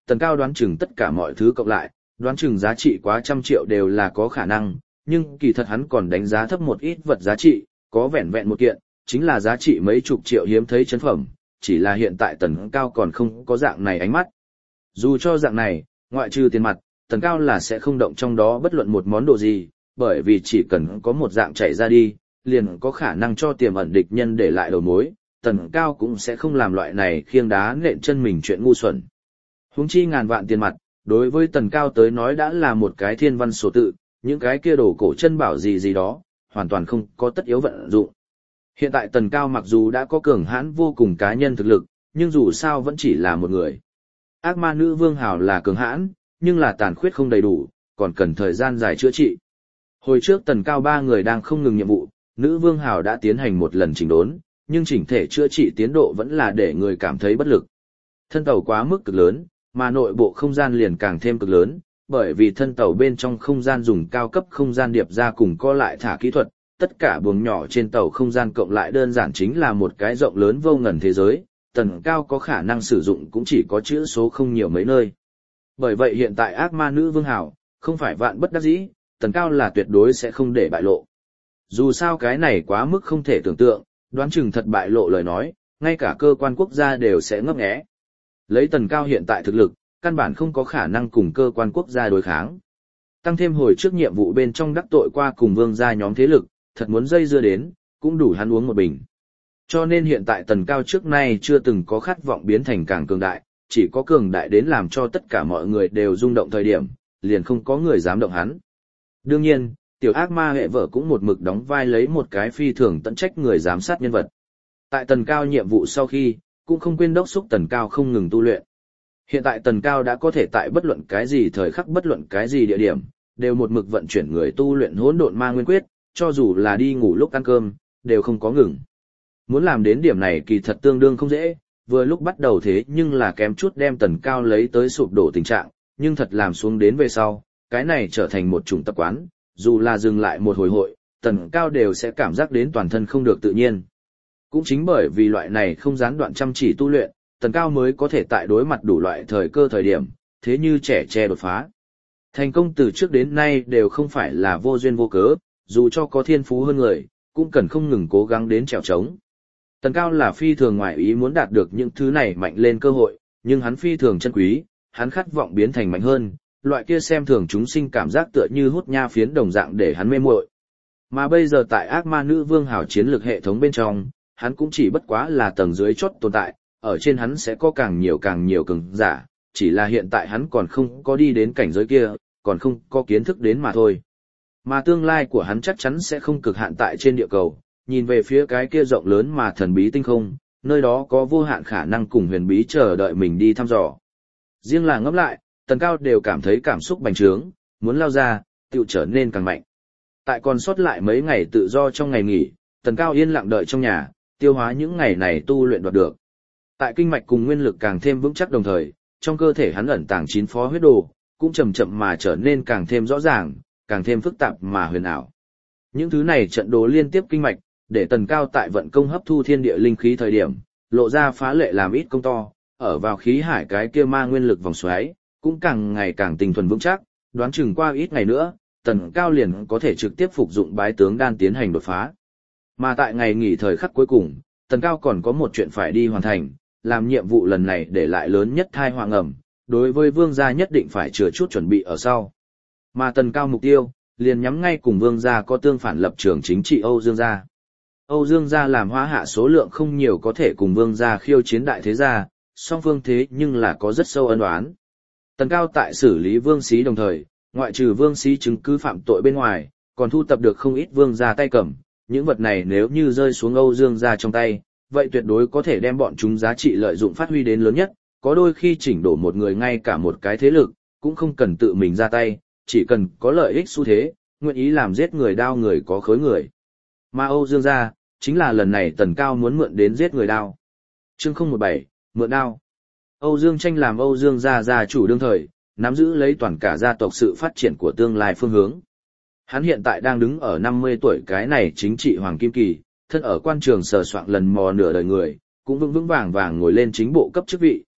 Tần Cao đoán chừng tất cả mọi thứ cộng lại, đoán chừng giá trị quá trăm triệu đều là có khả năng, nhưng kỳ thật hắn còn đánh giá thấp một ít vật giá trị, có vẹn vẹn một kiện, chính là giá trị mấy chục triệu hiếm thấy chấn phẩm, chỉ là hiện tại Tần Cao còn không có dạng này ánh mắt. Dù cho dạng này, ngoại trừ tiền mặt, Tần Cao là sẽ không động trong đó bất luận một món đồ gì, bởi vì chỉ cần có một dạng chạy ra đi, liền có khả năng cho tiềm ẩn địch nhân để lại đầu mối, Tần Cao cũng sẽ không làm loại này khiêng đá nện chân mình chuyện ngu xuẩn. Huống chi ngàn vạn tiền mặt, đối với Tần Cao tới nói đã là một cái thiên văn số tự, những cái kia đồ cổ chân bảo gì gì đó, hoàn toàn không có tất yếu vận dụng. Hiện tại Tần Cao mặc dù đã có cường hãn vô cùng cá nhân thực lực, nhưng dù sao vẫn chỉ là một người. Ác ma nữ vương hào là cường hãn, nhưng là tàn khuyết không đầy đủ, còn cần thời gian dài chữa trị. Hồi trước Tần Cao ba người đang không ngừng nhiệm vụ, nữ vương hào đã tiến hành một lần chỉnh đốn, nhưng chỉnh thể chữa trị tiến độ vẫn là để người cảm thấy bất lực. Thân tàu quá mức cực lớn, mà nội bộ không gian liền càng thêm cực lớn, bởi vì thân tàu bên trong không gian dùng cao cấp không gian điệp ra cùng co lại thả kỹ thuật, tất cả buồng nhỏ trên tàu không gian cộng lại đơn giản chính là một cái rộng lớn vô ngần thế giới, Tần Cao có khả năng sử dụng cũng chỉ có chữ số không nhiều mấy nơi. Bởi vậy hiện tại ác ma nữ vương hào, không phải vạn bất đắc dĩ, Tần Cao là tuyệt đối sẽ không để bại lộ. Dù sao cái này quá mức không thể tưởng tượng, đoán chừng thật bại lộ lời nói, ngay cả cơ quan quốc gia đều sẽ ngấp nghé. Lấy Tần Cao hiện tại thực lực, căn bản không có khả năng cùng cơ quan quốc gia đối kháng. Tăng thêm hồi trước nhiệm vụ bên trong đắc tội qua cùng vương gia nhóm thế lực, thật muốn dây dưa đến, cũng đủ hắn uống một bình. Cho nên hiện tại Tần Cao trước nay chưa từng có khát vọng biến thành càng cường đại, chỉ có cường đại đến làm cho tất cả mọi người đều rung động thời điểm, liền không có người dám động hắn. Đương nhiên, tiểu ác ma hệ vợ cũng một mực đóng vai lấy một cái phi thường tận trách người giám sát nhân vật. Tại Tần Cao nhiệm vụ sau khi, cũng không quên đốc xúc Tần Cao không ngừng tu luyện. Hiện tại Tần Cao đã có thể tại bất luận cái gì thời khắc bất luận cái gì địa điểm, đều một mực vận chuyển người tu luyện hỗn độn ma nguyên quyết, cho dù là đi ngủ lúc ăn cơm, đều không có ngừng. Muốn làm đến điểm này kỳ thật tương đương không dễ, vừa lúc bắt đầu thế nhưng là kém chút đem Tần Cao lấy tới sụp đổ tình trạng, nhưng thật làm xuống đến về sau, cái này trở thành một chủng tập quán, dù là dừng lại một hồi hội, Tần Cao đều sẽ cảm giác đến toàn thân không được tự nhiên. Cũng chính bởi vì loại này không gián đoạn chăm chỉ tu luyện, Tần Cao mới có thể tại đối mặt đủ loại thời cơ thời điểm, thế như trẻ tre đột phá. Thành công từ trước đến nay đều không phải là vô duyên vô cớ, dù cho có thiên phú hơn người, cũng cần không ngừng cố gắng đến trèo trống. Tần Cao là phi thường ngoại ý muốn đạt được những thứ này mạnh lên cơ hội, nhưng hắn phi thường chân quý, hắn khát vọng biến thành mạnh hơn, loại kia xem thường chúng sinh cảm giác tựa như hút nha phiến đồng dạng để hắn mê muội. Mà bây giờ tại ác ma nữ vương hào chiến lược hệ thống bên trong, hắn cũng chỉ bất quá là tầng dưới chót tồn tại, ở trên hắn sẽ có càng nhiều càng nhiều cường giả, chỉ là hiện tại hắn còn không có đi đến cảnh giới kia, còn không có kiến thức đến mà thôi. Mà tương lai của hắn chắc chắn sẽ không cực hạn tại trên địa cầu, nhìn về phía cái kia rộng lớn mà thần bí tinh không, nơi đó có vô hạn khả năng cùng huyền bí chờ đợi mình đi thăm dò. Riêng là ngẫm lại, Tần Cao đều cảm thấy cảm xúc bành trướng, muốn lao ra, tựu trở nên càng mạnh. Tại còn sót lại mấy ngày tự do trong ngày nghỉ, Tần Cao yên lặng đợi trong nhà, tiêu hóa những ngày này tu luyện đoạt được. Tại kinh mạch cùng nguyên lực càng thêm vững chắc đồng thời, trong cơ thể hắn ẩn tàng chín phó huyết đồ, cũng chậm chậm mà trở nên càng thêm rõ ràng, càng thêm phức tạp mà huyền ảo. Những thứ này trận đồ liên tiếp kinh mạch, để Tần Cao tại vận công hấp thu thiên địa linh khí thời điểm, lộ ra phá lệ làm ít công to, ở vào khí hải cái kia ma nguyên lực vòng xoáy, cũng càng ngày càng tinh thuần vững chắc, đoán chừng qua ít ngày nữa, Tần Cao liền có thể trực tiếp phục dụng bái tướng đan tiến hành đột phá. Mà tại ngày nghỉ thời khắc cuối cùng, Tần Cao còn có một chuyện phải đi hoàn thành, làm nhiệm vụ lần này để lại lớn nhất thai họa ngầm, đối với vương gia nhất định phải chừa chút chuẩn bị ở sau. Mà Tần Cao mục tiêu, liền nhắm ngay cùng vương gia có tương phản lập trường chính trị Âu Dương gia. Âu Dương gia làm hóa hạ số lượng không nhiều có thể cùng vương gia khiêu chiến đại thế gia, song phương thế nhưng là có rất sâu ân oán. Tần Cao tại xử lý vương xí đồng thời, ngoại trừ vương xí chứng cứ phạm tội bên ngoài, còn thu tập được không ít vương gia tay cầm, những vật này nếu như rơi xuống Âu Dương gia trong tay, vậy tuyệt đối có thể đem bọn chúng giá trị lợi dụng phát huy đến lớn nhất, có đôi khi chỉnh đổ một người ngay cả một cái thế lực, cũng không cần tự mình ra tay, chỉ cần có lợi ích xu thế, nguyện ý làm giết người đao người có khối người. Mà Âu Dương gia, chính là lần này Tần Cao muốn mượn đến giết người đao. Chương không một bảy, mượn đao. Âu Dương Tranh làm Âu Dương gia gia chủ đương thời, nắm giữ lấy toàn cả gia tộc sự phát triển của tương lai phương hướng. Hắn hiện tại đang đứng ở năm mươi tuổi cái này chính trị hoàng kim kỳ, thân ở quan trường sờ soạng lần mò nửa đời người, cũng vững vững vàng vàng ngồi lên chính bộ cấp chức vị,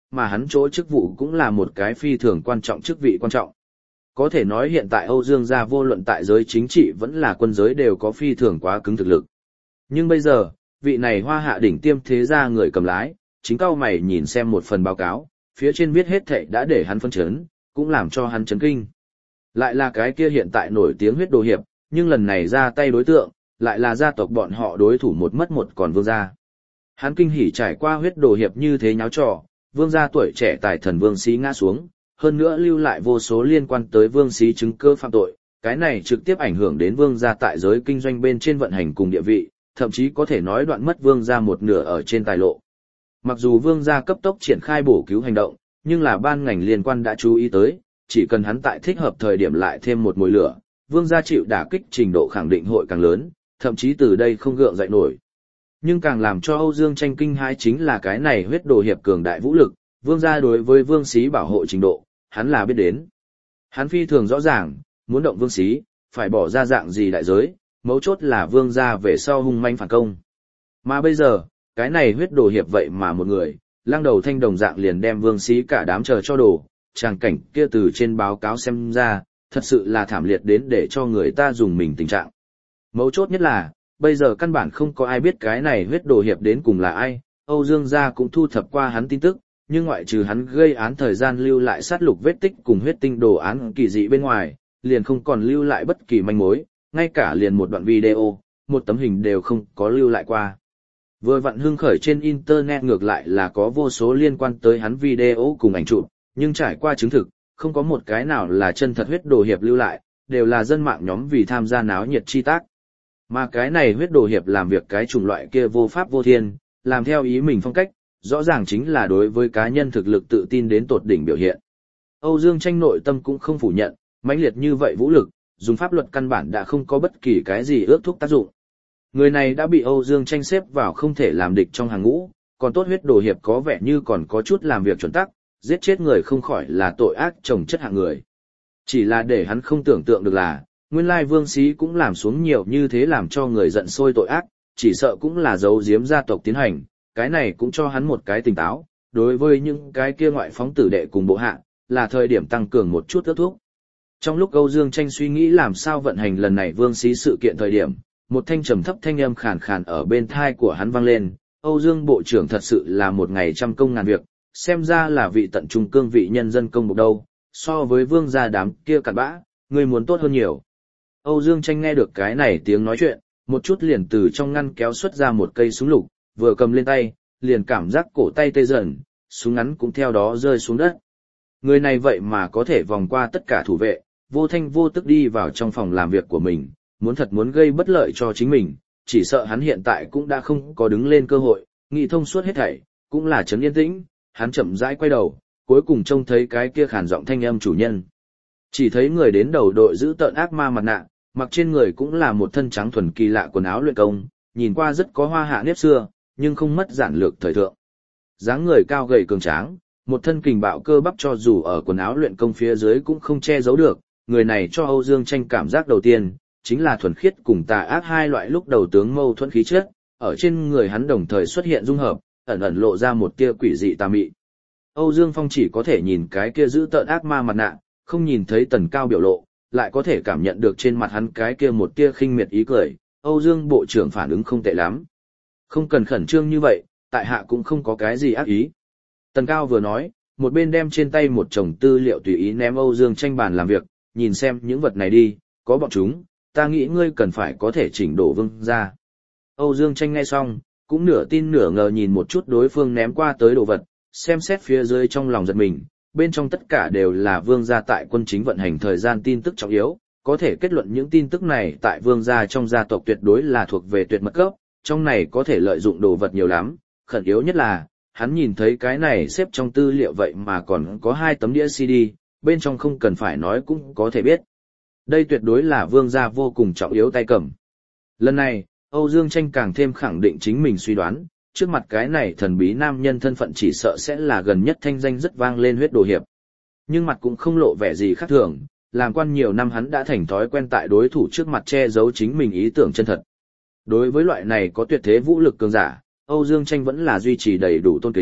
mà hắn chỗ chức vụ cũng là một cái phi thường quan trọng chức vị quan trọng. Có thể nói hiện tại Âu Dương gia vô luận tại giới chính trị vẫn là quân giới đều có phi thường quá cứng thực lực. Nhưng bây giờ, vị này hoa hạ đỉnh tiêm thế gia người cầm lái, chính cao mày nhìn xem một phần báo cáo, phía trên viết hết thảy đã để hắn phân chấn, cũng làm cho hắn chấn kinh. Lại là cái kia hiện tại nổi tiếng huyết đồ hiệp, nhưng lần này ra tay đối tượng, lại là gia tộc bọn họ đối thủ một mất một còn vương gia. Hắn kinh hỉ trải qua huyết đồ hiệp như thế nháo trò, vương gia tuổi trẻ tài thần vương sĩ ngã xuống, hơn nữa lưu lại vô số liên quan tới vương sĩ chứng cơ phạm tội, cái này trực tiếp ảnh hưởng đến vương gia tại giới kinh doanh bên trên vận hành cùng địa vị, thậm chí có thể nói đoạn mất vương gia một nửa ở trên tài lộ. Mặc dù vương gia cấp tốc triển khai bổ cứu hành động, nhưng là ban ngành liên quan đã chú ý tới, chỉ cần hắn tại thích hợp thời điểm lại thêm một mồi lửa, vương gia chịu đả kích trình độ khẳng định hội càng lớn, thậm chí từ đây không gượng dậy nổi. Nhưng càng làm cho Âu Dương Tranh kinh hãi chính là cái này huyết đồ hiệp cường đại vũ lực, vương gia đối với vương sĩ bảo hộ trình độ, hắn là biết đến. Hắn phi thường rõ ràng, muốn động vương sĩ, phải bỏ ra dạng gì đại giới, mấu chốt là vương gia về sau hung manh phản công. Mà bây giờ, cái này huyết đồ hiệp vậy mà một người, lang đầu thanh đồng dạng liền đem vương sĩ cả đám chờ cho đồ, tràng cảnh kia từ trên báo cáo xem ra, thật sự là thảm liệt đến để cho người ta dùng mình tình trạng. Mấu chốt nhất là, bây giờ căn bản không có ai biết cái này huyết đồ hiệp đến cùng là ai, Âu Dương gia cũng thu thập qua hắn tin tức, nhưng ngoại trừ hắn gây án thời gian lưu lại sát lục vết tích cùng huyết tinh đồ án kỳ dị bên ngoài, liền không còn lưu lại bất kỳ manh mối, ngay cả liền một đoạn video, một tấm hình đều không có lưu lại qua. Vừa vặn hưng khởi trên internet ngược lại là có vô số liên quan tới hắn video cùng ảnh chụp, nhưng trải qua chứng thực, không có một cái nào là chân thật huyết đồ hiệp lưu lại, đều là dân mạng nhóm vì tham gia náo nhiệt chi tác. Mà cái này huyết đồ hiệp làm việc cái chủng loại kia vô pháp vô thiên, làm theo ý mình phong cách, rõ ràng chính là đối với cá nhân thực lực tự tin đến tột đỉnh biểu hiện. Âu Dương Tranh nội tâm cũng không phủ nhận, mãnh liệt như vậy vũ lực, dùng pháp luật căn bản đã không có bất kỳ cái gì ước thúc tác dụng. Người này đã bị Âu Dương Tranh xếp vào không thể làm địch trong hàng ngũ, còn tốt huyết đồ hiệp có vẻ như còn có chút làm việc chuẩn tắc, giết chết người không khỏi là tội ác chồng chất hạng người. Chỉ là để hắn không tưởng tượng được là, nguyên lai vương sĩ cũng làm xuống nhiều như thế làm cho người giận sôi tội ác, chỉ sợ cũng là giấu giếm gia tộc tiến hành, cái này cũng cho hắn một cái tỉnh táo, đối với những cái kia ngoại phóng tử đệ cùng bộ hạ, là thời điểm tăng cường một chút ước thúc. Trong lúc Âu Dương Tranh suy nghĩ làm sao vận hành lần này vương sĩ sự kiện thời điểm, một thanh trầm thấp thanh âm khàn khàn ở bên thai của hắn vang lên, Âu Dương Bộ trưởng thật sự là một ngày trăm công ngàn việc, xem ra là vị tận trung cương vị nhân dân công mục đâu, so với vương gia đám kia cặn bã, người muốn tốt hơn nhiều. Âu Dương Tranh nghe được cái này tiếng nói chuyện, một chút liền từ trong ngăn kéo xuất ra một cây súng lục, vừa cầm lên tay, liền cảm giác cổ tay tê dần, súng ngắn cũng theo đó rơi xuống đất. Người này vậy mà có thể vòng qua tất cả thủ vệ, vô thanh vô tức đi vào trong phòng làm việc của mình, muốn thật muốn gây bất lợi cho chính mình, chỉ sợ hắn hiện tại cũng đã không có đứng lên cơ hội, nghĩ thông suốt hết thảy, cũng là trấn yên tĩnh, hắn chậm rãi quay đầu, cuối cùng trông thấy cái kia khàn giọng thanh âm chủ nhân. Chỉ thấy người đến đầu đội giữ tợn ác ma mặt nạ, mặc trên người cũng là một thân trắng thuần kỳ lạ quần áo luyện công, nhìn qua rất có hoa hạ nếp xưa, nhưng không mất giản lược thời thượng. Dáng người cao gầy cường tráng, một thân kình bạo cơ bắp cho dù ở quần áo luyện công phía dưới cũng không che giấu được, người này cho Âu Dương Tranh cảm giác đầu tiên, chính là thuần khiết cùng tà ác hai loại lúc đầu tướng mâu thuẫn khí chất, ở trên người hắn đồng thời xuất hiện dung hợp, ẩn ẩn lộ ra một tia quỷ dị tà mị. Âu Dương Phong chỉ có thể nhìn cái kia giữ tợn ác ma mặt nạ, không nhìn thấy Tần Cao biểu lộ, lại có thể cảm nhận được trên mặt hắn cái kia một tia khinh miệt ý cười, Âu Dương Bộ trưởng phản ứng không tệ lắm. Không cần khẩn trương như vậy, tại hạ cũng không có cái gì ác ý. Tần Cao vừa nói, một bên đem trên tay một chồng tư liệu tùy ý ném Âu Dương Tranh bàn làm việc, nhìn xem những vật này đi, có bọn chúng, ta nghĩ ngươi cần phải có thể chỉnh đổ vương ra. Âu Dương Tranh nghe xong, cũng nửa tin nửa ngờ nhìn một chút đối phương ném qua tới đồ vật, xem xét phía dưới trong lòng giật mình, bên trong tất cả đều là vương gia tại quân chính vận hành thời gian tin tức trọng yếu, có thể kết luận những tin tức này tại vương gia trong gia tộc tuyệt đối là thuộc về tuyệt mật cấp, trong này có thể lợi dụng đồ vật nhiều lắm, khẩn yếu nhất là, hắn nhìn thấy cái này xếp trong tư liệu vậy mà còn có hai tấm đĩa xê đê, bên trong không cần phải nói cũng có thể biết. Đây tuyệt đối là vương gia vô cùng trọng yếu tay cầm. Lần này, Âu Dương Tranh càng thêm khẳng định chính mình suy đoán, trước mặt cái này thần bí nam nhân thân phận chỉ sợ sẽ là gần nhất thanh danh rất vang lên huyết đồ hiệp. Nhưng mặt cũng không lộ vẻ gì khác thường, làm quan nhiều năm hắn đã thành thói quen tại đối thủ trước mặt che giấu chính mình ý tưởng chân thật. Đối với loại này có tuyệt thế vũ lực cường giả, Âu Dương Tranh vẫn là duy trì đầy đủ tôn kính,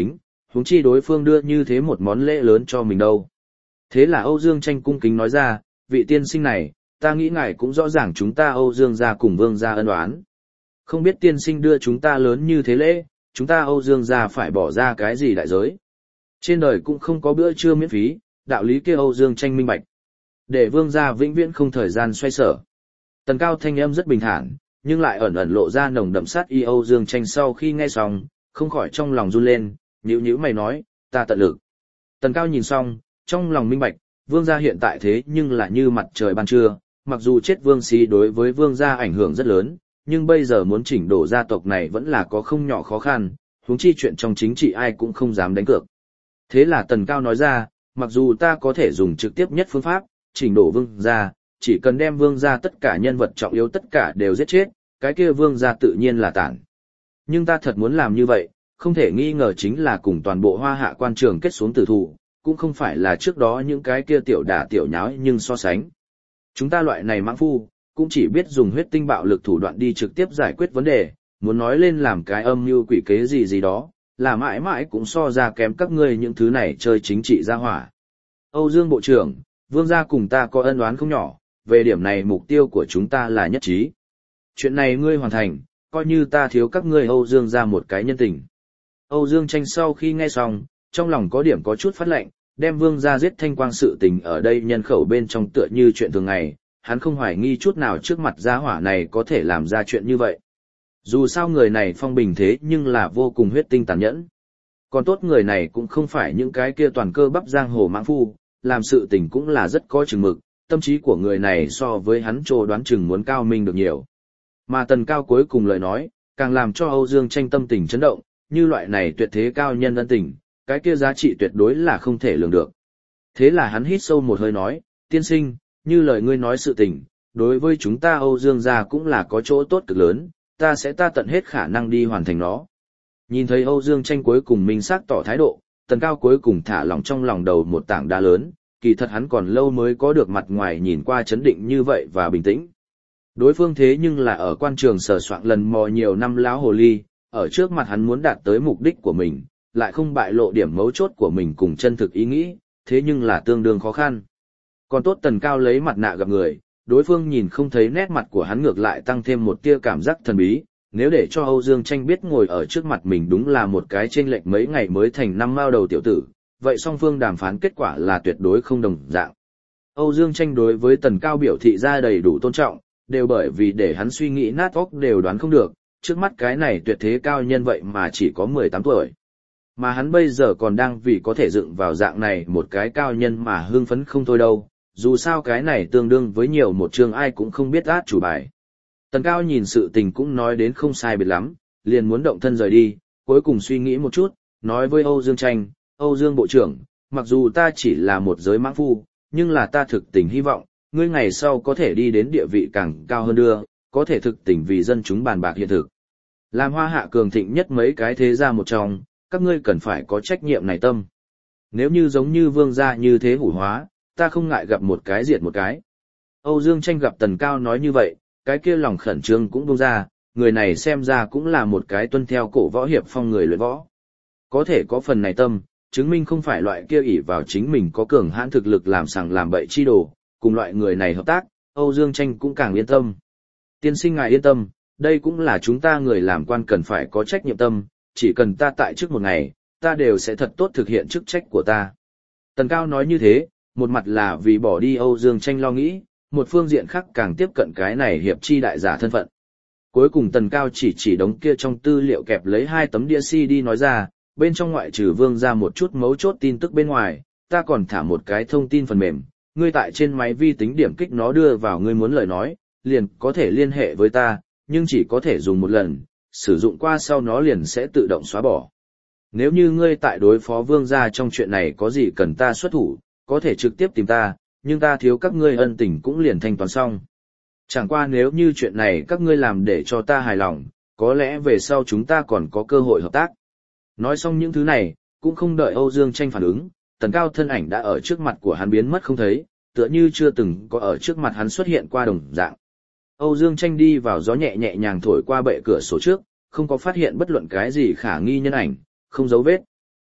huống chi đối phương đưa như thế một món lễ lớn cho mình đâu. Thế là Âu Dương Tranh cung kính nói ra, vị tiên sinh này, ta nghĩ ngài cũng rõ ràng chúng ta Âu Dương gia cùng Vương gia ân oán. Không biết tiên sinh đưa chúng ta lớn như thế lễ, chúng ta Âu Dương gia phải bỏ ra cái gì đại giới. Trên đời cũng không có bữa trưa miễn phí, đạo lý kia Âu Dương Tranh minh bạch. Để Vương gia vĩnh viễn không thời gian xoay sở. Tần Cao thanh âm rất bình thản, nhưng lại ẩn ẩn lộ ra nồng đậm sát y. Âu Dương Tranh sau khi nghe xong, không khỏi trong lòng run lên, nhíu nhíu mày nói, ta tận lực. Tần Cao nhìn xong, trong lòng minh bạch, Vương gia hiện tại thế nhưng là như mặt trời ban trưa, mặc dù chết Vương Xí đối với Vương gia ảnh hưởng rất lớn, nhưng bây giờ muốn chỉnh đổ gia tộc này vẫn là có không nhỏ khó khăn, huống chi chuyện trong chính trị ai cũng không dám đánh cược. Thế là Tần Cao nói ra, mặc dù ta có thể dùng trực tiếp nhất phương pháp, chỉnh đổ Vương gia, chỉ cần đem Vương gia tất cả nhân vật trọng yếu tất cả đều giết chết, cái kia Vương gia tự nhiên là tản. Nhưng ta thật muốn làm như vậy, không thể nghi ngờ chính là cùng toàn bộ Hoa Hạ quan trường kết xuống tử thủ, cũng không phải là trước đó những cái kia tiểu đả tiểu nháo nhưng so sánh. Chúng ta loại này mãng phu, cũng chỉ biết dùng huyết tinh bạo lực thủ đoạn đi trực tiếp giải quyết vấn đề, muốn nói lên làm cái âm mưu quỷ kế gì gì đó, là mãi mãi cũng so ra kém các ngươi những thứ này chơi chính trị ra hỏa. Âu Dương Bộ trưởng, Vương gia cùng ta có ân oán không nhỏ, về điểm này mục tiêu của chúng ta là nhất trí. Chuyện này ngươi hoàn thành, coi như ta thiếu các ngươi Âu Dương gia một cái nhân tình. Âu Dương Tranh sau khi nghe xong, trong lòng có điểm có chút phát lệnh, đem Vương gia giết Thanh Quang sự tình ở đây nhân khẩu bên trong tựa như chuyện thường ngày, hắn không hoài nghi chút nào trước mặt gia hỏa này có thể làm ra chuyện như vậy. Dù sao người này phong bình thế nhưng là vô cùng huyết tinh tàn nhẫn. Còn tốt người này cũng không phải những cái kia toàn cơ bắp giang hồ mãng phu, làm sự tình cũng là rất có chừng mực, tâm trí của người này so với hắn trồ đoán chừng muốn cao minh được nhiều. Mà Tần Cao cuối cùng lời nói, càng làm cho Âu Dương Tranh tâm tình chấn động, như loại này tuyệt thế cao nhân ân tình, cái kia giá trị tuyệt đối là không thể lường được. Thế là hắn hít sâu một hơi nói, tiên sinh, như lời ngươi nói sự tình, đối với chúng ta Âu Dương gia cũng là có chỗ tốt cực lớn, ta sẽ ta tận hết khả năng đi hoàn thành nó. Nhìn thấy Âu Dương Tranh cuối cùng minh xác tỏ thái độ, Tần Cao cuối cùng thả lỏng trong lòng đầu một tảng đá lớn, kỳ thật hắn còn lâu mới có được mặt ngoài nhìn qua chấn định như vậy và bình tĩnh. Đối phương thế nhưng là ở quan trường sờ soạng lần mò nhiều năm láo hồ ly, ở trước mặt hắn muốn đạt tới mục đích của mình, lại không bại lộ điểm mấu chốt của mình cùng chân thực ý nghĩ, thế nhưng là tương đương khó khăn. Còn tốt Tần Cao lấy mặt nạ gặp người, đối phương nhìn không thấy nét mặt của hắn ngược lại tăng thêm một tia cảm giác thần bí, nếu để cho Âu Dương Tranh biết ngồi ở trước mặt mình đúng là một cái chênh lệch mấy ngày mới thành năm mao đầu tiểu tử, vậy song phương đàm phán kết quả là tuyệt đối không đồng dạng. Âu Dương Tranh đối với Tần Cao biểu thị ra đầy đủ tôn trọng, đều bởi vì để hắn suy nghĩ nát óc đều đoán không được, trước mắt cái này tuyệt thế cao nhân vậy mà chỉ có mười tám tuổi. Mà hắn bây giờ còn đang vì có thể dựng vào dạng này một cái cao nhân mà hưng phấn không thôi đâu, dù sao cái này tương đương với nhiều một chương ai cũng không biết át chủ bài. Tần Cao nhìn sự tình cũng nói đến không sai biệt lắm, liền muốn động thân rời đi, cuối cùng suy nghĩ một chút, nói với Âu Dương Tranh, Âu Dương Bộ trưởng, mặc dù ta chỉ là một giới mãng phu, nhưng là ta thực tình hy vọng, ngươi ngày sau có thể đi đến địa vị càng cao hơn đưa, có thể thực tình vì dân chúng bàn bạc hiện thực. Làm Hoa Hạ cường thịnh nhất mấy cái thế gia một trong, các ngươi cần phải có trách nhiệm này tâm. Nếu như giống như Vương gia như thế hủ hóa, ta không ngại gặp một cái diệt một cái. Âu Dương Tranh gặp Tần Cao nói như vậy, cái kia lòng khẩn trương cũng buông ra, người này xem ra cũng là một cái tuân theo cổ võ hiệp phong người luyện võ. Có thể có phần này tâm, chứng minh không phải loại kia ỷ vào chính mình có cường hãn thực lực làm sằng làm bậy chi đồ, cùng loại người này hợp tác, Âu Dương Tranh cũng càng yên tâm. Tiên sinh ngài yên tâm, đây cũng là chúng ta người làm quan cần phải có trách nhiệm tâm, chỉ cần ta tại trước một ngày, ta đều sẽ thật tốt thực hiện chức trách của ta. Tần Cao nói như thế, một mặt là vì bỏ đi Âu Dương Tranh lo nghĩ, một phương diện khác càng tiếp cận cái này hiệp chi đại giả thân phận. Cuối cùng Tần Cao chỉ chỉ đống kia trong tư liệu kẹp lấy hai tấm đĩa xê đê nói ra, bên trong ngoại trừ Vương ra một chút mấu chốt tin tức bên ngoài, ta còn thả một cái thông tin phần mềm, ngươi tại trên máy vi tính điểm kích nó đưa vào ngươi muốn lời nói, liền có thể liên hệ với ta, nhưng chỉ có thể dùng một lần, sử dụng qua sau nó liền sẽ tự động xóa bỏ. Nếu như ngươi tại đối phó Vương gia trong chuyện này có gì cần ta xuất thủ, có thể trực tiếp tìm ta, nhưng ta thiếu các ngươi ân tình cũng liền thanh toán xong. Chẳng qua nếu như chuyện này các ngươi làm để cho ta hài lòng, có lẽ về sau chúng ta còn có cơ hội hợp tác. Nói xong những thứ này, cũng không đợi Âu Dương Tranh phản ứng, Tần Cao thân ảnh đã ở trước mặt của hắn biến mất không thấy, tựa như chưa từng có ở trước mặt hắn xuất hiện qua đồng dạng. Âu Dương Tranh đi vào gió nhẹ nhẹ nhàng thổi qua bệ cửa sổ trước, không có phát hiện bất luận cái gì khả nghi nhân ảnh, không dấu vết.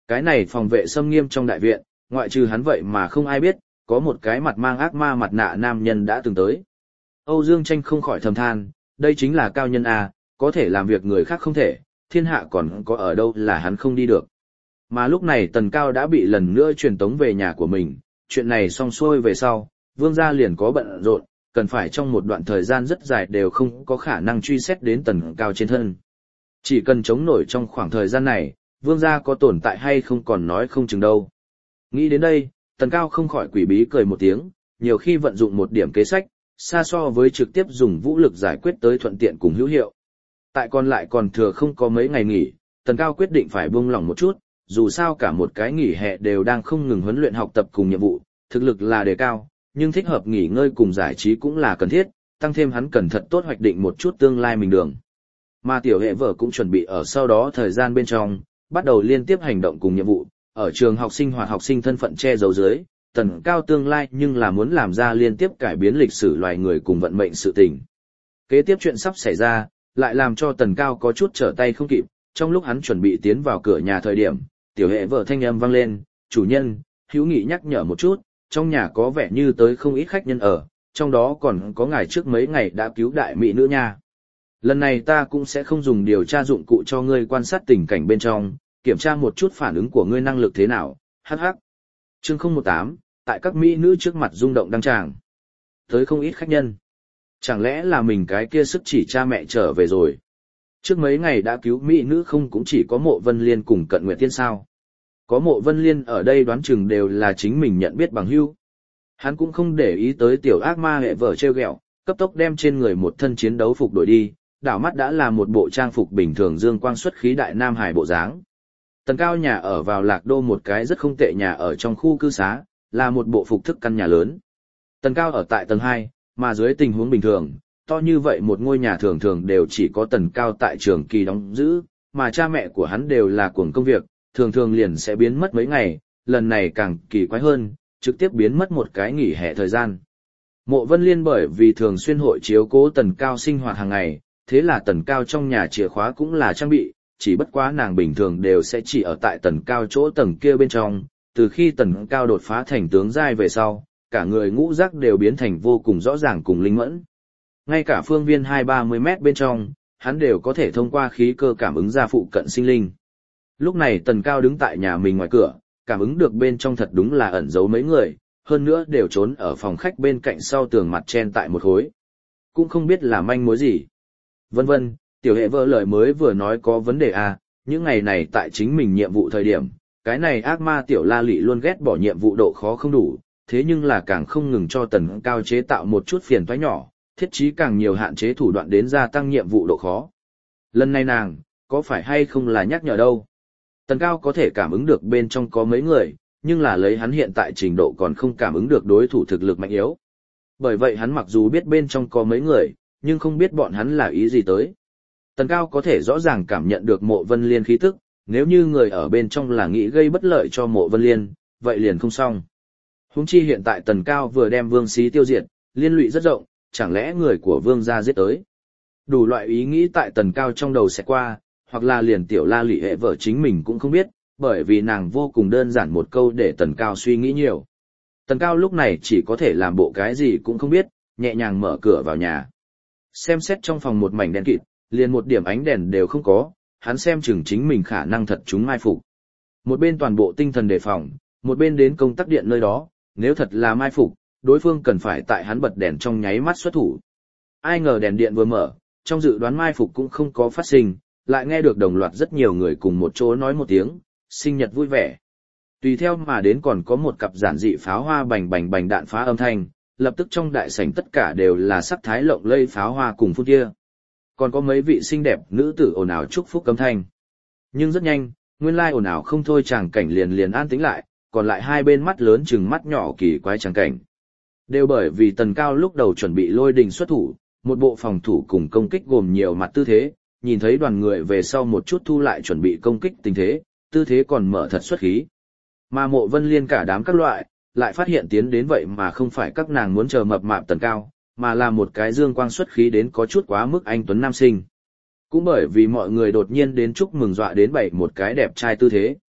Cái này phòng vệ xâm nghiêm trong đại viện, ngoại trừ hắn vậy mà không ai biết, có một cái mặt mang ác ma mặt nạ nam nhân đã từng tới. Âu Dương Tranh không khỏi thầm than, đây chính là cao nhân A, có thể làm việc người khác không thể, thiên hạ còn có ở đâu là hắn không đi được. Mà lúc này Tần Cao đã bị lần nữa truyền tống về nhà của mình, chuyện này xong xuôi về sau, Vương gia liền có bận rộn, cần phải trong một đoạn thời gian rất dài đều không có khả năng truy xét đến Tần Cao trên thân. Chỉ cần chống nổi trong khoảng thời gian này, Vương gia có tồn tại hay không còn nói không chừng đâu. Nghĩ đến đây, Tần Cao không khỏi quỷ bí cười một tiếng, nhiều khi vận dụng một điểm kế sách, xa so với trực tiếp dùng vũ lực giải quyết tới thuận tiện cùng hữu hiệu. Tại còn lại còn thừa không có mấy ngày nghỉ, Tần Cao quyết định phải buông lỏng một chút, dù sao cả một cái nghỉ hè đều đang không ngừng huấn luyện học tập cùng nhiệm vụ, thực lực là đề cao, nhưng thích hợp nghỉ ngơi cùng giải trí cũng là cần thiết, tăng thêm hắn cần thật tốt hoạch định một chút tương lai mình đường. Mà tiểu hệ vợ cũng chuẩn bị ở sau đó thời gian bên trong, bắt đầu liên tiếp hành động cùng nhiệm vụ, ở trường học sinh hoạt học sinh thân phận che giấu dưới, Tần Cao tương lai nhưng là muốn làm ra liên tiếp cải biến lịch sử loài người cùng vận mệnh sự tình. Kế tiếp chuyện sắp xảy ra, lại làm cho Tần Cao có chút trở tay không kịp, trong lúc hắn chuẩn bị tiến vào cửa nhà thời điểm, tiểu hệ vợ thanh âm vang lên, chủ nhân, hữu nghị nhắc nhở một chút, trong nhà có vẻ như tới không ít khách nhân ở, trong đó còn có ngài trước mấy ngày đã cứu đại mỹ nữ nha. Lần này ta cũng sẽ không dùng điều tra dụng cụ cho ngươi quan sát tình cảnh bên trong, kiểm tra một chút phản ứng của ngươi năng lực thế nào, hắc hắc. Chương không một tám, tại các mỹ nữ trước mặt rung động đăng tràng. Tới không ít khách nhân. Chẳng lẽ là mình cái kia sức chỉ cha mẹ trở về rồi? Trước mấy ngày đã cứu mỹ nữ không cũng chỉ có Mộ Vân Liên cùng Cận Nguyệt Tiên sao? Có Mộ Vân Liên ở đây đoán chừng đều là chính mình nhận biết bằng hữu. Hắn cũng không để ý tới tiểu ác ma hệ vợ trêu ghẹo, cấp tốc đem trên người một thân chiến đấu phục đổi đi, đảo mắt đã là một bộ trang phục bình thường dương quang xuất khí đại nam hải bộ dáng. Tần Cao nhà ở vào Lạc Đô một cái rất không tệ nhà ở trong khu cư xá, là một bộ phục thức căn nhà lớn. Tần Cao ở tại tầng hai, mà dưới tình huống bình thường, to như vậy một ngôi nhà thường thường đều chỉ có Tần Cao tại trường kỳ đóng giữ, mà cha mẹ của hắn đều là cuồng công việc, thường thường liền sẽ biến mất mấy ngày, lần này càng kỳ quái hơn, trực tiếp biến mất một cái nghỉ hè thời gian. Mộ Vân Liên bởi vì thường xuyên hội chiếu cố Tần Cao sinh hoạt hàng ngày, thế là Tần Cao trong nhà chìa khóa cũng là trang bị, chỉ bất quá nàng bình thường đều sẽ chỉ ở tại Tần Cao chỗ tầng kia bên trong, từ khi Tần Cao đột phá thành tướng giai về sau, cả người ngũ giác đều biến thành vô cùng rõ ràng cùng linh mẫn. Ngay cả phương viên hai ba mươi mét bên trong, hắn đều có thể thông qua khí cơ cảm ứng ra phụ cận sinh linh. Lúc này Tần Cao đứng tại nhà mình ngoài cửa, cảm ứng được bên trong thật đúng là ẩn giấu mấy người, hơn nữa đều trốn ở phòng khách bên cạnh sau tường mặt chen tại một khối. Cũng không biết là manh mối gì. Vân vân, tiểu hệ vợ lời mới vừa nói có vấn đề à, những ngày này tại chính mình nhiệm vụ thời điểm, cái này ác ma tiểu la lị luôn ghét bỏ nhiệm vụ độ khó không đủ, thế nhưng là càng không ngừng cho Tần Cao chế tạo một chút phiền toái nhỏ, thiết chí càng nhiều hạn chế thủ đoạn đến gia tăng nhiệm vụ độ khó. Lần này nàng, có phải hay không là nhắc nhở đâu? Tần Cao có thể cảm ứng được bên trong có mấy người, nhưng là lấy hắn hiện tại trình độ còn không cảm ứng được đối thủ thực lực mạnh yếu. Bởi vậy hắn mặc dù biết bên trong có mấy người, nhưng không biết bọn hắn là ý gì tới. Tần Cao có thể rõ ràng cảm nhận được Mộ Vân Liên khí tức, nếu như người ở bên trong là nghĩ gây bất lợi cho Mộ Vân Liên, vậy liền không xong. Huống chi hiện tại Tần Cao vừa đem Vương Xí tiêu diệt, liên lụy rất rộng, chẳng lẽ người của Vương gia giết tới. Đủ loại ý nghĩ tại Tần Cao trong đầu sẽ qua, hoặc là liền tiểu la lị hệ vợ chính mình cũng không biết, bởi vì nàng vô cùng đơn giản một câu để Tần Cao suy nghĩ nhiều. Tần Cao lúc này chỉ có thể làm bộ cái gì cũng không biết, nhẹ nhàng mở cửa vào nhà. Xem xét trong phòng một mảnh đen kịt, liền một điểm ánh đèn đều không có, hắn xem chừng chính mình khả năng thật chúng mai phục. Một bên toàn bộ tinh thần đề phòng, một bên đến công tắc điện nơi đó, nếu thật là mai phục, đối phương cần phải tại hắn bật đèn trong nháy mắt xuất thủ. Ai ngờ đèn điện vừa mở, trong dự đoán mai phục cũng không có phát sinh, lại nghe được đồng loạt rất nhiều người cùng một chỗ nói một tiếng, sinh nhật vui vẻ. Tùy theo mà đến còn có một cặp giản dị pháo hoa bành bành bành đạn phá âm thanh, lập tức trong đại sảnh tất cả đều là sắc thái lộng lây pháo hoa cùng phun kia. Còn có mấy vị xinh đẹp nữ tử ồn ào chúc phúc cấm thanh. Nhưng rất nhanh, nguyên lai ồn ào không thôi chàng cảnh liền liền an tĩnh lại, còn lại hai bên mắt lớn chừng mắt nhỏ kỳ quái chàng cảnh. Đều bởi vì Tần Cao lúc đầu chuẩn bị lôi đình xuất thủ, một bộ phòng thủ cùng công kích gồm nhiều mặt tư thế, nhìn thấy đoàn người về sau một chút thu lại chuẩn bị công kích tình thế, tư thế còn mở thật xuất khí. Mà Mộ Vân Liên cả đám các loại, lại phát hiện tiến đến vậy mà không phải các nàng muốn chờ mập mạp Tần Cao, mà là một cái dương quang xuất khí đến có chút quá mức anh tuấn nam sinh. Cũng bởi vì mọi người đột nhiên đến chúc mừng dọa đến bảy một cái đẹp trai tư thế.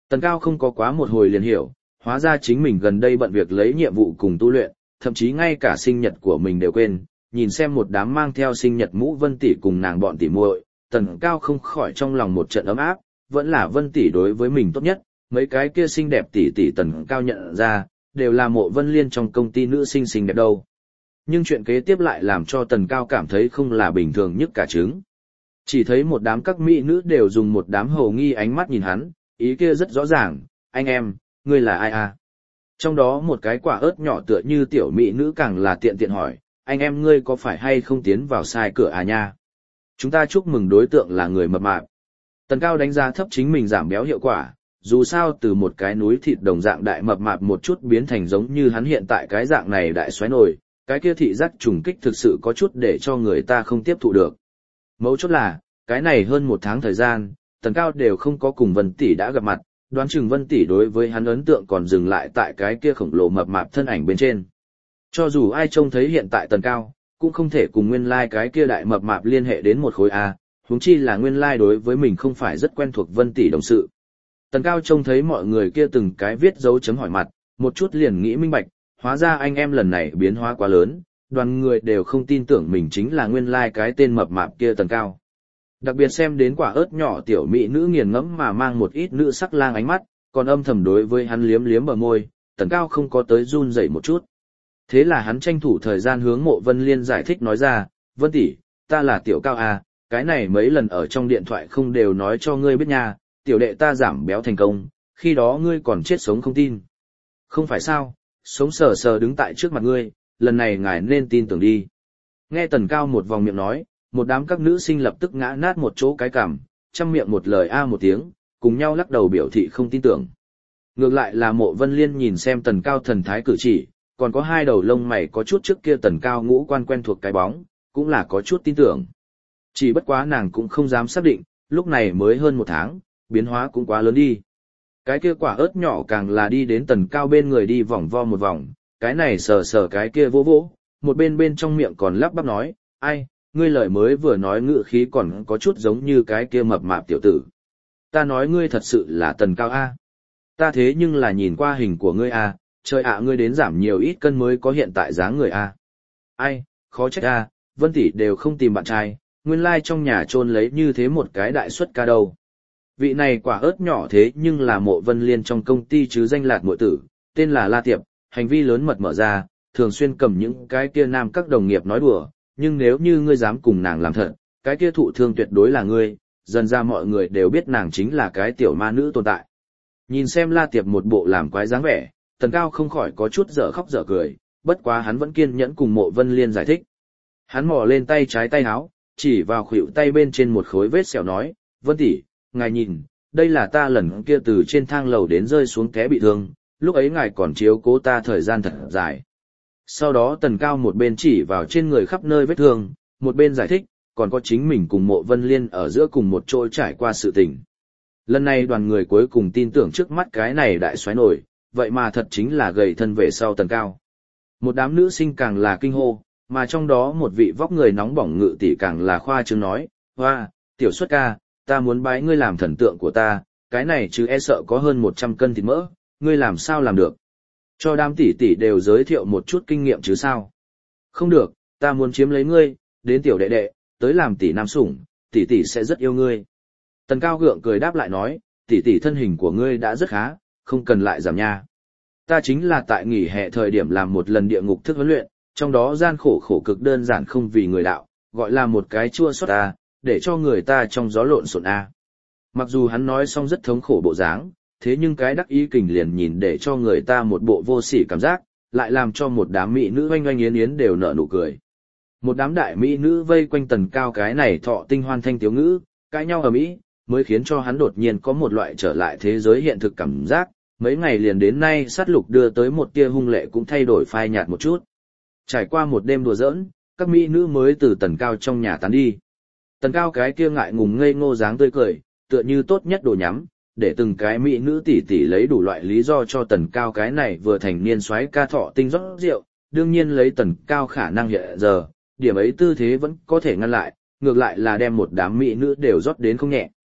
Tần Cao không có quá một hồi liền hiểu, hóa ra chính mình gần đây bận việc lấy nhiệm vụ cùng tu luyện, thậm chí ngay cả sinh nhật của mình đều quên, nhìn xem một đám mang theo sinh nhật mũ Vân tỷ cùng nàng bọn tỷ muội, Tần Cao không khỏi trong lòng một trận ấm áp, vẫn là Vân tỷ đối với mình tốt nhất, mấy cái kia xinh đẹp tỷ tỷ Tần Cao nhận ra, đều là Mộ Vân Liên trong công ty nữ sinh xinh đẹp đâu. Nhưng chuyện kế tiếp lại làm cho Tần Cao cảm thấy không là bình thường nhất cả trứng. Chỉ thấy một đám các mỹ nữ đều dùng một đám hồ nghi ánh mắt nhìn hắn, ý kia rất rõ ràng, anh em, ngươi là ai à? Trong đó một cái quả ớt nhỏ tựa như tiểu mỹ nữ càng là tiện tiện hỏi, anh em ngươi có phải hay không tiến vào sai cửa à nha? Chúng ta chúc mừng đối tượng là người mập mạp. Tần Cao đánh giá thấp chính mình giảm béo hiệu quả, dù sao từ một cái núi thịt đồng dạng đại mập mạp một chút biến thành giống như hắn hiện tại cái dạng này đại xoáy nổi, cái kia thị giác trùng kích thực sự có chút để cho người ta không tiếp thụ được. Mấu chốt là, cái này hơn một tháng thời gian, Tần Cao đều không có cùng Vân Tỷ đã gặp mặt, đoán chừng Vân Tỷ đối với hắn ấn tượng còn dừng lại tại cái kia khổng lồ mập mạp thân ảnh bên trên. Cho dù ai trông thấy hiện tại Tần Cao, cũng không thể cùng nguyên lai like cái kia đại mập mạp liên hệ đến một khối A, huống chi là nguyên lai like đối với mình không phải rất quen thuộc Vân Tỷ đồng sự. Tần Cao trông thấy mọi người kia từng cái viết dấu chấm hỏi mặt, một chút liền nghĩ minh bạch, hóa ra anh em lần này biến hóa quá lớn, đoàn người đều không tin tưởng mình chính là nguyên lai like cái tên mập mạp kia Tần Cao. Đặc biệt xem đến quả ớt nhỏ tiểu mỹ nữ nghiền ngẫm mà mang một ít nữ sắc lang ánh mắt, còn âm thầm đối với hắn liếm liếm bờ môi, Tần Cao không có tới run rẩy một chút. Thế là hắn tranh thủ thời gian hướng Mộ Vân Liên giải thích nói ra, Vân tỷ, ta là tiểu Cao à, cái này mấy lần ở trong điện thoại không đều nói cho ngươi biết nha, tiểu đệ ta giảm béo thành công, khi đó ngươi còn chết sống không tin. Không phải sao, sống sờ sờ đứng tại trước mặt ngươi, lần này ngài nên tin tưởng đi. Nghe Tần Cao một vòng miệng nói, một đám các nữ sinh lập tức ngã nát một chỗ cái cằm, chăm miệng một lời a một tiếng, cùng nhau lắc đầu biểu thị không tin tưởng. Ngược lại là Mộ Vân Liên nhìn xem Tần Cao thần thái cử chỉ, còn có hai đầu lông mày có chút trước kia Tần Cao ngũ quan quen thuộc cái bóng, cũng là có chút tin tưởng. Chỉ bất quá nàng cũng không dám xác định, lúc này mới hơn một tháng, biến hóa cũng quá lớn đi. Cái kia quả ớt nhỏ càng là đi đến Tần Cao bên người đi vòng vo một vòng, cái này sờ sờ cái kia vỗ vỗ, một bên bên trong miệng còn lắp bắp nói, ai, ngươi lời mới vừa nói ngữ khí còn có chút giống như cái kia mập mạp tiểu tử. Ta nói ngươi thật sự là Tần Cao A. Ta thế nhưng là nhìn qua hình của ngươi A, trời ạ ngươi đến giảm nhiều ít cân mới có hiện tại dáng người A. Ai, khó trách A, Vân tỷ đều không tìm bạn trai, nguyên lai trong nhà chôn lấy như thế một cái đại suất ca đâu. Vị này quả ớt nhỏ thế nhưng là Mộ Vân Liên trong công ty chứ danh lạc muội tử, tên là La Tiệp, hành vi lớn mật mở ra, thường xuyên cầm những cái kia nam các đồng nghiệp nói đùa, nhưng nếu như ngươi dám cùng nàng làm thật, cái kia thụ thương tuyệt đối là ngươi, dần ra mọi người đều biết nàng chính là cái tiểu ma nữ tồn tại. Nhìn xem La Tiệp một bộ làm quái dáng vẻ, Tần Cao không khỏi có chút dở khóc dở cười, bất quá hắn vẫn kiên nhẫn cùng Mộ Vân Liên giải thích. Hắn mò lên tay trái tay áo, chỉ vào khuỷu tay bên trên một khối vết sẹo nói, Vân tỷ, ngài nhìn, đây là ta lần kia từ trên thang lầu đến rơi xuống té bị thương, lúc ấy ngài còn chiếu cố ta thời gian thật dài. Sau đó Tần Cao một bên chỉ vào trên người khắp nơi vết thương, một bên giải thích, còn có chính mình cùng Mộ Vân Liên ở giữa cùng một chỗ trải qua sự tình. Lần này đoàn người cuối cùng tin tưởng trước mắt cái này đại xoáy nổi, vậy mà thật chính là gầy thân về sau Tần Cao. Một đám nữ sinh càng là kinh hô, mà trong đó một vị vóc người nóng bỏng ngự tỷ càng là khoa trương nói, hoa, tiểu xuất ca, ta muốn bái ngươi làm thần tượng của ta, cái này chứ e sợ có hơn một trăm cân thịt mỡ, ngươi làm sao làm được. Cho đám tỷ tỷ đều giới thiệu một chút kinh nghiệm chứ sao. Không được, ta muốn chiếm lấy ngươi, đến tiểu đệ đệ, tới làm tỷ nam sủng, tỷ tỷ sẽ rất yêu ngươi. Tần Cao gượng cười đáp lại nói, tỷ tỷ thân hình của ngươi đã rất khá, không cần lại giảm nha. Ta chính là tại nghỉ hè thời điểm làm một lần địa ngục thức huấn luyện, trong đó gian khổ khổ cực đơn giản không vì người đạo, gọi là một cái chua xót a, để cho người ta trong gió lộn xộn a. Mặc dù hắn nói xong rất thống khổ bộ dáng, thế nhưng cái đắc ý kình liền nhìn để cho người ta một bộ vô sỉ cảm giác, lại làm cho một đám mỹ nữ oanh oanh yến yến đều nở nụ cười. Một đám đại mỹ nữ vây quanh Tần Cao cái này thọ tinh hoan thanh tiếu ngữ, cãi nhau ầm ĩ, mới khiến cho hắn đột nhiên có một loại trở lại thế giới hiện thực cảm giác, mấy ngày liền đến nay sát lục đưa tới một tia hung lệ cũng thay đổi phai nhạt một chút. Trải qua một đêm đùa giỡn, các mỹ nữ mới từ Tần Cao trong nhà tán đi. Tần Cao cái kia ngại ngùng ngây ngô dáng tươi cười, tựa như tốt nhất đồ nhắm, để từng cái mỹ nữ tỷ tỷ lấy đủ loại lý do cho Tần Cao cái này vừa thành niên soái ca thọ tinh rót rượu, đương nhiên lấy Tần Cao khả năng hiện giờ, điểm ấy tư thế vẫn có thể ngăn lại, ngược lại là đem một đám mỹ nữ đều rót đến không nhẹ.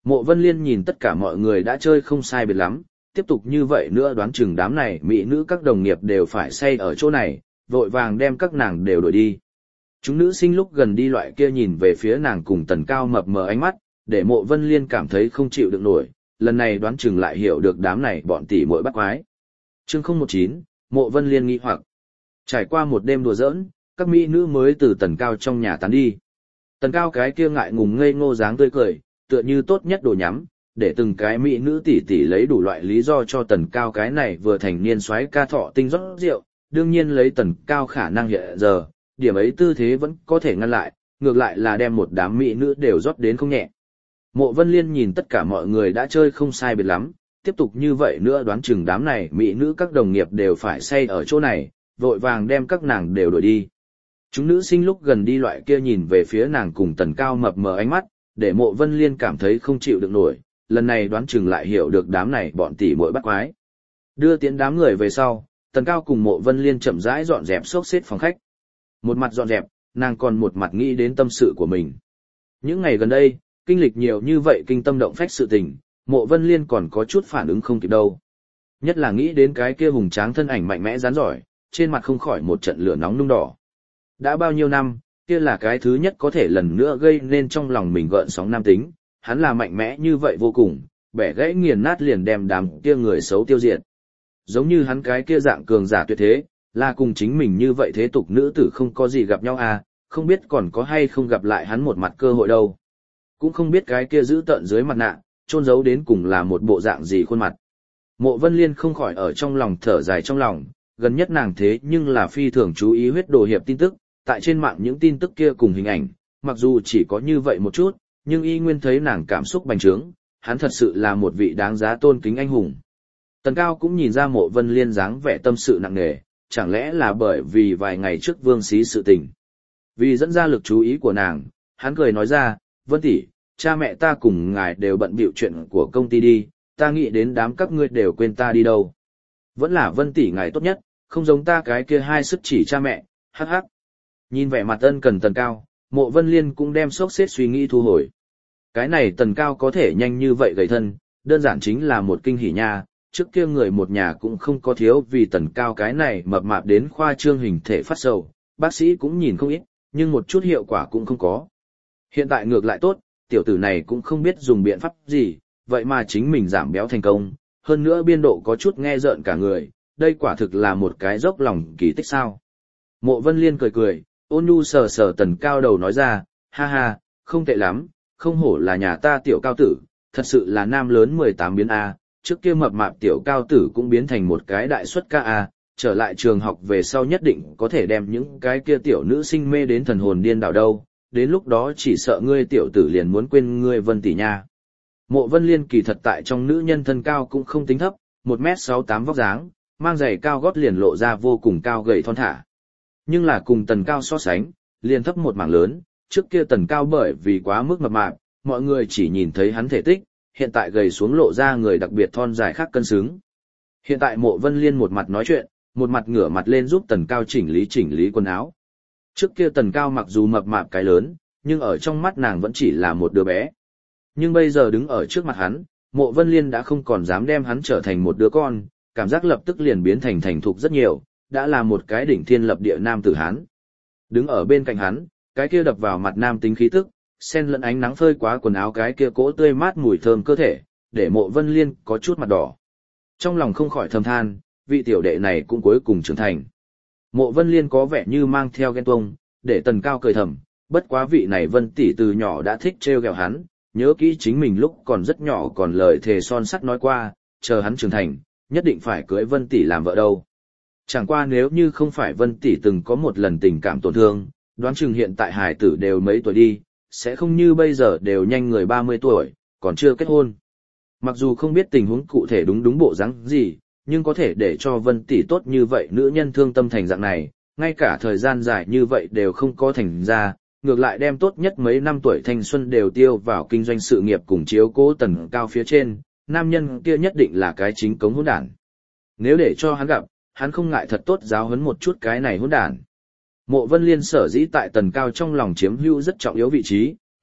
Mộ Vân Liên nhìn tất cả mọi người đã chơi không sai biệt lắm, tiếp tục như vậy nữa đoán chừng đám này mỹ nữ các đồng nghiệp đều phải say ở chỗ này, vội vàng đem các nàng đều đuổi đi. Chúng nữ sinh lúc gần đi loại kia nhìn về phía nàng cùng Tần Cao mập mờ ánh mắt, để Mộ Vân Liên cảm thấy không chịu được nổi, lần này đoán chừng lại hiểu được đám này bọn tỷ muội bắt quái. Chương không một chín, Mộ Vân Liên nghi hoặc. Trải qua một đêm đùa giỡn, các mỹ nữ mới từ Tần Cao trong nhà tán đi. Tần Cao cái kia ngại ngùng ngây ngô dáng tươi cười, tựa như tốt nhất đồ nhắm, để từng cái mỹ nữ tỷ tỷ lấy đủ loại lý do cho Tần Cao cái này vừa thành niên soái ca thọ tinh rót rượu, đương nhiên lấy Tần Cao khả năng hiện giờ, điểm ấy tư thế vẫn có thể ngăn lại, ngược lại là đem một đám mỹ nữ đều rót đến không nhẹ. Mộ Vân Liên nhìn tất cả mọi người đã chơi không sai biệt lắm, tiếp tục như vậy nữa đoán chừng đám này mỹ nữ các đồng nghiệp đều phải say ở chỗ này, vội vàng đem các nàng đều đuổi đi. Chúng nữ sinh lúc gần đi loại kia nhìn về phía nàng cùng Tần Cao mập mờ ánh mắt, để Mộ Vân Liên cảm thấy không chịu được nổi, lần này đoán chừng lại hiểu được đám này bọn tỷ muội bắt quái. Đưa tiễn đám người về sau, Tần Cao cùng Mộ Vân Liên chậm rãi dọn dẹp xốc xếp phòng khách. Một mặt dọn dẹp, nàng còn một mặt nghĩ đến tâm sự của mình. Những ngày gần đây, kinh lịch nhiều như vậy kinh tâm động phách sự tình, Mộ Vân Liên còn có chút phản ứng không kịp đâu. Nhất là nghĩ đến cái kia hùng tráng thân ảnh mạnh mẽ rắn giỏi, trên mặt không khỏi một trận lửa nóng nung đỏ. Đã bao nhiêu năm, kia là cái thứ nhất có thể lần nữa gây nên trong lòng mình gợn sóng nam tính, hắn là mạnh mẽ như vậy vô cùng, bẻ gãy nghiền nát liền đem đám kia người xấu tiêu diệt. Giống như hắn cái kia dạng cường giả tuyệt thế, là cùng chính mình như vậy thế tục nữ tử không có gì gặp nhau à, không biết còn có hay không gặp lại hắn một mặt cơ hội đâu. Cũng không biết cái kia giữ tợn dưới mặt nạ, chôn giấu đến cùng là một bộ dạng gì khuôn mặt. Mộ Vân Liên không khỏi ở trong lòng thở dài trong lòng, gần nhất nàng thế nhưng là phi thường chú ý huyết đồ hiệp tin tức, tại trên mạng những tin tức kia cùng hình ảnh, mặc dù chỉ có như vậy một chút, nhưng y nguyên thấy nàng cảm xúc bành trướng, hắn thật sự là một vị đáng giá tôn kính anh hùng. Tần Cao cũng nhìn ra Mộ Vân Liên dáng vẻ tâm sự nặng nề, chẳng lẽ là bởi vì vài ngày trước Vương Xí sự tình. Vì dẫn ra lực chú ý của nàng, hắn cười nói ra, Vân tỷ, cha mẹ ta cùng ngài đều bận bịu chuyện của công ty đi, ta nghĩ đến đám các ngươi đều quên ta đi đâu. Vẫn là Vân tỷ ngài tốt nhất, không giống ta cái kia hai sức chỉ cha mẹ, hắc hắc. Nhìn vẻ mặt ân cần Tần Cao, Mộ Vân Liên cũng đem xốc xếp suy nghĩ thu hồi. Cái này Tần Cao có thể nhanh như vậy gầy thân, đơn giản chính là một kinh hỉ nha, trước kia người một nhà cũng không có thiếu vì Tần Cao cái này mập mạp đến khoa trương hình thể phát sầu, bác sĩ cũng nhìn không ít, nhưng một chút hiệu quả cũng không có. Hiện tại ngược lại tốt, tiểu tử này cũng không biết dùng biện pháp gì, vậy mà chính mình giảm béo thành công, hơn nữa biên độ có chút nghe rợn cả người, đây quả thực là một cái dốc lòng kỳ tích sao. Mộ Vân Liên cười cười, ôn nhu sờ sờ Tần Cao đầu nói ra, ha ha, không tệ lắm, không hổ là nhà ta tiểu cao tử, thật sự là nam lớn mười tám biến A, trước kia mập mạp tiểu cao tử cũng biến thành một cái đại xuất ca A, trở lại trường học về sau nhất định có thể đem những cái kia tiểu nữ sinh mê đến thần hồn điên đảo đâu, đến lúc đó chỉ sợ ngươi tiểu tử liền muốn quên ngươi Vân tỷ nha. Mộ Vân Liên kỳ thật tại trong nữ nhân thân cao cũng không tính thấp, một mét sáu tám vóc dáng, mang giày cao gót liền lộ ra vô cùng cao gầy thon thả. Nhưng là cùng Tần Cao so sánh, liền thấp một mảng lớn, trước kia Tần Cao bởi vì quá mức mập mạp, mọi người chỉ nhìn thấy hắn thể tích, hiện tại gầy xuống lộ ra người đặc biệt thon dài khác cân xứng. Hiện tại Mộ Vân Liên một mặt nói chuyện, một mặt ngửa mặt lên giúp Tần Cao chỉnh lý chỉnh lý quần áo. Trước kia Tần Cao mặc dù mập mạp cái lớn, nhưng ở trong mắt nàng vẫn chỉ là một đứa bé. Nhưng bây giờ đứng ở trước mặt hắn, Mộ Vân Liên đã không còn dám đem hắn trở thành một đứa con, cảm giác lập tức liền biến thành thành thục rất nhiều, đã là một cái đỉnh thiên lập địa nam tử hán. Đứng ở bên cạnh hắn, cái kia đập vào mặt nam tính khí tức, xen lẫn ánh nắng phơi quá quần áo cái kia cỗ tươi mát mùi thơm cơ thể, để Mộ Vân Liên có chút mặt đỏ. Trong lòng không khỏi thầm than, vị tiểu đệ này cũng cuối cùng trưởng thành. Mộ Vân Liên có vẻ như mang theo ghen tuông, để Tần Cao cười thầm, bất quá vị này Vân tỷ từ nhỏ đã thích trêu ghẹo hắn, nhớ kỹ chính mình lúc còn rất nhỏ còn lời thề son sắt nói qua, chờ hắn trưởng thành, nhất định phải cưới Vân tỷ làm vợ đâu. Chẳng qua nếu như không phải Vân tỷ từng có một lần tình cảm tổn thương, đoán chừng hiện tại hài tử đều mấy tuổi đi, sẽ không như bây giờ đều nhanh người ba mươi tuổi, còn chưa kết hôn. Mặc dù không biết tình huống cụ thể đúng đúng bộ dáng gì, nhưng có thể để cho Vân tỷ tốt như vậy nữ nhân thương tâm thành dạng này, ngay cả thời gian dài như vậy đều không có thành ra, ngược lại đem tốt nhất mấy năm tuổi thanh xuân đều tiêu vào kinh doanh sự nghiệp cùng chiếu cố Tần Cao phía trên, nam nhân kia nhất định là cái chính cống hỗn đản. Nếu để cho hắn gặp, hắn không ngại thật tốt giáo huấn một chút cái này hỗn đản. Mộ Vân Liên sở dĩ tại Tần Cao trong lòng chiếm hữu rất trọng yếu vị trí,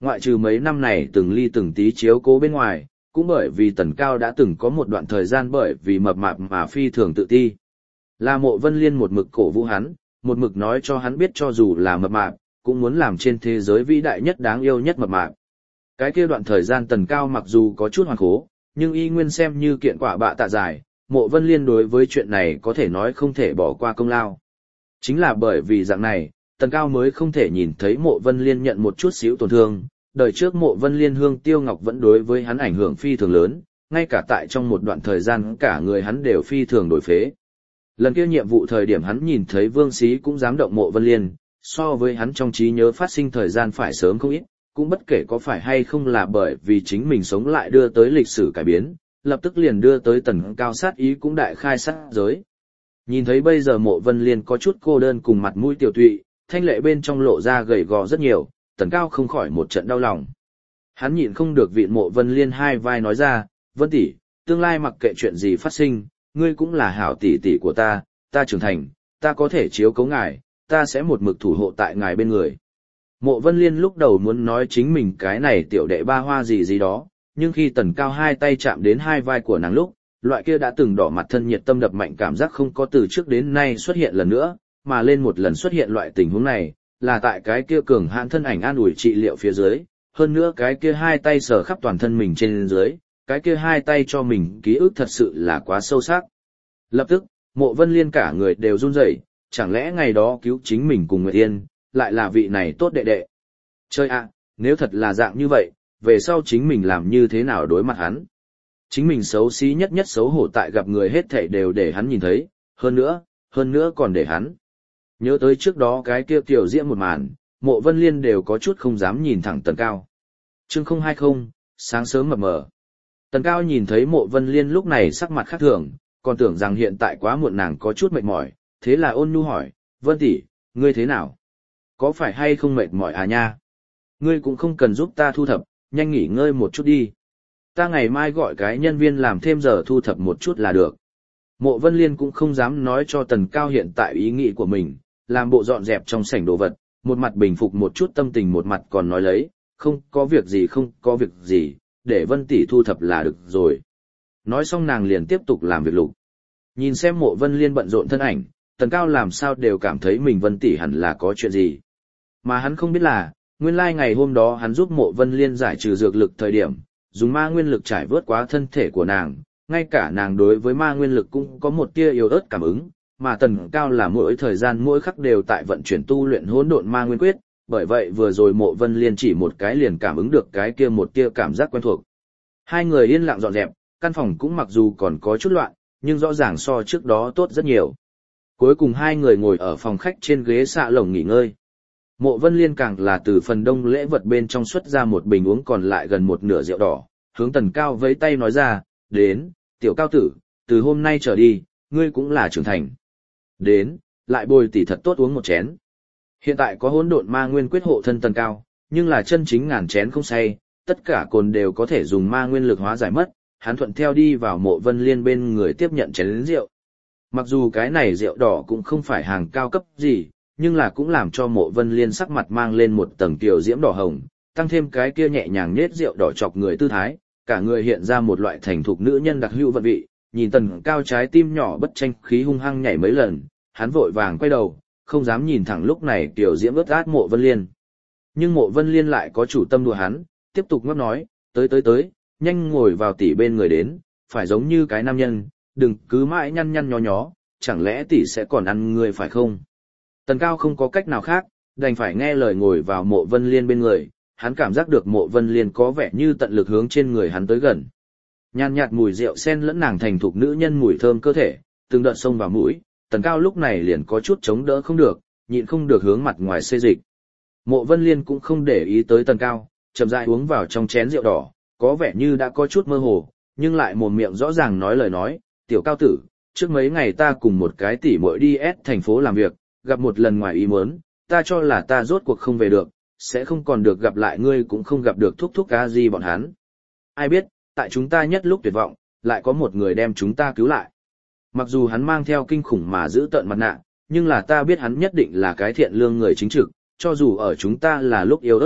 ngoại trừ mấy năm này từng ly từng tí chiếu cố bên ngoài, cũng bởi vì Tần Cao đã từng có một đoạn thời gian bởi vì mập mạp mà phi thường tự ti. Là Mộ Vân Liên một mực cổ vũ hắn, một mực nói cho hắn biết cho dù là mập mạp, cũng muốn làm trên thế giới vĩ đại nhất đáng yêu nhất mập mạp. Cái kia đoạn thời gian Tần Cao mặc dù có chút hoàn khố, nhưng y nguyên xem như kiện quả bạ tạ dài, Mộ Vân Liên đối với chuyện này có thể nói không thể bỏ qua công lao. Chính là bởi vì dạng này, Tần Cao mới không thể nhìn thấy Mộ Vân Liên nhận một chút xíu tổn thương. Đời trước Mộ Vân Liên Hương Tiêu Ngọc vẫn đối với hắn ảnh hưởng phi thường lớn, ngay cả tại trong một đoạn thời gian cả người hắn đều phi thường đổi phế. Lần kia nhiệm vụ thời điểm hắn nhìn thấy Vương Xí cũng dám động Mộ Vân Liên, so với hắn trong trí nhớ phát sinh thời gian phải sớm không ít, cũng bất kể có phải hay không là bởi vì chính mình sống lại đưa tới lịch sử cải biến, lập tức liền đưa tới Tần Cao sát ý cũng đại khai sát giới. Nhìn thấy bây giờ Mộ Vân Liên có chút cô đơn cùng mặt mũi tiểu tụy, thanh lệ bên trong lộ ra gầy gò rất nhiều, Tần Cao không khỏi một trận đau lòng. Hắn nhịn không được vịn Mộ Vân Liên hai vai nói ra, Vân tỷ, tương lai mặc kệ chuyện gì phát sinh, ngươi cũng là hảo tỷ tỷ của ta, ta trưởng thành, ta có thể chiếu cố ngài, ta sẽ một mực thủ hộ tại ngài bên người. Mộ Vân Liên lúc đầu muốn nói chính mình cái này tiểu đệ ba hoa gì gì đó, nhưng khi Tần Cao hai tay chạm đến hai vai của nàng lúc, loại kia đã từng đỏ mặt thân nhiệt tâm đập mạnh cảm giác không có từ trước đến nay xuất hiện lần nữa, mà lên một lần xuất hiện loại tình huống này, là tại cái kia cường hãn thân ảnh an ủi trị liệu phía dưới, hơn nữa cái kia hai tay sờ khắp toàn thân mình trên dưới, cái kia hai tay cho mình ký ức thật sự là quá sâu sắc. Lập tức, Mộ Vân Liên cả người đều run rẩy, chẳng lẽ ngày đó cứu chính mình cùng Nguyệt Yên, lại là vị này tốt đệ đệ. Chơi ạ, nếu thật là dạng như vậy, về sau chính mình làm như thế nào đối mặt hắn. Chính mình xấu xí nhất nhất xấu hổ tại gặp người hết thảy đều để hắn nhìn thấy, hơn nữa, hơn nữa còn để hắn. Nhớ tới trước đó cái kia tiểu diễm một màn, Mộ Vân Liên đều có chút không dám nhìn thẳng Tần Cao. Chương không hai không, sáng sớm mập mờ. Tần Cao nhìn thấy Mộ Vân Liên lúc này sắc mặt khác thường, còn tưởng rằng hiện tại quá muộn nàng có chút mệt mỏi, thế là ôn nhu hỏi, Vân tỷ, ngươi thế nào? Có phải hay không mệt mỏi à nha? Ngươi cũng không cần giúp ta thu thập, nhanh nghỉ ngơi một chút đi. Ta ngày mai gọi cái nhân viên làm thêm giờ thu thập một chút là được. Mộ Vân Liên cũng không dám nói cho Tần Cao hiện tại ý nghĩ của mình, làm bộ dọn dẹp trong sảnh đồ vật, một mặt bình phục một chút tâm tình một mặt còn nói lấy, không có việc gì không có việc gì, để Vân tỷ thu thập là được rồi. Nói xong nàng liền tiếp tục làm việc lục. Nhìn xem Mộ Vân Liên bận rộn thân ảnh, Tần Cao làm sao đều cảm thấy mình Vân tỷ hẳn là có chuyện gì. Mà hắn không biết là, nguyên lai ngày hôm đó hắn giúp Mộ Vân Liên giải trừ dược lực thời điểm, dùng ma nguyên lực trải vớt quá thân thể của nàng, ngay cả nàng đối với ma nguyên lực cũng có một tia yếu ớt cảm ứng, mà Tần Cao là mỗi thời gian mỗi khắc đều tại vận chuyển tu luyện hỗn độn ma nguyên quyết, bởi vậy vừa rồi Mộ Vân Liên chỉ một cái liền cảm ứng được cái kia một tia cảm giác quen thuộc. Hai người yên lặng dọn dẹp, căn phòng cũng mặc dù còn có chút loạn, nhưng rõ ràng so trước đó tốt rất nhiều. Cuối cùng hai người ngồi ở phòng khách trên ghế xạ lồng nghỉ ngơi. Mộ Vân Liên càng là từ phần đông lễ vật bên trong xuất ra một bình uống còn lại gần một nửa rượu đỏ, hướng Tần Cao vẫy tay nói ra, đến, tiểu cao tử, từ hôm nay trở đi, ngươi cũng là trưởng thành. Đến, lại bồi tỷ thật tốt uống một chén. Hiện tại có hỗn độn ma nguyên quyết hộ thân Tần Cao, nhưng là chân chính ngàn chén không say, tất cả cồn đều có thể dùng ma nguyên lực hóa giải mất, hắn thuận theo đi vào Mộ Vân Liên bên người tiếp nhận chén rượu. Mặc dù cái này rượu đỏ cũng không phải hàng cao cấp gì, nhưng là cũng làm cho Mộ Vân Liên sắc mặt mang lên một tầng tiểu diễm đỏ hồng, tăng thêm cái kia nhẹ nhàng nết rượu đỏ chọc người tư thái, cả người hiện ra một loại thành thục nữ nhân đặc hữu vận vị, nhìn Tần Cao trái tim nhỏ bất tranh khí hung hăng nhảy mấy lần, hắn vội vàng quay đầu, không dám nhìn thẳng lúc này tiểu diễm ướt át Mộ Vân Liên. Nhưng Mộ Vân Liên lại có chủ tâm đùa hắn, tiếp tục ngấp nói, tới tới tới, nhanh ngồi vào tỷ bên người đến, phải giống như cái nam nhân, đừng cứ mãi nhăn nhăn nhó nhó, chẳng lẽ tỷ sẽ còn ăn người phải không? Tần Cao không có cách nào khác, đành phải nghe lời ngồi vào Mộ Vân Liên bên người, hắn cảm giác được Mộ Vân Liên có vẻ như tận lực hướng trên người hắn tới gần. Nhàn nhạt mùi rượu sen lẫn nàng thành thục nữ nhân mùi thơm cơ thể, từng đợt xông vào mũi, Tần Cao lúc này liền có chút chống đỡ không được, nhịn không được hướng mặt ngoài xê dịch. Mộ Vân Liên cũng không để ý tới Tần Cao, chậm rãi uống vào trong chén rượu đỏ, có vẻ như đã có chút mơ hồ, nhưng lại mồm miệng rõ ràng nói lời nói, tiểu cao tử, trước mấy ngày ta cùng một cái tỷ muội đi S thành phố làm việc, gặp một lần ngoài ý muốn, ta cho là ta rốt cuộc không về được, sẽ không còn được gặp lại ngươi cũng không gặp được thúc thúc ca gì bọn hắn. Ai biết, tại chúng ta nhất lúc tuyệt vọng, lại có một người đem chúng ta cứu lại. Mặc dù hắn mang theo kinh khủng mà giữ tợn mặt nạ, nhưng là ta biết hắn nhất định là cái thiện lương người chính trực, cho dù ở chúng ta là lúc yếu ớt nhất,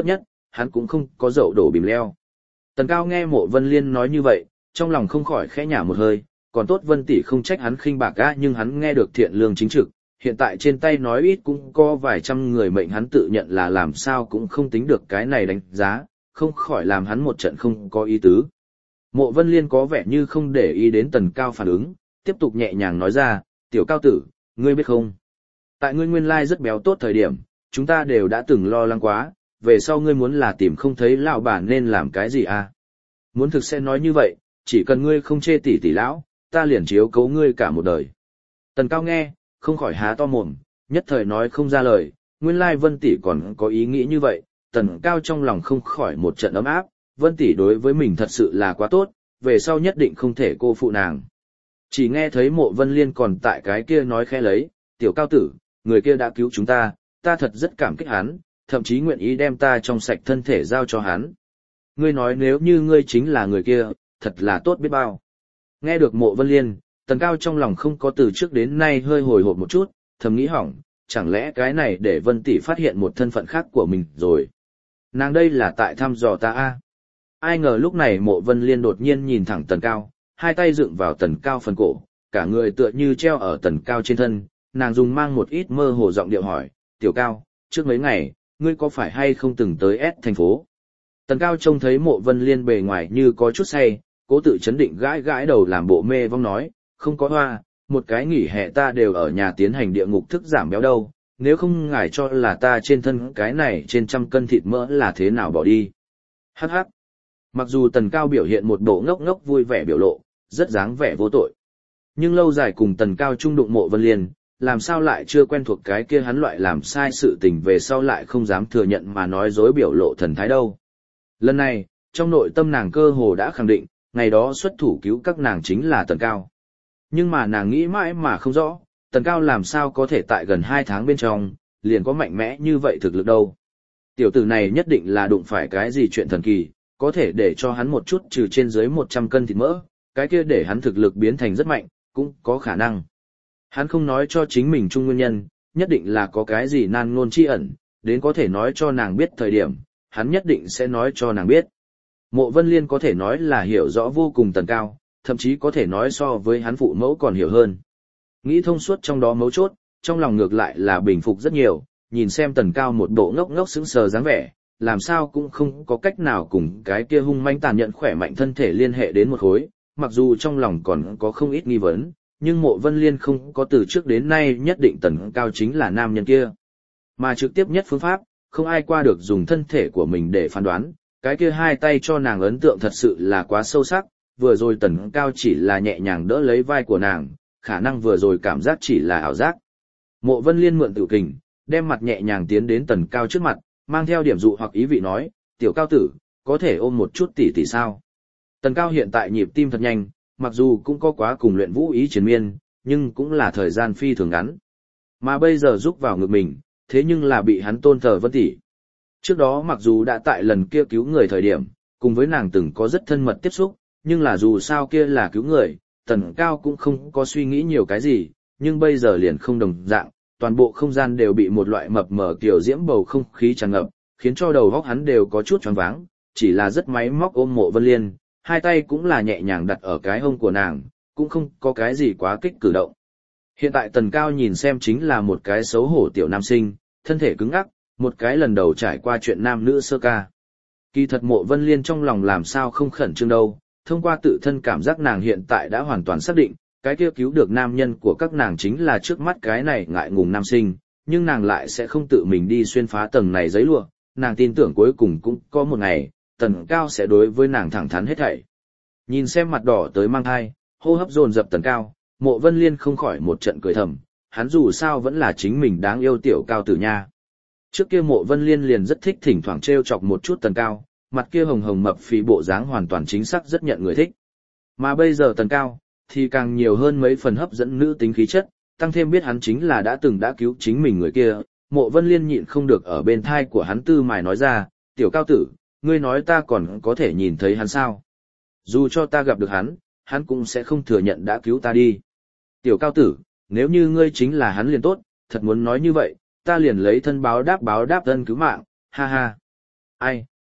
hắn cũng không có dậu đổ bìm leo. Tần Cao nghe Mộ Vân Liên nói như vậy, trong lòng không khỏi khẽ nhả một hơi, còn tốt Vân tỷ không trách hắn khinh bạc gã, nhưng hắn nghe được thiện lương chính trực, hiện tại trên tay nói ít cũng có vài trăm người mệnh, hắn tự nhận là làm sao cũng không tính được cái này đánh giá, không khỏi làm hắn một trận không có ý tứ. Mộ Vân Liên có vẻ như không để ý đến Tần Cao phản ứng, tiếp tục nhẹ nhàng nói ra, tiểu Cao tử, ngươi biết không? Tại ngươi nguyên lai rất béo tốt thời điểm, chúng ta đều đã từng lo lắng quá, về sau ngươi muốn là tìm không thấy lão bà nên làm cái gì à? Muốn thực sẽ nói như vậy, chỉ cần ngươi không chê tỷ tỷ lão, ta liền chiếu cố ngươi cả một đời. Tần Cao nghe, không khỏi há to mồm, nhất thời nói không ra lời, nguyên lai Vân tỷ còn có ý nghĩ như vậy, Tần Cao trong lòng không khỏi một trận ấm áp, Vân tỷ đối với mình thật sự là quá tốt, về sau nhất định không thể cô phụ nàng. Chỉ nghe thấy Mộ Vân Liên còn tại cái kia nói khẽ lấy, tiểu Cao tử, người kia đã cứu chúng ta, ta thật rất cảm kích hắn, thậm chí nguyện ý đem ta trong sạch thân thể giao cho hắn. Ngươi nói nếu như ngươi chính là người kia, thật là tốt biết bao. Nghe được Mộ Vân Liên, Tần Cao trong lòng không có từ trước đến nay hơi hồi hộp một chút, thầm nghĩ hỏng, chẳng lẽ cái này để Vân tỷ phát hiện một thân phận khác của mình rồi. Nàng đây là tại thăm dò ta a. Ai ngờ lúc này Mộ Vân Liên đột nhiên nhìn thẳng Tần Cao, hai tay dựng vào Tần Cao phần cổ, cả người tựa như treo ở Tần Cao trên thân, nàng dùng mang một ít mơ hồ giọng điệu hỏi, tiểu Cao, trước mấy ngày, ngươi có phải hay không từng tới S thành phố? Tần Cao trông thấy Mộ Vân Liên bề ngoài như có chút say, cố tự chấn định gãi gãi đầu làm bộ mê vong nói, không có hoa, một cái nghỉ hè ta đều ở nhà tiến hành địa ngục thức giảm béo đâu, nếu không ngài cho là ta trên thân cái này trên trăm cân thịt mỡ là thế nào bỏ đi. Hắc hắc. Mặc dù Tần Cao biểu hiện một bộ ngốc ngốc vui vẻ biểu lộ, rất dáng vẻ vô tội. Nhưng lâu dài cùng Tần Cao chung đụng Mộ Vân Liên, làm sao lại chưa quen thuộc cái kia hắn loại làm sai sự tình về sau lại không dám thừa nhận mà nói dối biểu lộ thần thái đâu. Lần này, trong nội tâm nàng cơ hồ đã khẳng định, ngày đó xuất thủ cứu các nàng chính là Tần Cao. Nhưng mà nàng nghĩ mãi mà không rõ, Tần Cao làm sao có thể tại gần hai tháng bên trong, liền có mạnh mẽ như vậy thực lực đâu. Tiểu tử này nhất định là đụng phải cái gì chuyện thần kỳ, có thể để cho hắn một chút trừ trên dưới một trăm cân thịt mỡ, cái kia để hắn thực lực biến thành rất mạnh, cũng có khả năng. Hắn không nói cho chính mình chung nguyên nhân, nhất định là có cái gì nan ngôn chi ẩn, đến có thể nói cho nàng biết thời điểm, hắn nhất định sẽ nói cho nàng biết. Mộ Vân Liên có thể nói là hiểu rõ vô cùng Tần Cao, thậm chí có thể nói so với hắn phụ mẫu còn hiểu hơn. Nghĩ thông suốt trong đó mấu chốt, trong lòng ngược lại là bình phục rất nhiều, nhìn xem Tần Cao một bộ ngốc ngốc sững sờ dáng vẻ, làm sao cũng không có cách nào cùng cái kia hung manh tàn nhẫn khỏe mạnh thân thể liên hệ đến một khối, mặc dù trong lòng còn có không ít nghi vấn, nhưng Mộ Vân Liên không có từ trước đến nay nhất định Tần Cao chính là nam nhân kia. Mà trực tiếp nhất phương pháp, không ai qua được dùng thân thể của mình để phán đoán, cái kia hai tay cho nàng ấn tượng thật sự là quá sâu sắc, vừa rồi Tần Cao chỉ là nhẹ nhàng đỡ lấy vai của nàng, khả năng vừa rồi cảm giác chỉ là ảo giác. Mộ Vân Liên mượn tự kình, đem mặt nhẹ nhàng tiến đến Tần Cao trước mặt, mang theo điểm dụ hoặc ý vị nói, tiểu Cao tử, có thể ôm một chút tỉ tỉ sao. Tần Cao hiện tại nhịp tim thật nhanh, mặc dù cũng có quá cùng luyện vũ ý chiến miên, nhưng cũng là thời gian phi thường ngắn. Mà bây giờ rúc vào ngực mình, thế nhưng là bị hắn tôn thờ Vân tỷ. Trước đó mặc dù đã tại lần kia cứu người thời điểm, cùng với nàng từng có rất thân mật tiếp xúc, nhưng là dù sao kia là cứu người, Tần Cao cũng không có suy nghĩ nhiều cái gì, nhưng bây giờ liền không đồng dạng, toàn bộ không gian đều bị một loại mập mờ kiểu diễm bầu không khí tràn ngập, khiến cho đầu óc hắn đều có chút choáng váng, chỉ là rất máy móc ôm Mộ Vân Liên, hai tay cũng là nhẹ nhàng đặt ở cái hông của nàng, cũng không có cái gì quá kích cử động. Hiện tại Tần Cao nhìn xem chính là một cái xấu hổ tiểu nam sinh, thân thể cứng ngắc, một cái lần đầu trải qua chuyện nam nữ sơ ca. Kỳ thật Mộ Vân Liên trong lòng làm sao không khẩn trương đâu, thông qua tự thân cảm giác nàng hiện tại đã hoàn toàn xác định, cái kia cứu được nam nhân của các nàng chính là trước mắt cái này ngại ngùng nam sinh, nhưng nàng lại sẽ không tự mình đi xuyên phá tầng này giấy lụa, nàng tin tưởng cuối cùng cũng có một ngày, Tần Cao sẽ đối với nàng thẳng thắn hết thảy. Nhìn xem mặt đỏ tới mang thai, hô hấp dồn dập Tần Cao, Mộ Vân Liên không khỏi một trận cười thầm, hắn dù sao vẫn là chính mình đáng yêu tiểu Cao tử nha. Trước kia Mộ Vân Liên liền rất thích thỉnh thoảng trêu chọc một chút Tần Cao, mặt kia hồng hồng mập phì bộ dáng hoàn toàn chính xác rất nhận người thích. Mà bây giờ Tần Cao, thì càng nhiều hơn mấy phần hấp dẫn nữ tính khí chất, tăng thêm biết hắn chính là đã từng đã cứu chính mình người kia, Mộ Vân Liên nhịn không được ở bên thai của hắn tư mài nói ra, tiểu Cao tử, ngươi nói ta còn có thể nhìn thấy hắn sao? Dù cho ta gặp được hắn, hắn cũng sẽ không thừa nhận đã cứu ta đi. Tiểu Cao tử, nếu như ngươi chính là hắn liền tốt, thật muốn nói như vậy, ta liền lấy thân báo đáp báo đáp ân cứu mạng, ha ha. Ai,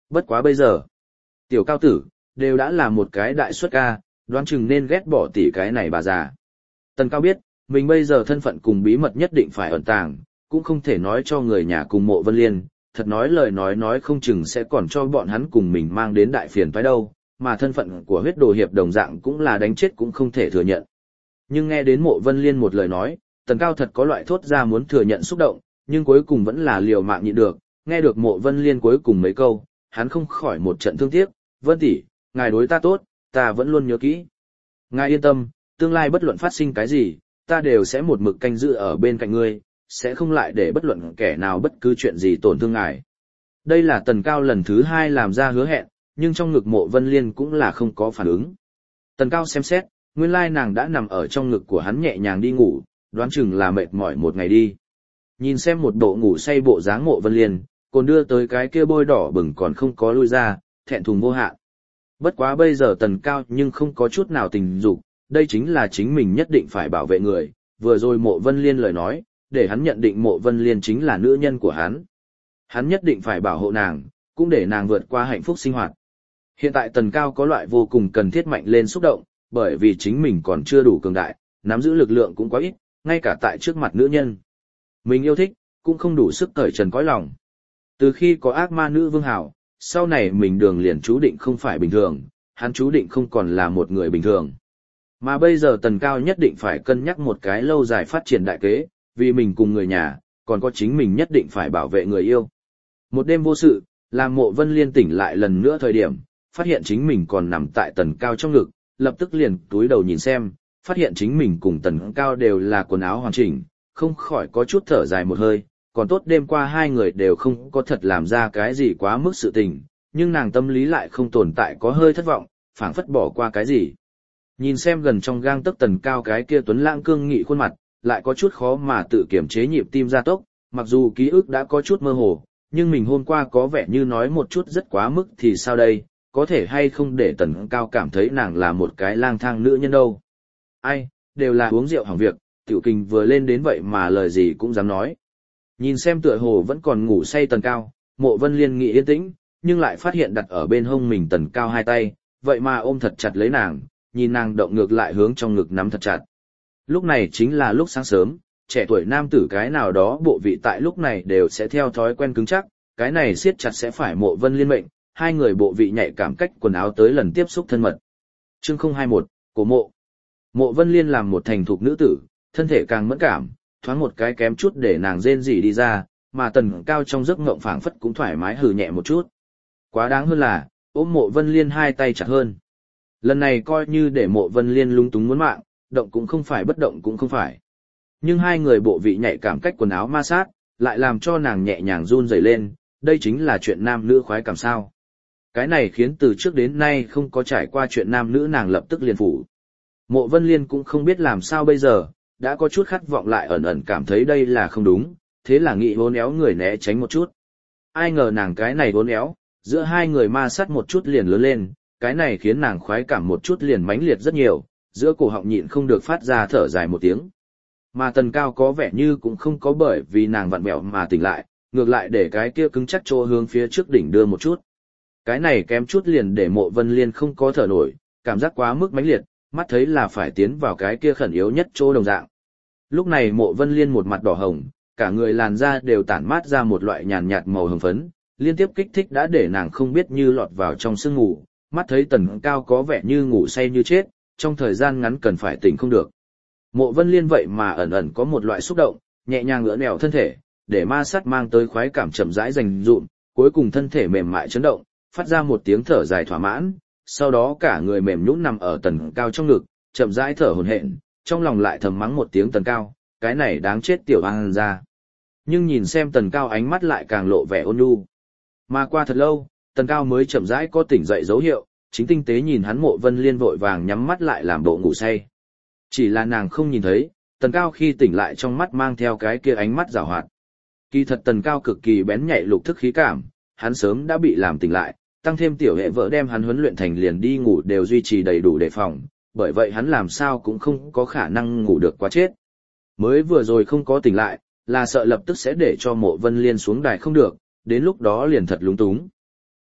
Bất quá bây giờ, tiểu cao tử, đều đã là một cái đại xuất ca, đoán chừng nên ghét bỏ tỷ cái này bà già. Tần Cao biết, mình bây giờ thân phận cùng bí mật nhất định phải ẩn tàng, cũng không thể nói cho người nhà cùng Mộ Vân Liên, thật nói lời nói nói không chừng sẽ còn cho bọn hắn cùng mình mang đến đại phiền toái đâu, mà thân phận của huyết đồ hiệp đồng dạng cũng là đánh chết cũng không thể thừa nhận. Nhưng nghe đến Mộ Vân Liên một lời nói, Tần Cao thật có loại thốt ra muốn thừa nhận xúc động, nhưng cuối cùng vẫn là liều mạng nhịn được, nghe được Mộ Vân Liên cuối cùng mấy câu, hắn không khỏi một trận thương tiếc, "Vân tỷ, ngài đối ta tốt, ta vẫn luôn nhớ kỹ. Ngài yên tâm, tương lai bất luận phát sinh cái gì, ta đều sẽ một mực canh giữ ở bên cạnh ngươi, sẽ không lại để bất luận kẻ nào bất cứ chuyện gì tổn thương ngài." Đây là Tần Cao lần thứ hai làm ra hứa hẹn, nhưng trong ngực Mộ Vân Liên cũng là không có phản ứng. Tần Cao xem xét, nguyên lai nàng đã nằm ở trong ngực của hắn nhẹ nhàng đi ngủ, đoán chừng là mệt mỏi một ngày đi. Nhìn xem một bộ ngủ say bộ dáng Mộ Vân Liên, còn đưa tới cái kia bôi đỏ bừng còn không có lui ra, thẹn thùng vô hạn. Bất quá bây giờ Tần Cao nhưng không có chút nào tình dục, đây chính là chính mình nhất định phải bảo vệ người, vừa rồi Mộ Vân Liên lời nói, để hắn nhận định Mộ Vân Liên chính là nữ nhân của hắn. Hắn nhất định phải bảo hộ nàng, cũng để nàng vượt qua hạnh phúc sinh hoạt. Hiện tại Tần Cao có loại vô cùng cần thiết mạnh lên xúc động, bởi vì chính mình còn chưa đủ cường đại, nắm giữ lực lượng cũng quá ít, ngay cả tại trước mặt nữ nhân. Mình yêu thích, cũng không đủ sức cởi trần cõi lòng. Từ khi có ác ma nữ vương hảo, sau này mình đường liền chú định không phải bình thường, hắn chú định không còn là một người bình thường. Mà bây giờ Tần Cao nhất định phải cân nhắc một cái lâu dài phát triển đại kế, vì mình cùng người nhà, còn có chính mình nhất định phải bảo vệ người yêu. Một đêm vô sự, làm Mộ Vân Liên tỉnh lại lần nữa thời điểm, phát hiện chính mình còn nằm tại Tần Cao trong ngực, lập tức liền túi đầu nhìn xem, phát hiện chính mình cùng Tần Cao đều là quần áo hoàn chỉnh, không khỏi có chút thở dài một hơi, còn tốt đêm qua hai người đều không có thật làm ra cái gì quá mức sự tình, nhưng nàng tâm lý lại không tồn tại có hơi thất vọng, phảng phất bỏ qua cái gì. Nhìn xem gần trong gang tấc Tần Cao cái kia tuấn lãng cương nghị khuôn mặt, lại có chút khó mà tự kiểm chế nhịp tim gia tốc, mặc dù ký ức đã có chút mơ hồ, nhưng mình hôm qua có vẻ như nói một chút rất quá mức thì sao đây, có thể hay không để Tần Cao cảm thấy nàng là một cái lang thang nữ nhân đâu. Ai, đều là uống rượu hỏng việc, tiểu kình vừa lên đến vậy mà lời gì cũng dám nói. Nhìn xem tựa hồ vẫn còn ngủ say Tần Cao, Mộ Vân Liên nghĩ yên tĩnh, nhưng lại phát hiện đặt ở bên hông mình Tần Cao hai tay, vậy mà ôm thật chặt lấy nàng, nhìn nàng động ngược lại hướng trong ngực nắm thật chặt. Lúc này chính là lúc sáng sớm, trẻ tuổi nam tử cái nào đó bộ vị tại lúc này đều sẽ theo thói quen cứng chắc, cái này siết chặt sẽ phải Mộ Vân Liên mệnh, hai người bộ vị nhạy cảm cách quần áo tới lần tiếp xúc thân mật. Chương không hai mốt, Cổ Mộ. Mộ Vân Liên làm một thành thục nữ tử, thân thể càng mẫn cảm, thoáng một cái kém chút để nàng rên rỉ đi ra, mà Tần Cao trong giấc ngộng phảng phất cũng thoải mái hừ nhẹ một chút. Quá đáng hơn là, ôm Mộ Vân Liên hai tay chặt hơn. Lần này coi như để Mộ Vân Liên lung túng muốn mạng, động cũng không phải bất động cũng không phải. Nhưng hai người bộ vị nhạy cảm cách quần áo ma sát, lại làm cho nàng nhẹ nhàng run rẩy lên, đây chính là chuyện nam nữ khoái cảm sao. Cái này khiến từ trước đến nay không có trải qua chuyện nam nữ nàng lập tức liền phủ. Mộ Vân Liên cũng không biết làm sao bây giờ, đã có chút khát vọng lại ẩn ẩn cảm thấy đây là không đúng, thế là nghĩ hôn éo người né tránh một chút. Ai ngờ nàng cái này hôn éo, giữa hai người ma sát một chút liền lớn lên, cái này khiến nàng khoái cảm một chút liền mãnh liệt rất nhiều, giữa cổ họng nhịn không được phát ra thở dài một tiếng. Mà Tần Cao có vẻ như cũng không có bởi vì nàng vặn vẹo mà tỉnh lại, ngược lại để cái kia cứng chắc chỗ hướng phía trước đỉnh đưa một chút. Cái này kém chút liền để Mộ Vân Liên không có thở nổi, cảm giác quá mức mãnh liệt, mắt thấy là phải tiến vào cái kia khẩn yếu nhất chỗ đồng dạng. Lúc này Mộ Vân Liên một mặt đỏ hồng, cả người làn da đều tản mát ra một loại nhàn nhạt màu hồng phấn, liên tiếp kích thích đã để nàng không biết như lọt vào trong sương ngủ, mắt thấy Tần Cao có vẻ như ngủ say như chết, trong thời gian ngắn cần phải tỉnh không được. Mộ Vân Liên vậy mà ẩn ẩn có một loại xúc động, nhẹ nhàng ngửa nẻo thân thể, để ma sát mang tới khoái cảm chậm rãi dành dụm, cuối cùng thân thể mềm mại chấn động, phát ra một tiếng thở dài thỏa mãn, sau đó cả người mềm nhũn nằm ở Tần Cao trong ngực, chậm rãi thở hổn hển, trong lòng lại thầm mắng một tiếng Tần Cao, cái này đáng chết tiểu ăn ra. Nhưng nhìn xem Tần Cao ánh mắt lại càng lộ vẻ ôn nhu. Mà qua thật lâu, Tần Cao mới chậm rãi có tỉnh dậy dấu hiệu, chính tinh tế nhìn hắn Mộ Vân Liên vội vàng nhắm mắt lại làm bộ ngủ say. Chỉ là nàng không nhìn thấy, Tần Cao khi tỉnh lại trong mắt mang theo cái kia ánh mắt giảo hoạt. Kỳ thật Tần Cao cực kỳ bén nhạy lục thức khí cảm, hắn sớm đã bị làm tỉnh lại, tăng thêm tiểu hệ vợ đem hắn huấn luyện thành liền đi ngủ đều duy trì đầy đủ đề phòng, bởi vậy hắn làm sao cũng không có khả năng ngủ được quá chết. Mới vừa rồi không có tỉnh lại, là sợ lập tức sẽ để cho Mộ Vân Liên xuống đài không được, đến lúc đó liền thật lúng túng.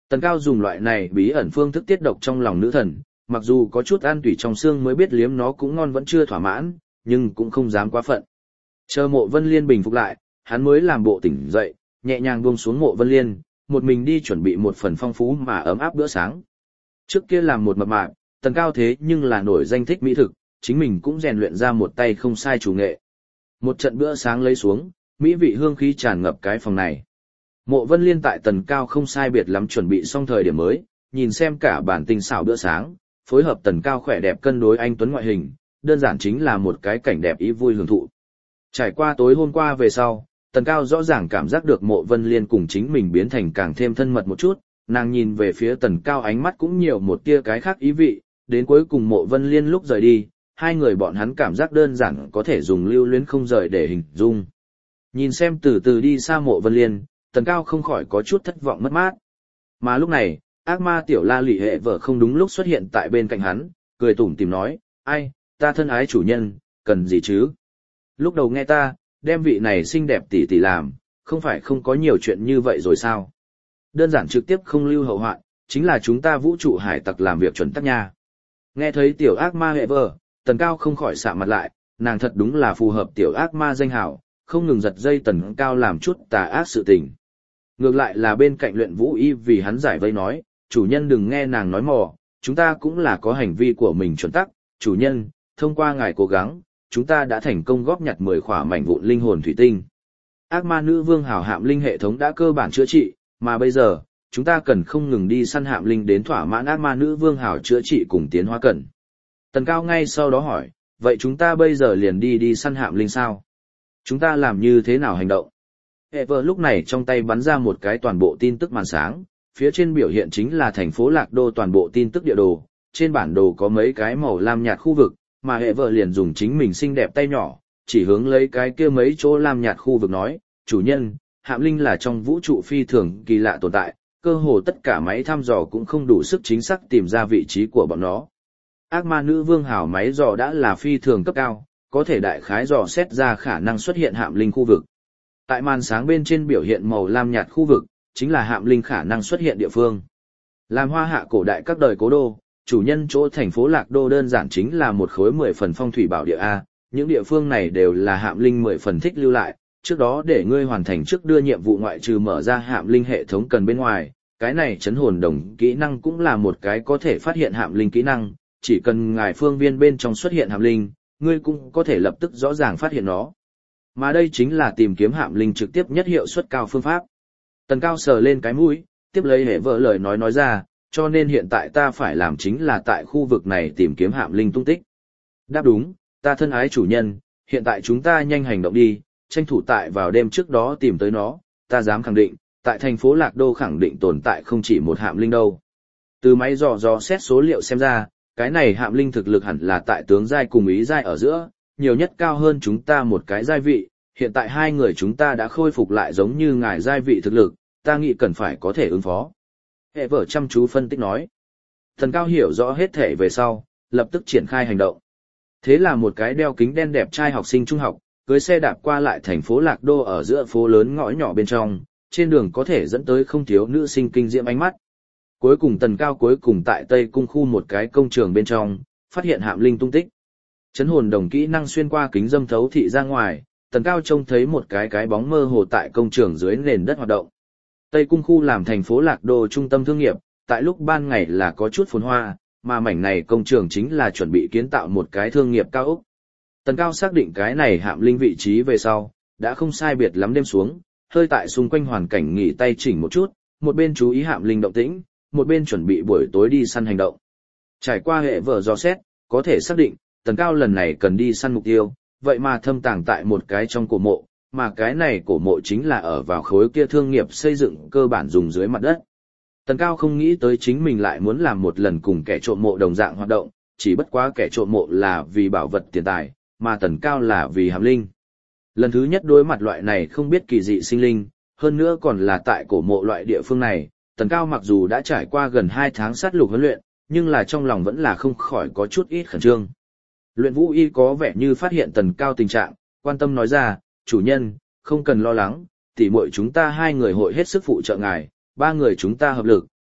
Tần Cao dùng loại này bí ẩn phương thức tiết độc trong lòng nữ thần, mặc dù có chút an tủy trong xương mới biết liếm nó cũng ngon vẫn chưa thỏa mãn, nhưng cũng không dám quá phận. Chờ Mộ Vân Liên bình phục lại, hắn mới làm bộ tỉnh dậy, nhẹ nhàng buông xuống Mộ Vân Liên, một mình đi chuẩn bị một phần phong phú mà ấm áp bữa sáng. Trước kia làm một mập mạp, Tần Cao thế nhưng là nổi danh thích mỹ thực, chính mình cũng rèn luyện ra một tay không sai chủ nghệ. Một trận bữa sáng lấy xuống, mỹ vị hương khí tràn ngập cái phòng này. Mộ Vân Liên tại Tần Cao không sai biệt lắm chuẩn bị xong thời điểm mới, nhìn xem cả bản tinh xảo bữa sáng, phối hợp Tần Cao khỏe đẹp cân đối anh tuấn ngoại hình, đơn giản chính là một cái cảnh đẹp ý vui hưởng thụ. Trải qua tối hôm qua về sau, Tần Cao rõ ràng cảm giác được Mộ Vân Liên cùng chính mình biến thành càng thêm thân mật một chút, nàng nhìn về phía Tần Cao ánh mắt cũng nhiều một tia cái khác ý vị, đến cuối cùng Mộ Vân Liên lúc rời đi, hai người bọn hắn cảm giác đơn giản có thể dùng lưu luyến không rời để hình dung. Nhìn xem từ từ đi xa Mộ Vân Liên, Tần Cao không khỏi có chút thất vọng mất mát. Mà lúc này, ác ma tiểu la lị hệ vợ không đúng lúc xuất hiện tại bên cạnh hắn, cười tủm tỉm nói, ai, ta thân ái chủ nhân, cần gì chứ? Lúc đầu nghe ta, đem vị này xinh đẹp tỷ tỷ làm, không phải không có nhiều chuyện như vậy rồi sao? Đơn giản trực tiếp không lưu hậu hoạn, chính là chúng ta vũ trụ hải tặc làm việc chuẩn tắc nha. Nghe thấy tiểu ác ma hệ vợ, Tần Cao không khỏi sạm mặt lại, nàng thật đúng là phù hợp tiểu ác ma danh hảo, không ngừng giật dây Tần Cao làm chút tà ác sự tình. Ngược lại là bên cạnh luyện vũ y vì hắn giải vây nói, chủ nhân đừng nghe nàng nói mò, chúng ta cũng là có hành vi của mình chuẩn tắc, chủ nhân, thông qua ngài cố gắng, chúng ta đã thành công góp nhặt mười khỏa mảnh vụn linh hồn thủy tinh. Ác ma nữ vương hào hạm linh hệ thống đã cơ bản chữa trị, mà bây giờ, chúng ta cần không ngừng đi săn hạm linh đến thỏa mãn ác ma nữ vương hào chữa trị cùng tiến hóa cần. Tần Cao ngay sau đó hỏi, vậy chúng ta bây giờ liền đi đi săn hạm linh sao? Chúng ta làm như thế nào hành động? Ever lúc này trong tay bắn ra một cái toàn bộ tin tức màn sáng, phía trên biểu hiện chính là thành phố Lạc Đô toàn bộ tin tức địa đồ, trên bản đồ có mấy cái màu lam nhạt khu vực, mà Ever liền dùng chính mình xinh đẹp tay nhỏ, chỉ hướng lấy cái kia mấy chỗ lam nhạt khu vực nói, chủ nhân, hạm linh là trong vũ trụ phi thường kỳ lạ tồn tại, cơ hồ tất cả máy thăm dò cũng không đủ sức chính xác tìm ra vị trí của bọn nó. Ác ma nữ vương hào máy dò đã là phi thường cấp cao, có thể đại khái dò xét ra khả năng xuất hiện hạm linh khu vực. Tại màn sáng bên trên biểu hiện màu lam nhạt khu vực, chính là hạm linh khả năng xuất hiện địa phương. Làm hoa hạ cổ đại các đời cố đô, chủ nhân chỗ thành phố Lạc Đô đơn giản chính là một khối mười phần phong thủy bảo địa A, những địa phương này đều là hạm linh mười phần thích lưu lại, trước đó để ngươi hoàn thành trước đưa nhiệm vụ ngoại trừ mở ra hạm linh hệ thống cần bên ngoài, cái này chấn hồn đồng kỹ năng cũng là một cái có thể phát hiện hạm linh kỹ năng, chỉ cần ngài phương viên bên trong xuất hiện hạm linh, ngươi cũng có thể lập tức rõ ràng phát hiện nó. Mà đây chính là tìm kiếm hạm linh trực tiếp nhất hiệu suất cao phương pháp. Tần Cao sờ lên cái mũi, tiếp lấy hệ vợ lời nói nói ra, cho nên hiện tại ta phải làm chính là tại khu vực này tìm kiếm hạm linh tung tích. Đáp đúng, ta thân ái chủ nhân, hiện tại chúng ta nhanh hành động đi, tranh thủ tại vào đêm trước đó tìm tới nó, ta dám khẳng định, tại thành phố Lạc Đô khẳng định tồn tại không chỉ một hạm linh đâu. Từ máy dò dò xét số liệu xem ra, cái này hạm linh thực lực hẳn là tại tướng giai cùng ý giai ở giữa, nhiều nhất cao hơn chúng ta một cái giai vị, hiện tại hai người chúng ta đã khôi phục lại giống như ngài giai vị thực lực, ta nghĩ cần phải có thể ứng phó. Hệ vợ chăm chú phân tích nói. Thần Cao hiểu rõ hết thể về sau, lập tức triển khai hành động. Thế là một cái đeo kính đen đẹp trai học sinh trung học, cưới xe đạp qua lại thành phố Lạc Đô ở giữa phố lớn ngõ nhỏ bên trong, trên đường có thể dẫn tới không thiếu nữ sinh kinh diễm ánh mắt. Cuối cùng Tần Cao cuối cùng tại Tây Cung khu một cái công trường bên trong, phát hiện hạm linh tung tích. Chấn hồn đồng kỹ năng xuyên qua kính dâm thấu thị ra ngoài, Tần Cao trông thấy một cái cái bóng mơ hồ tại công trường dưới nền đất hoạt động. Tây Cung khu làm thành phố Lạc Đô trung tâm thương nghiệp, tại lúc ban ngày là có chút phồn hoa, mà mảnh này công trường chính là chuẩn bị kiến tạo một cái thương nghiệp cao ốc. Tần Cao xác định cái này hạm linh vị trí về sau, đã không sai biệt lắm đêm xuống, hơi tại xung quanh hoàn cảnh nghỉ tay chỉnh một chút, một bên chú ý hạm linh động tĩnh, một bên chuẩn bị buổi tối đi săn hành động. Trải qua hệ vở dò xét, có thể xác định, Tần Cao lần này cần đi săn mục tiêu, vậy mà thâm tàng tại một cái trong cổ mộ, mà cái này cổ mộ chính là ở vào khối kia thương nghiệp xây dựng cơ bản dùng dưới mặt đất. Tần Cao không nghĩ tới chính mình lại muốn làm một lần cùng kẻ trộm mộ đồng dạng hoạt động, chỉ bất quá kẻ trộm mộ là vì bảo vật tiền tài, mà Tần Cao là vì hàm linh. Lần thứ nhất đối mặt loại này không biết kỳ dị sinh linh, hơn nữa còn là tại cổ mộ loại địa phương này, Tần Cao mặc dù đã trải qua gần hai tháng sát lục huấn luyện, nhưng là trong lòng vẫn là không khỏi có chút ít khẩn trương. Luyện Vũ Y có vẻ như phát hiện Tần Cao tình trạng, quan tâm nói ra, chủ nhân, không cần lo lắng, tỉ muội chúng ta hai người hội hết sức phụ trợ ngài, ba người chúng ta hợp lực,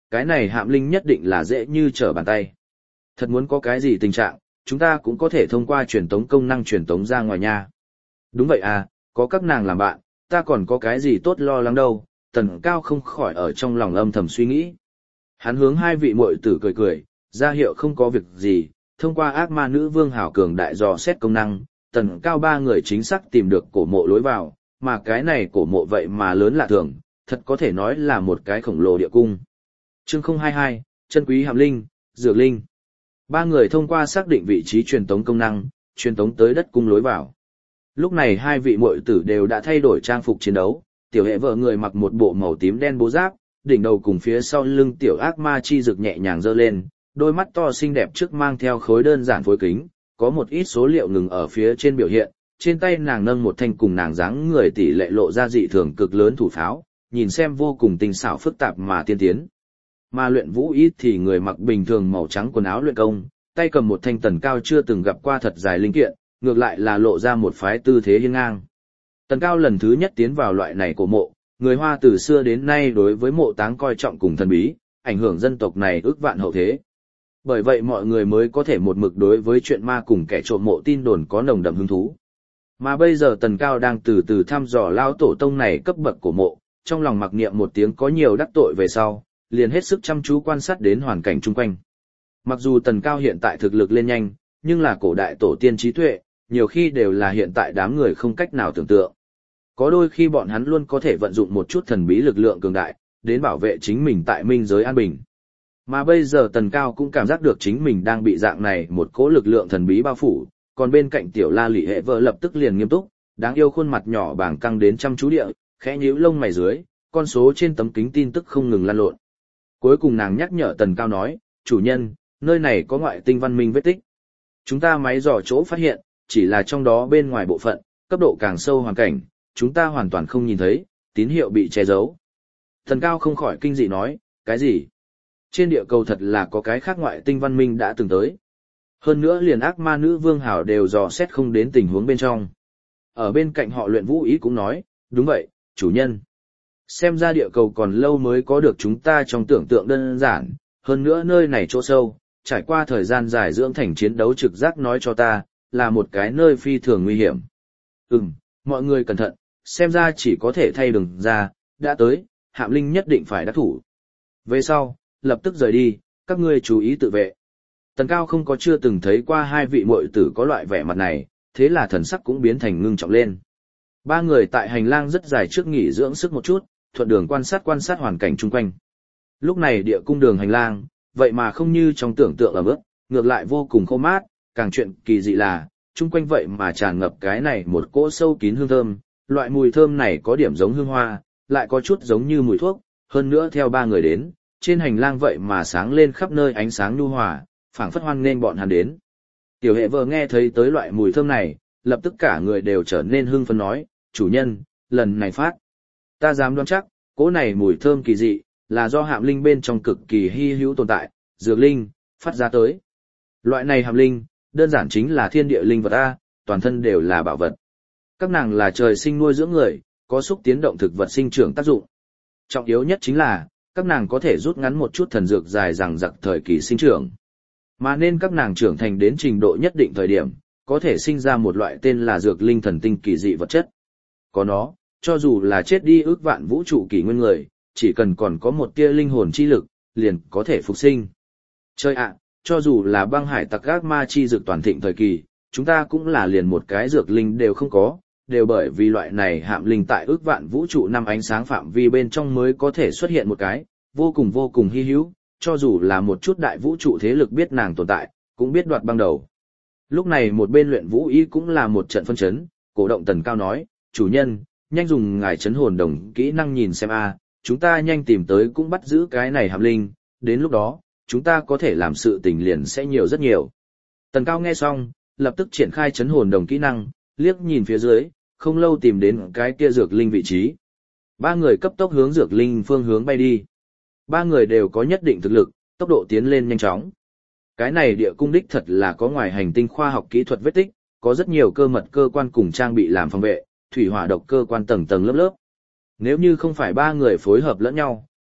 cái này hạm linh nhất định là dễ như trở bàn tay. Thật muốn có cái gì tình trạng, chúng ta cũng có thể thông qua truyền tống công năng truyền tống ra ngoài nha. Đúng vậy à, có các nàng làm bạn, ta còn có cái gì tốt lo lắng đâu, Tần Cao không khỏi ở trong lòng âm thầm suy nghĩ. Hắn hướng hai vị muội tử cười cười, ra hiệu không có việc gì, thông qua ác ma nữ vương hảo cường đại dò xét công năng, Tần Cao ba người chính xác tìm được cổ mộ lối vào, mà cái này cổ mộ vậy mà lớn lạ thường, thật có thể nói là một cái khổng lồ địa cung. Chương không hai hai, chân quý hàm linh, dược linh. Ba người thông qua xác định vị trí truyền tống công năng, truyền tống tới đất cung lối vào. Lúc này hai vị muội tử đều đã thay đổi trang phục chiến đấu, tiểu hệ vợ người mặc một bộ màu tím đen bố giáp, đỉnh đầu cùng phía sau lưng tiểu ác ma chi rực nhẹ nhàng giơ lên, đôi mắt to xinh đẹp trước mang theo khối đơn giản phối kính, có một ít số liệu ngừng ở phía trên biểu hiện, trên tay nàng nâng một thanh cùng nàng dáng người tỷ lệ lộ ra dị thường cực lớn thủ pháo, nhìn xem vô cùng tinh xảo phức tạp mà tiên tiến. Mà luyện vũ ít thì người mặc bình thường màu trắng quần áo luyện công, tay cầm một thanh Tần Cao chưa từng gặp qua thật dài linh kiện, ngược lại là lộ ra một phái tư thế hiên ngang. Tần Cao lần thứ nhất tiến vào loại này cổ mộ, người Hoa từ xưa đến nay đối với mộ táng coi trọng cùng thần bí, ảnh hưởng dân tộc này ước vạn hậu thế. Bởi vậy mọi người mới có thể một mực đối với chuyện ma cùng kẻ trộm mộ tin đồn có nồng đậm hứng thú. Mà bây giờ Tần Cao đang từ từ thăm dò lao tổ tông này cấp bậc cổ mộ, trong lòng mặc niệm một tiếng có nhiều đắc tội về sau, liền hết sức chăm chú quan sát đến hoàn cảnh chung quanh. Mặc dù Tần Cao hiện tại thực lực lên nhanh, nhưng là cổ đại tổ tiên trí tuệ, nhiều khi đều là hiện tại đám người không cách nào tưởng tượng. Có đôi khi bọn hắn luôn có thể vận dụng một chút thần bí lực lượng cường đại, đến bảo vệ chính mình tại minh giới an bình. Mà bây giờ Tần Cao cũng cảm giác được chính mình đang bị dạng này một cỗ lực lượng thần bí bao phủ, còn bên cạnh tiểu la lị hệ vợ lập tức liền nghiêm túc, đáng yêu khuôn mặt nhỏ bàng căng đến chăm chú địa, khẽ nhíu lông mày dưới, con số trên tấm kính tin tức không ngừng lan lộn. Cuối cùng nàng nhắc nhở Tần Cao nói, chủ nhân, nơi này có ngoại tinh văn minh vết tích. Chúng ta máy dò chỗ phát hiện, chỉ là trong đó bên ngoài bộ phận, cấp độ càng sâu hoàn cảnh, chúng ta hoàn toàn không nhìn thấy, tín hiệu bị che giấu. Tần Cao không khỏi kinh dị nói, cái gì? Trên địa cầu thật là có cái khác ngoại tinh văn minh đã từng tới. Hơn nữa liền ác ma nữ vương hảo đều dò xét không đến tình huống bên trong. Ở bên cạnh họ luyện vũ ý cũng nói, đúng vậy, chủ nhân. Xem ra địa cầu còn lâu mới có được chúng ta trong tưởng tượng đơn giản, hơn nữa nơi này chỗ sâu, trải qua thời gian dài dưỡng thành chiến đấu trực giác nói cho ta, là một cái nơi phi thường nguy hiểm. Ừm, mọi người cẩn thận, xem ra chỉ có thể thay đường ra, đã tới, hạm linh nhất định phải đắc thủ. Về sau, lập tức rời đi, các ngươi chú ý tự vệ. Tần Cao không có chưa từng thấy qua hai vị muội tử có loại vẻ mặt này, thế là thần sắc cũng biến thành ngưng trọng lên. Ba người tại hành lang rất dài trước nghỉ dưỡng sức một chút, thuận đường quan sát quan sát hoàn cảnh chung quanh. Lúc này địa cung đường hành lang, vậy mà không như trong tưởng tượng ở bước, ngược lại vô cùng khô mát, càng chuyện kỳ dị là, chung quanh vậy mà tràn ngập cái này một cỗ sâu kín hương thơm, loại mùi thơm này có điểm giống hương hoa, lại có chút giống như mùi thuốc, hơn nữa theo ba người đến, trên hành lang vậy mà sáng lên khắp nơi ánh sáng nhu hòa, phảng phất hoan nên bọn hắn đến. Tiểu hệ vợ nghe thấy tới loại mùi thơm này, lập tức cả người đều trở nên hưng phấn nói, chủ nhân, lần này phát. Ta dám đoán chắc, cỗ này mùi thơm kỳ dị, là do hạm linh bên trong cực kỳ hy hữu tồn tại, dược linh, phát ra tới. Loại này hạm linh, đơn giản chính là thiên địa linh vật A, toàn thân đều là bảo vật. Các nàng là trời sinh nuôi dưỡng người, có xúc tiến động thực vật sinh trưởng tác dụng. Trọng yếu nhất chính là, các nàng có thể rút ngắn một chút thần dược dài dằng dặc thời kỳ sinh trưởng. Mà nên các nàng trưởng thành đến trình độ nhất định thời điểm, có thể sinh ra một loại tên là dược linh thần tinh kỳ dị vật chất. Có nó, cho dù là chết đi ước vạn vũ trụ kỷ nguyên người, chỉ cần còn có một tia linh hồn chi lực, liền có thể phục sinh. Chơi ạ, cho dù là băng hải tặc ác ma chi dược toàn thịnh thời kỳ, chúng ta cũng là liền một cái dược linh đều không có, đều bởi vì loại này hạm linh tại ước vạn vũ trụ năm ánh sáng phạm vi bên trong mới có thể xuất hiện một cái, vô cùng vô cùng hy hữu, cho dù là một chút đại vũ trụ thế lực biết nàng tồn tại, cũng biết đoạt băng đầu. Lúc này một bên luyện vũ ý cũng là một trận phân chấn, cổ động Tần Cao nói, chủ nhân, nhanh dùng ngài chấn hồn đồng kỹ năng nhìn xem a, chúng ta nhanh tìm tới cũng bắt giữ cái này hạm linh, đến lúc đó, chúng ta có thể làm sự tình liền sẽ nhiều rất nhiều. Tần Cao nghe xong, lập tức triển khai chấn hồn đồng kỹ năng, liếc nhìn phía dưới, không lâu tìm đến cái kia dược linh vị trí. Ba người cấp tốc hướng dược linh phương hướng bay đi. Ba người đều có nhất định thực lực, tốc độ tiến lên nhanh chóng. Cái này địa cung đích thật là có ngoài hành tinh khoa học kỹ thuật vết tích, có rất nhiều cơ mật cơ quan cùng trang bị làm phòng vệ, thủy hỏa độc cơ quan tầng tầng lớp lớp. Nếu như không phải ba người phối hợp lẫn nhau,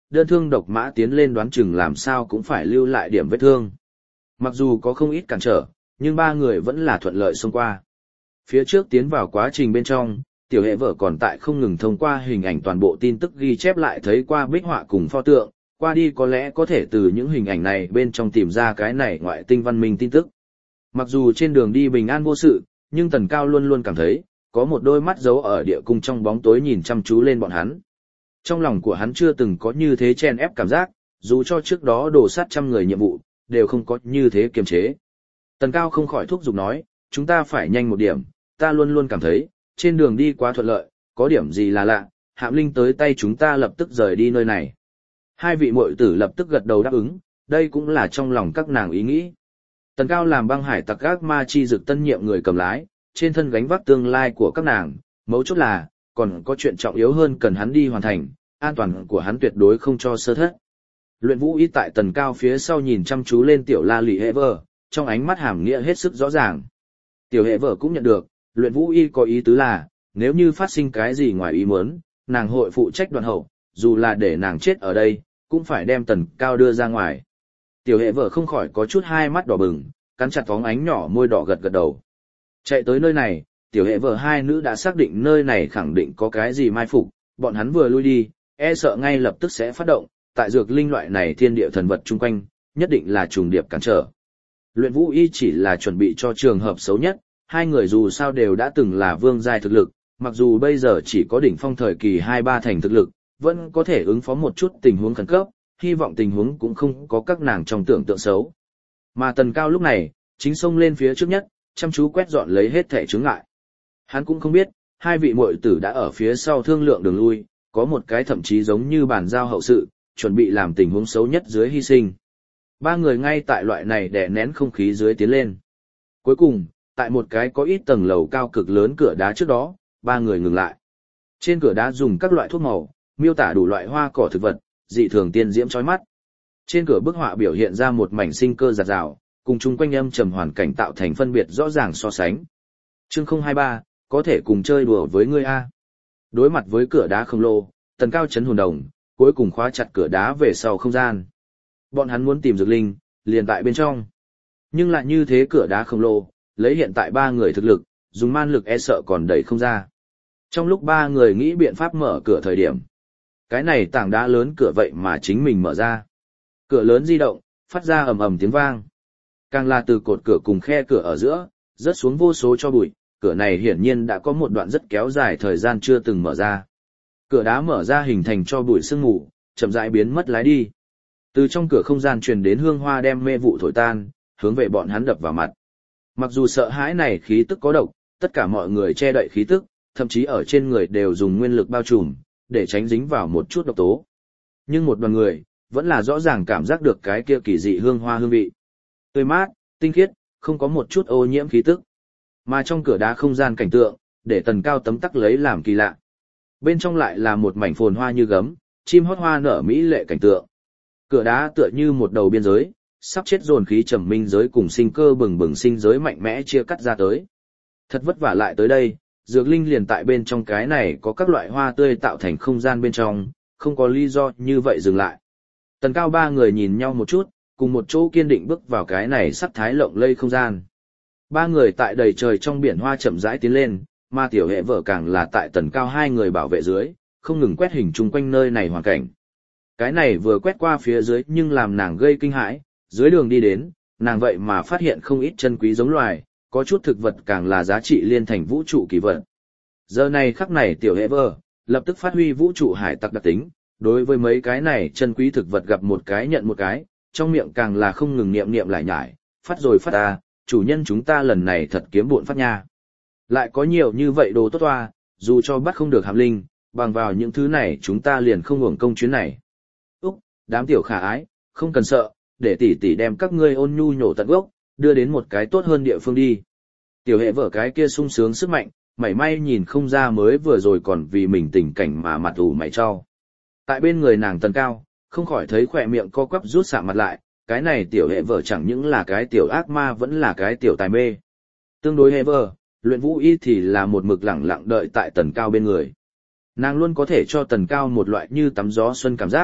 đơn thương độc mã tiến lên đoán chừng làm sao cũng phải lưu lại điểm vết thương. Mặc dù có không ít cản trở, nhưng ba người vẫn là thuận lợi xông qua. Phía trước tiến vào quá trình bên trong, tiểu hệ vợ còn tại không ngừng thông qua hình ảnh toàn bộ tin tức ghi chép lại thấy qua bích họa cùng pho tượng, qua đi có lẽ có thể từ những hình ảnh này bên trong tìm ra cái này ngoại tinh văn minh tin tức. Mặc dù trên đường đi bình an vô sự, nhưng Tần Cao luôn luôn cảm thấy, có một đôi mắt giấu ở địa cung trong bóng tối nhìn chăm chú lên bọn hắn. Trong lòng của hắn chưa từng có như thế chen ép cảm giác, dù cho trước đó đổ sát trăm người nhiệm vụ, đều không có như thế kiềm chế. Tần Cao không khỏi thúc giục nói, chúng ta phải nhanh một điểm, ta luôn luôn cảm thấy, trên đường đi quá thuận lợi, có điểm gì là lạ, Hạm Linh tới tay chúng ta lập tức rời đi nơi này. Hai vị muội tử lập tức gật đầu đáp ứng, đây cũng là trong lòng các nàng ý nghĩ. Tần Cao làm băng hải tặc ác ma chi dực tân nhiệm người cầm lái, trên thân gánh vác tương lai của các nàng, mấu chốt là, còn có chuyện trọng yếu hơn cần hắn đi hoàn thành, an toàn của hắn tuyệt đối không cho sơ thất. Luyện Vũ Y tại Tần Cao phía sau nhìn chăm chú lên tiểu La Lị Hệ Vợ, trong ánh mắt hàm nghĩa hết sức rõ ràng. Tiểu Hệ Vợ cũng nhận được, Luyện Vũ Y có ý tứ là, nếu như phát sinh cái gì ngoài ý muốn, nàng hội phụ trách đoạn hậu, dù là để nàng chết ở đây, cũng phải đem Tần Cao đưa ra ngoài. Tiểu Hệ Vợ không khỏi có chút hai mắt đỏ bừng, cắn chặt phóng ánh nhỏ môi đỏ gật gật đầu. Chạy tới nơi này, Tiểu Hệ Vợ hai nữ đã xác định nơi này khẳng định có cái gì mai phục, bọn hắn vừa lui đi, e sợ ngay lập tức sẽ phát động, tại dược linh loại này thiên địa thần vật chung quanh, nhất định là trùng điệp cản trở. Luyện Vũ Y chỉ là chuẩn bị cho trường hợp xấu nhất, hai người dù sao đều đã từng là vương giai thực lực, mặc dù bây giờ chỉ có đỉnh phong thời kỳ hai ba thành thực lực, vẫn có thể ứng phó một chút tình huống khẩn cấp, hy vọng tình huống cũng không có các nàng trong tưởng tượng xấu. Mà Tần Cao lúc này, chính xông lên phía trước nhất, chăm chú quét dọn lấy hết thẻ chướng ngại. Hắn cũng không biết, hai vị muội tử đã ở phía sau thương lượng đường lui, có một cái thậm chí giống như bàn giao hậu sự, chuẩn bị làm tình huống xấu nhất dưới hy sinh. Ba người ngay tại loại này đè nén không khí dưới tiến lên. Cuối cùng, tại một cái có ít tầng lầu cao cực lớn cửa đá trước đó, ba người ngừng lại. Trên cửa đá dùng các loại thuốc màu, miêu tả đủ loại hoa cỏ thực vật, dị thường tiên diễm chói mắt. Trên cửa bức họa biểu hiện ra một mảnh sinh cơ rạt rào, cùng chung quanh âm trầm hoàn cảnh tạo thành phân biệt rõ ràng so sánh. Chương không hai ba, có thể cùng chơi đùa với ngươi a. Đối mặt với cửa đá khổng lồ, Tần Cao chấn hồn đồng, cuối cùng khóa chặt cửa đá về sau không gian. Bọn hắn muốn tìm dược linh, liền tại bên trong. Nhưng lại như thế cửa đá khổng lồ, lấy hiện tại ba người thực lực, dùng man lực e sợ còn đẩy không ra. Trong lúc ba người nghĩ biện pháp mở cửa thời điểm, cái này tảng đá lớn cửa vậy mà chính mình mở ra. Cửa lớn di động, phát ra ầm ầm tiếng vang. Càng là từ cột cửa cùng khe cửa ở giữa, rớt xuống vô số cho bụi, cửa này hiển nhiên đã có một đoạn rất kéo dài thời gian chưa từng mở ra. Cửa đá mở ra hình thành cho bụi sương mù, chậm rãi biến mất lái đi. Từ trong cửa không gian truyền đến hương hoa đem mê vụ thổi tan, hướng về bọn hắn đập vào mặt. Mặc dù sợ hãi này khí tức có độc, tất cả mọi người che đậy khí tức, thậm chí ở trên người đều dùng nguyên lực bao trùm, để tránh dính vào một chút độc tố. Nhưng một đoàn người, vẫn là rõ ràng cảm giác được cái kia kỳ dị hương hoa hương vị. Tươi mát, tinh khiết, không có một chút ô nhiễm khí tức. Mà trong cửa đá không gian cảnh tượng, để Tần Cao tấm tắc lấy làm kỳ lạ. Bên trong lại là một mảnh phồn hoa như gấm, chim hót hoa nở mỹ lệ cảnh tượng. Cửa đá tựa như một đầu biên giới, sắp chết dồn khí trầm minh giới cùng sinh cơ bừng bừng sinh giới mạnh mẽ chia cắt ra tới. Thật vất vả lại tới đây, dược linh liền tại bên trong cái này có các loại hoa tươi tạo thành không gian bên trong, không có lý do như vậy dừng lại. Tần Cao ba người nhìn nhau một chút, cùng một chỗ kiên định bước vào cái này sắc thái lộng lây không gian. Ba người tại đầy trời trong biển hoa chậm rãi tiến lên, mà tiểu hệ vợ càng là tại Tần Cao hai người bảo vệ dưới, không ngừng quét hình chung quanh nơi này hoàn cảnh. Cái này vừa quét qua phía dưới nhưng làm nàng gây kinh hãi, dưới đường đi đến, nàng vậy mà phát hiện không ít chân quý giống loài, có chút thực vật càng là giá trị liên thành vũ trụ kỳ vật. Giờ này khắc này tiểu hệ vợ, lập tức phát huy vũ trụ hải tặc đặc tính, đối với mấy cái này chân quý thực vật gặp một cái nhận một cái, trong miệng càng là không ngừng niệm niệm lại nhải, phát rồi phát ta, chủ nhân chúng ta lần này thật kiếm bộn phát nha. Lại có nhiều như vậy đồ tốt toa, dù cho bắt không được hàm linh, bằng vào những thứ này chúng ta liền không hưởng công chuyến này. Úc, đám tiểu khả ái, không cần sợ, để tỷ tỷ đem các ngươi ôn nhu nhổ tận gốc, đưa đến một cái tốt hơn địa phương đi. Tiểu hệ vợ cái kia sung sướng sức mạnh, mảy may nhìn không ra mới vừa rồi còn vì mình tình cảnh mà mặt ủ mày cho. Tại bên người nàng Tần Cao, không khỏi thấy khỏe miệng co quắp rút sạm mặt lại, cái này tiểu hệ vợ chẳng những là cái tiểu ác ma vẫn là cái tiểu tài mê. Tương đối hệ vợ, Luyện Vũ Y thì là một mực lẳng lặng đợi tại Tần Cao bên người. Nàng luôn có thể cho Tần Cao một loại như tắm gió xuân cảm giác,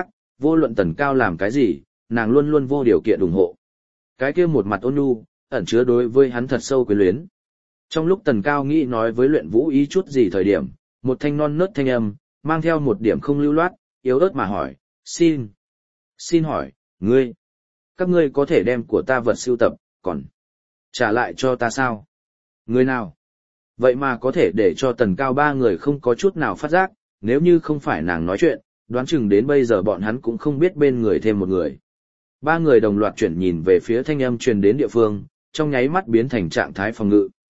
vô luận Tần Cao làm cái gì, nàng luôn luôn vô điều kiện ủng hộ. Cái kia một mặt ôn nhu, ẩn chứa đối với hắn thật sâu quyến luyến. Trong lúc Tần Cao nghĩ nói với Luyện Vũ ý chút gì thời điểm, một thanh non nớt thanh âm, mang theo một điểm không lưu loát, yếu ớt mà hỏi, xin, xin hỏi, ngươi, các ngươi có thể đem của ta vật sưu tập, còn trả lại cho ta sao? Người nào? Vậy mà có thể để cho Tần Cao ba người không có chút nào phát giác, nếu như không phải nàng nói chuyện, đoán chừng đến bây giờ bọn hắn cũng không biết bên người thêm một người. Ba người đồng loạt chuyển nhìn về phía thanh âm truyền đến địa phương, trong nháy mắt biến thành trạng thái phòng ngự.